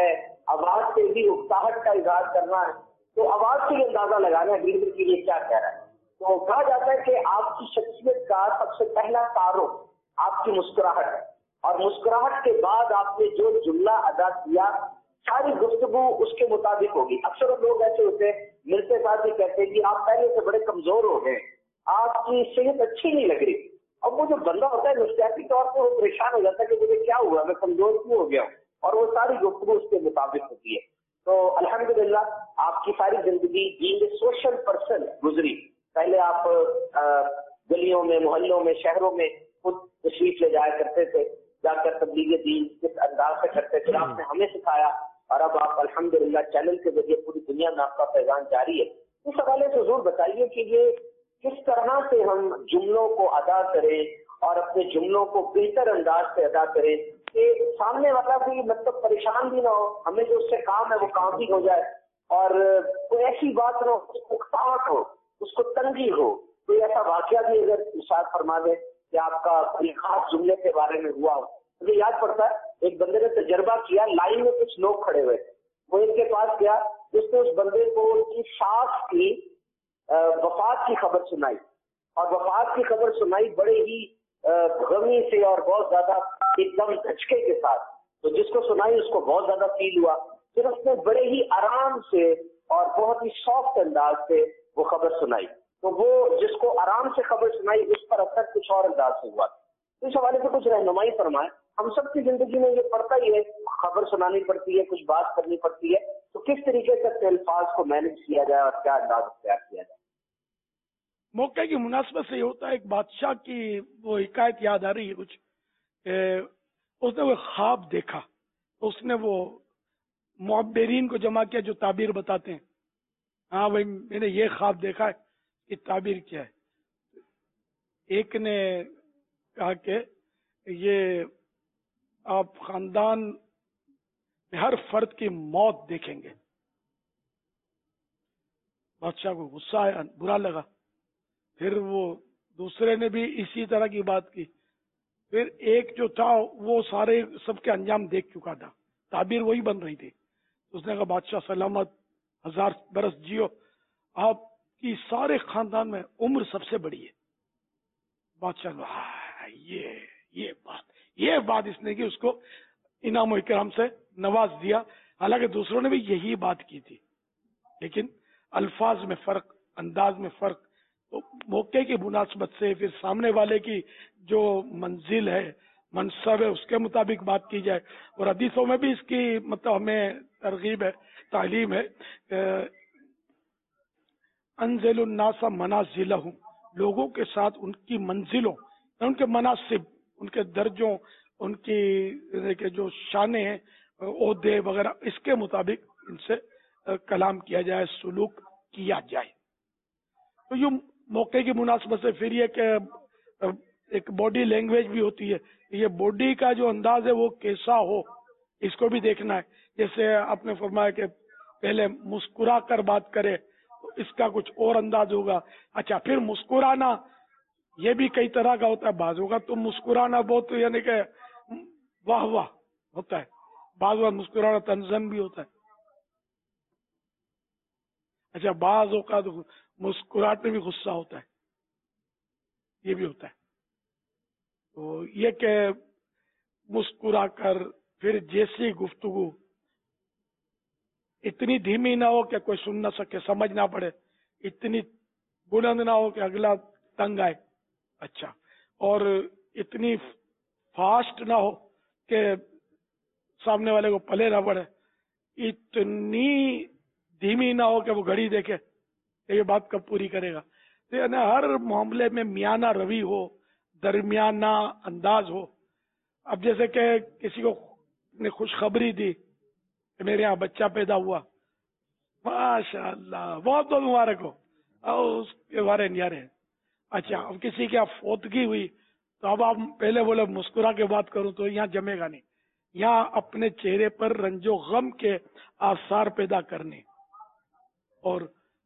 آواز سے بھی اکتاہٹ کا اظہار کرنا ہے تو آواز سے بھی اندازہ لگانا ہے دل کے لیے کیا کہہ رہا ہے. تو کہا جاتا ہے کہ آپ کی شخصیت کا سب سے پہلا تعارف آپ کی مسکراہٹ ہے, اور مسکراہٹ کے بعد آپ نے جو جملہ ادا کیا ساری گفتگو اس کے مطابق ہوگی. اکثر لوگ ایسے ہوتے ہیں ملتے ساتھ ہی کہتے ہیں کہ آپ پہلے سے بڑے کمزور ہو گئے, آپ کی صحت اچھی نہیں لگ رہی. اب وہ جو بندہ ہوتا ہے نفسیاتی طور پہ وہ پریشان ہو جاتا ہے کہ مجھے کیا ہوا, میں کمزور کیوں ہو گیا ہوں, اور وہ ساری گفتگو اس کے مطابق ہوتی ہے. تو الحمدللہ آپ کی ساری زندگی بینگ اے سوشل پرسن گزری. پہلے آپ گلیوں میں, محلوں میں, شہروں میں خود تشریف لے جایا کرتے تھے, جا کر تبلیغ دین کس انداز سے کرتے تھے آپ نے ہمیں سکھایا, اور اب آپ الحمدللہ چینل کے ذریعے پوری دنیا میں آپ کا پیغام جاری ہے. اس حوالے سے ضرور بتائیے کہ یہ کس طرح سے ہم جملوں کو ادا کریں اور اپنے جملوں کو بہتر انداز سے ادا کریں کہ سامنے والا بھی مطلب پریشان بھی نہ ہو, ہمیں جو اس سے کام ہے وہ کام بھی ہو جائے, اور کوئی ایسی بات نہ ہو اس کو اکتاہٹ ہو, اس کو تنگی ہو. کوئی ایسا واقعہ بھی اگر ارشاد فرما دے کہ آپ کا کوئی خاص جملے کے بارے میں ہوا ہو. مجھے یاد پڑتا ہے ایک بندے نے تجربہ کیا, لائن میں کچھ لوگ کھڑے ہوئے تھے, وہ ان کے پاس گیا, جس نے اس بندے کو ان کی ساس کی وفات کی خبر سنائی, اور وفات کی خبر سنائی بڑے ہی غمی سے اور بہت زیادہ ایک دم دھچکے کے ساتھ. تو جس کو سنائی اس کو بہت زیادہ فیل ہوا, پھر اس نے بڑے ہی آرام سے اور بہت ہی سافٹ انداز سے وہ خبر سنائی. تو وہ جس کو آرام سے خبر سنائی اس پر اثر کچھ اور انداز سے ہوا. اس حوالے سے کچھ رہنمائی فرمائے. ہم سب کی زندگی میں یہ پڑتا ہی ہے, خبر سنانی پڑتی ہے, کچھ بات کرنی پڑتی ہے, تو کس طریقے سے اپنے الفاظ کو مینج کیا جائے اور کیا انداز اختیار کیا جائے. موقع کی مناسبت سے یہ ہوتا ہے, ایک بادشاہ کی وہ حکایت یاد آ رہی ہے کچھ, اس نے وہ خواب دیکھا, اس نے وہ معبرین کو جمع کیا جو تعبیر بتاتے ہیں. ہاں بھائی میں نے یہ خواب دیکھا ہے, یہ تعبیر کیا ہے. ایک نے کہا کہ یہ آپ خاندان میں ہر فرد کی موت دیکھیں گے. بادشاہ کو غصہ آیا, برا لگا. پھر وہ دوسرے نے بھی اسی طرح کی بات کی. پھر ایک جو تھا وہ سارے سب کے انجام دیکھ چکا تھا, تعبیر وہی بن رہی تھی. اس نے کہا بادشاہ سلامت, ہزار برس جیو, آپ کی سارے خاندان میں عمر سب سے بڑی ہے. بادشاہ نے یہ یہ بات یہ بات اس نے کی, اس کو انعام و اکرام سے نواز دیا. حالانکہ دوسروں نے بھی یہی بات کی تھی, لیکن الفاظ میں فرق, انداز میں فرق. تو موقع کی مناسبت سے پھر سامنے والے کی جو منزل ہے, منصب ہے, اس کے مطابق بات کی جائے. اور حدیثوں میں بھی اس کی مطلب ہمیں ترغیب ہے, تعلیم ہے. انزل الناس منازلہم, لوگوں کے ساتھ ان کی منزلوں, ان کے مناسب, ان کے درجوں, ان کی جو شانیں ہیں, عہدے وغیرہ, اس کے مطابق ان سے کلام کیا جائے, سلوک کیا جائے. تو یہ موقع کی مناسبت سے پھر یہ کہ ایک باڈی لینگویج بھی ہوتی ہے, یہ باڈی کا جو انداز ہے وہ کیسا ہو, اس کو بھی دیکھنا ہے. جیسے آپ نے فرمایا کہ پہلے مسکرا کر بات کرے, تو اس کا کچھ اور انداز ہوگا. اچھا, پھر مسکرانا یہ بھی کئی طرح کا ہوتا ہے. بعض ہوگا تو مسکرانا بہت یعنی کہ واہ واہ ہوتا ہے, بعض اوقات مسکرانا تنزن بھی ہوتا ہے. اچھا, بعض اوقات مسکراہٹ میں بھی غصہ ہوتا ہے, یہ بھی ہوتا ہے. تو یہ کہ مسکرا کر پھر جیسی گفتگو اتنی دھیمی نہ ہو کہ کوئی سن نہ سکے, سمجھ نہ پڑے, اتنی بلند نہ ہو کہ اگلا تنگ آئے. اچھا, اور اتنی فاسٹ نہ ہو کہ سامنے والے کو پلے نہ پڑے, اتنی دھیمی نہ ہو کہ وہ گھڑی دیکھے کہ یہ بات کب پوری کرے گا. یعنی ہر معاملے میں میانہ روی ہو, درمیانہ انداز ہو. اب جیسے کہ کسی کو نے خوشخبری دی کہ میرے یہاں بچہ پیدا ہوا, ماشاء اللہ بہت بہت مبارک ہو, اور اس کے بارے نیارے. اچھا, اب کسی کی فوتگی ہوئی تو اب آپ پہلے بولے مسکرا کے بات کروں تو یہاں جمے گا نہیں. یہاں اپنے چہرے پر رنج و غم کے آثار پیدا کرنے, اور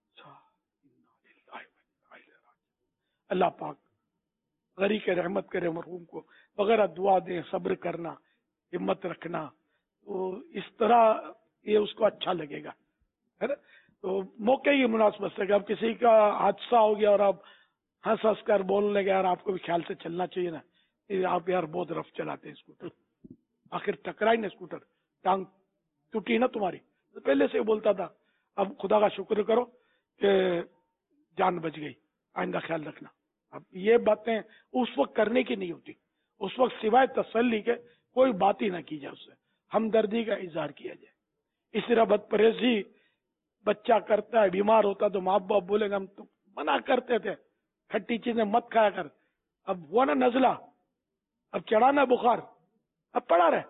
اللہ پاک غریق رحمت کرے مرحوم کو وغیرہ دعا دیں, صبر کرنا, ہمت رکھنا. تو اس طرح ये उसको अच्छा लगेगा, है ना। तो मौके की मुनासिबत से अब किसी का हादसा हो गया और आप हंस हंस कर बोलने लगे, यार आपको भी ख्याल से चलना चाहिए ना, ये आप यार बहुत रफ चलाते हैं स्कूटर, आखिर टकराई ना स्कूटर, टांग टूटी ना तुम्हारी, तो पहले से बोलता था। अब खुदा का शुक्र करो कि जान बच गई, आइंदा ख्याल रखना। अब ये बातें उस वक्त करने की नहीं होती, उस वक्त सिवाय तसल्ली के कोई बात ही ना की जाए, उससे हमदर्दी का इजहार किया जाए। इस तरह बदपरहेजी बच्चा करता है, बीमार होता तो माँ बाप बोलेंगे हम तो मना करते थे, खट्टी चीजें मत खाया कर, अब वो ना नजला, अब चढ़ाना बुखार, अब पड़ा रहे,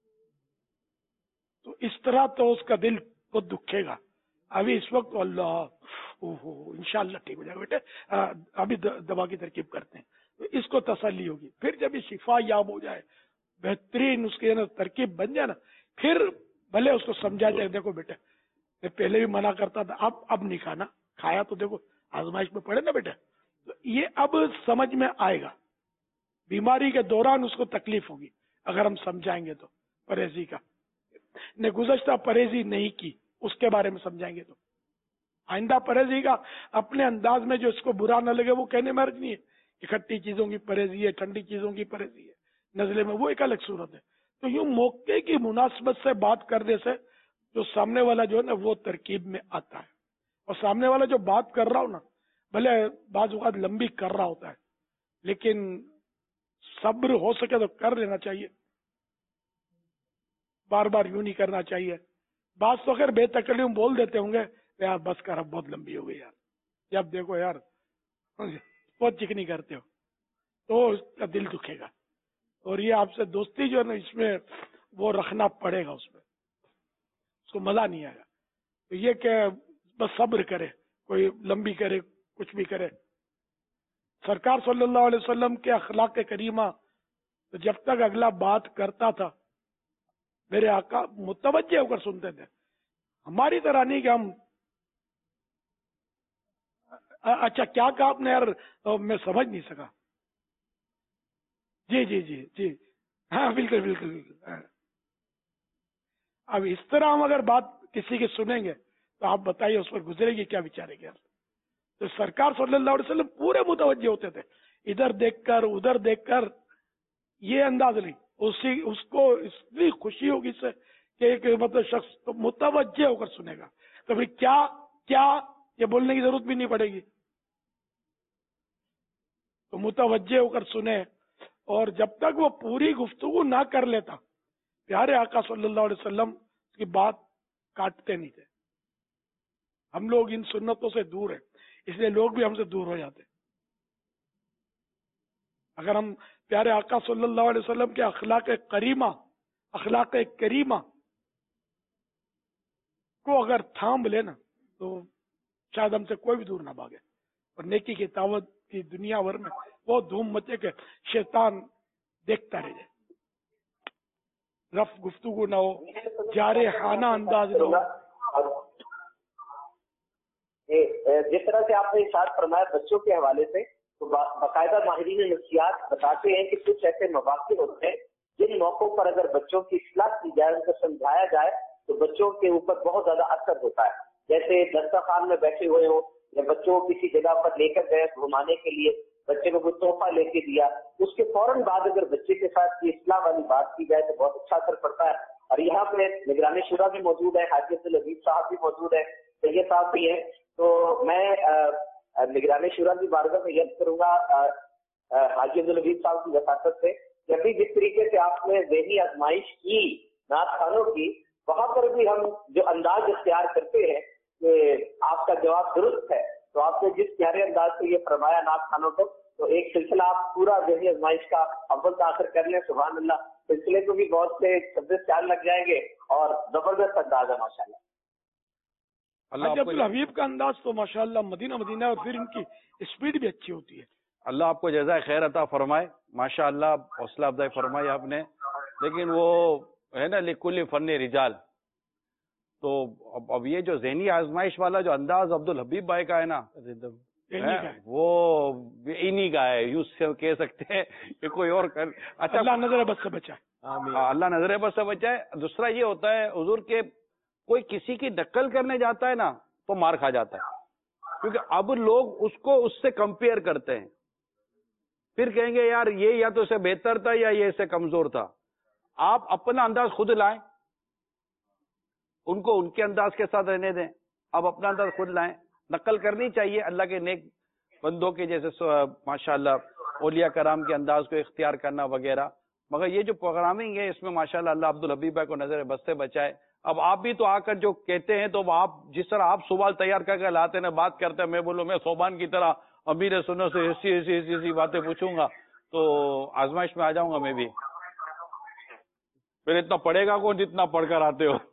तो इस तरह तो उसका दिल बहुत दुखेगा। अभी इस वक्त तो अल्लाह ओहो इंशाल्लाह ठीक हो जाएगा बेटे, आ, अभी द, दवा की तरकीब करते हैं, तो इसको तसल्ली होगी। फिर जब ये शिफा याब हो जाए, बेहतरीन उसकी ना तरकीब बन जाए ना, फिर भले उसको समझा जाए, देखो बेटे मैं पहले भी मना करता था, अब अब नहीं खाना, खाया तो देखो आजमाइश में पड़े ना बेटे, तो ये अब समझ में आएगा। बीमारी के दौरान उसको तकलीफ होगी अगर हम समझाएंगे तो, परहेजी का ने गुज़श्ता परहेजी नहीं की उसके बारे में समझाएंगे तो आइंदा परहेजी का अपने अंदाज में जो इसको बुरा न लगे वो कहने में अर्थ नहीं है कि खट्टी चीजों की परहेजी है, ठंडी चीजों की परहेजी है, नजले में वो एक अलग सूरत है। तो यूं मौके की मुनासबत से बात करने से जो सामने वाला जो है ना वो तरकीब में आता है, और सामने वाला जो बात कर रहा हो ना, भले बाज़ औक़ात लंबी कर रहा होता है, लेकिन सब्र हो सके तो कर लेना चाहिए, बार बार यूं नहीं करना चाहिए। बात तो अगर बेतकलीफ बोल देते होंगे यार बस कर, अब बहुत लंबी हो गई यार, जब देखो यार बहुत चिकनी करते हो, तो उसका दिल दुखेगा। और ये आपसे दोस्ती जो है ना, इसमें वो रखना पड़ेगा, उसमें उसको मजा नहीं आएगा। तो ये क्या बस सब्र करे, कोई लंबी करे कुछ भी करे। सरकार सल्लल्लाहु अलैहि वसल्लम के अखलाक करीमा, तो जब तक अगला बात करता था मेरे आका मुतवज्जे होकर सुनते थे, हमारी तरह नहीं कि हम अच्छा क्या कहा आपने यार, तो मैं समझ नहीं सका। जी जी जी जी हाँ बिल्कुल बिल्कुल बिल्कुल। अब इस तरह हम अगर बात किसी की सुनेंगे तो आप बताइए उस पर गुजरेगी क्या विचारेंगे यार। तो सरकार सल्लल्लाहु अलैहि वसल्लम पूरे मुतवज्जे होते थे, इधर देखकर उधर देखकर, ये अंदाज नहीं उसी उसको इतनी खुशी होगी इससे कि एक मतलब शख्स तो मुतवज्जे होकर सुनेगा, तो फिर क्या क्या ये बोलने की जरूरत भी नहीं पड़ेगी। तो मुतवज्जे होकर सुने, और जब तक वो पूरी गुफ्तगू ना कर लेता, प्यारे आका सल्लल्लाहु अलैहि वसल्लम की बात काटते नहीं थे। हम लोग इन सुन्नतों से दूर हैं, इसलिए लोग भी हमसे दूर हो जाते। अगर हम प्यारे आका सल्लल्लाहु अलैहि वसल्लम के अखलाक करीमा, अखलाक करीमा को अगर थाम लेना तो शायद हमसे कोई भी दूर ना भागे, और नेकी की दावत की दुनिया भर में वो धूम मचे के शैतान देखता रह जाए, रफ गुफ्तगू ना हो, जारे खाना अंदाज ना हो। जिस तरह से आपने इरशाद फरमाया बच्चों के हवाले से, तो बाकायदा माहिरीन नफ्सियात बताते हैं कि कुछ ऐसे मौके होते हैं जिन मौकों पर अगर बच्चों की इस्लाह की जाए, उनको समझाया जाए, तो बच्चों के ऊपर बहुत ज्यादा असर होता है। जैसे दस्तरखान में बैठे हुए हो या बच्चों को किसी जगह पर लेकर गए घुमाने के लिए, बच्चे को कोई तोहफा लेके दिया, उसके फौरन बाद अगर बच्चे के साथ ये इस्लाह वाली बात की जाए तो बहुत अच्छा असर पड़ता है। और यहाँ पे निगरानी शुरा भी मौजूद है, हाजी अब्दुल हबीब साहब भी मौजूद है, सैयद साहब भी है। तो मैं निगरानी शुरा की बारगाह में यद करूंगा हाजी अब्दुल हबीब साहब की वसाकत से, जब भी जिस तरीके से आपने ज़हनी आजमाइश की नात खानों की, वहां पर भी हम जो अंदाज इख्तियार करते हैं कि आपका जवाब दुरुस्त है, तो आपने जिस प्यारे अंदाज से ये फरमाया नात खानों को, तो एक सिलसिला आप पूरा ज़हनी आजमाइश का अव्वल से आखिर कर लें, सुभान अल्लाह। सिलसिले को भी बहुत से शब्द ख्याल लग जाएंगे और जबरदस्त अंदाज है माशाल्लाह। हाजी अब्दुल हबीब का अंदाज तो माशाल्लाह मदीना मदीना, और फिर इनकी स्पीड भी अच्छी होती है। अल्लाह आपको जज़ाए खैर अता फरमाए, माशाल्लाह हौसला अफजाई फरमाई आपने। लेकिन वो है ना लिकुल्ली फन्ने रिजाल, तो अब, अब ये जो ज़हनी आजमाइश वाला जो अंदाज अब्दुल हबीब भाई का है ना, है, वो इन्हीं का है, यूं कह सकते हैं कि कोई और कर। अच्छा, अल्लाह नजर बस से बचाए, अल्लाह नजर बस से बचाए। दूसरा ये होता है हुजूर के کوئی کسی کی نقل کرنے جاتا ہے نا تو مار کھا جاتا ہے، کیونکہ اب لوگ اس کو اس سے کمپیئر کرتے ہیں، پھر کہیں گے یار یہ یا تو اسے بہتر تھا یا یہ اسے کمزور تھا. آپ اپنا انداز خود لائیں، ان کو ان کے انداز کے ساتھ رہنے دیں، آپ اپنا انداز خود لائیں. نقل کرنی چاہیے اللہ کے نیک بندوں کے، جیسے ماشاء اللہ اولیاء کرام کے انداز کو اختیار کرنا وغیرہ، مگر یہ جو پروگرامنگ ہے اس میں ماشاء اللہ اللہ عبدالحبیب بھائی کو نظر بد سے بچائے. اب آپ بھی تو آ کر جو کہتے ہیں تو آپ جس طرح آپ سوال تیار کر کے لاتے ہیں بات کرتے ہیں، میں بولوں میں صوبان کی طرح امیر سنوں سے ایسی ایسی ایسی ایسی باتیں پوچھوں گا تو آزمائش میں آ جاؤں گا میں بھی. پھر اتنا پڑھے گا کون جتنا پڑھ کر آتے ہو.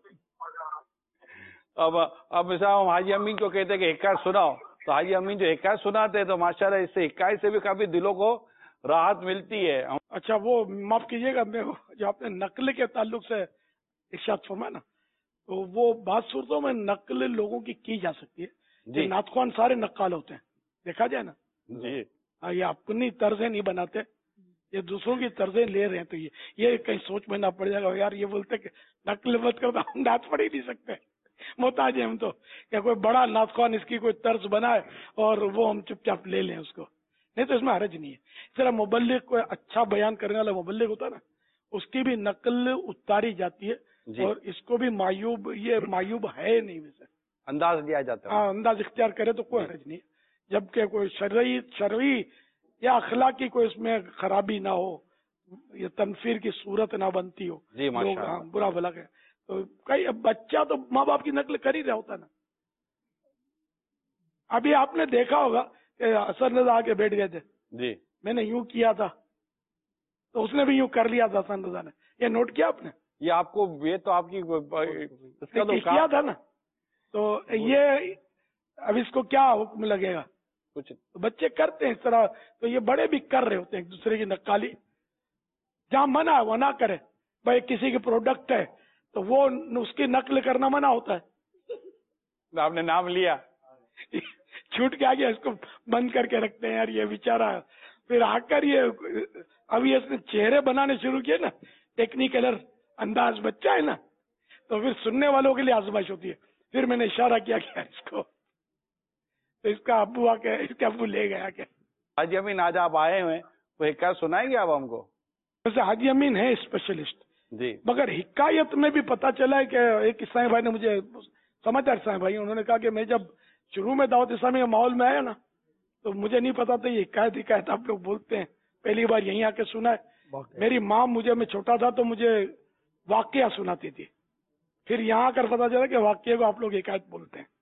اب اب مثلا ہم حاجی امین کو کہتے ہیں کہ حکایت سناؤ، تو حاجی امین جو حکایت سناتے ہیں تو ماشاءاللہ اس سے حکایت سے بھی کافی دلوں کو راحت ملتی ہے. اچھا وہ معاف کیجیے گا، میں جو آپ نے نقل کے تعلق سے ارشاد فرمایا نا، تو وہ بعض صورتوں میں نقل لوگوں کی کی جا سکتی ہے جی. نعت خوان سارے نقال ہوتے ہیں، دیکھا جائے نا جی. یہ اپنی طرزیں نہیں بناتے، یہ دوسروں کی طرزیں لے رہے ہیں، تو یہ یہ کہیں سوچ میں نہ پڑ جائے گا یار یہ بولتے کہ نقل مت کرتا، ہم نعت پڑھ ہی نہیں سکتے، محتاج ہیں ہم تو کہ کوئی بڑا نعت خوان اس کی کوئی طرز بنائے اور وہ ہم چپ چاپ لے لیں اس کو. نہیں تو اس میں حرج نہیں ہے. اس طرح مبلغ کوئی اچھا بیان کرنے والا مبلغ ہوتا ہے نا، اس کی بھی نقل اتاری جاتی ہے جی. اور اس کو بھی معیوب، یہ معیوب ہے نہیں، ویسے انداز لیا جاتا ہے، ہاں انداز اختیار کرے تو کوئی حرج نہیں ہے، جبکہ کوئی شرعی شرعی یا اخلاقی کوئی اس میں خرابی نہ ہو، یہ تنفیر کی صورت نہ بنتی ہو جی. لوگ ہاں برا بھلا ہے تو کئی بچہ تو ماں باپ کی نقل کر ہی رہا ہوتا نا. ابھی آپ نے دیکھا ہوگا کہ حسن رضا آ کے بیٹھ گئے تھے جی، میں نے یوں کیا تھا تو اس نے بھی یوں کر لیا تھا حسن رضا نے، یہ نوٹ کیا آپ نے؟ یہ آپ کو یہ تو آپ کی کیا تھا نا، تو یہ اب اس کو کیا حکم لگے گا؟ کچھ بچے کرتے ہیں اس طرح، تو یہ بڑے بھی کر رہے ہوتے ہیں ایک دوسرے کی نقالی. جہاں منع ہے وہ نہ کرے. بھائی کسی کی پروڈکٹ ہے تو وہ اس کی نقل کرنا منع ہوتا ہے. آپ نے نام لیا چھوٹ کے آگے اس کو بند کر کے رکھتے ہیں یار یہ بیچارہ. پھر آ کر یہ ابھی اس نے چہرے بنانے شروع کیے نا، ٹیکنیکلر انداز بچہ ہے نا، تو پھر سننے والوں کے لیے آزمائش ہوتی ہے. پھر میں نے اشارہ کیا کہ اس کو، تو اس کا ابو آ کے اس کا ابو لے گیا کہ حاجی امین آج آپ آئے ہوئے تو حکایت سنائیں گے آپ ہم کو؟ ویسے حاجی امین ہے اسپیشلسٹ جی، مگر حکایت میں بھی پتا چلا ہے کہ ایک اسلامی بھائی نے مجھے سمجھدار اسلامی بھائی انہوں نے کہا کہ میں جب شروع میں دعوت اسلامی کے ماحول میں آیا نا تو مجھے نہیں پتا تھا یہ حکایت حکایت آپ لوگ بولتے ہیں، پہلی بار یہیں آ کے سنا ہے. میری ماں مجھے میں چھوٹا تھا تو مجھے واقعہ سناتی تھی، پھر یہاں آ کر پتا چلا کہ واقعے کو آپ لوگ حکایت بولتے ہیں.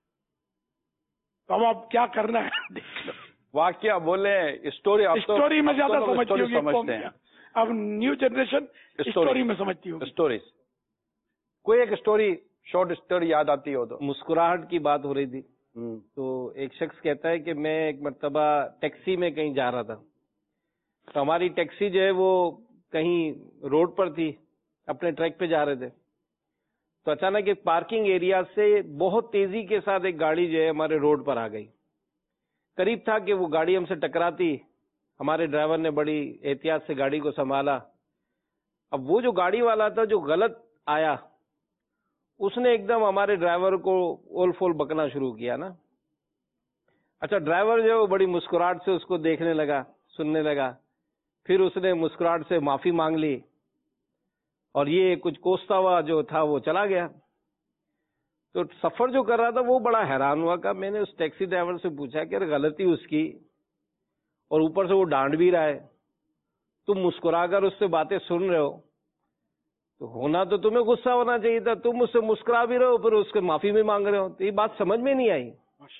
تو اب آپ کیا کرنا ہے دیکھ لو. واقعہ بولے اسٹوری، اسٹوری میں زیادہ سمجھتی ہوگی اب نیو جنریشن اسٹوری میں سمجھتی ہوگی. اسٹوریز کوئی ایک اسٹوری شارٹ اسٹوری یاد آتی ہو تو؟ مسکراہٹ کی بات ہو رہی تھی تو ایک شخص کہتا ہے کہ میں ایک مرتبہ ٹیکسی میں کہیں جا رہا تھا، تو ہماری ٹیکسی جو ہے وہ کہیں روڈ پر تھی، اپنے ٹریک پہ جا رہے تھے، تو اچانک ایک پارکنگ ایریا سے بہت تیزی کے ساتھ ایک گاڑی جو ہے ہمارے روڈ پر آ گئی. قریب تھا کہ وہ گاڑی ہم سے ٹکراتی، ہمارے ڈرائیور نے بڑی احتیاط سے گاڑی کو سنبھالا. اب وہ جو گاڑی والا تھا جو غلط آیا، اس نے ایک دم ہمارے ڈرائیور کو اول فول بکنا شروع کیا نا. اچھا ڈرائیور جو ہے وہ بڑی مسکراہٹ سے اس کو دیکھنے لگا، سننے لگا، پھر اس نے مسکراہٹ سے معافی مانگ لی اور یہ کچھ کوستا ہوا جو تھا وہ چلا گیا. تو سفر جو کر رہا تھا وہ بڑا حیران ہوا کہ میں نے اس ٹیکسی ڈرائیور سے پوچھا کہ غلطی اس کی اور اوپر سے وہ ڈانٹ بھی رہا ہے، تم مسکرا کر اس سے باتیں سن رہے ہو، تو ہونا تو تمہیں غصہ ہونا چاہیے تھا، تم اس سے مسکرا بھی رہے ہو پھر اس کے معافی بھی مانگ رہے ہو. تو یہ بات سمجھ میں نہیں آئی.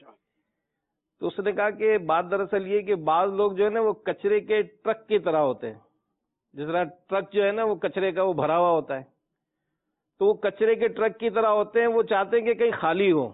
تو اس نے کہا کہ بات دراصل یہ کہ بعض لوگ جو ہے نا وہ کچرے کے ٹرک کی طرح ہوتے ہیں. جس طرح ٹرک جو ہے نا وہ کچرے کا وہ بھرا ہوا ہوتا ہے، تو وہ کچرے کے ٹرک کی طرح ہوتے ہیں. وہ چاہتے ہیں کہ کہیں خالی ہو،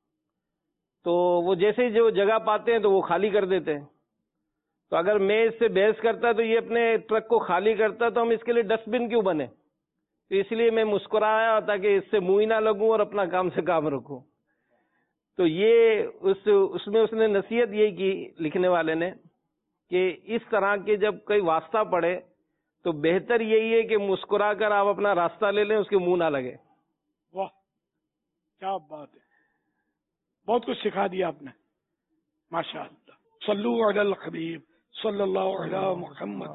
تو وہ جیسے ہی جو جگہ پاتے ہیں تو وہ خالی کر دیتے ہیں. تو اگر میں اس سے بحث کرتا تو یہ اپنے ٹرک کو خالی کرتا تو ہم اس کے لیے ڈسٹ بن کیوں بنے؟ تو اس لیے میں مسکرایا تاکہ اس سے منہ ہی نہ لگوں اور اپنا کام سے کام رکھوں. تو یہ اس اس میں اس نے نصیحت یہی کی لکھنے والے نے کہ اس طرح کے جب کوئی واسطہ پڑے تو بہتر یہی ہے کہ مسکرا کر آپ اپنا راستہ لے لیں، اس کے منہ نہ لگے. کیا بات ہے، بہت کچھ سکھا دیا آپ نے، ماشاء اللہ. صلو علی الحبیب صلی اللہ علی محمد.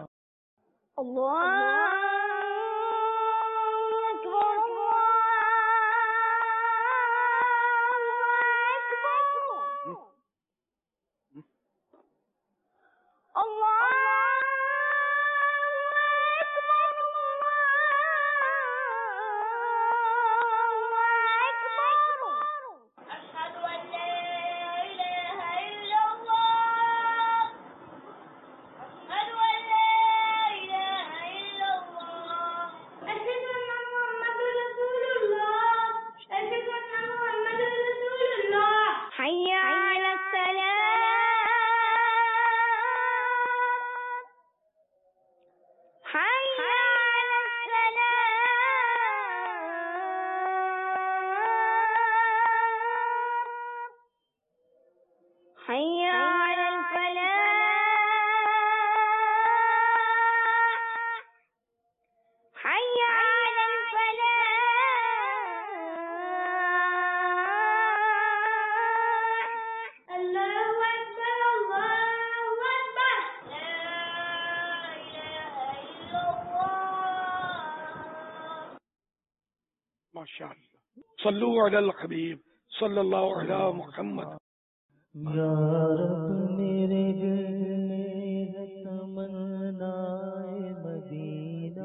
صلو علی الحبیب صلی اللہ علی محمد. یا رب میرے دل میں ہے تمنا مدینہ،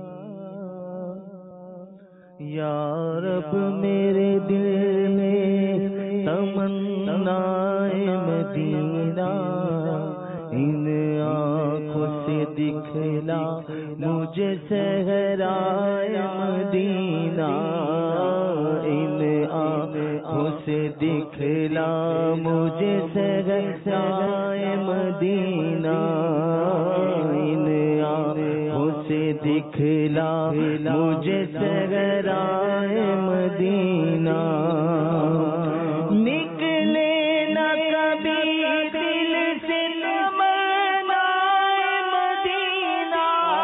یا رب میرے دل میں تمنا مدینہ، ان آنکھوں سے دکھلا مجھے صحرائے مدینہ، ان آنکھوں سے دکھلا مجھے صحرائے مدینہ، ان آنکھوں سے دکھلا مجھے صحرائے مدینہ. نکلے نہ کبھی دل سے تمنا مدینہ،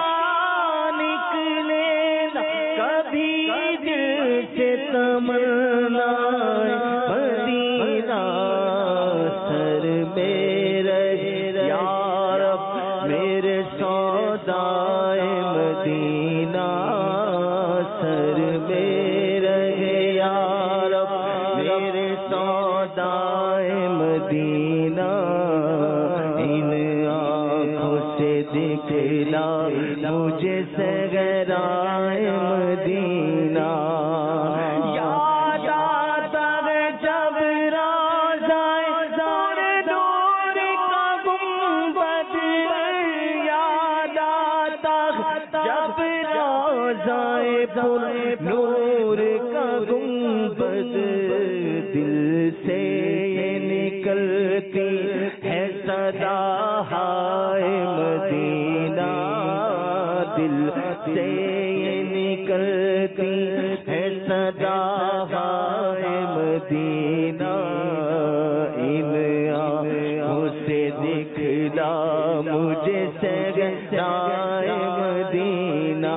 نکلے نہ کبھی دل سے تمنا مدینہ، سر میرے یا رب میرے سودائے مدینہ، سر میرے یا رب میرے سودائے مدینہ، ان آنکھوں سے دکھلا مجھے صحرائے مدینہ. یاد آتا ہے جب روضۂ پر نور کا گنبد، یاد آتا ہے جب روضۂ پر نور کا گنبد، دل سے یہ نکلتی ہے صدا ہائے مدینہ، دل سے یہ نکلتی ہے صدا ہائے مدینہ، ان آنکھوں سے دکھلا مجھے صحرائے مدینہ.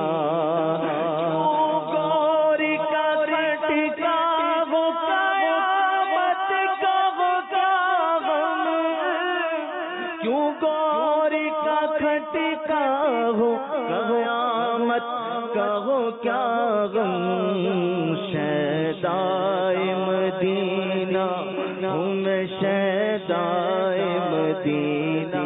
گور کا کھٹکا ہو قیامت کا ہو کیا غم، کیوں گور کا کھٹکا ہو قیامت کا ہو کیا غم، شیدائے مدینہ ہوں میں شیدائے مدینہ،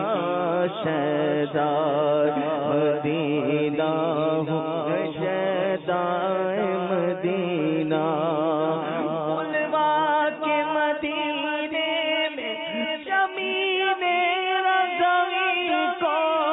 شیدائے مدینہ ہوں میں شیدائے مدینہ. بلوا کے مدینے میں جمیل رضوی کو،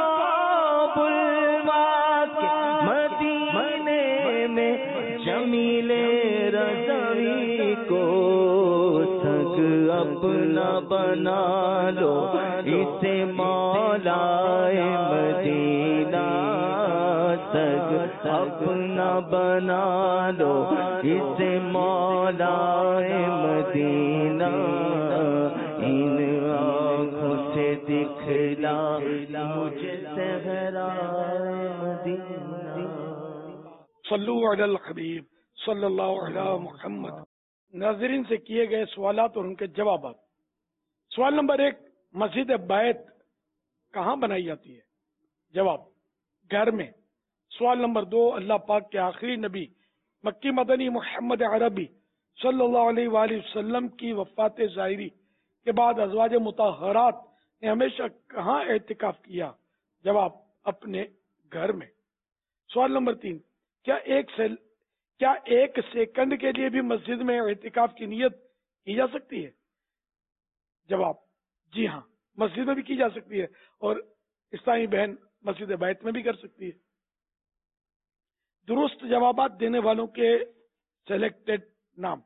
بلوا کے مدینے میں جمیل رضوی کو، سگ اپنا بنا لو اسے مولا مدینہ، سگ اپنا بنا لو اسے مولا مدینہ، ان آنکھوں سے دکھلا مجھے صحرائے مدینہ. صلو علی الحبیب صلی اللہ علی محمد. नाजरीन से किए गए सवालात और उनके जवाबात। सवाल नंबर एक, मस्जिद बैत कहाँ बनाई जाती है? जवाब, घर में। सवाल नंबर दो, अल्लाह पाक के आखिरी नबी मक्की मदनी मोहम्मद अरबी सल्लल्लाहु अलैहि वसल्लम की वफात ज़ाहिरी के बाद अज़वाज मुतहरात ने हमेशा कहाँ एतिकाफ किया? जवाब, अपने घर में। सवाल नंबर तीन, क्या एक से क्या एक सेकंड के लिए भी मस्जिद में एतिकाफ की नियत की जा सकती है? जवाब, जी हाँ, मस्जिद में भी की जा सकती है और इस्लामी बहन मस्जिद बैत में भी कर सकती है। दुरुस्त जवाबात देने वालों के सेलेक्टेड नाम।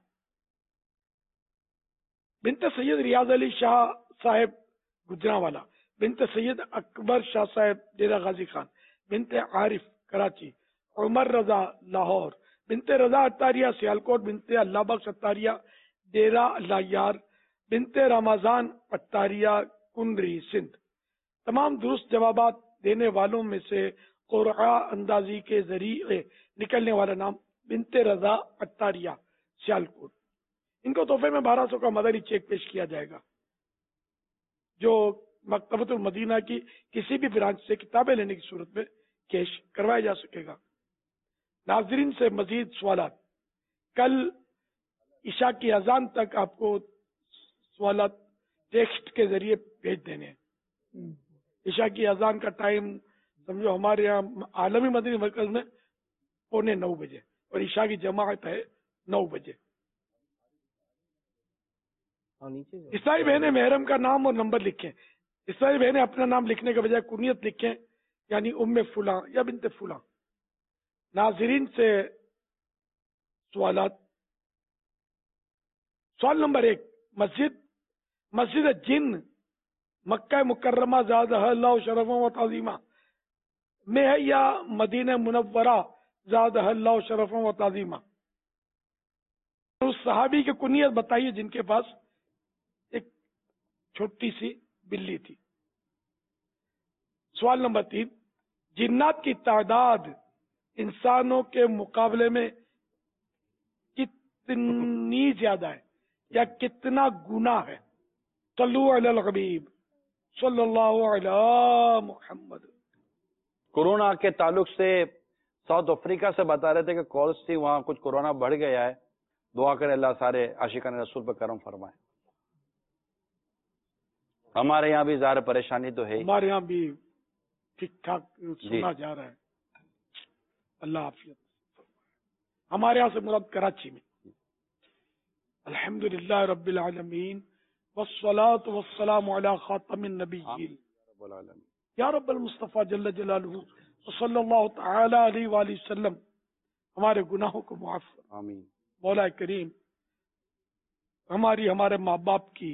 बिनते सैयद रियाज अली शाह साहेब गुजरांवाला, बिनते सैयद अकबर शाह साहेब डेरा गाजी खान, बिनते आरिफ कराची, उमर रजा लाहौर, बिनते रजा अत्तारिया सियालकोट, बिनते अल्लाह बख्श अत्तारिया डेरा अल्लाह, बिनते रमजान अत्तारिया कुंडरी सिंध। तमाम दुरुस्त जवाबात देने वालों में से क़ुरआ अंदाजी के जरिए निकलने वाला नाम बिनते रजा अत्तारिया सियालकोट। इनको तोहफे में बारह सौ का मदनी चेक पेश किया जाएगा, जो मकतबतुल मदीना की किसी भी ब्रांच से किताबें लेने की सूरत में कैश करवाया जा सकेगा। नाजरीन से मजीद सवालात। कल ईशा की अजान तक आपको सवालात टेक्स्ट के जरिए भेज देने हैं। ईशा की अजान का टाइम समझो हमारे यहाँ आलमी मदनी मरकज में पौने नौ बजे और ईशा की जमात है नौ बजे। इस्लामी बहनें महरम का नाम और नंबर लिखें। इस्लामी बहनें अपना नाम लिखने के बजाय कुनियत लिखें, यानी उम्मे फुला या बिनते फुला। नाजरीन से सवालात। सवाल नंबर एक, मस्जिद मस्जिद जिन मक्का मुकर्रमा ज़ादहल्लाहु शरफ़न व ताज़ीमा में है या मदीना मुनव्वरा ज़ादहल्लाहु शरफ़न व ताज़ीमा? उस सहाबी की कुनियत बताइए जिनके पास एक छोटी सी बिल्ली थी। सवाल नंबर तीन, जिन्नात की तादाद इंसानों के मुकाबले में कितनी ज्यादा है या कितना गुना है? सल्लु अलल हबीब सल्लल्लाहु अलैहि मुहम्मद। कोरोना के ताल्लुक से साउथ अफ्रीका से बता रहे थे कि कॉल्स थी, वहां कुछ कोरोना बढ़ गया है। दुआ करें अल्लाह सारे आशिकान रसूल पर करम फरमाए। हमारे यहाँ भी ज़ाहिर परेशानी तो है, हमारे यहाँ भी ठीक ठाक सुना जा रहा है। अल्लाह आफियत। हमारे यहाँ से मुराद कराची में। अल्हम्दुलिल्लाह रब्बिल आलमीन वस्सलातु वस्सलामु अला खातमिन नबिय्यीन या रब्बल मुस्तफा जल्ल जलालुहु सल्लल्लाहु तआला अलैहि वसल्लम हमारे गुनाहों को माफ कर। आमीन। मौला करीम हमारी हमारे माँ बाप की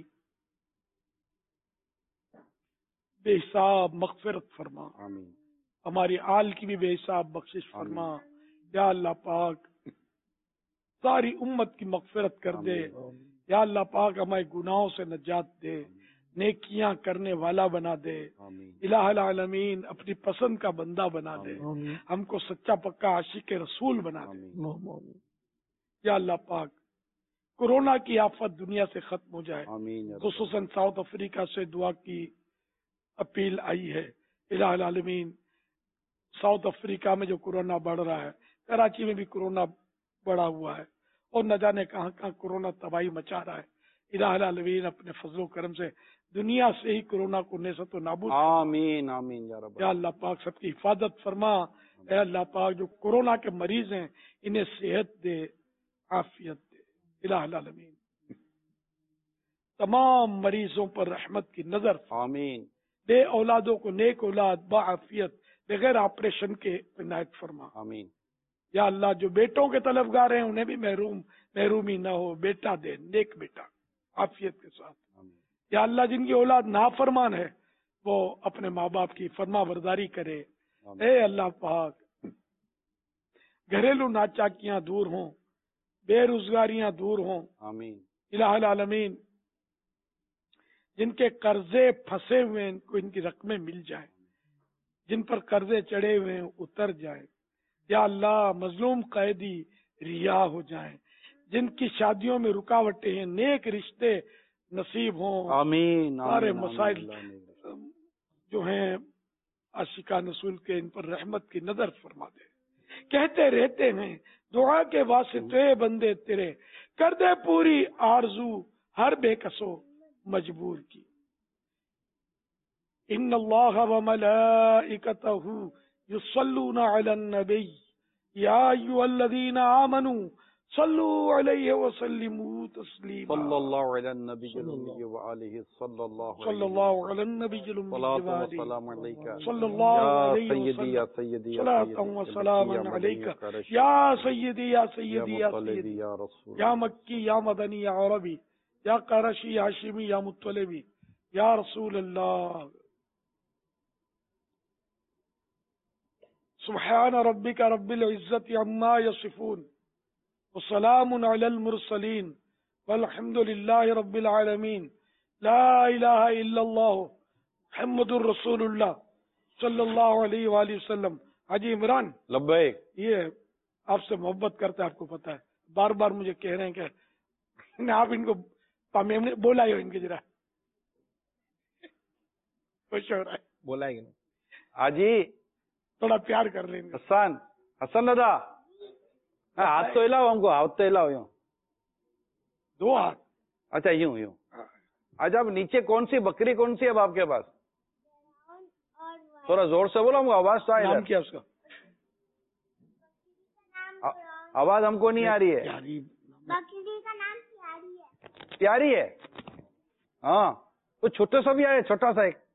बेहिसाब मगफिरत फरमा। आमीन। हमारी आल की भी बेहिसाब बख्शिश फरमा। या अल्लाह पाक सारी उम्मत की मगफिरत कर दे। या अल्लाह पाक हमारे गुनाहों से नजात दे, नेकियां करने वाला बना दे। इलाहुल आलमीन अपनी पसंद का बंदा बना दे, हमको सच्चा पक्का आशिक रसूल बना दे। या अल्लाह पाक कोरोना की आफत दुनिया से खत्म हो जाए। खुसूसन साउथ अफ्रीका से दुआ की अपील आई है। इलाहुल आलमीन साउथ अफ्रीका में जो कोरोना बढ़ रहा है, कराची में भी कोरोना बढ़ा हुआ है और न जाने कहां कहां कोरोना तबाही मचा रहा है। इलाहुल आलमीन अपने फजलो करम से दुनिया से ही कोरोना को नेसत व नाबूद। आमीन आमीन या रब। या अल्लाह पाक सबकी हिफाजत फरमा। या अल्लाह पाक जो कोरोना के मरीज हैं इन्हें सेहत दे, आफियत दे। इलाहुल आलमीन तमाम मरीजों पर रहमत की नजर। आमीन। बे औलादों को नेक औलाद बाआफियत बगैर ऑपरेशन के इनायत फरमा। आमीन। या अल्लाह जो बेटों के तलबगार हैं उन्हें भी महरूम महरूमी न हो, बेटा दे, नेक बेटा आफियत के साथ। या अल्लाह जिनकी औलाद नाफरमान है वो अपने माँ बाप की फरमा बरदारी करे। ए अल्लाह पाक घरेलू नाचाकियां दूर हों, बेरोजगारियां दूर हों। आमीन। इलाहुल आलमीन जिनके कर्जे फंसे हुए हैं इनको इनकी रकमें मिल जाए, जिन पर कर्जे चढ़े हुए हैं उतर जाए। या अल्लाह मजलूम कैदी रिहा हो जाए, جن کی شادیوں میں رکاوٹیں ہیں، نیک رشتے نصیب ہوں، آمین سارے آمین، مسائل آمین۔ جو ہیں عاشقان رسول کے ان پر رحمت کی نظر فرما دے۔ کہتے رہتے ہیں دعا کے واسطے بندے تیرے، کر دے پوری آرزو ہر بے کسو مجبور کی۔ ان اللہ و ملائکتہ یصلون علی النبی یا ایھا الذین آمنوا صلوا علیہ وسلموا تسلیما۔ صلی اللہ علی النبی الامی وآلہ صلی اللہ صلی اللہ علی النبی الامی صلاۃ و وآلہ سلام علیکہ صلی اللہ یا علیہ سیدی یا وسلم سیدی یا صلاۃ و سلام علیکہ یا سیدی یا سیدی یا سیدی یا رسول یا مکی یا مدنی یا عربی یا قرشی یا ہاشمی یا مطلبی یا رسول اللہ۔ سبحان ربک رب العزت عما یصفون وسلام علی المرسلین والحمد للہ رب العالمین۔ لا الہ الا اللہ محمد الرسول اللہ صلی اللہ علیہ وآلہ وسلم۔ حاجی عمران لبیک، یہ آپ سے محبت کرتا ہے، آپ کو پتا ہے، بار بار مجھے کہہ رہے ہیں کہ آپ ان کو پامیم نے بولا ہی ہو، ان کے ذرا خوش ہو رہا ہے، بولا ہے حاجی تھوڑا پیار کر لیں گے۔ حسن حسن دادا ہاتھ تو ہلاؤ، ہم کو ہاتھ تو ہلاؤ، یوں دو ہاتھ، اچھا یوں یوں۔ آج اب نیچے کون سی بکری کون سی ہے اب آپ کے پاس؟ تھوڑا زور سے بولو، ہم کو آواز تو آئے۔ نام کیا اس کا؟ آواز ہم کو نہیں آ رہی ہے۔ بکری کا نام پیاری ہے۔ پیاری ہے، ہاں وہ چھوٹا سا بھی آیا، چھوٹا سا ایک،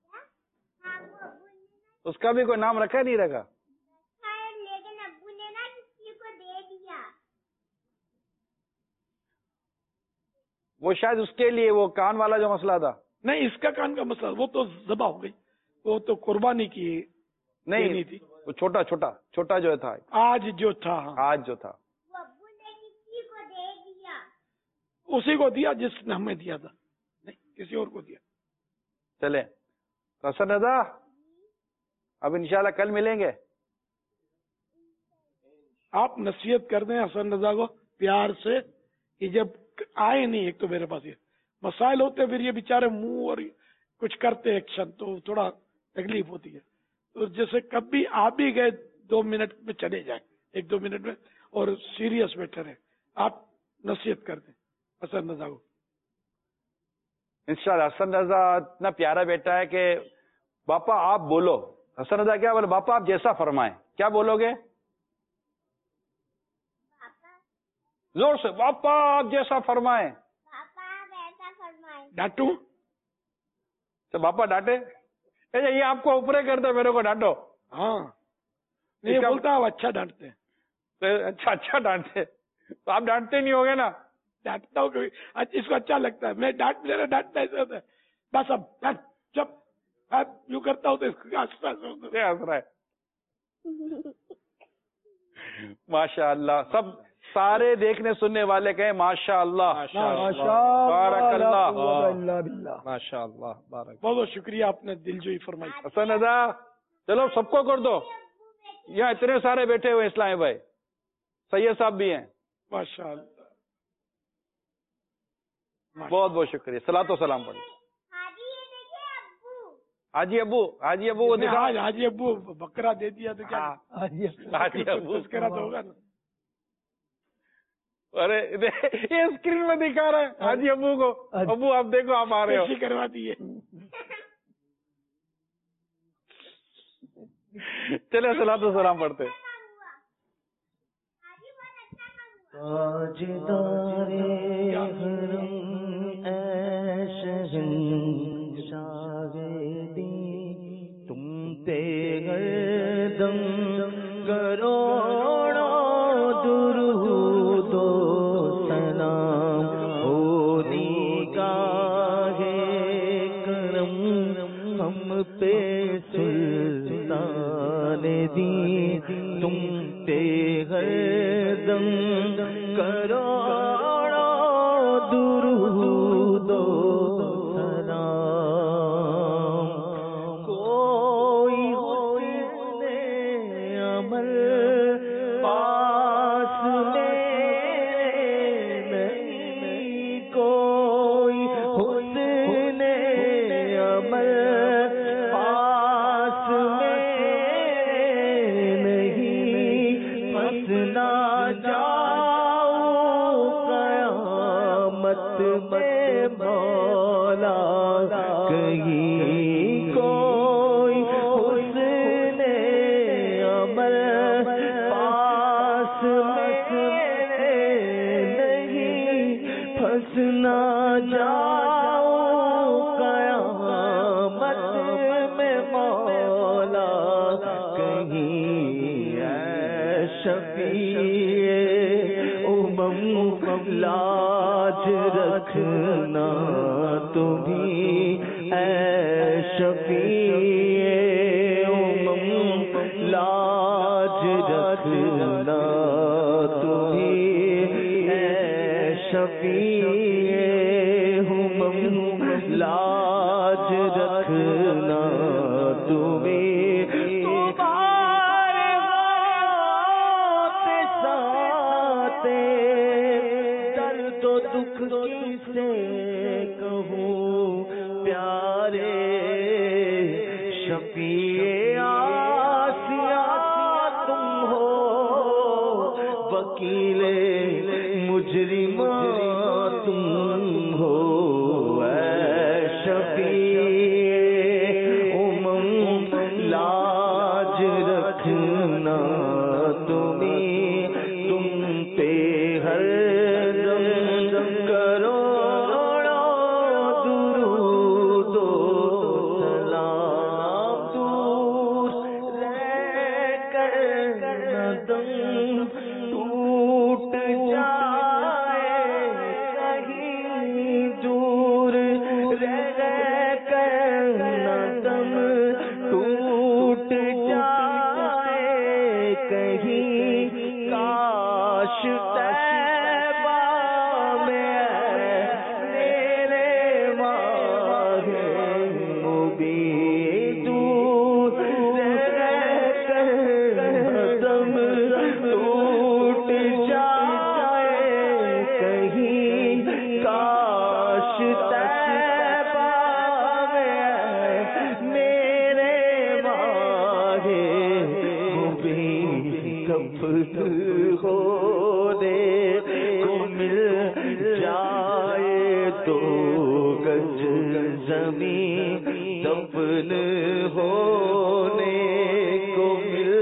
اس کا بھی کوئی نام رکھا نہیں رکھا؟ لیکن ابو نے نا کسی کو دے دیا۔ وہ شاید اس کے لیے وہ کان والا جو مسئلہ تھا۔ نہیں، اس کا کان کا مسئلہ وہ تو ذبح ہو گئی، وہ تو قربانی کی نہیں تھی، وہ چھوٹا چھوٹا چھوٹا جو تھا آج جو تھا، آج جو تھا وہ ابو نے کسی کو دے دیا۔ اسی کو دیا جس نے ہمیں دیا تھا، نہیں کسی اور کو دیا۔ چلے حسن رضا، اب انشاءاللہ کل ملیں گے۔ آپ نصیحت کر دیں حسن رضا کو پیار سے کہ جب آئے نہیں، ایک تو میرے پاس یہ مسائل ہوتے، پھر یہ بیچارے منہ اور کچھ کرتے ایکشن، تو تھوڑا تکلیف ہوتی ہے۔ تو جیسے کبھی آپ بھی گئے دو منٹ میں چلے جائیں، ایک دو منٹ میں، اور سیریس بیٹھے رہیں، آپ نصیحت کر دیں حسن رضا کو۔ انشاءاللہ حسن رضا اتنا پیارا بیٹا ہے کہ باپا آپ بولو۔ حسن رضا کیا بولے؟ باپا آپ جیسا فرمائیں۔ کیا بولو گے؟ زور سے، باپا آپ جیسا فرمائیں۔ پاپا ویسا فرمائے۔ ڈانٹوں؟ تو باپا ڈانٹے؟ اے یہ آپ کو اوپرے کر دو، میرے کو ڈانٹو۔ ہاں نہیں بولتا، آپ اچھا ڈانٹتے ہیں۔ اچھا اچھا ڈانٹتے، تو آپ ڈانٹتے نہیں ہوگے نا؟ ڈانٹتا ہوں کبھی، اس کو اچھا لگتا ہے، میں ڈانٹ میرا ڈانٹنا ایسا ہوتا ہے، بس اب جب یوں کرتا ہوں تو اس کا ہنس رہا ہے۔ ماشاء اللہ، سب سارے دیکھنے سننے والے کہیں ماشاء اللہ، بارک اللہ، ماشاء اللہ، بارک۔ بہت بہت شکریہ، آپ نے دل جوئی فرمائی۔ حسن رضا چلو سب کو کر دو، یہاں اتنے سارے بیٹھے ہوئے اسلامی بھائی، سید صاحب بھی ہیں، ماشاء اللہ، بہت بہت شکریہ، صلاۃ و سلام پڑھیں۔ حاجی ابو، حاجی ابو وہ دکھا، حاجی ابو بکرا دے دیا تو کیا حاجی ابو تذکرہ تو ہوگا نا۔ ارے یہ اسکرین میں دکھا رہا ہے حاجی ابو کو، ابو آپ دیکھو آپ آ رہے ہو، کروا دیے۔ چلے صلاۃ و سلام پڑھتے۔ تاجدار حرم اے شہنشاہ دی، تم پہ ہردم کروڑوں درود و سلام ہو، نگاہ کرم ہم پہ سلطان دی، تم پہ ہردم کروڑوں درود و سلام، کوئی حسن عمل پاس میں جاؤں قیامت میں مولا کہیں کوئی حسن عمل پاس میرے نہیں پھنس نہ جاؤں قیامت میں مولا کہیں اے شفیع امم لاج رکھنا تمہیں اے شفیع امم لاج رکھنا تمہیں اے شفیع امم لاج رکھنا تمہیں درد و دکھ کسے کہوں پیارے شفیع آسیہ تم ہو وکیل مجرم تم ہو اے شفیع امم لاج رکھنا تمہیں تم پہ ہر دم کرو درود و سلام دور رہ کر نہ دم ٹوٹ جائے کہیں دور رہ کر نہ دم ٹوٹ جائے کہیں کاش طیبہ میں میرے ماہ مبین دور رہ کر دم ٹوٹ جائے کہیں کاش طیبہ میں میرے ماہ مبین کب ہونے کو مل جائے تو گج زمین دفن ہونے کو مل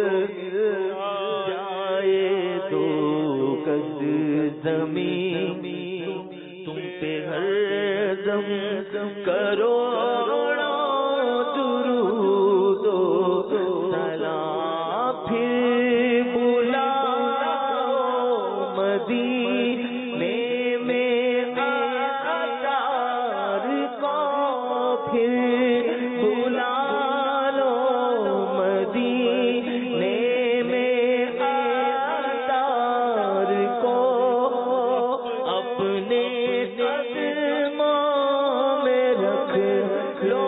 جائے تو گج زمین تم پہ ہر دم کرو درود و سلام پھر بلا مدینے میں آثار کو پھر بلا لو مدینے میں آثار کو اپنے قدموں میں رکھ لو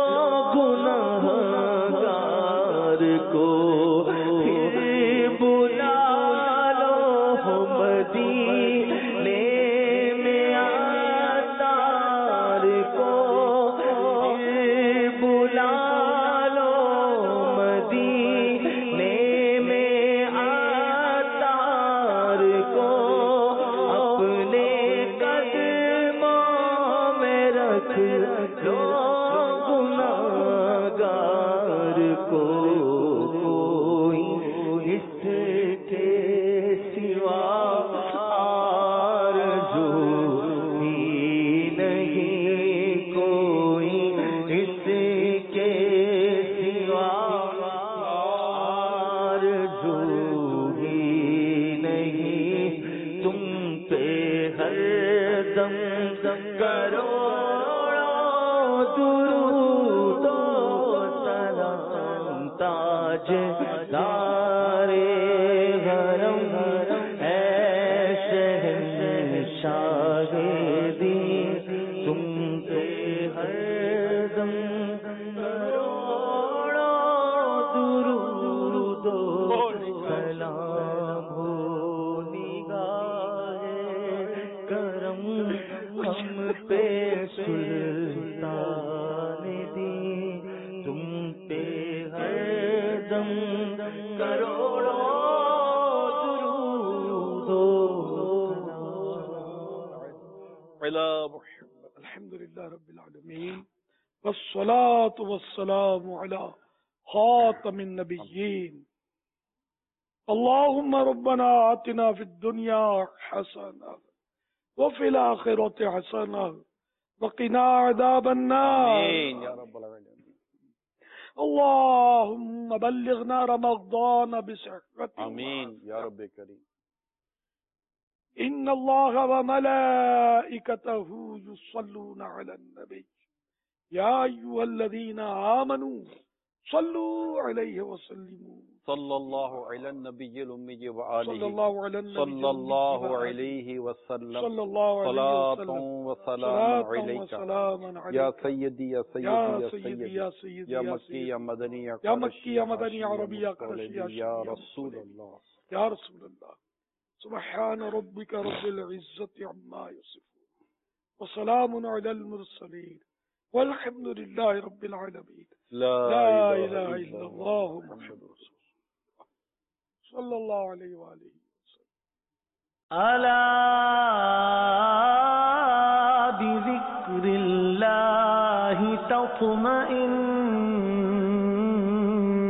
گنہگار کو پھر بلا لو مدینے میں آثار کو پھر بلا لو مدینے میں آثار کو اپنے قدموں میں رکھ لو گنہگار کو کوئی اس کے سوا آرزو ہی نہیں کوئی اس کے سوا آرزو ہی نہیں تم پہ ہر دم کرو درود و سلام تاج دارے حرم اے شہنشاہ دین تم پہ ہر دم کرو درود و سلام ہو نگاہ کرم ہم پہ سلطان دین تم پہ ہر دم کروڑوں درود علی محمد. الحمدللہ رب العالمین والصلاة والسلام علی خاتم النبیین. اللهم ربنا آتنا في الدنيا حسنة وفي الآخرة حسنة وقنا عذاب النار. آمين يا رب العالمين. اللهم بلغنا رمضان بصحة. آمين يا رب كريم. إن الله وملائكته يصلون على النبي يا أيها الذين آمنوا صلوا عليه وسلموا. صلى الله على النبي الأمي وآله صلى الله على النبي صلى الله عليه وسلم. صلى الله عليه صلاة وسلم. وسلام عليك وسلاما عليك يا سيدي يا سيدي يا يا سيدي سيدي يا سيدي يا يا مكي سيدي يا مدني يا يا مكي يا قرشي مدني يا عربي يا مقلدي قرشي يا يا رسول الله. يا رسول الله. سبحان ربك رب العزة عما يصفون وسلام على المرسلين والحمد لله رب العالمين. لا, لا إله إلا الله محمد رسول الله صلى الله عليه وآله وسلم. ألا بذكر الله تطمئن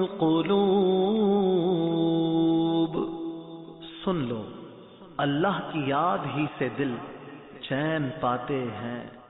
القلوب. سن لو اللہ کی یاد ہی سے دل چین پاتے ہیں.